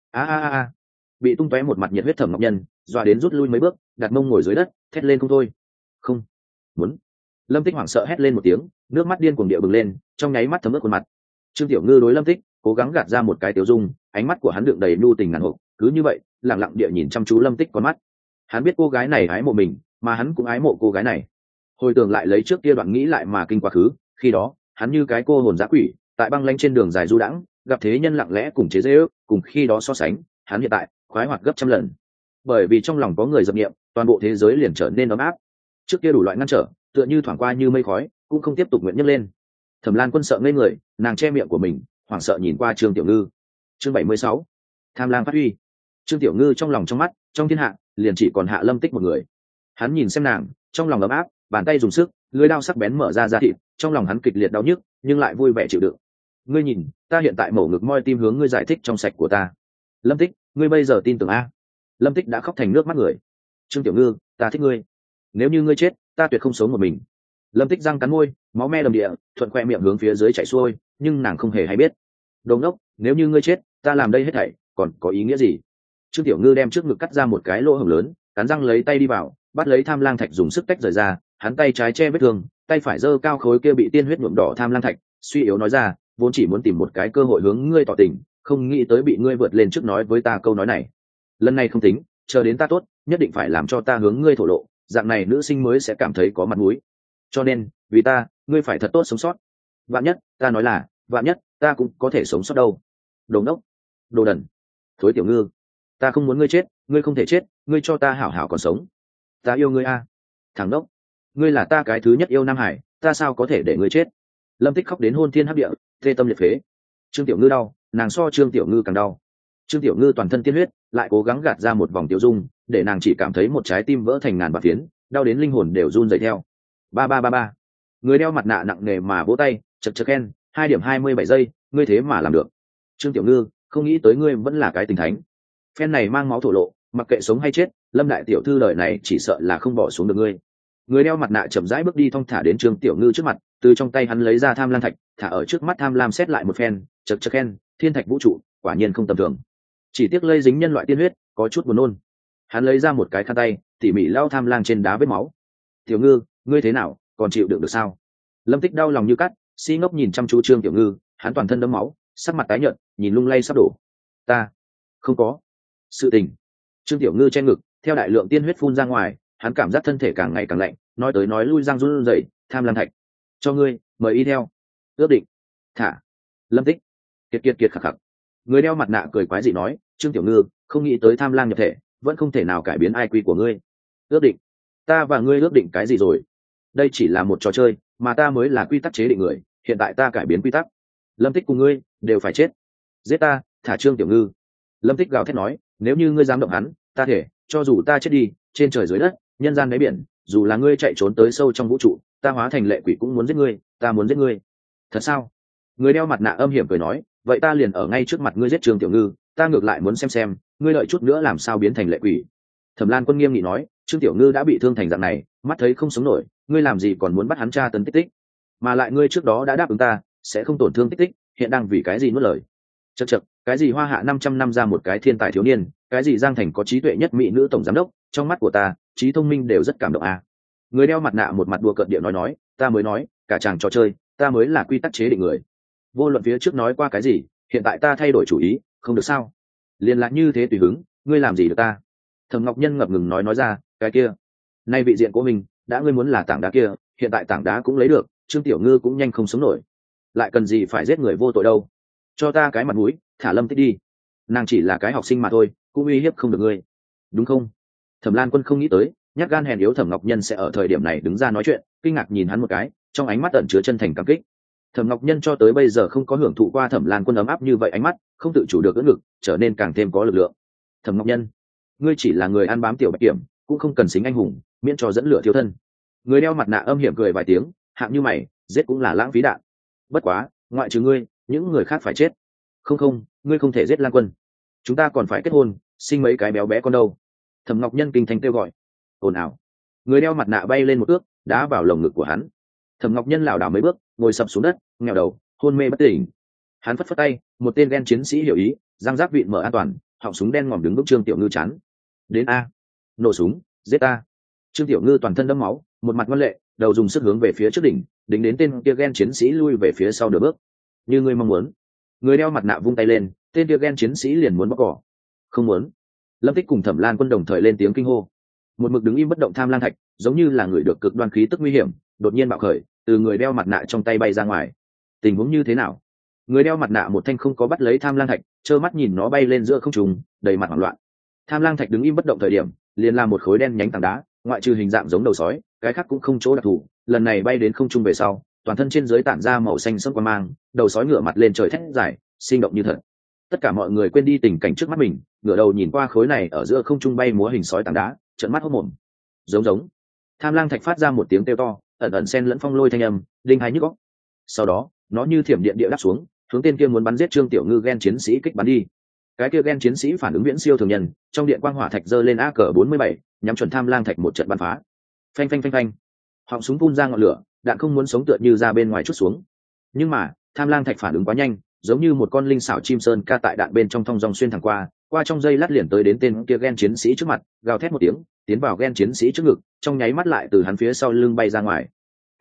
A: A. Bị tung tóe một mặt nhiệt huyết Thẩm Ngọc Nhân, dọa đến rút lui mấy bước, đặt mông ngồi dưới đất, thét lên không thôi. Không muốn. Lâm Tích hoảng sợ hét lên một tiếng, nước mắt điên cuồng địa bừng lên, trong nháy mắt thấm ướt khuôn mặt. Trương Tiểu Ngư đối Lâm Tích cố gắng gạt ra một cái tiểu dung, ánh mắt của hắn đựng đầy nhu tình ngàn hộ, cứ như vậy lặng lặng địa nhìn chăm chú Lâm Tích con mắt. Hắn biết cô gái này ái mộ mình, mà hắn cũng ái mộ cô gái này. Hồi tưởng lại lấy trước kia đoạn nghĩ lại mà kinh quá khứ, khi đó hắn như cái cô hồn dã quỷ, tại băng lanh trên đường dài du đãng, gặp thế nhân lặng lẽ cùng chế giễu, cùng khi đó so sánh, hắn hiện tại khoái hoạt gấp trăm lần. Bởi vì trong lòng có người dập niệm, toàn bộ thế giới liền trở nên ấm áp. Trước kia đủ loại ngăn trở, tựa như thoảng qua như mây khói, cũng không tiếp tục nguyện nhấc lên. Thẩm Lan Quân sợ ngây người, nàng che miệng của mình, hoảng sợ nhìn qua Trương Tiểu Ngư. Chương 76. Tham lang phát huy. Trương Tiểu Ngư trong lòng trong mắt, trong thiên hạ, liền chỉ còn Hạ Lâm Tích một người. Hắn nhìn xem nàng, trong lòng ấm áp, bàn tay dùng sức, lưỡi dao sắc bén mở ra da thịt, trong lòng hắn kịch liệt đau nhức, nhưng lại vui vẻ chịu đựng. Ngươi nhìn, ta hiện tại mổ ngực moi tim hướng ngươi giải thích trong sạch của ta. Lâm Tích, ngươi bây giờ tin tưởng a? Lâm Tích đã khóc thành nước mắt người. Trương Tiểu Ngư, ta thích ngươi. Nếu như ngươi chết, ta tuyệt không sống một mình. Lâm Tích răng cắn môi, máu me đầm địa, thuận khoe miệng hướng phía dưới chảy xuôi, nhưng nàng không hề hay biết. Đồ ngốc, nếu như ngươi chết, ta làm đây hết thảy còn có ý nghĩa gì? Trương Tiểu Ngư đem trước ngực cắt ra một cái lỗ hổng lớn, cắn răng lấy tay đi vào, bắt lấy tham lang thạch dùng sức tách rời ra, hắn tay trái che vết thương, tay phải giơ cao khối kia bị tiên huyết nhuộm đỏ tham lang thạch, suy yếu nói ra, vốn chỉ muốn tìm một cái cơ hội hướng ngươi tỏ tình, không nghĩ tới bị ngươi vượt lên trước nói với ta câu nói này. Lần này không tính, chờ đến ta tốt, nhất định phải làm cho ta hướng ngươi thổ lộ, dạng này nữ sinh mới sẽ cảm thấy có mặt mũi. Cho nên, vì ta, ngươi phải thật tốt sống sót. Vạn nhất, ta nói là, vạn nhất, ta cũng có thể sống sót đâu. Đồ ngốc, đồ đần, thối tiểu ngư, ta không muốn ngươi chết, ngươi không thể chết, ngươi cho ta hảo hảo còn sống. Ta yêu ngươi a. Thằng đốc, ngươi là ta cái thứ nhất yêu Nam Hải, ta sao có thể để ngươi chết. Lâm Tích khóc đến hôn thiên hấp địa, tê tâm liệt phế. Trương Tiểu Ngư đau, nàng so Trương Tiểu Ngư càng đau. Trương Tiểu Ngư toàn thân tiên huyết, lại cố gắng gạt ra một vòng tiêu dung, để nàng chỉ cảm thấy một trái tim vỡ thành ngàn bạt phiến, đau đến linh hồn đều run rẩy theo. Ba ba ba ba. Người đeo mặt nạ nặng nề mà vỗ tay, chật chật khen, 2:27 ngươi thế mà làm được. Trương Tiểu Ngư, không nghĩ tới ngươi vẫn là cái tình thánh. Phen này mang máu thổ lộ, mặc kệ sống hay chết, Lâm đại tiểu thư đời này chỉ sợ là không bỏ xuống được ngươi. Người đeo mặt nạ chậm rãi bước đi thong thả đến Trương Tiểu Ngư trước mặt, từ trong tay hắn lấy ra tham lam thạch, thả ở trước mắt tham lam xét lại một phen, chật chật khen, thiên thạch vũ trụ, quả nhiên không tầm thường. Chỉ tiếc lây dính nhân loại tiên huyết, có chút buồn nôn. Hắn lấy ra một cái khăn tay, tỉ mỉ lau tham lang trên đá vết máu. Tiểu Ngư, ngươi thế nào, còn chịu đựng được sao? Lâm Tích đau lòng như cắt, si ngốc nhìn chăm chú Trương Tiểu Ngư, hắn toàn thân đẫm máu, sắc mặt tái nhợt, nhìn lung lay sắp đổ. Ta không có sự tình. Trương Tiểu Ngư che ngực, theo đại lượng tiên huyết phun ra ngoài, hắn cảm giác thân thể càng ngày càng lạnh, nói tới nói lui răng run rẩy, tham lam thạch, cho ngươi, mời y theo. Ước định. Thả. Lâm Tích. Kiệt kiệt kiệt khạc khạc. Người đeo mặt nạ cười quái dị nói, Trương Tiểu Ngư, không nghĩ tới tham lam nhập thể, vẫn không thể nào cải biến ai quy của ngươi. Ước định. Ta và ngươi ước định cái gì rồi? Đây chỉ là một trò chơi, mà ta mới là quy tắc chế định người, hiện tại ta cải biến quy tắc. Lâm Tích cùng ngươi đều phải chết. Giết ta, thả Trương Tiểu Ngư. Lâm Tích gào thét nói, nếu như ngươi dám động hắn, ta thể, cho dù ta chết đi, trên trời dưới đất, nhân gian đáy biển, dù là ngươi chạy trốn tới sâu trong vũ trụ, ta hóa thành lệ quỷ cũng muốn giết ngươi, ta muốn giết ngươi. Thật sao? Người đeo mặt nạ âm hiểm cười nói, vậy ta liền ở ngay trước mặt ngươi giết Trương Tiểu Ngư, ta ngược lại muốn xem ngươi đợi chút nữa làm sao biến thành lệ quỷ. Thẩm Lan Quân nghiêm nghị nói, Trương Tiểu Ngư đã bị thương thành dạng này, mắt thấy không sống nổi, ngươi làm gì còn muốn bắt hắn tra tấn tích tích? Mà lại ngươi trước đó đã đáp ứng ta, sẽ không tổn thương tích tích, hiện đang vì cái gì nuốt lời? Chậc chậc, cái gì Hoa Hạ 500 năm ra một cái thiên tài thiếu niên, cái gì Giang Thành có trí tuệ nhất mỹ nữ tổng giám đốc, trong mắt của ta, trí thông minh đều rất cảm động à. Người đeo mặt nạ một mặt đùa cợt điệu nói, ta mới nói, cả chàng trò chơi, ta mới là quy tắc chế định người. Vô luận phía trước nói qua cái gì, hiện tại ta thay đổi chủ ý, không được sao? Liên lạc như thế tùy hứng, ngươi làm gì được ta? Thẩm Ngọc Nhân ngập ngừng nói ra, cái kia, nay vị diện của mình, đã ngươi muốn là tảng đá kia, hiện tại tảng đá cũng lấy được, Trương Tiểu Ngư cũng nhanh không sống nổi, lại cần gì phải giết người vô tội đâu? Cho ta cái mặt mũi, thả Lâm Tích đi. Nàng chỉ là cái học sinh mà thôi, cũng uy hiếp không được ngươi, đúng không? Thẩm Lan Quân không nghĩ tới, nhát gan hèn yếu Thẩm Ngọc Nhân sẽ ở thời điểm này đứng ra nói chuyện, kinh ngạc nhìn hắn một cái, trong ánh mắt ẩn chứa chân thành cảm kích. Thẩm Ngọc Nhân cho tới bây giờ không có hưởng thụ qua Thẩm Lan Quân ấm áp như vậy, ánh mắt không tự chủ được ưỡn ngực, trở nên càng thêm có lực lượng. Thẩm Ngọc Nhân, ngươi chỉ là người ăn bám tiểu bạch kiểm, cũng không cần xính anh hùng, miễn cho dẫn lửa thiếu thân. Người đeo mặt nạ âm hiểm cười vài tiếng, hạng như mày, giết cũng là lãng phí đạn. Bất quá, ngoại trừ ngươi, những người khác phải chết. Không, ngươi không thể giết Lan Quân. Chúng ta còn phải kết hôn, sinh mấy cái béo bé con đâu. Thẩm Ngọc Nhân kinh thành kêu gọi. Ồn ào. Người đeo mặt nạ bay lên một ước, đá vào lồng ngực của hắn. Thẩm Ngọc Nhân lảo đảo mấy bước, ngồi sập xuống đất, nghèo đầu, hôn mê bất tỉnh. Hắn phất phất tay, một tên ghen chiến sĩ hiểu ý, răng rác vịn mở an toàn, họng súng đen ngòm đứng bước Trương Tiểu Ngư chắn. Đến a, nổ súng, giết ta. Trương Tiểu Ngư toàn thân đẫm máu, một mặt ngoan lệ, đầu dùng sức hướng về phía trước đỉnh, đính đến tên kia ghen chiến sĩ lui về phía sau nửa bước. Như ngươi mong muốn. Người đeo mặt nạ vung tay lên, tên kia ghen chiến sĩ liền muốn bóc cỏ. Không muốn. Lâm Tích cùng Thẩm Lan Quân đồng thời lên tiếng kinh hô. Một mực đứng im bất động tham lang thạch, giống như là người được cực đoan khí tức nguy hiểm, đột nhiên bạo khởi, từ người đeo mặt nạ trong tay bay ra ngoài. Tình huống như thế nào? Người đeo mặt nạ một thanh không có bắt lấy tham lang thạch, trơ mắt nhìn nó bay lên giữa không trung, đầy mặt hoảng loạn. Tham lang thạch đứng im bất động thời điểm, liền làm một khối đen nhánh tảng đá, ngoại trừ hình dạng giống đầu sói, cái khác cũng không chỗ đặc thù. Lần này bay đến không trung về sau, toàn thân trên dưới tản ra màu xanh sẫm quang mang, đầu sói ngửa mặt lên trời thét dài, sinh động như thật. Tất cả mọi người quên đi tình cảnh trước mắt mình, ngửa đầu nhìn qua khối này ở giữa không trung bay múa hình sói tảng đá, trợn mắt hốt mồm. Giống. Tham lang thạch phát ra một tiếng kêu to, ẩn ẩn xen lẫn phong lôi thanh âm, đinh hai nhức óc. Sau đó, nó như thiểm điện địa đáp xuống, hướng tên kia muốn bắn giết Trương Tiểu Ngư ghen chiến sĩ kích bắn đi. Cái kia ghen chiến sĩ phản ứng viễn siêu thường nhân, trong điện quang hỏa thạch giơ lên AK-47, nhắm chuẩn tham lang thạch một trận bắn phá. Phanh. Họng súng phun ra ngọn lửa, đạn không muốn sống tựa như ra bên ngoài chút xuống. Nhưng mà, tham lang thạch phản ứng quá nhanh, giống như một con linh xảo chim sơn ca tại đạn bên trong thong dong xuyên thẳng qua trong dây lát liền tới đến tên kia ghen chiến sĩ trước mặt, gào thét một tiếng, tiến vào ghen chiến sĩ trước ngực, trong nháy mắt lại từ hắn phía sau lưng bay ra ngoài.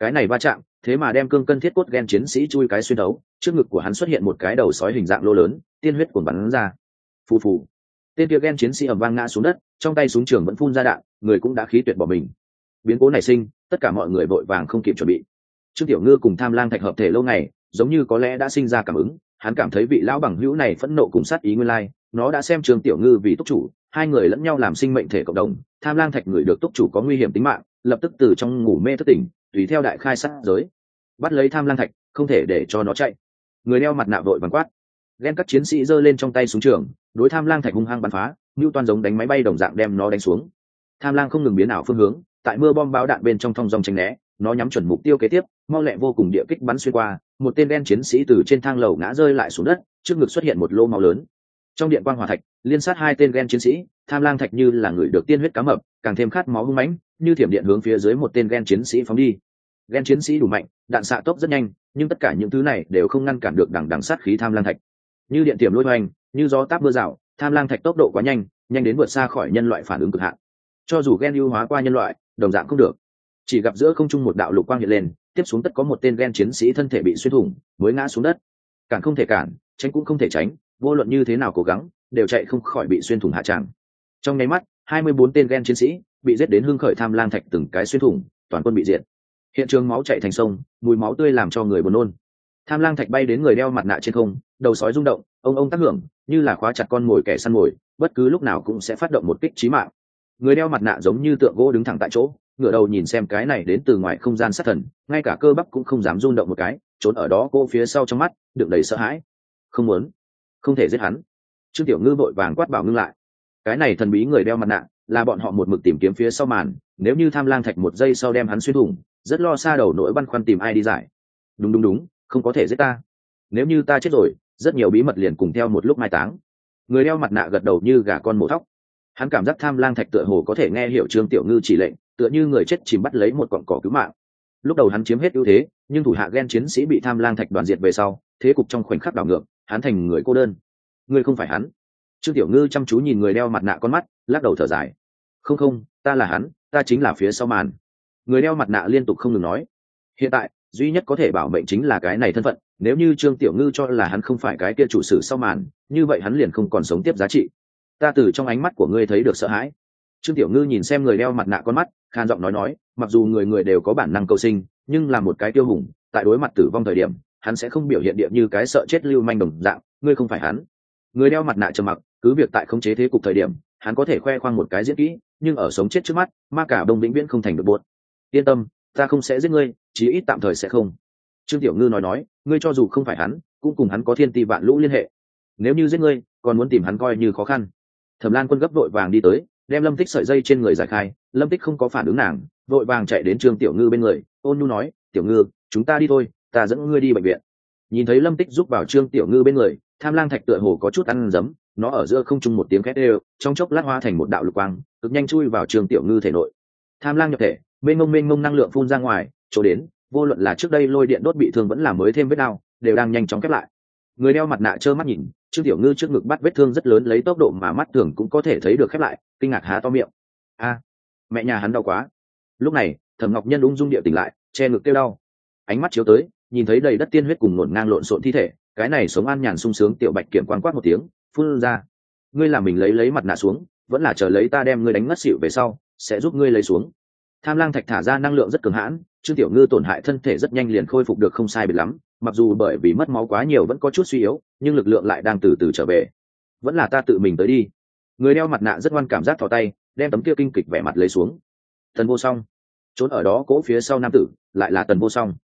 A: Cái này va chạm thế mà đem cương cân thiết cốt gen chiến sĩ chui cái xuyên thấu, trước ngực của hắn xuất hiện một cái đầu sói hình dạng lô lớn, tiên huyết cuồn bắn ra. Phù phù, tên kia gen chiến sĩ ầm vang ngã xuống đất, trong tay súng trường vẫn phun ra đạn, người cũng đã khí tuyệt bỏ mình. Biến cố nảy sinh, tất cả mọi người vội vàng không kịp chuẩn bị. Trương Tiểu Ngư cùng Tham Lang Thạch hợp thể lâu ngày, giống như có lẽ đã sinh ra cảm ứng, hắn cảm thấy vị lão bằng hữu này phẫn nộ cùng sát ý nguyên lai, nó đã xem Trương Tiểu Ngư vì túc chủ, hai người lẫn nhau làm sinh mệnh thể cộng đồng. Tham Lang Thạch người được túc chủ có nguy hiểm tính mạng, lập tức từ trong ngủ mê thức tỉnh, tùy theo đại khai sát giới, bắt lấy Tham Lang Thạch, không thể để cho nó chạy. Người đeo mặt nạ vội vàng quát. Ghen các chiến sĩ giơ lên trong tay súng trường, đối Tham Lang Thạch hung hăng bắn phá, như toàn giống đánh máy bay đồng dạng đem nó đánh xuống. Tham Lang không ngừng biến ảo phương hướng, tại mưa bom bão đạn bên trong thong dong tránh né, nó nhắm chuẩn mục tiêu kế tiếp, mau lẹ vô cùng địa kích bắn xuyên qua, một tên đen chiến sĩ từ trên thang lầu ngã rơi lại xuống đất, trước ngực xuất hiện một lô máu lớn. Trong điện quang hỏa thạch, liên sát hai tên đen chiến sĩ, Tham Lang Thạch như là người được tiên huyết cá mập, càng thêm khát máu hung mãnh, như thiểm điện hướng phía dưới một tên đen chiến sĩ phóng đi. Đen chiến sĩ đủ mạnh, đạn xạ tốc rất nhanh, nhưng tất cả những thứ này đều không ngăn cản được đằng sát khí Tham Lang Thạch. Như điện tiềm lôi hoành, như gió táp mưa rào, Tham Lang Thạch tốc độ quá nhanh, nhanh đến vượt xa khỏi nhân loại phản ứng cực hạn. Cho dù gen ưu hóa qua nhân loại, đồng dạng không được. Chỉ gặp giữa không trung một đạo lục quang hiện lên, tiếp xuống tất có một tên gen chiến sĩ thân thể bị xuyên thủng, mới ngã xuống đất. Cản không thể cản, tránh cũng không thể tránh, vô luận như thế nào cố gắng, đều chạy không khỏi bị xuyên thủng hạ tràng. Trong nháy mắt, 24 tên gen chiến sĩ bị giết đến hưng khởi Tham Lang Thạch từng cái xuyên thủng, toàn quân bị diệt. Hiện trường máu chảy thành sông, mùi máu tươi làm cho người buồn nôn. Tham Lang Thạch bay đến người đeo mặt nạ trên không, đầu sói rung động, ông tác hưởng, như là khóa chặt con mồi kẻ săn mồi, bất cứ lúc nào cũng sẽ phát động một kích chí mạng. Người đeo mặt nạ giống như tượng gỗ đứng thẳng tại chỗ, ngửa đầu nhìn xem cái này đến từ ngoài không gian sát thần, ngay cả cơ bắp cũng không dám rung động một cái, trốn ở đó cô phía sau trong mắt đựng đầy sợ hãi. Không muốn, không thể giết hắn. Trương Tiểu Ngư vội vàng quát bảo ngưng lại. Cái này thần bí người đeo mặt nạ là bọn họ một mực tìm kiếm phía sau màn, nếu như Tham Lang Thạch một giây sau đem hắn xuyên thủng, rất lo xa đầu nỗi băn khoăn tìm ai đi giải. Đúng, không có thể giết ta. Nếu như ta chết rồi, rất nhiều bí mật liền cùng theo một lúc mai táng. Người đeo mặt nạ gật đầu như gà con mổ thóc. Hắn cảm giác Tham Lang Thạch tựa hồ có thể nghe hiểu Trương Tiểu Ngư chỉ lệnh, tựa như người chết chìm bắt lấy một cọng cỏ cứu mạng. Lúc đầu hắn chiếm hết ưu thế, nhưng thủ hạ gen chiến sĩ bị Tham Lang Thạch đoàn diệt về sau, thế cục trong khoảnh khắc đảo ngược, hắn thành người cô đơn. Ngươi không phải hắn. Trương Tiểu Ngư chăm chú nhìn người đeo mặt nạ con mắt, lắc đầu thở dài. Không, ta là hắn, ta chính là phía sau màn. Người đeo mặt nạ liên tục không ngừng nói. Hiện tại, duy nhất có thể bảo mệnh chính là cái này thân phận, nếu như Trương Tiểu Ngư cho là hắn không phải cái kia chủ sử sau màn, như vậy hắn liền không còn sống tiếp giá trị. Ta từ trong ánh mắt của ngươi thấy được sợ hãi. Trương Tiểu Ngư nhìn xem người đeo mặt nạ con mắt, khan giọng nói, mặc dù người đều có bản năng cầu sinh, nhưng là một cái tiêu hùng, tại đối mặt tử vong thời điểm, hắn sẽ không biểu hiện điệp như cái sợ chết lưu manh đồng dạng, ngươi không phải hắn. Người đeo mặt nạ trầm mặc, cứ việc tại khống chế thế cục thời điểm, hắn có thể khoe khoang một cái diễn kỹ, nhưng ở sống chết trước mắt, ma cả đông vĩnh viễn không thành được buốt. Yên tâm, ta không sẽ giết ngươi, chí ít tạm thời sẽ không. Trương Tiểu Ngư nói, ngươi cho dù không phải hắn, cũng cùng hắn có thiên ti vạn lũ liên hệ. Nếu như giết ngươi, còn muốn tìm hắn coi như khó khăn. Thẩm Lan Quân gấp vội vàng đi tới, đem Lâm Tích sợi dây trên người giải khai. Lâm Tích không có phản ứng nàng, vội vàng chạy đến Trương Tiểu Ngư bên người, ôn nhu nói, Tiểu Ngư, chúng ta đi thôi, ta dẫn ngươi đi bệnh viện. Nhìn thấy Lâm Tích giúp vào Trương Tiểu Ngư bên người, Tham Lang Thạch tựa hồ có chút ăn dấm, nó ở giữa không trung một tiếng khét đều, trong chốc lát hóa thành một đạo lục quang, cực nhanh chui vào Trương Tiểu Ngư thể nội. Tham Lang nhập thể, mênh mông năng lượng phun ra ngoài, chỗ đến, vô luận là trước đây lôi điện đốt bị thương vẫn là mới thêm vết đau, đều đang nhanh chóng khép lại. Người đeo mặt nạ trơ mắt nhìn, Trương Tiểu Ngư trước ngực bắt vết thương rất lớn lấy tốc độ mà mắt thường cũng có thể thấy được khép lại, kinh ngạc há to miệng. A, mẹ nhà hắn đau quá. Lúc này, Thẩm Ngọc Nhân ung dung địa tỉnh lại, che ngực kêu đau. Ánh mắt chiếu tới, nhìn thấy đầy đất tiên huyết cùng ngổn ngang lộn xộn thi thể, cái này sống an nhàn sung sướng Tiểu Bạch Kiểm quán quát một tiếng, phun ra. Ngươi làm mình lấy mặt nạ xuống, vẫn là chờ lấy ta đem ngươi đánh ngất xỉu về sau, sẽ giúp ngươi lấy xuống. Tham Lang Thạch thả ra năng lượng rất cường hãn, Trương Tiểu Ngư tổn hại thân thể rất nhanh liền khôi phục được không sai biệt lắm, mặc dù bởi vì mất máu quá nhiều vẫn có chút suy yếu, nhưng lực lượng lại đang từ từ trở về. Vẫn là ta tự mình tới đi. Người đeo mặt nạ rất ngoan cảm giác thò tay, đem tấm kia kinh kịch vẻ mặt lấy xuống. Tần Vô Song, trốn ở đó cố phía sau nam tử, lại là Tần Vô Song.